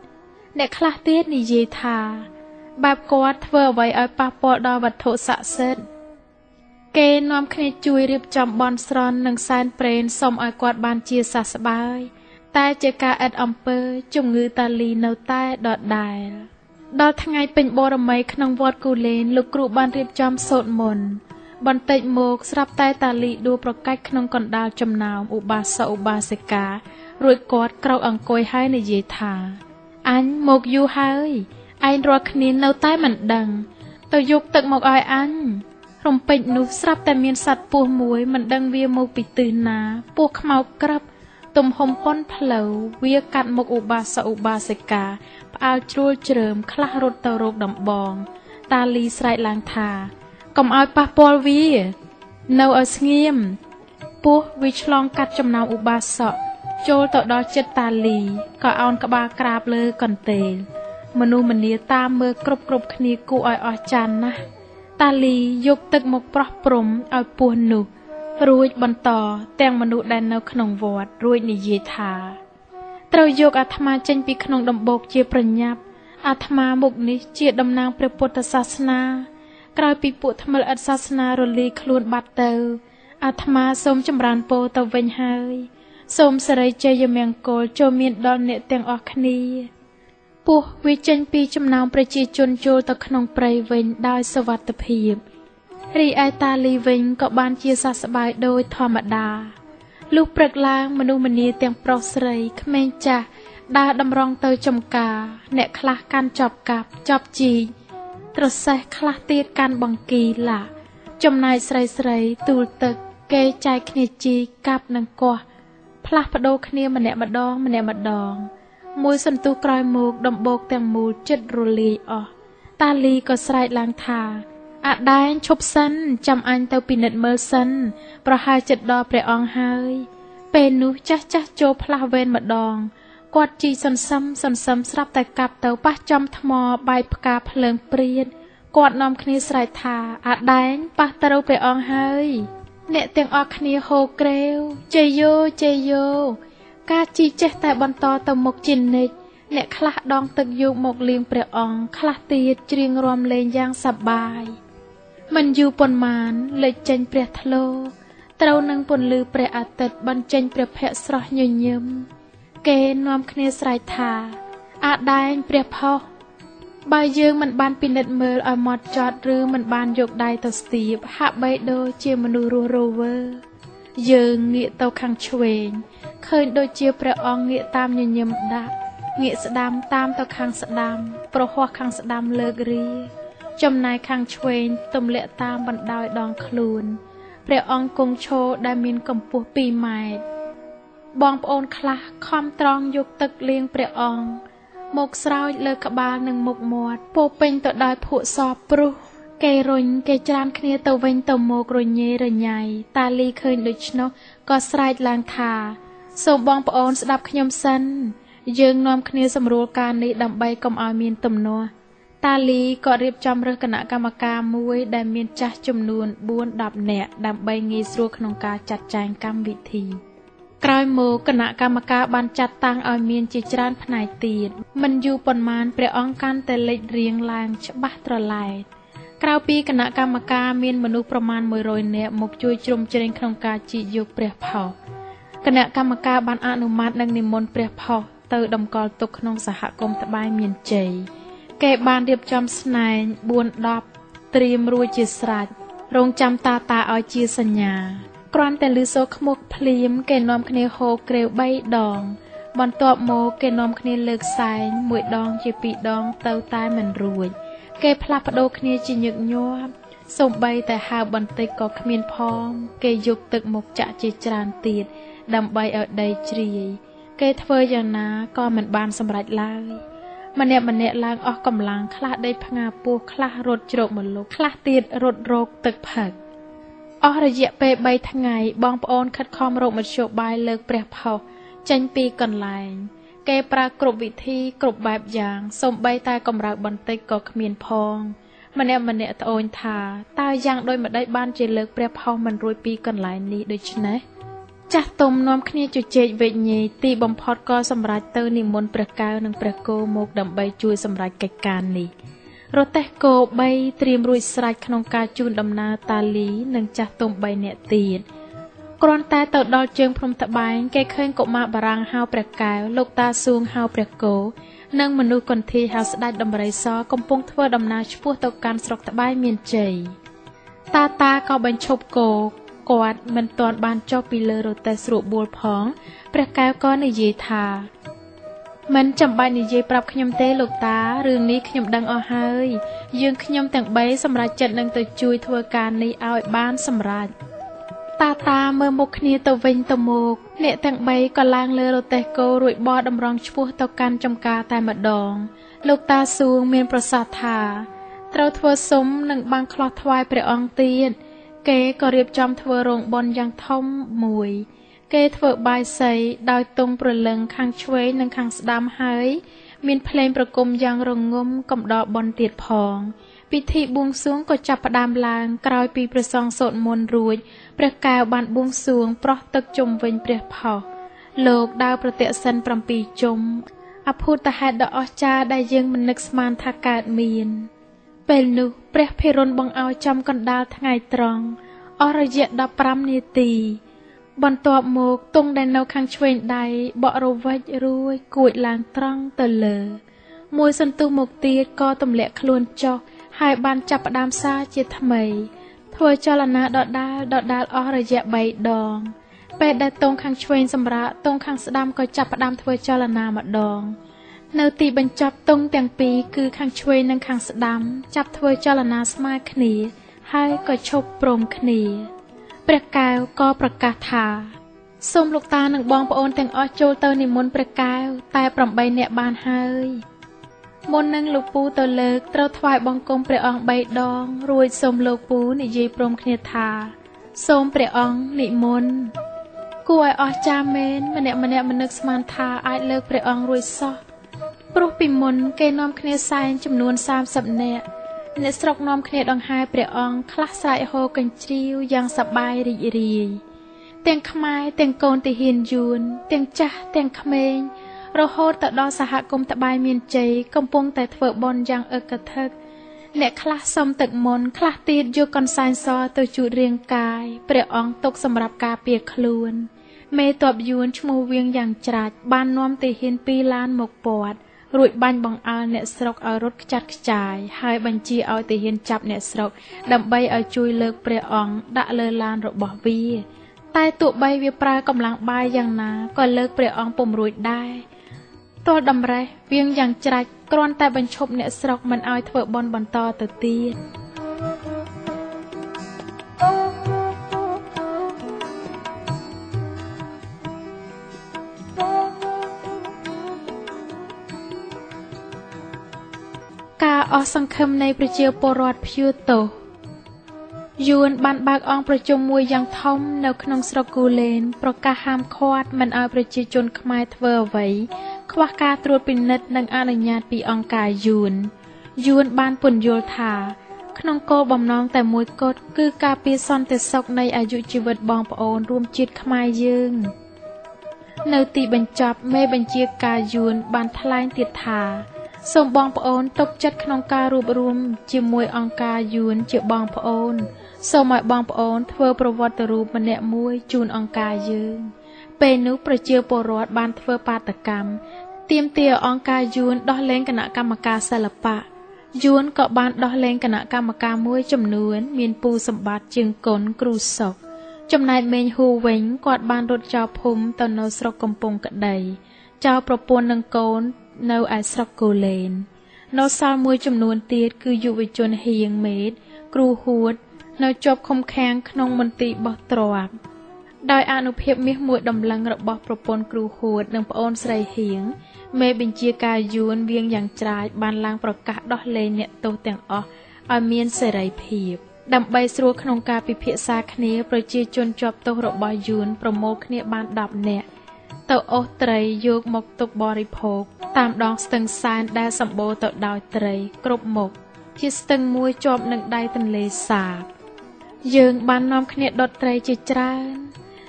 Speaker 1: អ្នកខ្លះទៀតនិយាយថាបែបគាត់ធ្វើអ្វីឲ្យប៉ះពាល់ដល់វត្ថុស័ក្តិសិទ្ធិគេនាំគ្នាជួយរៀបចំបន់ស្រន់និងសែនព្រេនសុំឲ្យគាត់បានជាសះស្បើយតែជាការឥតអំពើជំងឺតាលីនៅតែដដែលដល់ថ្ងៃពេញបូរមីក្នុងវត្តគូលែនលោកគ្រូបានរៀបចំសូត្រមន្តបន្តិចមកស្រាប់តែតាលីដួលប្រកាច់ក្នុងកណ្ដាលចំណោមឧបាសកឧបាសិការួចគាត់ក្រោកអង្គុយហើយនិយាយថាអញមកយូរហើយឯងរាល់គ្នានៅតែមិនដឹងទៅយកទឹកមកឲ្យអញរំពេចនោះស្រាប់តែមានសត្វពស់មួយមិនដឹងវាមកពីទិសណាពស់ខ្មៅក្រឹបទំហំប៉ុនផ្លូវវាកាត់មុខឧបាសកឧបាសិកាផ្អើលជ្រួលជ្រើមខ្លះរត់ទៅរកដំបងតាលីស្រែកឡើងថាកុំឲ្យប៉ះពាល់វានៅឲ្យស្ងៀមពស់វាឆ្លងកាត់ចំណោមឧបាសកចូលទៅដល់ចិត្តតាលីក៏អោនក្បាលក្រាបលើកន្ទេលមនុស្សម្នាតាមមើលគ្រប់គ្រប់គ្នាគួរឲ្យអស្ចារ្យណាស់តាលីយកទឹកមកប្រោះព្រំឲ្យពស់នោះរួចបន្តទាំងមនុស្សដែលនៅក្នុងវត្តរួចនិយាយថាត្រូវយកអាត្មាចេញពីក្នុងដំបូកជាប្រញាប់អាត្មាមុខនេះជាតំណាងព្រះពុទ្ធសាសនាក្រោយពីពួកថ្មិលឥតសាសនារលាយខ្លួនបាត់ទៅអាត្មាសូមចម្រើនពរទៅវិញហើយសូមសិរីជ័យមង្គលចូលមានដល់អ្នកទាំងអស់គ្នាពស់វាចេញពីចំណោមប្រជាជនចូលទៅក្នុងព្រៃវិញដោយសុវត្ថិភាពរីឯតាលីវិញក៏បានជាសះស្បើយដោយធម្មតាលុះព្រឹកឡើងមនុស្សម្នាទាំងប្រុសស្រីក្មេងចាស់ដើរតម្រង់ទៅចំការអ្នកខ្លះកាន់ចបកាប់ចបជីកត្រសេះខ្លះទៀតកាន់បង្គីឡាចំណែកស្រីស្រីទូលទឹកគេចែកគ្នាជីកកាប់និងកោះផ្លាស់ប្ដូរគ្នាម្នាក់ម្ដងម្នាក់ម្ដងមួយសន្ទុះក្រោយមកដំបូកទាំងមូលចិត្តរលាយអស់តាលីក៏ស្រែកឡើងថាអាដែងឈប់សិនចាំអញទៅពិនិត្យមើលសិនប្រហែលចិត្តដល់ព្រះអង្គហើយពេលនោះចាស់ចាស់ចូលផ្លាស់វេនម្ដងគាត់ជីសន្សឹមសន្សឹមស្រាប់តែកាប់ទៅប៉ះចំថ្មបែកផ្កាភ្លើងព្រាតគាត់នាំគ្នាស្រែកថាអាដែងប៉ះត្រូវព្រះអង្គហើយអ្នកទាំងអស់គ្នាហូក្រេវជ័យយោជ័យយោការជីចេះតែបន្តទៅមុខជានិច្ចអ្នកខ្លះដងទឹកយកមកលាងព្រះអង្គខ្លះទៀតច្រៀងរាំលេងយ៉ាងសប្បាយមិនយូរប៉ុន្មានលេចចេញព្រះធ្លោត្រូវនឹងពន្លឺព្រះអាទិត្យបញ្ចេញព្រះភ័ក្ត្រស្រស់ញញឹមគេនាំគ្នាស្រែកថាអាដែងព្រះផុសបើយើងមិនបានពិនិត្យមើលឲ្យម៉ត់ចត់ឬមិនបានយកដៃទៅស្ទាបហាក់បីដូចជាមនុស្សរស់រវើយើងងាកទៅខាងឆ្វេងឃើញដូចជាព្រះអង្គងាកតាមញញឹមដាក់ងាកស្ដាំតាមទៅខាងស្ដាំប្រហោះខាងស្ដាំលើករីចំណែកខាងឆ្វេងទម្លាក់តាមបណ្ដោយដងខ្លួនព្រះអង្គគង់ឈរដែលមានកម្ពស់ពីរម៉ែត្របងប្អូនខ្លះខំត្រង់យកទឹកលាងព្រះអង្គមកស្រោចលើក្បាលនិងមុខមាត់ពោពេញទៅដោយភក់សព្រុសគេរុញគេច្រានគ្នាទៅវិញទៅមករញ៉េរញ៉ៃតាលីឃើញដូច្នោះក៏ស្រែកឡើងថាសូមបងប្អូនស្ដាប់ខ្ញុំសិនយើងនាំគ្នាសម្រួលការនេះដើម្បីកុំឲ្យមានទំនាស់តាលីក៏រៀបចំរើសគណៈកម្មការមួយដែលមានចាស់ចំនួនបួនដល់នាក់ដើម្បីងាយស្រួលក្នុងការចាត់ចែងកម្មវិធីក្រោយមកគណៈកម្មការបានចាត់តាំងឲ្យមានជាច្រើនផ្នែកទៀតមិនយូរប៉ុន្មានព្រះអង្គកាន់តែលេចរៀងឡើងច្បាស់ត្រឡែតក្រៅពីគណៈកម្មការមានមនុស្សប្រមាណមួយរយនាក់មកជួយជ្រោមជ្រែងក្នុងការជីកយកព្រះផុសគណៈកម្មការបានអនុម័តនិងនិមន្តព្រះផុសទៅតម្កល់ទុកក្នុងសហគមន៍ត្បែងមានជ័យគេបានរៀបចំស្នែងបួនដប់ត្រៀមរួចជាស្រេចរងចាំតាតាឲ្យជាសញ្ញាគ្រាន់តែឮសូរខ្មុកភ្លាមគេនាំគ្នាហូរក្រេវបីដងបន្ទាប់មកគេនាំគ្នាលើកសែងមួយដងជាពីរដងទៅតែមិនរួចគេផ្លាស់ប្ដូរគ្នាជាញឹកញាប់សូម្បីតែហើបបន្តិចក៏គ្មានផងគេយកទឹកមកចាក់ជាច្រើនទៀតដើម្បីឲ្យដីជ្រាយគេធ្វើយ៉ាងណាក៏មិនបានសម្រេចឡើយម្នាក់ម្នាក់ឡើងអស់កម្លាំងខ្លះដេកផ្ងាពោះខ្លះរត់ជ្រកមកលុកខ្លះទៀតរត់រោគទឹកផឹកអស់រយៈពេលបីថ្ងៃបងប្អូនខិតខំរកមធ្យោបាយលើកព្រះផុសចេញពីកន្លែងគេប្រើគ្រប់វិធីគ្រប់បែបយ៉ាងសូម្បីតែកម្រើកបន្តិចក៏គ្មានផងម្នាក់ម្នាក់ត្អូញថាតើយ៉ាងដូចម្ដេចបានជាលើកព្រះផុសមិនរួចពីកន្លែងនេះដូច្នេះចាស់ទុំនាំគ្នាជជែកវែកញែកទីបំផុតក៏សម្រេចទៅនិមន្តព្រះកែវនិងព្រះគោមកដើម្បីជួយសម្រេចកិច្ចការនេះរទេះគោបីត្រៀមរួចស្រេចក្នុងការជូនដំណើរតាលីនិងចាស់ទុំបីនាក់ទៀតគ្រាន់តែទៅដល់ជើងភ្នំត្បែងគេឃើញកុមារបារាំងហៅព្រះកែវលោកតាសួងហៅព្រះគោនិងមនុស្សកន្ធាយហៅស្ដេចដំរីសកំពុងធ្វើដំណើរឆ្ពោះទៅកាន់ស្រុកត្បែងមានជ័យតាតាក៏បញ្ឈប់គោគាត់មិនទាន់បានចុះពីលើរទេះស្រួលបួលផងព្រះកែវក៏និយាយថាមិនចាំបាច់និយាយប្រាប់ខ្ញុំទេលោកតារឿងនេះខ្ញុំដឹងអស់ហើយយើងខ្ញុំទាំងបីសម្រេចចិត្តនឹងទៅជួយធ្វើការនេះឲ្យបានសម្រេចតាតាមើលមុខគ្នាទៅវិញទៅមកអ្នកទាំងបីក៏ឡើងលើរទេះគោរួចបោះតម្រង់ឆ្ពោះទៅកាន់ចំការតែម្ដងលោកតាសួងមានប្រសាសន៍ថាត្រូវធ្វើសុំនិងបាំងខ្លោះថ្វាយព្រះអង្គទៀតគេក៏រៀបចំធ្វើរោងបុណ្យយ៉ាងធំមួយគេធ្វើបាយសីដោយទង់ព្រលឹងខាងឆ្វេងនិងខាងស្ដាំហើយមានភ្លេងប្រគំយ៉ាងរងំកំដរបុណ្យទៀតផងពិធីបួងសួងក៏ចាប់ផ្ដើមឡើងក្រោយពីព្រះសង្ឃសូត្រមន្តរួចព្រះកែវបានបួងសួងប្រោះទឹកជុំវិញព្រះផុសលោកដើរប្រទក្សិណប្រាំពីរជុំអភូតហេតុដ៏អស្ចារ្យដែលយើងមិននឹកស្មានថាកើតមានពេលនោះព្រះភិរុណបង្អោយចំកណ្ដាលថ្ងៃត្រង់អស់រយៈដប់ប្រាំនាទីបន្ទាប់មកទង់ដែលនៅខាងឆ្វេងដៃបក់រវិចរួយគួចឡើងត្រង់ទៅលើមួយសន្ទុះមកទៀតក៏ទម្លាក់ខ្លួនចុះហើយបានចាប់ផ្ដើមសារជាថ្មីធ្វើចលនាដដាលដដាលអស់រយៈបីដងពេលដែលទង់ខាងឆ្វេងសម្រាកទង់ខាងស្ដាំក៏ចាប់ផ្ដើមធ្វើចលនាម្ដងនៅទីបញ្ចប់ទង់ទាំងពីរគឺខាងឆ្វេងនិងខាងស្ដាំចាប់ធ្វើចលនាស្មើគ្នាហើយក៏ឈប់ព្រមគ្នាព្រះកែវក៏ប្រកាសថាសូមលោកតានិងបងប្អូនទាំងអស់ចូលទៅនិមន្តព្រះកែវតែប្រាំបីនាក់បានហើយមុននឹងលោកពូទៅលើកត្រូវថ្វាយបង្គំព្រះអង្គបីដងរួចសូមលោកពូនិយាយព្រមគ្នាថាសូមព្រះអង្គនិមន្តគួរឲ្យអស្ចារ្យមែនម្នាក់ម្នាក់មិននឹកស្មានថាអាចលើកព្រះអង្គរួចសោះព្រោះពីមុនគេនាំគ្នាសែងចំនួនសាមសិបនាក់អ្នកស្រុកនាំគ្នាដង្ហែព្រះអង្គខ្លះស្រែកហូរកញ្ជ្រៀវយ៉ាងសប្បាយរីករាយទាំងខ្មែរទាំងកូនទាហានយួនទាំងចាស់ទាំងក្មេងរហូតទៅដល់សហគមន៍ត្បែងមានជ័យកំពុងតែធ្វើបុណ្យយ៉ាងអឹកធឹកអ្នកខ្លះសុំទឹកមន្តខ្លះទៀតយកកន្សែងសទៅជូតរាងកាយព្រះអង្គទុកសម្រាប់ការពារខ្លួនមេទ័ពយួនឈ្មោះវៀងយ៉ាងច្រាច់បាននាំទាហានពីរឡានមកព័ទ្ធរួចបាញ់បង្អើលអ្នកស្រុកឲ្យរត់ខ្ចាត់ខ្ចាយហើយបញ្ជាឲ្យទាហានចាប់អ្នកស្រុកដើម្បីឲ្យជួយលើកព្រះអង្គដាក់លើឡានរបស់វាតែទោះបីវាប្រើកម្លាំងបាយយ៉ាងណាក៏លើកព្រះអង្គពុំរួចដែរទោះដំរេះវៀងយ៉ាងច្រាច់គ្រាន់តែបញ្ឈប់អ្នកស្រុកមិនឲ្យធ្វើបុណ្យបន្តទៅទៀតការអស់សង្ឃឹមនៃប្រជាពលរដ្ឋភៀវទោសយួនបានបើកអង្គប្រជុំមួយយ៉ាងធំនៅក្នុងស្រុកគូលែនប្រកាសហាមឃាត់មិនឲ្យប្រជាជនខ្មែរធ្វើអ្វីខ្វះការត្រួតពិនិត្យនិងអនុញ្ញាតពីអង្គការយួនយួនបានពន្យល់ថាក្នុងគោលបំណងតែមួយគត់គឺការពារសន្តិសុខនៃអាយុជីវិតបងប្អូនរួមជាតិខ្មែរយើងនៅទីបញ្ចប់មេបញ្ជាការយួនបានថ្លែងទៀតថាសូមបងប្អូនទុកចិត្តក្នុងការរួបរวมជាមួយអង្គការយួនជាបងប្អូនសូមឲ្យបងប្អូនធ្វើប្រវត្តិរូបម្នាក់មួយជូនអង្គការយើងពេលនោះប្រជាពលរដ្ឋបានធ្វើបាតកម្មទាមទារអង្គការយួនដោះលែងគណៈកម្មការសិល្បៈយួនក៏បានដោះលែងគណៈកម្មការមួយចំនួនមានពូសម្បត្តិជាងគុណគ្រូសុកចំណែកមេងហ៊ូវិញគាត់បានរត់ចោលភូមិទៅនៅស្រុកកំពង់ក្ដីចោលប្រពន្ធនិងកូននៅឯស្រុកគូលែននៅសល់មួយចំនួនទៀតគឺយុវជនហៀងមេតគ្រូហួតនៅជាប់ឃុំឃាំងក្នុងមន្ទីរបោះទ្រាបដោយអនុភាពមាសមួយដំឡឹងរបស់ប្រពន្ធគ្រូហួតនិងប្អូនស្រីហៀងមេបញ្ជាការយួនវៀងយ៉ាងច្រាចបានឡើងប្រកាសដោះលែងអ្នកទោសទាំងអស់ឲ្យមានសេរីភាពដើម្បីស្រួលក្នុងការពិភាក្សាគ្នាប្រជាជនជាប់ទោសរបស់យួនប្រមូលគ្នាបានដប់នាក់ទៅអូសត្រីយកមកទុកបរិភោគតាមដងស្ទឹងសែនដែលសម្បូរទៅដោយត្រីគ្រប់មុខជាស្ទឹងមួយជាប់នឹងដៃទន្លេសាបយើងបាននាំគ្នាដុតត្រីជាច្រើន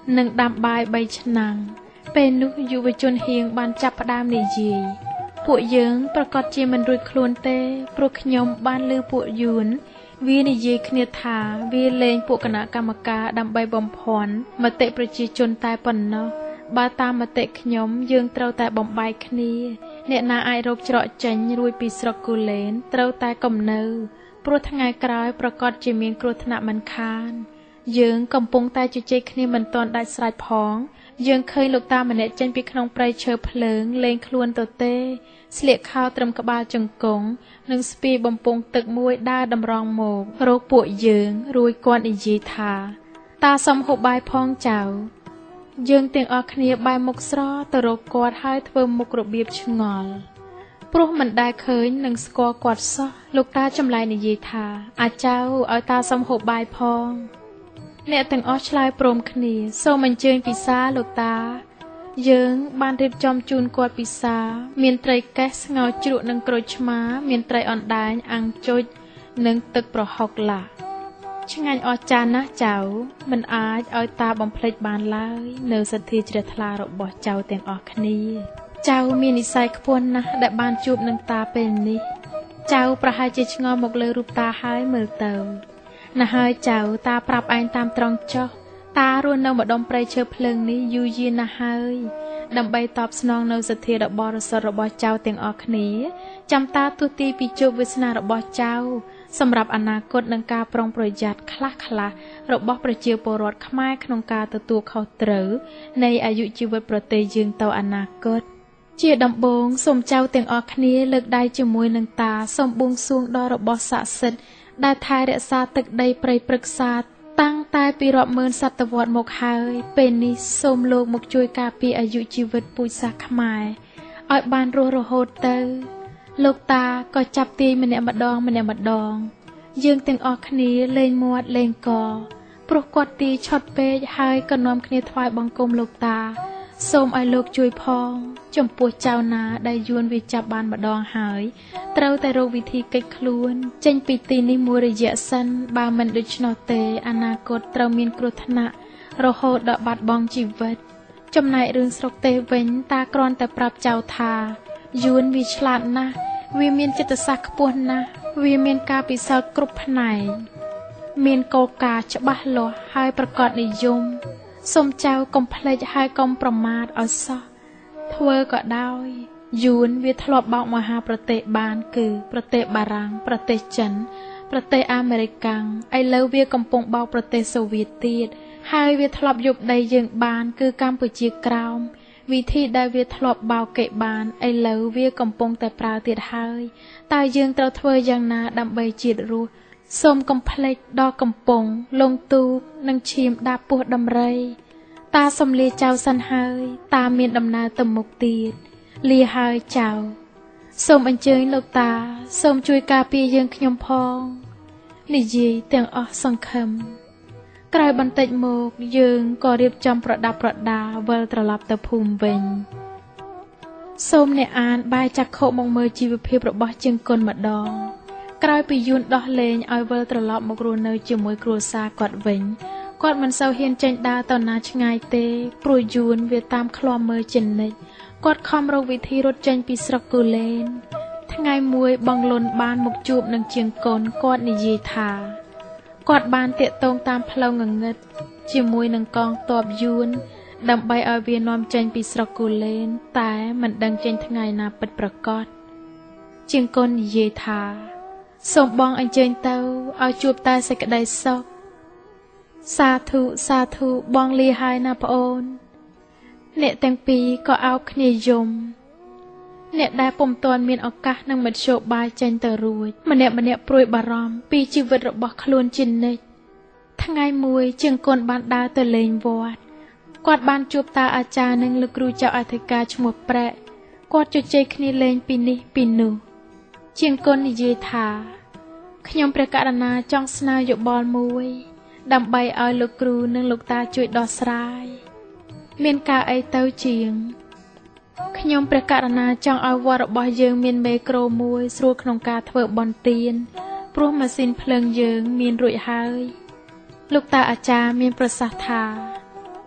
Speaker 1: និងដាំបាយបីឆ្នាំងពេលនោះយុវជនហៀងបានចាប់ផ្ដើមនិយាយពួកយើងប្រកាសជាមិនរួចខ្លួនទេព្រោះខ្ញុំបានលើពួកយួនវានិយាយគ្នាថាវាលេងពួកគណៈកម្មការដើម្បីបំភាន់មតិប្រជាជនតែប៉ុណ្ណោះបើតាមមតិខ្ញុំយើងត្រូវតែបំបែកគ្នាអ្នកណាអាចរកច្រកចេញរួចពីស្រុកគូលែនត្រូវតែកំនៅព្រោះថ្ងៃក្រោយប្រកាសជាមានគ្រោះថ្នាក់មិនខានយើងកំពុងតែជជែកគ្នាមិនទាន់ដាច់ស្រេចផងយើងឃើញលោកតាម្នាក់ចេញពីក្នុងព្រៃឈើភ្លើងលេងខ្លួនទៅទេស្លៀកខោត្រឹមក្បាលជង្គង់និងស្ពាយបំពង់ទឹកមួយដើរតម្រង់មករកពួកយើងរួចគាត់និយាយថាតាសុំហូបបាយផងចៅយើងទាំងអស់គ្នាបែរមុខស្រទៅរកគាត់ហើយធ្វើមុខរបៀបឆ្ងល់ព្រោះមិនដែលឃើញនឹងស្គាល់គាត់សោះលោកតាចម្លែកនិយាយថាអាចៅឲ្យតាសុំហូបបាយផងអ្នកទាំងអស់ឆ្លើយព្រមគ្នាសូមអញ្ជើញពិសាលោកតាយើងបានរៀបចំជូនគាត់ពិសាមានត្រីកេះស្ងោរជ្រក់និងក្រូចឆ្មាមានត្រីអណ្ដាញអាំងជុចនិងទឹកប្រហុកឡាឆ្ងាញ់អស្ចារ្យណាស់ចៅមិនអាចឲ្យតាបំភ្លេចបានឡើយនៅសទ្ធាជ្រះថ្លារបស់ចៅទាំងអស់គ្នាចៅមាននិស្ស័យខ្ពស់ណាស់ដែលបានជួបនឹងតាពេលនេះចៅប្រហែលជាឆ្ងល់មកលើរូបតាហើយមើលទៅណាស់ហើយចៅតាប្រាប់ឯងតាមត្រង់ចុះតារស់នៅម្ដុំព្រៃឈើភ្លើងនេះយូរយារណាស់ហើយដើម្បីតបស្នងនៅសទ្ធាដ៏បរិសុទ្ធរបស់ចៅទាំងអស់គ្នាចាំតាទស្សទីពីជោគវាសនារបស់ចៅសម្រាប់អនាគតនិងការប្រុងប្រយ័ត្នខ្លះៗរបស់ប្រជាពលរដ្ឋខ្មែរក្នុងការទទួលខុសត្រូវនៃអាយុជីវិតប្រទេសយើងទៅអនាគតជាដំបូងសូមចៅទាំងអស់គ្នាលើកដៃជាមួយនឹងតាសូមបួងសួងដល់របស់ស័ក្តិសិទ្ធិដែលថែរក្សាទឹកដីព្រៃព្រឹក្សាតាំងតែពីរាប់ម៉ឺនសតវត្សមកហើយពេលនេះសូមលោកមកជួយការពារអាយុជីវិតពូជសាសន៍ខ្មែរឲ្យបានរស់រហូតទៅលោកតាក៏ចាប់ទាយម្នាក់ម្ដងម្នាក់ម្ដងយើងទាំងអស់គ្នាលេងមាត់លេងកព្រោះគាត់ទាយឆុតពេកហើយក៏នាំគ្នាថ្វាយបង្គំលោកតាសូមឲ្យលោកជួយផងចំពោះចៅណាដែលយួនវាចាប់បានម្ដងហើយត្រូវតែរកវិធីកិច្ចខ្លួនចេញពីទីនេះមួយរយៈសិនបើមិនដូច្នោះទេអនាគតត្រូវមានគ្រោះថ្នាក់រហូតដល់បាត់បង់ជីវិតចំណែករឿងស្រុកទេសវិញតាគ្រាន់តែប្រាប់ចៅថាយួនវាឆ្លាតណាស់វាមានចិត្តសាស្ត្រខ្ពស់ណាស់វាមានការពិសោធន៍គ្រប់ផ្នែកមានគោលការណ៍ច្បាស់លាស់ហើយប្រកបនិយមសូមចៅកុំភ្លេចហើយកុំប្រមាថឲ្យសោះធ្វើក៏ដោយយួនវាធ្លាប់បោកមហាប្រទេសបានគឺប្រទេសបារាំងប្រទេសចិនប្រទេសអាមេរិកឥឡូវវាកំពុងបោកប្រទេសសូវៀតទៀតហើយវាធ្លាប់យកដីយើងបានគឺកម្ពុជាក្រោមវិធីដែលវាធ្លាប់បោកគេបានឥឡូវវាកំពុងតែប្រើទៀតហើយតើយើងត្រូវធ្វើយ៉ាងណាដើម្បីជាតិរស់សូមកុំភ្លេចដល់កំពង់លងទូកនិងឈាមដាប់ពោះដំរីតាសំលាចៅសិនហើយតាមានដំណើរទៅមុខទៀតលាហើយចៅសូមអញ្ជើញលោកតាសូមជួយការពារយើងខ្ញុំផងនិយាយទាំងអស់សង្ឃឹមក្រោយបន្តិចមកយើងក៏រៀបចំប្រដាប់ប្រដាវិលត្រឡប់ទៅភូមិវិញសូមអ្នកអានបែរចក្ខុមកមើលជីវភាពរបស់ជាងគុណម្ដងក្រោយពីយួនដោះលែងឲ្យវិលត្រឡប់មករស់នៅជាមួយគ្រួសារគាត់វិញគាត់មិនសូវហ៊ានចេញដើរទៅណាឆ្ងាយទេព្រោះយួនវាតាមឃ្លាំមើលជានិច្ចគាត់ខំរកវិធីរត់ចេញពីស្រុកគូលែនថ្ងៃមួយបងលុនបានមកជួបនឹងជាងគុណគាត់និយាយថាគាត់បានតាក់ទងតាមផ្លូវងងឹតជាមួយនឹងកងទ័ពយួនដើម្បីឲ្យវានាំចេញពីស្រុកគូលែនតែមិនដឹងចេញថ្ងៃណាពិតប្រាកដជាងគុណនិយាយថាសូមបងអញ្ជើញទៅឲ្យជួបតែសេចក្តីសុខសាធុសាធុបងលាហើយណាប្អូនអ្នកទាំងពីរក៏អោបគ្នាយំអ្នកដែលពុំទាន់មានឱកាសនឹងមធ្យោបាយចេញទៅរួចម្នាក់ម្នាក់ព្រួយបារម្ភពីជីវិតរបស់ខ្លួនជានិច្ចថ្ងៃមួយជាងគុណបានដើរទៅលេងវត្តគាត់បានជួបតាអាចារ្យនិងលោកគ្រូចៅអធិការឈ្មោះប្រែកគាត់ជជែកគ្នាលេងពីនេះពីនោះជាងគុណនិយាយថាខ្ញុំព្រះករុណាចង់ស្នើយោបល់មួយដើម្បីឲ្យលោកគ្រូនិងលោកតាជួយដោះស្រាយមានការអីទៅជាងខ្ញុំព្រះករុណាចង់ឲ្យវត្តរបស់យើងមានមេក្រូមួយស្រួលក្នុងការធ្វើបុណ្យទានព្រោះម៉ាស៊ីនភ្លើងយើងមានរួចហើយលោកតាអាចារ្យមានប្រសាសន៍ថា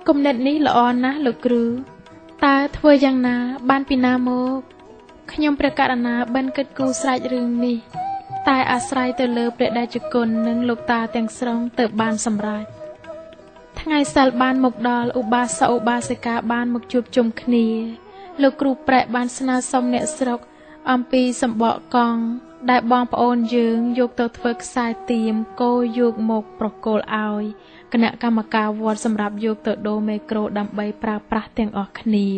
Speaker 1: គំនិតនេះល្អណាស់លោកគ្រូតើធ្វើយ៉ាងណាបានពីណាមកខ្ញុំព្រះករុណាបិណ្ឌគិតគូស្រេចរឿងនេះតែអាស្រ័យទៅលើព្រះតេជគុណនិងលោកតាទាំងស្រុងទើបបានសម្រេចថ្ងៃសិលបានមកដល់ឧបាសកឧបាសិកាបានមកជួបជុំគ្នាលោកគ្រូប្រែកបានស្នើសុំអ្នកស្រុកអំពីសម្បកកង់ដែលបងប្អូនយើងយកទៅធ្វើខ្សែទៀមគោយកមកប្រគល់ឲ្យគណៈកម្មការវត្តសម្រាប់យកទៅដូរមេក្រូដើម្បីប្រើប្រាស់ទាំងអស់គ្នា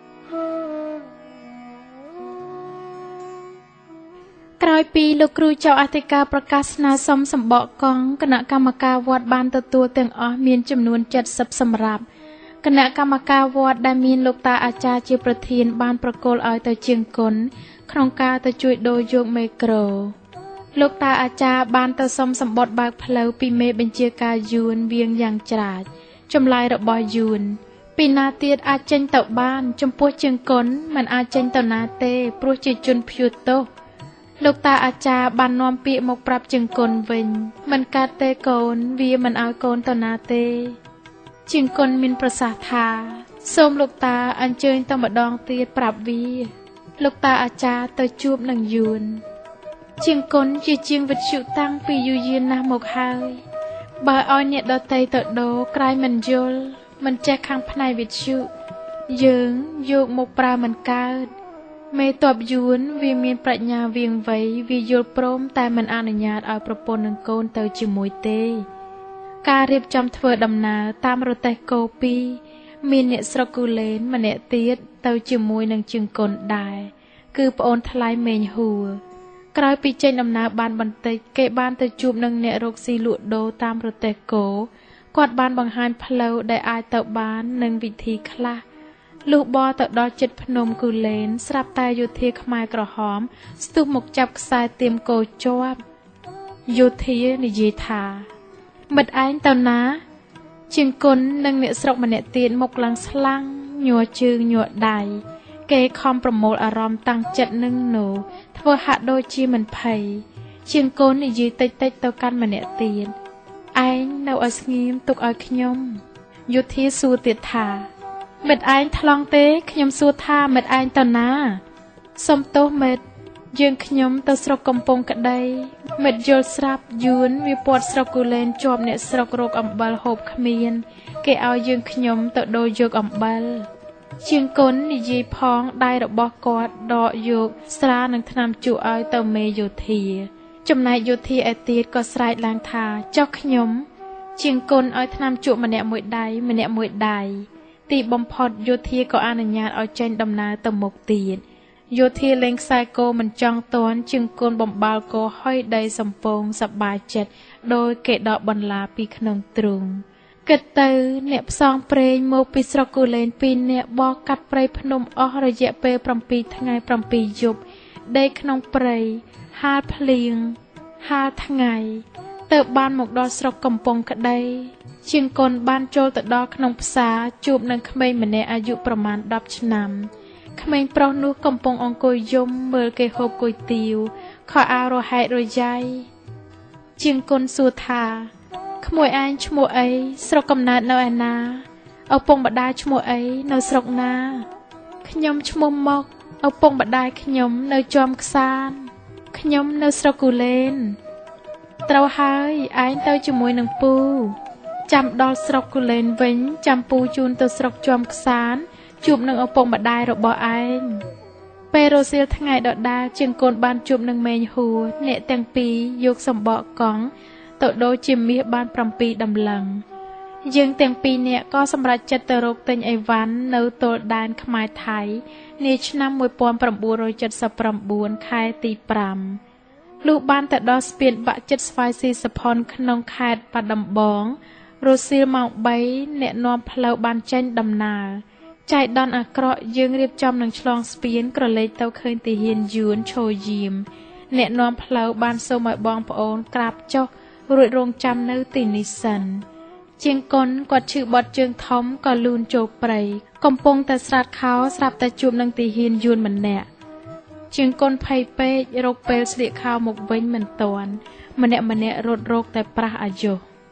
Speaker 1: ក្រោយពីលោកគ្រូចៅអធិការប្រកាសស្នើសុំសម្បកកង់គណៈកម្មការវត្តបានទទួលទាំងអស់មានចំនួនเจ็ดสิบសម្រាប់គណៈកម្មការវត្តដែលមានលោកតាអាចារ្យជាប្រធានបានប្រគល់ឲ្យទៅជាងគុណក្នុងការទៅជួយដូរយកមេក្រូលោកតាអាចារ្យបានទៅសុំសម្បត្តិបើកផ្លូវពីមេបញ្ជាការយួនវៀងយ៉ាងច្រាចចម្លើយរបស់យួនពីណាទៀតអាចចេញទៅបានចំពោះជាងគុណមិនអាចចេញទៅណាទេព្រោះជាជនភៀវទោសលោកតាអាចារ្យបាននាំពាក្យមកប្រាប់ជាងគុណវិញមិនកើតទេកូនវាមិនឲ្យកូនទៅណាទេជាងគុណមានប្រសាសន៍ថាសូមលោកតាអញ្ជើញទៅម្ដងទៀតប្រាប់វាលោកតាអាចារ្យទៅជួបនឹងយួនជាងគុណជាជាងវិទ្យុតាំងពីយូរយារណាស់មកហើយបើឲ្យអ្នកដតីទៅដូរក្រែងមិនយល់មិនចេះខាងផ្នែកវិទ្យុយើងយកមកប្រើមិនកើតមេតបយួនវាមានប្រាជ្ញាវៀងវៃវាយល់ព្រមតែមិនអនុញ្ញាតឲ្យប្រពន្ធនឹងកូនទៅជាមួយទេការរៀបចំធ្វើដំណើរតាមរទេះគោពីរមានអ្នកស្រុកគូលែនម្នាក់ទៀតទៅជាមួយនឹងជាងគុណដែរគឺប្អូនថ្លៃមេងហួរក្រោយពីចេញដំណើរបានបន្តិចគេបានទៅជួបនឹងអ្នករកស៊ីលក់ដូរតាមរទេះគោគាត់បានបង្ហាញផ្លូវដែលអាចទៅបាននិងវិធីខ្លះលុះបរទៅដល់ជិតភ្នំគូលែនស្រាប់តែយោធាខ្មែរក្រហមស្ទុះមកចាប់ខ្សែទៀមគោជាប់យោធានិយាយថាមិត្តឯងទៅណាជាងគុណនិងអ្នកស្រុកម្នាក់ទៀតមកឡើងស្លាំងញ័រជើងញ័រដៃគេខំប្រមូលអារម្មណ៍តាំងចិត្តនឹងនោធ្វើហាក់ដូចជាមិនភ័យជាងគុណនិយាយតិចតិចទៅកាន់ម្នាក់ទៀតឯងនៅឲ្យស្ងៀមទុកឲ្យខ្ញុំយោធាសួរទៀតថាមិត្តឯងថ្លង់ទេខ្ញុំសួរថាមិត្តឯងទៅណាសុំទោសមិត្តយើងខ្ញុំទៅស្រុកកំពង់ក្ដីមិត្តយល់ស្រាប់យួនវាពាត់ស្រុកគូលែនជាប់អ្នកស្រុករោគអំបិលហូបគ្មានគេឲ្យយើងខ្ញុំទៅដូរយកអំបិលជាងគុណនិយាយផងដៃរបស់គាត់ដកយកស្រានិងថ្នាំជក់ឲ្យទៅមេយោធាចំណែកយោធាឯទៀតក៏ស្រែកឡើងថាចុះខ្ញុំជាងគុណឲ្យថ្នាំជក់ម្នាក់មួយដៃម្នាក់មួយដៃទីបំផុតយោធាក៏អនុញ្ញាតឲ្យចេញដំណើរទៅមុខទៀតយោធាលេងខ្សែគោមិនចង់តន់ជាងគុណបំបាល់គោហុយដីសំពងសប្បាយចិត្តដោយគេដកបន្លាពីក្នុងទ្រូងគិតទៅអ្នកផ្សងព្រេងមកពីស្រុកគូលែនពីរនាក់បោះកាត់ព្រៃភ្នំអស់រយៈពេល7ថ្ងៃ7យប់ដេកក្នុងព្រៃហាលភ្លៀងហាលថ្ងៃទៅបានមកដល់ស្រុកកំពង់ក្ដីជាងគុណបានចូលទៅដល់ក្នុងផ្សារជួបនឹងក្មេងម្នាក់អាយុប្រមាណដប់ឆ្នាំក្មេងប្រុសនោះកំពុងអង្គុយយំមើលគេហូបគុយទាវខោអាវរហែករយ៉ៃជាងគុណសួរថាក្មួយឯងឈ្មោះអីស្រុកកំណើតនៅឯណាឪពុកម្ដាយឈ្មោះអីនៅស្រុកណាខ្ញុំឈ្មោះមកឪពុកម្ដាយខ្ញុំនៅជាំខ្សានខ្ញុំនៅស្រុកគូលែនត្រូវហើយឯងទៅជាមួយនឹងពូចាំដល់ស្រុកគូលែនវិញចាំពូជូនទៅស្រុកជាំខ្សានជួបនឹងឪពុកម្ដាយរបស់ឯងពេលរសៀលថ្ងៃដដែលជាងកូនបានជួបនឹងមេងហួរអ្នកទាំងពីរយកសម្បកកង់ទៅដូរជាមាសបាន7ដំឡឹងយើងទាំងពីរនាក់ក៏សម្រេចចិត្តទៅរកទិញអីវ៉ាន់នៅទល់ដែនខ្មែរថៃនាឆ្នាំmột nghìn chín trăm bảy mươi chínខែទី5លុះបានទៅដល់ស្ពានបាក់ចិត្តស្វាយស៊ីសផុនក្នុងខេត្តបាត់ដំបងរសៀលម៉ោង3អ្នកនាំផ្លូវបានចេញដំណើរចៃដន្យអាក្រក់យើងរៀបចំនឹងឆ្លងស្ពានក្រឡេកទៅឃើញទាហានយួនឈរយាមអ្នកនាំផ្លូវបានសូមឲ្យបងប្អូនក្រាបចុះរួចរងចាំនៅទីនេះសិនជាងកុនគាត់ឈឺបត់ជើងធំក៏លូនចូលព្រៃកំពុងតែស្រាតខោស្រាប់តែជួបនឹងទាហានយួនម្នាក់ជាងកុនភ័យពេករកពេលស្លៀកខោមកវិញមិនទាន់ម្នាក់ម្នាក់រត់រោគតែប្រះអាយុ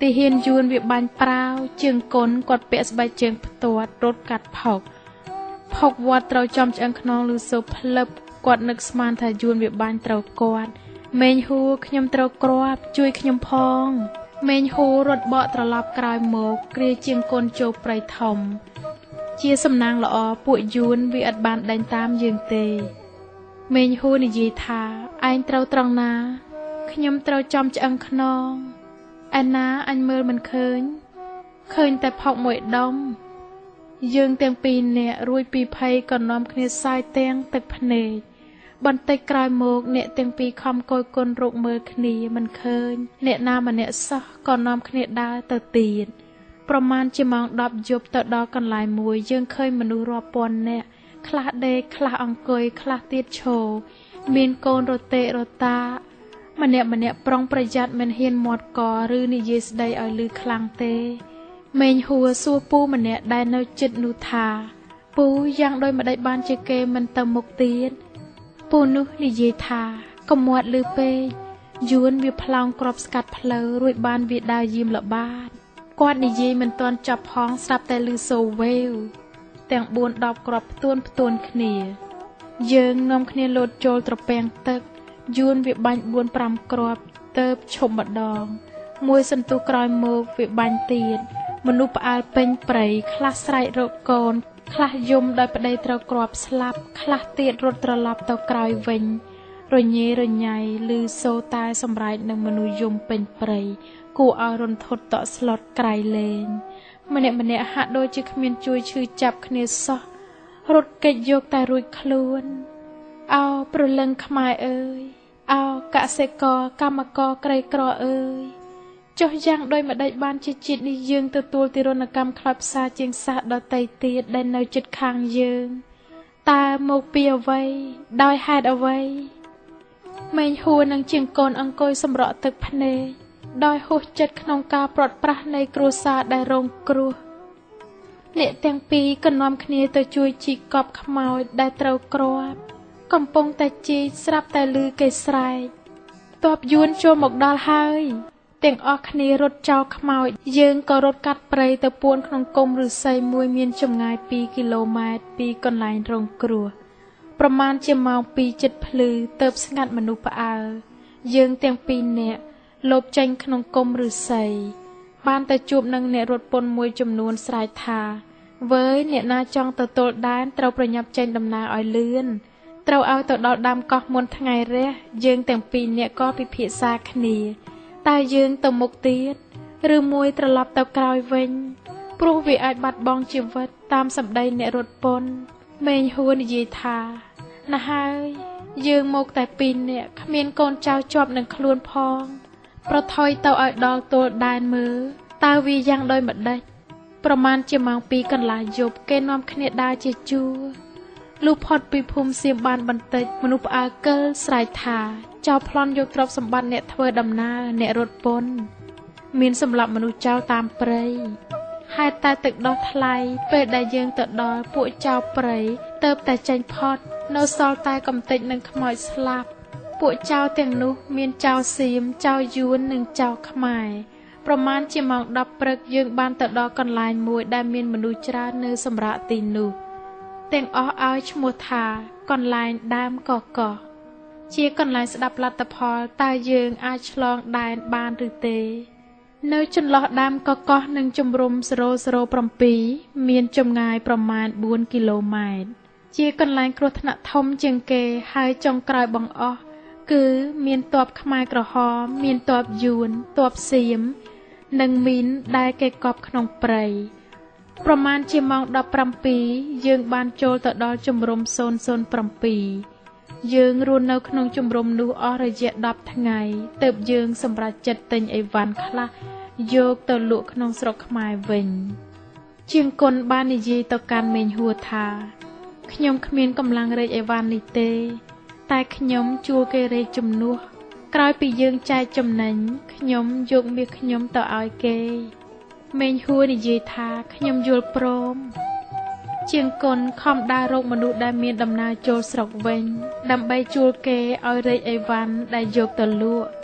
Speaker 1: ទីហ៊ានយួនវាបាញ់ប្រាវជើងកុនគាត់ពាក់ស្បែកជើងផ្ទាត់រត់កាត់ផុកផុកវត្តត្រូវចំឆ្អឹងខ្នងឬសូផ្លឹបគាត់នឹកស្មានថាយួនវាបាញ់ត្រូវគាត់មេញហួរខ្ញុំត្រូវគ្រាប់ជួយខ្ញុំផងមេញហួររត់បកត្រឡប់ក្រោយមកគ្រាជើងកុនចូលព្រៃធំជាសំណាងល្អពួកយួនវាអត់បានដេញតាមយើងទេមេញហួរនិយាយថាឯងត្រូវត្រង់ណាខ្ញុំត្រូវចំឆ្អឹងខ្នងឯណាអញមើលមិនឃើញឃើញតែផុកមួយដុំយើងទាំងពីរនាក់រួចពីភ័យក៏នាំគ្នាសាយទាំងទឹកភ្នែកបន្តិចក្រោយមកអ្នកទាំងពីរខំគយគុណរកមើលគ្នាមិនឃើញអ្នកណាម្នាក់សោះក៏នាំគ្នាដើរទៅទៀតប្រមាណជាម៉ោងដប់យប់ទៅដល់កន្លែងមួយយើងឃើញមនុស្សរាប់ពាន់នាក់ខ្លះដេកខ្លះអង្គុយខ្លះទៀតឈរមានកូនរទេរតាម្នាក់ម្នាក់ប្រុងប្រយ័ត្នមិនហ៊ានមាត់កឬនិយាយស្ដីឲ្យឮខ្លាំងទេមេញហួរសួរពូម្នាក់ដែលនៅជិតនោះថាពូយ៉ាងដូចម្ដេចបានជាគេមិនទៅមុខទៀតពូនោះនិយាយថាកុំមាត់ឮពេកយួនវាផ្លោងគ្រាប់ស្កាត់ផ្លូវរួចបានវាដើរយាមល្បាតគាត់និយាយមិនទាន់ចប់ផងស្រាប់តែឮសូរវេវទាំងបួនដប់គ្រាប់ផ្ទួនផ្ទួនគ្នាយើងនាំគ្នាលោតចូលត្រពាំងទឹកយួនវាបាញ់បួនប្រាំគ្រាប់ទៅឈប់ម្ដងមួយសន្ទុះក្រោយមកវាបាញ់ទៀតមនុស្សផ្អើលពេញព្រៃខ្លះស្រែករកកូនខ្លះយំដោយប្តីត្រូវគ្រាប់ស្លាប់ខ្លះទៀតរត់ត្រឡប់ទៅក្រោយវិញរញ៉េរញ៉ៃឮសូរតែសម្រែកនឹងមនុស្សយំពេញព្រៃគួរឲ្យរន្ធត់តក់ស្លុតក្រៃលែងម្នាក់ម្នាក់ហាក់ដូចជាគ្មានជួយឈឺចាប់គ្នាសោះរត់គេចយកតែរួចខ្លួនអោប្រលឹងខ្មែរអើយអោកសិករកម្មករក្រីក្រអើយចុះយ៉ាងដូចម្ដេចបានជាជាតិនេះយើងទទួលទារុណកម្មខ្លោចផ្សាជាងសាសដតីទៀតដែលនៅជិតខាងយើងតើមកពីអ្វីដោយហេតុអ្វីមេញហួរនឹងជាងកូនអង្គុយសម្រក់ទឹកភ្នែកដោយហួសចិត្តក្នុងការប្រត់ប្រាស់នៃគ្រួសារដែលរងគ្រោះអ្នកទាំងពីរក៏នាំគ្នាទៅជួយជីកកប់ខ្មោចដែលត្រូវគ្រាប់កំពុងតែជីកស្រាប់តែឮគេស្រែកទ័ពយួនចូលមកដល់ហើយទាំងអស់គ្នារត់ចោលខ្មោចយើងក៏រត់កាត់ព្រៃទៅពួនក្នុងគុម្ពឫស្សីមួយមានចម្ងាយពីរគីឡូម៉ែត្រពីកន្លែងរងគ្រោះប្រមាណជាម៉ោងពីរជិតភ្លឺទើបស្ងាត់មនុស្សផ្អើលយើងទាំងពីរនាក់លបចេញក្នុងគុម្ពឫស្សីបានទៅជួបនឹងអ្នករត់ពន្ធមួយចំនួនស្រែកថាវើយអ្នកណាចង់ទៅទល់ដែនត្រូវប្រញាប់ចេញដំណើរឲ្យលឿនត្រូវឲ្យទៅដល់ដើមកោះមុនថ្ងៃរះយើងទាំងពីរនាក់ក៏ពិភាក្សាគ្នាតើយើងទៅមុខទៀតឬមួយត្រឡប់ទៅក្រោយវិញព្រោះវាអាចបាត់បង់ជីវិតតាមសម្ដីអ្នករត់ពន្ធមេញហួរនិយាយថាណាហើយយើងមកតែពីរនាក់គ្មានកូនចៅជាប់នឹងខ្លួនផងប្រថុយទៅឲ្យដល់ទល់ដែនមើលតើវាយ៉ាងដូចម្ដេចប្រមាណជាម៉ោងពីរកន្លះយប់គេនាំគ្នាដើរជាជួរលុះផុតពីភូមិសៀមបានបន្តិចមនុស្សផ្អើលកិលស្រែកថាចោលប្លន់យកទ្រព្យសម្បត្តិអ្នកធ្វើដំណើរអ្នករត់ពន្ធមានសម្លាប់មនុស្សចោលតាមព្រៃហេតុតែទឹកដោះថ្លៃពេលដែលយើងទៅដល់ពួកចោលព្រៃទៅតែចេញផុតនៅសល់តែកំទេចនិងខ្មោចស្លាប់ពួកចោលទាំងនោះមានចោលសៀមចោលយួននិងចោលខ្មែរប្រមាណជាម៉ោងដប់ព្រឹកយើងបានទៅដល់កន្លែងមួយដែលមានមនុស្សច្រើននៅសម្រាប់ទីនោះទាំងអស់ឲ្យឈ្មោះថាកន្លែងដើមកកោះជាកន្លែងស្ដាប់លទ្ធផលតើយើងអាចឆ្លងដែនបានឬទេនៅចន្លោះដើមកកោះនិងជំរំゼロゼロเจ็ดមានចម្ងាយប្រមាណបួនគីឡូម៉ែត្រជាកន្លែងគ្រោះថ្នាក់ធំជាងគេហើយចុងក្រោយបង្អស់គឺមានទ័ពខ្មែរក្រហមមានទ័ពយួនទ័ពសៀមនិងមីនដែលគេកប់ក្នុងព្រៃប្រមាណជាម៉ោងដប់ប្រាំពីរយើងបានចូលទៅដល់ជំរំゼロゼロเจ็ดយើងរស់នៅក្នុងជំរំនោះអស់រយៈដប់ថ្ងៃទើបយើងសម្រេចចិត្តទិញអីវ៉ាន់ខ្លះយកទៅលក់ក្នុងស្រុកខ្មែរវិញជាងគុណបាននិយាយទៅកាន់មេញហួរថាខ្ញុំគ្មានកម្លាំងរែកអីវ៉ាន់នេះទេតែខ្ញុំជួលគេរែកជំនួសក្រោយពីយើងចែកចំណេញខ្ញុំយកមាសខ្ញុំទៅឲ្យគេមេញហួរនិយាយថាខ្ញុំយល់ព្រមជាងគុណខំដើររកមនុស្សដែលមានដំណើរចូលស្រុកវិញដើម្បីជួលគេឲ្យរែកអីវ៉ាន់ដែលយកទៅលក់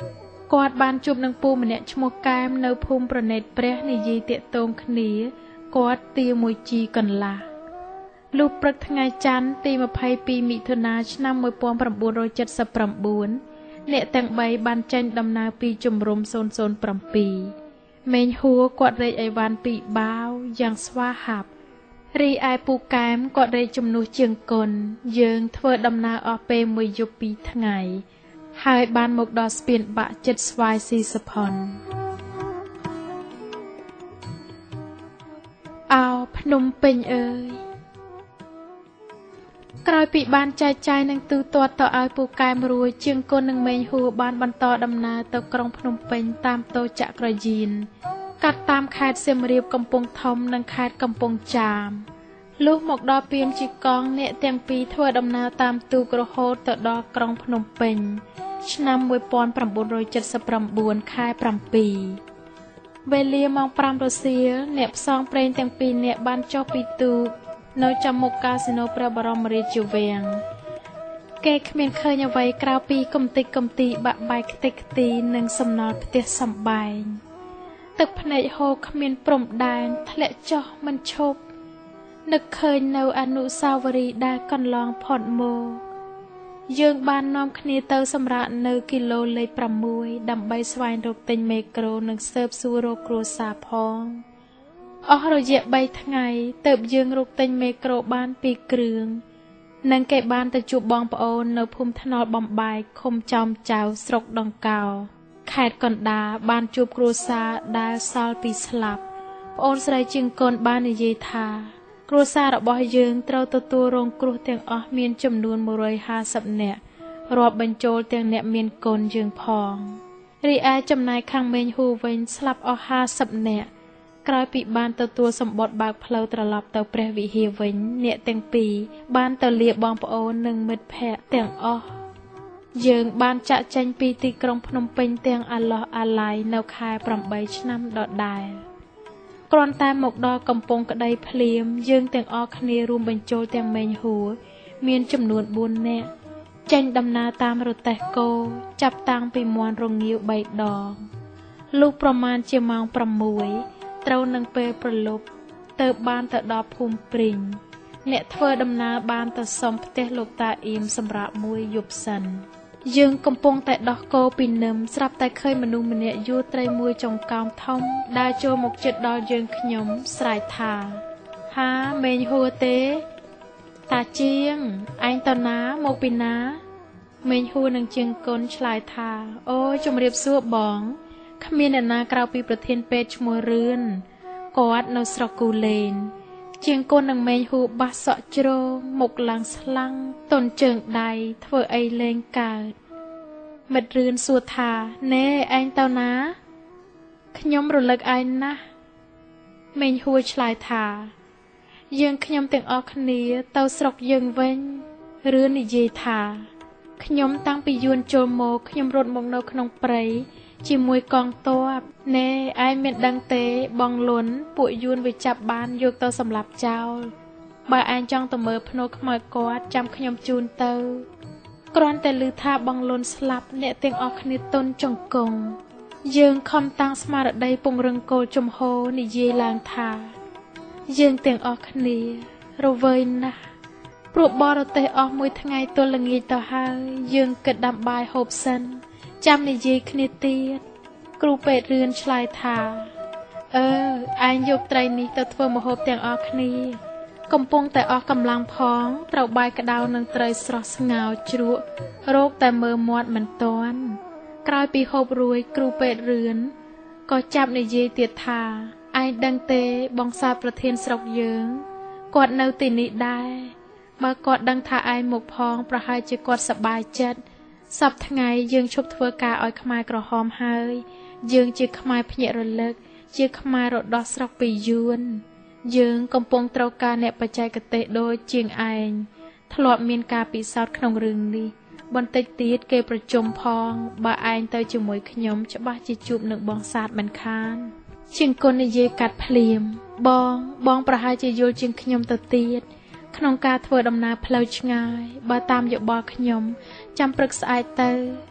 Speaker 1: គាត់បានជួបនឹងពូម្នាក់ឈ្មោះកែមនៅភូមិប្រណេតព្រះនិយាយតាក់ទងគ្នាគាត់ទាមួយជីកន្លះលុះព្រឹកថ្ងៃច័ន្ទទីម្ភៃពីរមិថុនាឆ្នាំmột nghìn chín trăm bảy mươi chínអ្នកទាំងបីបានចេញដំណើរពីជំរំศูนย์ ศูนย์ เจ็ดមេងហួរគាត់រែកអីវ៉ាន់ពីបាវយ៉ាងស្វាហាប់រីឯពូកែមគាត់រែកជំនួសជាងគុណយើងធ្វើដំណើរអស់ពេលមួយយប់ពីរថ្ងៃហើយបានមកដល់ស្ពានបាក់ចិត្តស្វាយស៊ីសផុនអោភ្នំពេញអើយក្រោយពីបានចែកចាយនឹងទូទាត់ទៅឲ្យពូកែមរួចជាងគុណនិងមេងហួរបានបន្តដំណើរទៅក្រុងភ្នំពេញតាមតូចក្រយានកាត់តាមខេត្តសៀមរាបកំពង់ធំនិងខេត្តកំពង់ចាមលុះមកដល់ពានជីកងអ្នកទាំងពីរធ្វើដំណើរតាមទូករហូតទៅដល់ក្រុងភ្នំពេញឆ្នាំmột nghìn chín trăm bảy mươi chínខែbảyវេលាម៉ោង5រសៀលអ្នកផ្សងព្រេងទាំងពីរនាក់បានចុះពីទូកនៅចំមុខកាស៊ីណូព្រះបរមរាជវាំងគេគ្មានឃើញអ្វីក្រៅពីកំតិចកំទីបាក់បែកខ្ទេចខ្ទីនិងសំណល់ផ្ទះសម្បែងទឹកភ្នែកហូរគ្មានព្រំដែនធ្លាក់ចុះមិនឈប់នឹកឃើញនៅអនុស្សាវរីយ៍ដែលកន្លងផុតមកយើងបាននាំគ្នាទៅសម្រាកនៅគីឡូលេខប្រាំមួយដើម្បីស្វែងរកទិញមេក្រូនិងស៊ើបសួររកគ្រួសារផងអស់រយៈបីថ្ងៃទើបយើងរកទិញមេក្រូបានពីរគ្រឿងនិងគេបានទៅជួបបងប្អូននៅភូមិថ្នល់បំបែកឃុំចោមចៅស្រុកដង្កោខេត្តកណ្ដាលបានជួបគ្រួសារដែលសល់ពីស្លាប់ប្អូនស្រីជាងកូនបាននិយាយថាគ្រួសាររបស់យើងត្រូវទទួលរងគ្រោះទាំងអស់មានចំនួនmột trăm hai mươiនាក់រាប់បញ្ចូលទាំងអ្នកមានកូនយើងផងរីឯចំណែកខាងមេងហួរវិញស្លាប់អស់ห้าสิบនាក់ក្រោយពីបានទទួលសម្បត្តិបើកផ្លូវត្រឡប់ទៅព្រះវិហារវិញអ្នកទាំងពីរបានទៅលាបងប្អូននិងមិត្តភ័ក្តិទាំងអស់យើងបានចាក់ចែងពីទីក្រុងភ្នំពេញទាំងអាឡោះអាឡៃនៅខែប្រាំបីឆ្នាំដដែលគ្រាន់តែមកដល់កំពង់ក្តីភ្លាមយើងទាំងអស់គ្នារួមបញ្ចូលទាំងមេងហួរមានចំនួនបួននាក់ចេញដំណើរតាមរទេះគោចាប់តាំងពីមាន់រងាវបីដងលុះប្រមាណជាម៉ោងប្រាំមួយត្រូវនឹងពេលប្រលប់ទៅបានទៅដល់ភូមិព្រីងអ្នកធ្វើដំណើរបានទៅសុំផ្ទះលោកតាអ៊ីមសម្រាប់មួយយប់សិនយើងកំពុងតែដោះគោពីនឹមស្រាប់តែឃើញមនុស្សម្នាក់យួរត្រីមួយចង្កោមធំដើរចូលមកជិតដល់យើងខ្ញុំស្រែកថាហាមេងហួរទេតាជាងឯងតណាមកពីណាមេងហួរនឹងជាងកូនឆ្លើយថាអូជំរាបសួរបងគ្មានអ្នកណាក្រៅពីប្រធានពេទ្យឈ្មោះរឿនគាត់នៅស្រុកគូលែនជាងកូននឹងមេងហួរបាសសក់ជ្រោមុខឡើងស្លាំងតន់ជើងដៃធ្វើអីលេងកើតមិត្តរឿនសួរថាណែឯងទៅណាខ្ញុំរលឹកឯងណាស់មេងហួរឆ្លើយថាយើងខ្ញុំទាំងអស់គ្នាទៅស្រុកយើងវិញរឿននិយាយថាខ្ញុំតាំងពីយួនចូលមកខ្ញុំរត់មកនៅក្នុងព្រៃជាមួយកងទ័ពណែឯងមានដឹងទេបងលុនពួកយួនវាចាប់បានយកទៅសម្លាប់ចោលបើឯងចង់ទៅមើលភ្នូខ្មៅគាត់ចាំខ្ញុំជូនទៅគ្រាន់តែឮថាបងលុនស្លាប់អ្នកទាំងអស់គ្នាទន់ចង្គង់យើងខំតាំងស្មារតីពង្រឹងគោលជំហរនិយាយឡើងថាយើងទាំងអស់គ្នារវើយណាស់ព្រោះបរទេសអស់មួយថ្ងៃទល់ល្ងាចទៅហើយយើងគិតដាំបាយហូបសិនចាំនិយាយគ្នាទៀតគ្រូពេទ្យរឿនឆ្លើយថាអឺឯងយកត្រីនេះទៅធ្វើម្ហូបទាំងអស់គ្នាកំពុងតែអស់កម្លាំងផងត្រូវបាយក្តៅនឹងត្រីស្រស់ស្ងោរជ្រក់រោគតែមើលមាត់មិនទាន់ក្រោយពីហូបរួចគ្រូពេទ្យរឿនក៏ចាប់និយាយទៀតថាឯងដឹងទេបងសាទប្រធានស្រុកយើងគាត់នៅទីនេះដែរបើគាត់ដឹងថាឯងមកផងប្រហែលជាគាត់សប្បាយចិត្តសប្តាហ៍ថ្ងៃយើងឈប់ធ្វើការឲ្យខ្មែរក្រហមហើយយើងជាខ្មែរភ្ញាក់រលឹកជាខ្មែររដោះស្រុកពីយួនយើងកំពុងត្រូវការអ្នកបច្ចេកទេសដូចជាងឯងធ្លាប់មានការពិសោធន៍ក្នុងរឿងនេះបន្តិចទៀតគេប្រជុំផងបើឯងទៅជាមួយខ្ញុំច្បាស់ជាជួបនឹងបងសាទមិនខានជាងគុណនិយាយកាត់ភ្លាមបងបងប្រហែលជាយល់ជាងខ្ញុំទៅទៀតក្នុងការធ្វើដំណើរផ្លូវឆ្ងាយបើតាមយោបល់ខ្ញុំចាំព្រឹកស្អែកទៅ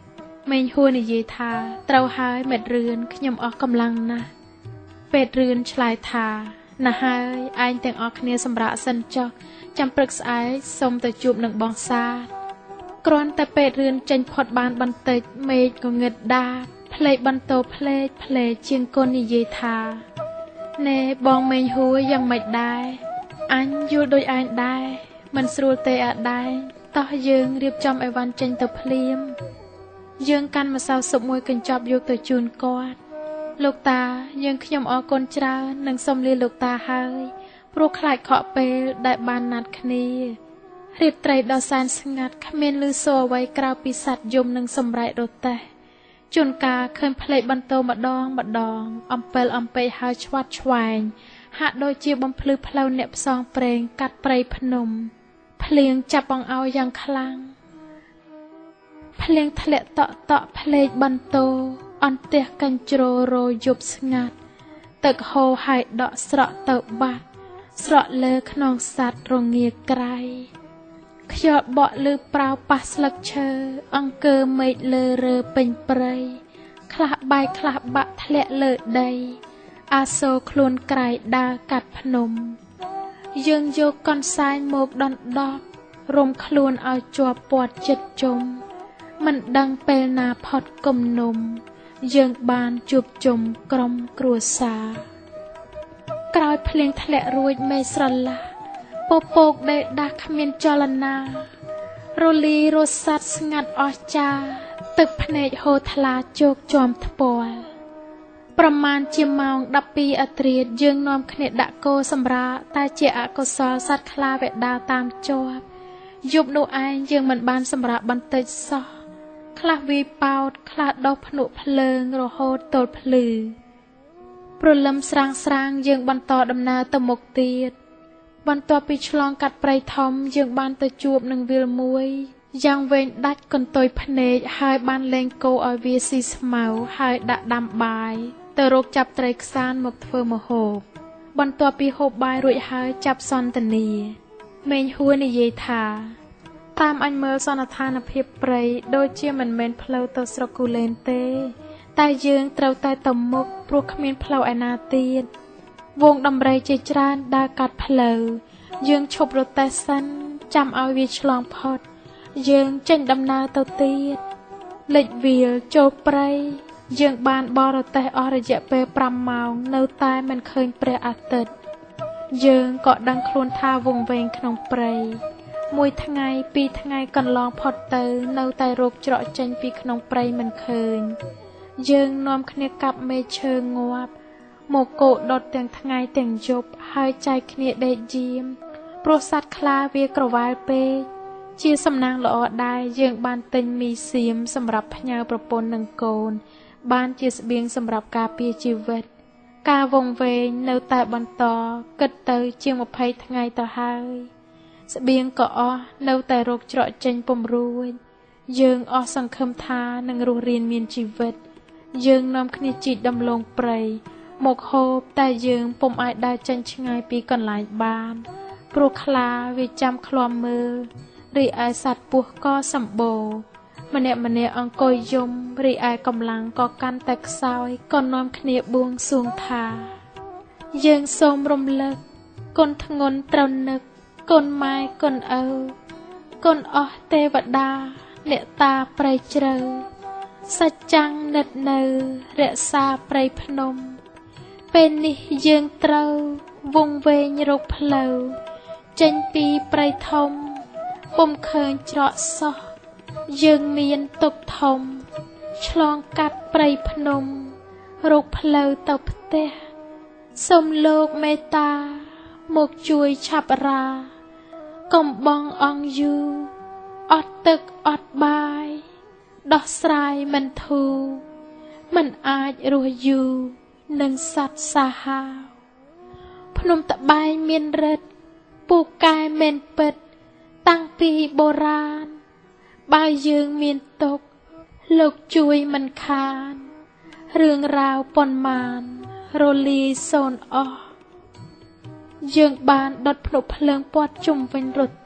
Speaker 1: មេងហួរនិយាយថាត្រូវហើយមេត្រឿនខ្ញុំអស់កម្លាំងណាស់ពេទ្យរឿនឆ្លើយថាណាស់ហើយឯងទាំងអស់គ្នាសម្រាប់សិនចុះចាំព្រឹកស្អែកសូមទៅជួបនឹងបងសាគ្រាន់តែពេទ្យរឿនចេញផុតបានបន្តិចមេឃក៏ងឹតដាបផ្លេកបន្ទោផ្លេកផ្លេកជាងកូននិយាយថាណែបងមេងហួរយ៉ាងម៉េចដែរអញយល់ដូចឯងដែរមិនស្រួលទេអាដែរតោះយើងរៀបចំអីវ៉ាន់ចេញទៅភ្លាមយើងកាន់ម្សៅស៊ុបមួយកញ្ចប់យកទៅជូនគាត់លោកតាយើងខ្ញុំអរគុណច្រើននិងសូមលាលោកតាហើយព្រោះខ្លាចខកពេលដែលបានណាត់គ្នារាត្រីដ៏សែនស្ងាត់គ្មានឮសូរអ្វីក្រៅពីសត្វយំនិងសម្រែករទេះជួនកាលឃើញផ្លេកបន្ទោម្ដងម្ដងអំពិលអំពែកហើយឆ្វាត់ឆ្វែងហាក់ដូចជាបំភ្លឺផ្លូវអ្នកផ្សងព្រេងកាត់ព្រៃភ្នំភ្លៀងចាប់បង្អោយយ៉ាងខ្លាំងភ្លៀងធ្លាក់តក់តក់ផ្លេកបន្ទោអន្ទះកញ្ជ្រោរោយប់ស្ងាត់ទឹកហូរហើយដក់ស្រក់ទៅបាត់ស្រក់លើខ្នងសัตว์រងាក្រៃខ្យល់បក់លើប្រៅប៉ះស្លឹកឈើអង្គើមេឃលើរើពេញព្រៃខ្លះបែកខ្លះបាក់ធ្លាក់លើដីអាសូរខ្លួនក្រៃដើរកាត់ភ្នំយើងយកកន្សែងមកដណ្ដប់រុំខ្លួនឲ្យជាប់ពាត់ចិត្តជុំមិនដឹងពេលណាផុតគំនុំយើងបានជួបជុំក្រុមគ្រួសារក្រោយភ្លៀងធ្លាក់រួចមេស្រឡះពពកដេកដាស់គ្មានចលនារលីរសាត់ស្ងាត់អស្ចារ្យទឹកភ្នែកហូរថ្លាជោកជាំថ្ពាល់ប្រមាណជាម៉ោងដប់ពីរអត្រាយើងនាំគ្នាដាក់គោសម្រាតែជាអកុសលសត្វខ្លាវេដាតាមជាប់យប់នោះឯងយើងមិនបានសម្រាបន្តិចសោះខ្លះវាយប៉ោតខ្លះដុសភ្នក់ភ្លើងរហូតទល់ភ្លឺព្រលឹមស្រាងស្រាងយើងបន្តដំណើរទៅមុខទៀតបន្ទាប់ពីឆ្លងកាត់ព្រៃធំយើងបានទៅជួបនឹងវាលមួយយ៉ាងវែងដាច់កន្ទុយភ្នែកហើយបានលែងគោឲ្យវាស៊ីស្មៅហើយដាក់ដាំបាយទៅរកចាប់ត្រីខ្សានមកធ្វើម្ហូបបន្ទាប់ពីហូបបាយរួចហើយចាប់សន្ទនាមេងហួរនិយាយថាតាមអញមើលសន្តានភាពព្រៃដូចជាមិនមែនផ្លូវទៅស្រុកគូលែនទេតែយើងត្រូវតែទៅមុខព្រោះគ្មានផ្លូវឯណាទៀតវងដំរីជាច្រើនដើរកាត់ផ្លូវយើងឈប់រទេះសិនចាំឲ្យវាឆ្លងផុតយើងចេញដំណើរទៅទៀតលិចវាលចូលព្រៃយើងបានបរទេះអស់រយៈពេលប្រាំម៉ោងនៅតែមិនឃើញព្រះអាទិត្យយើងក៏ដឹងខ្លួនថាវង្វេងក្នុងព្រៃមួយថ្ងៃពីរថ្ងៃកន្លងផុតទៅនៅតែរកច្រកចេញពីក្នុងព្រៃមិនឃើញយើងនាំគ្នាកាប់មេឈើងាប់មកគោដុតទាំងថ្ងៃទាំងយប់ហើយចែកគ្នាដេកយាមព្រោះសត្វខ្លាវាក្រវ៉ាល់ពេកជាសំណាងល្អដែរយើងបានទិញមីសៀមសម្រាប់ផ្ញើប្រពន្ធនិងកូនបានជាស្បៀងសម្រាប់ការពារជីវិតការវង្វេងនៅតែបន្តគិតទៅជាងម្ភៃថ្ងៃទៅហើយស្បៀងក៏អស់នៅតែរកច្រកចេញពុំរួចយើងអស់សង្ឃឹមថានឹងរស់រានមានជីវិតយើងនាំគ្នាជីកដំឡូងព្រៃមកហូបតែយើងពុំអាចដើរចេញឆ្ងាយពីកន្លែងបានព្រោះខ្លាវាចាំឃ្លាំមើលរីឯសត្វពស់ក៏សម្បូរម្នាក់ម្នាក់អង្គុយយំរីឯកម្លាំងក៏កាន់តែខ្សោយក៏នាំគ្នាបួងសួងថាយើងសូមរំលឹកគុណធ្ងន់ត្រូវនឹកគុណម៉ែគុណឪគុណអស់ទេវតាអ្នកតាព្រៃជ្រៅសច្ចាំងនិតនៅរក្សាព្រៃភ្នំពេលនេះយើងត្រូវវង្វេងរកផ្លូវចេញពីព្រៃធំពុំឃើញច្រកសោះយើងមានទុកធំឆ្លងកាត់ព្រៃភ្នំរកផ្លូវទៅផ្ទះសូមលោកមេត្តាមកជួយឆាប់រាកុំបងអង្គយូរអត់ទឹកអត់បាយដោះស្រាយមិនធូរមិនអាចរស់យូរនឹងសត្វសាហាវភ្នំត្បែងមានរិទ្ធពូកែមែនពិតតាំងពីបុរាណបើយើងមានទុកលោកជួយមិនខានរឿងរ៉ាវប៉ុន្មានរលីសូនអស់យើងបានដុតភ្នក់ភ្លើងព័ទ្ធជុំវិញរទេះ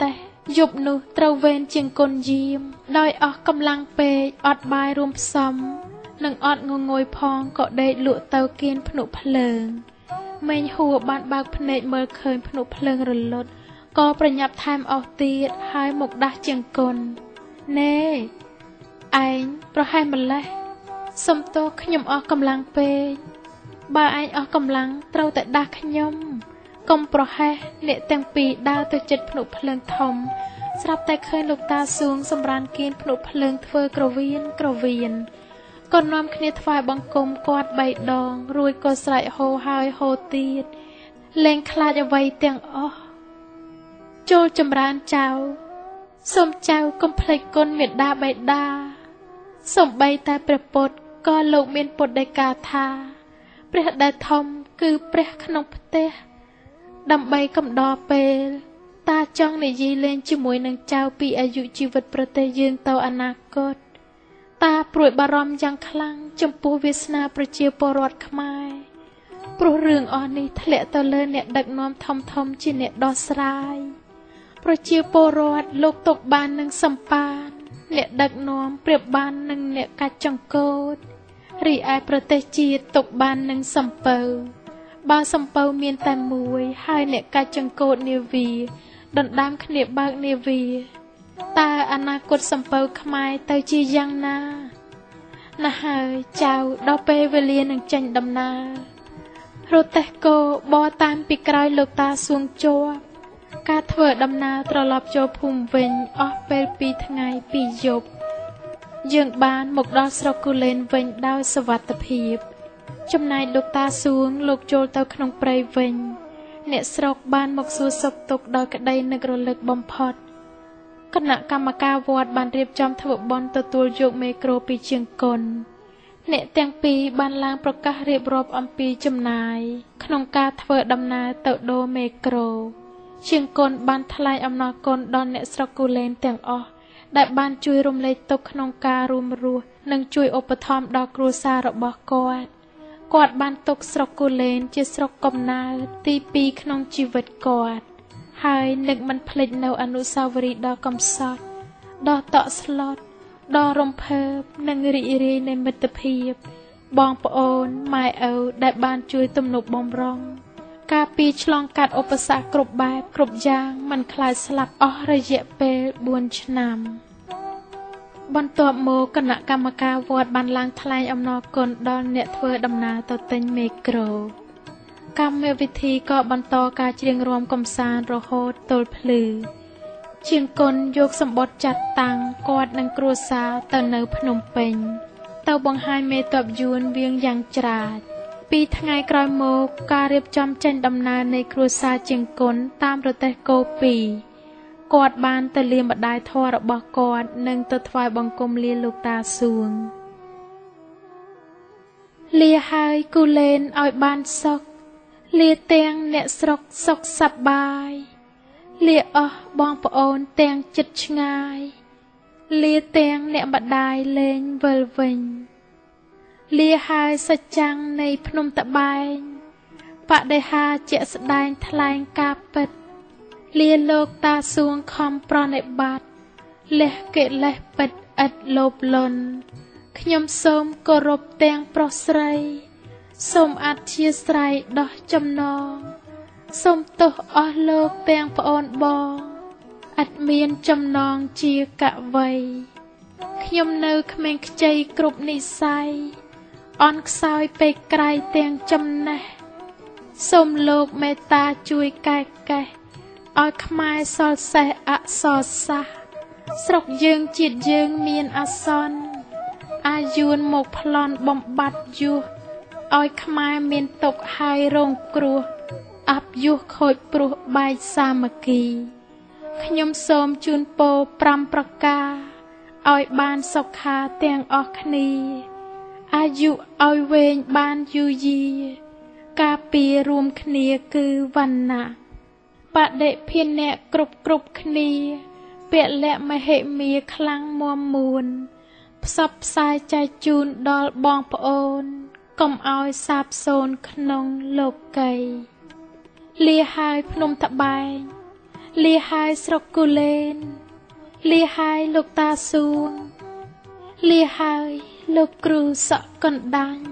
Speaker 1: យប់នោះត្រូវវេនជាងគុណយាមដោយអស់កម្លាំងពេកអត់បាយរួមផ្សំនិងអត់ងងុយផងក៏ដេកលក់ទៅគៀនភ្នក់ភ្លើងមេញហួរបានបើកភ្នែកមើលឃើញភ្នក់ភ្លើងរលត់ក៏ប្រញាប់ថែមអស់ទៀតហើយមកដាស់ជាងគុណណែឯងប្រហែលម្លេះសុំទោសខ្ញុំអស់កម្លាំងពេកបើឯងអស់កម្លាំងត្រូវតែដាស់ខ្ញុំកុំប្រហែសអ្នកទាំងពីរដើរទៅជិតភ្នក់ភ្លើងធំស្រាប់តែឃើញលោកតាសួងសម្រានគៀនភ្នក់ភ្លើងធ្វើក្រវៀនក្រវៀនក៏នាំគ្នាថ្វាយបង្គំគាត់បីដងរួចក៏ស្រែកហូហើយហូទៀតលែងខ្លាចអ្វីទាំងអស់ចូលចម្រើនចៅសូមចៅកុំភ្លេចគុណមេដាបេដាសូម្បីតែព្រះពុទ្ធក៏លោកមានពុទ្ធដីកាថាព្រះដែលធំគឺព្រះក្នុងផ្ទះដើម្បីកំដរពេលតាចង់និយាយលេងជាមួយនឹងចៅពីអាយុជីវិតប្រទេសយើងទៅអនាគតតាព្រួយបារម្ភយ៉ាងខ្លាំងចំពោះវាសនាប្រជាពលរដ្ឋខ្មែរព្រោះរឿងអស់នេះធ្លាក់ទៅលើអ្នកដឹកនាំធំធំជាអ្នកដោះស្រាយប្រជាពលរដ្ឋលោកទុកបាននឹងសម្ប៉ានអ្នកដឹកនាំប្រៀបបាននឹងអ្នកកាច់ចង្កូតរីឯប្រទេសជាតិទុកបាននឹងសំពៅបើសំពៅមានតែមួយហើយអ្នកកាច់ចង្កូតនាវាដណ្ដើមគ្នាបើកនាវាតើអនាគតសំពៅខ្មែរទៅជាយ៉ាងណាណាហើយចៅដល់ពេលវេលានឹងចេញដំណើររទេះគោបរតាមពីក្រោយលោកតាសួងជាប់ការធ្វើដំណើរត្រឡប់ចូលភូមិវិញអស់ពេលពីរថ្ងៃពីរយប់យើងបានមកដល់ស្រុកគូលែនវិញដោយសុវត្ថិភាពចំណែកលោកតាសួងលោកចូលទៅក្នុងព្រៃវិញអ្នកស្រុកបានមកសួរសុខទុក្ខដោយក្តីនឹករលឹកបំផុតគណៈកម្មការវត្តបានរៀបចំធ្វើបុណ្យទទួលយកមេក្រូពីជាងគុណអ្នកទាំងពីរបានឡើងប្រកាសរៀបរាប់អំពីចំណាយក្នុងការធ្វើដំណើរទៅដូរមេក្រូជាងគុណបានថ្លែងអំណរគុណដល់អ្នកស្រុកគូលែនទាំងអស់ដែលបានជួយរំលែកទុក្ខក្នុងការរួមរស់និងជួយឧបត្ថម្ភដល់គ្រួសាររបស់គាត់គាត់បានទុកស្រុកគូលែនជាស្រុកកំណើតទីពីរក្នុងជីវិតគាត់ហើយនឹកមិនភ្លេចនៅអនុស្សាវរីយ៍ដ៏កំសត់ដ៏តក់ស្លុតដ៏រំភើបនិងរីករាយនៃមិត្តភាពបងប្អូនម៉ែឪដែលបានជួយទំនុកបម្រុងការពីឆ្លងកាត់ឧបសគ្គគ្រប់បែបគ្រប់យ៉ាងមិនខ្លាចស្លាប់អស់រយៈពេលបួនឆ្នាំបន្ទាប់មកគណៈកម្មការវត្តបានឡើងថ្លែងអំណរគុណដល់អ្នកធ្វើដំណើរទៅទិញមេក្រូកម្មវិធីក៏បន្តការច្រៀងរាំកម្សាន្តរហូតទល់ភ្លឺជាងគុណយកសម្បត្តិចាត់តាំងគាត់និងគ្រួសារទៅនៅភ្នំពេញទៅបង្ហាញមេទ័ពយួនវៀងយ៉ាងច្រាចពីថ្ងៃក្រោយមកការរៀបចំចេញដំណើរនៃគ្រួសារជាងគុណតាមរទេះគោពីរគាត់បានទៅលាម្ដាយធម៌របស់គាត់និងទៅថ្វាយបង្គំលាលោកតាសួងលាហើយគូលែនឲ្យបានសុខលាទាំងអ្នកស្រុកសុខសប្បាយលាអស់បងប្អូនទាំងជិតឆ្ងាយលាទាំងអ្នកម្ដាយលែងវិលវិញលាហើយសច្ចាំងនៃភ្នំតបែងបដិហាជាក់ស្ដែងថ្លែងការពិតលាលោកតាសួងខំប្រណិប័តលះកិលេសពិតឥតលោភលន់ខ្ញុំសូមគោរពទាំងប្រុសស្រីសូមអធិស្ឋានដោះចំណងសូមទោសអស់លោកទាំងប្អូនបងឥតមានចំណងជាកវី ខ្ញុំនៅក្មេងខ្ចីគ្រប់និស័យអន់ខ្សោយពេកក្រៃទាំងចំណេះសូមលោកមេត្តាជួយកែកេះឲ្យខ្មែរសល់សេះអក្សរសាស្ត្រស្រុកយើងជាតិយើងមានអាសន្នអាយួនមកប្លន់បំបត្តិយុះឲ្យខ្មែរមានទុកហើយរងគ្រោះអបយុះខូចព្រោះបែកសាមគ្គីខ្ញុំសូមជូនពរប្រាំប្រការឲ្យបានសុខាទាំងអស់គ្នាអាយុឲ្យវែងបានយូរយារការពាររួមគ្នាគឺវណ្ណៈបដិភិនៈគ្រប់គ្រប់គ្នាពលៈមហិមាខ្លាំងមាំមួនផ្សព្វផ្សាយចែកជូនដល់បងប្អូនកុំឲ្យសាបសូន្យក្នុងលោកីលាហើយភ្នំត្បែងលាហើយស្រុកគូលែនលាហើយលោកតាសួងលាហើយលោកគ្រូសក់កណ្ដាញ់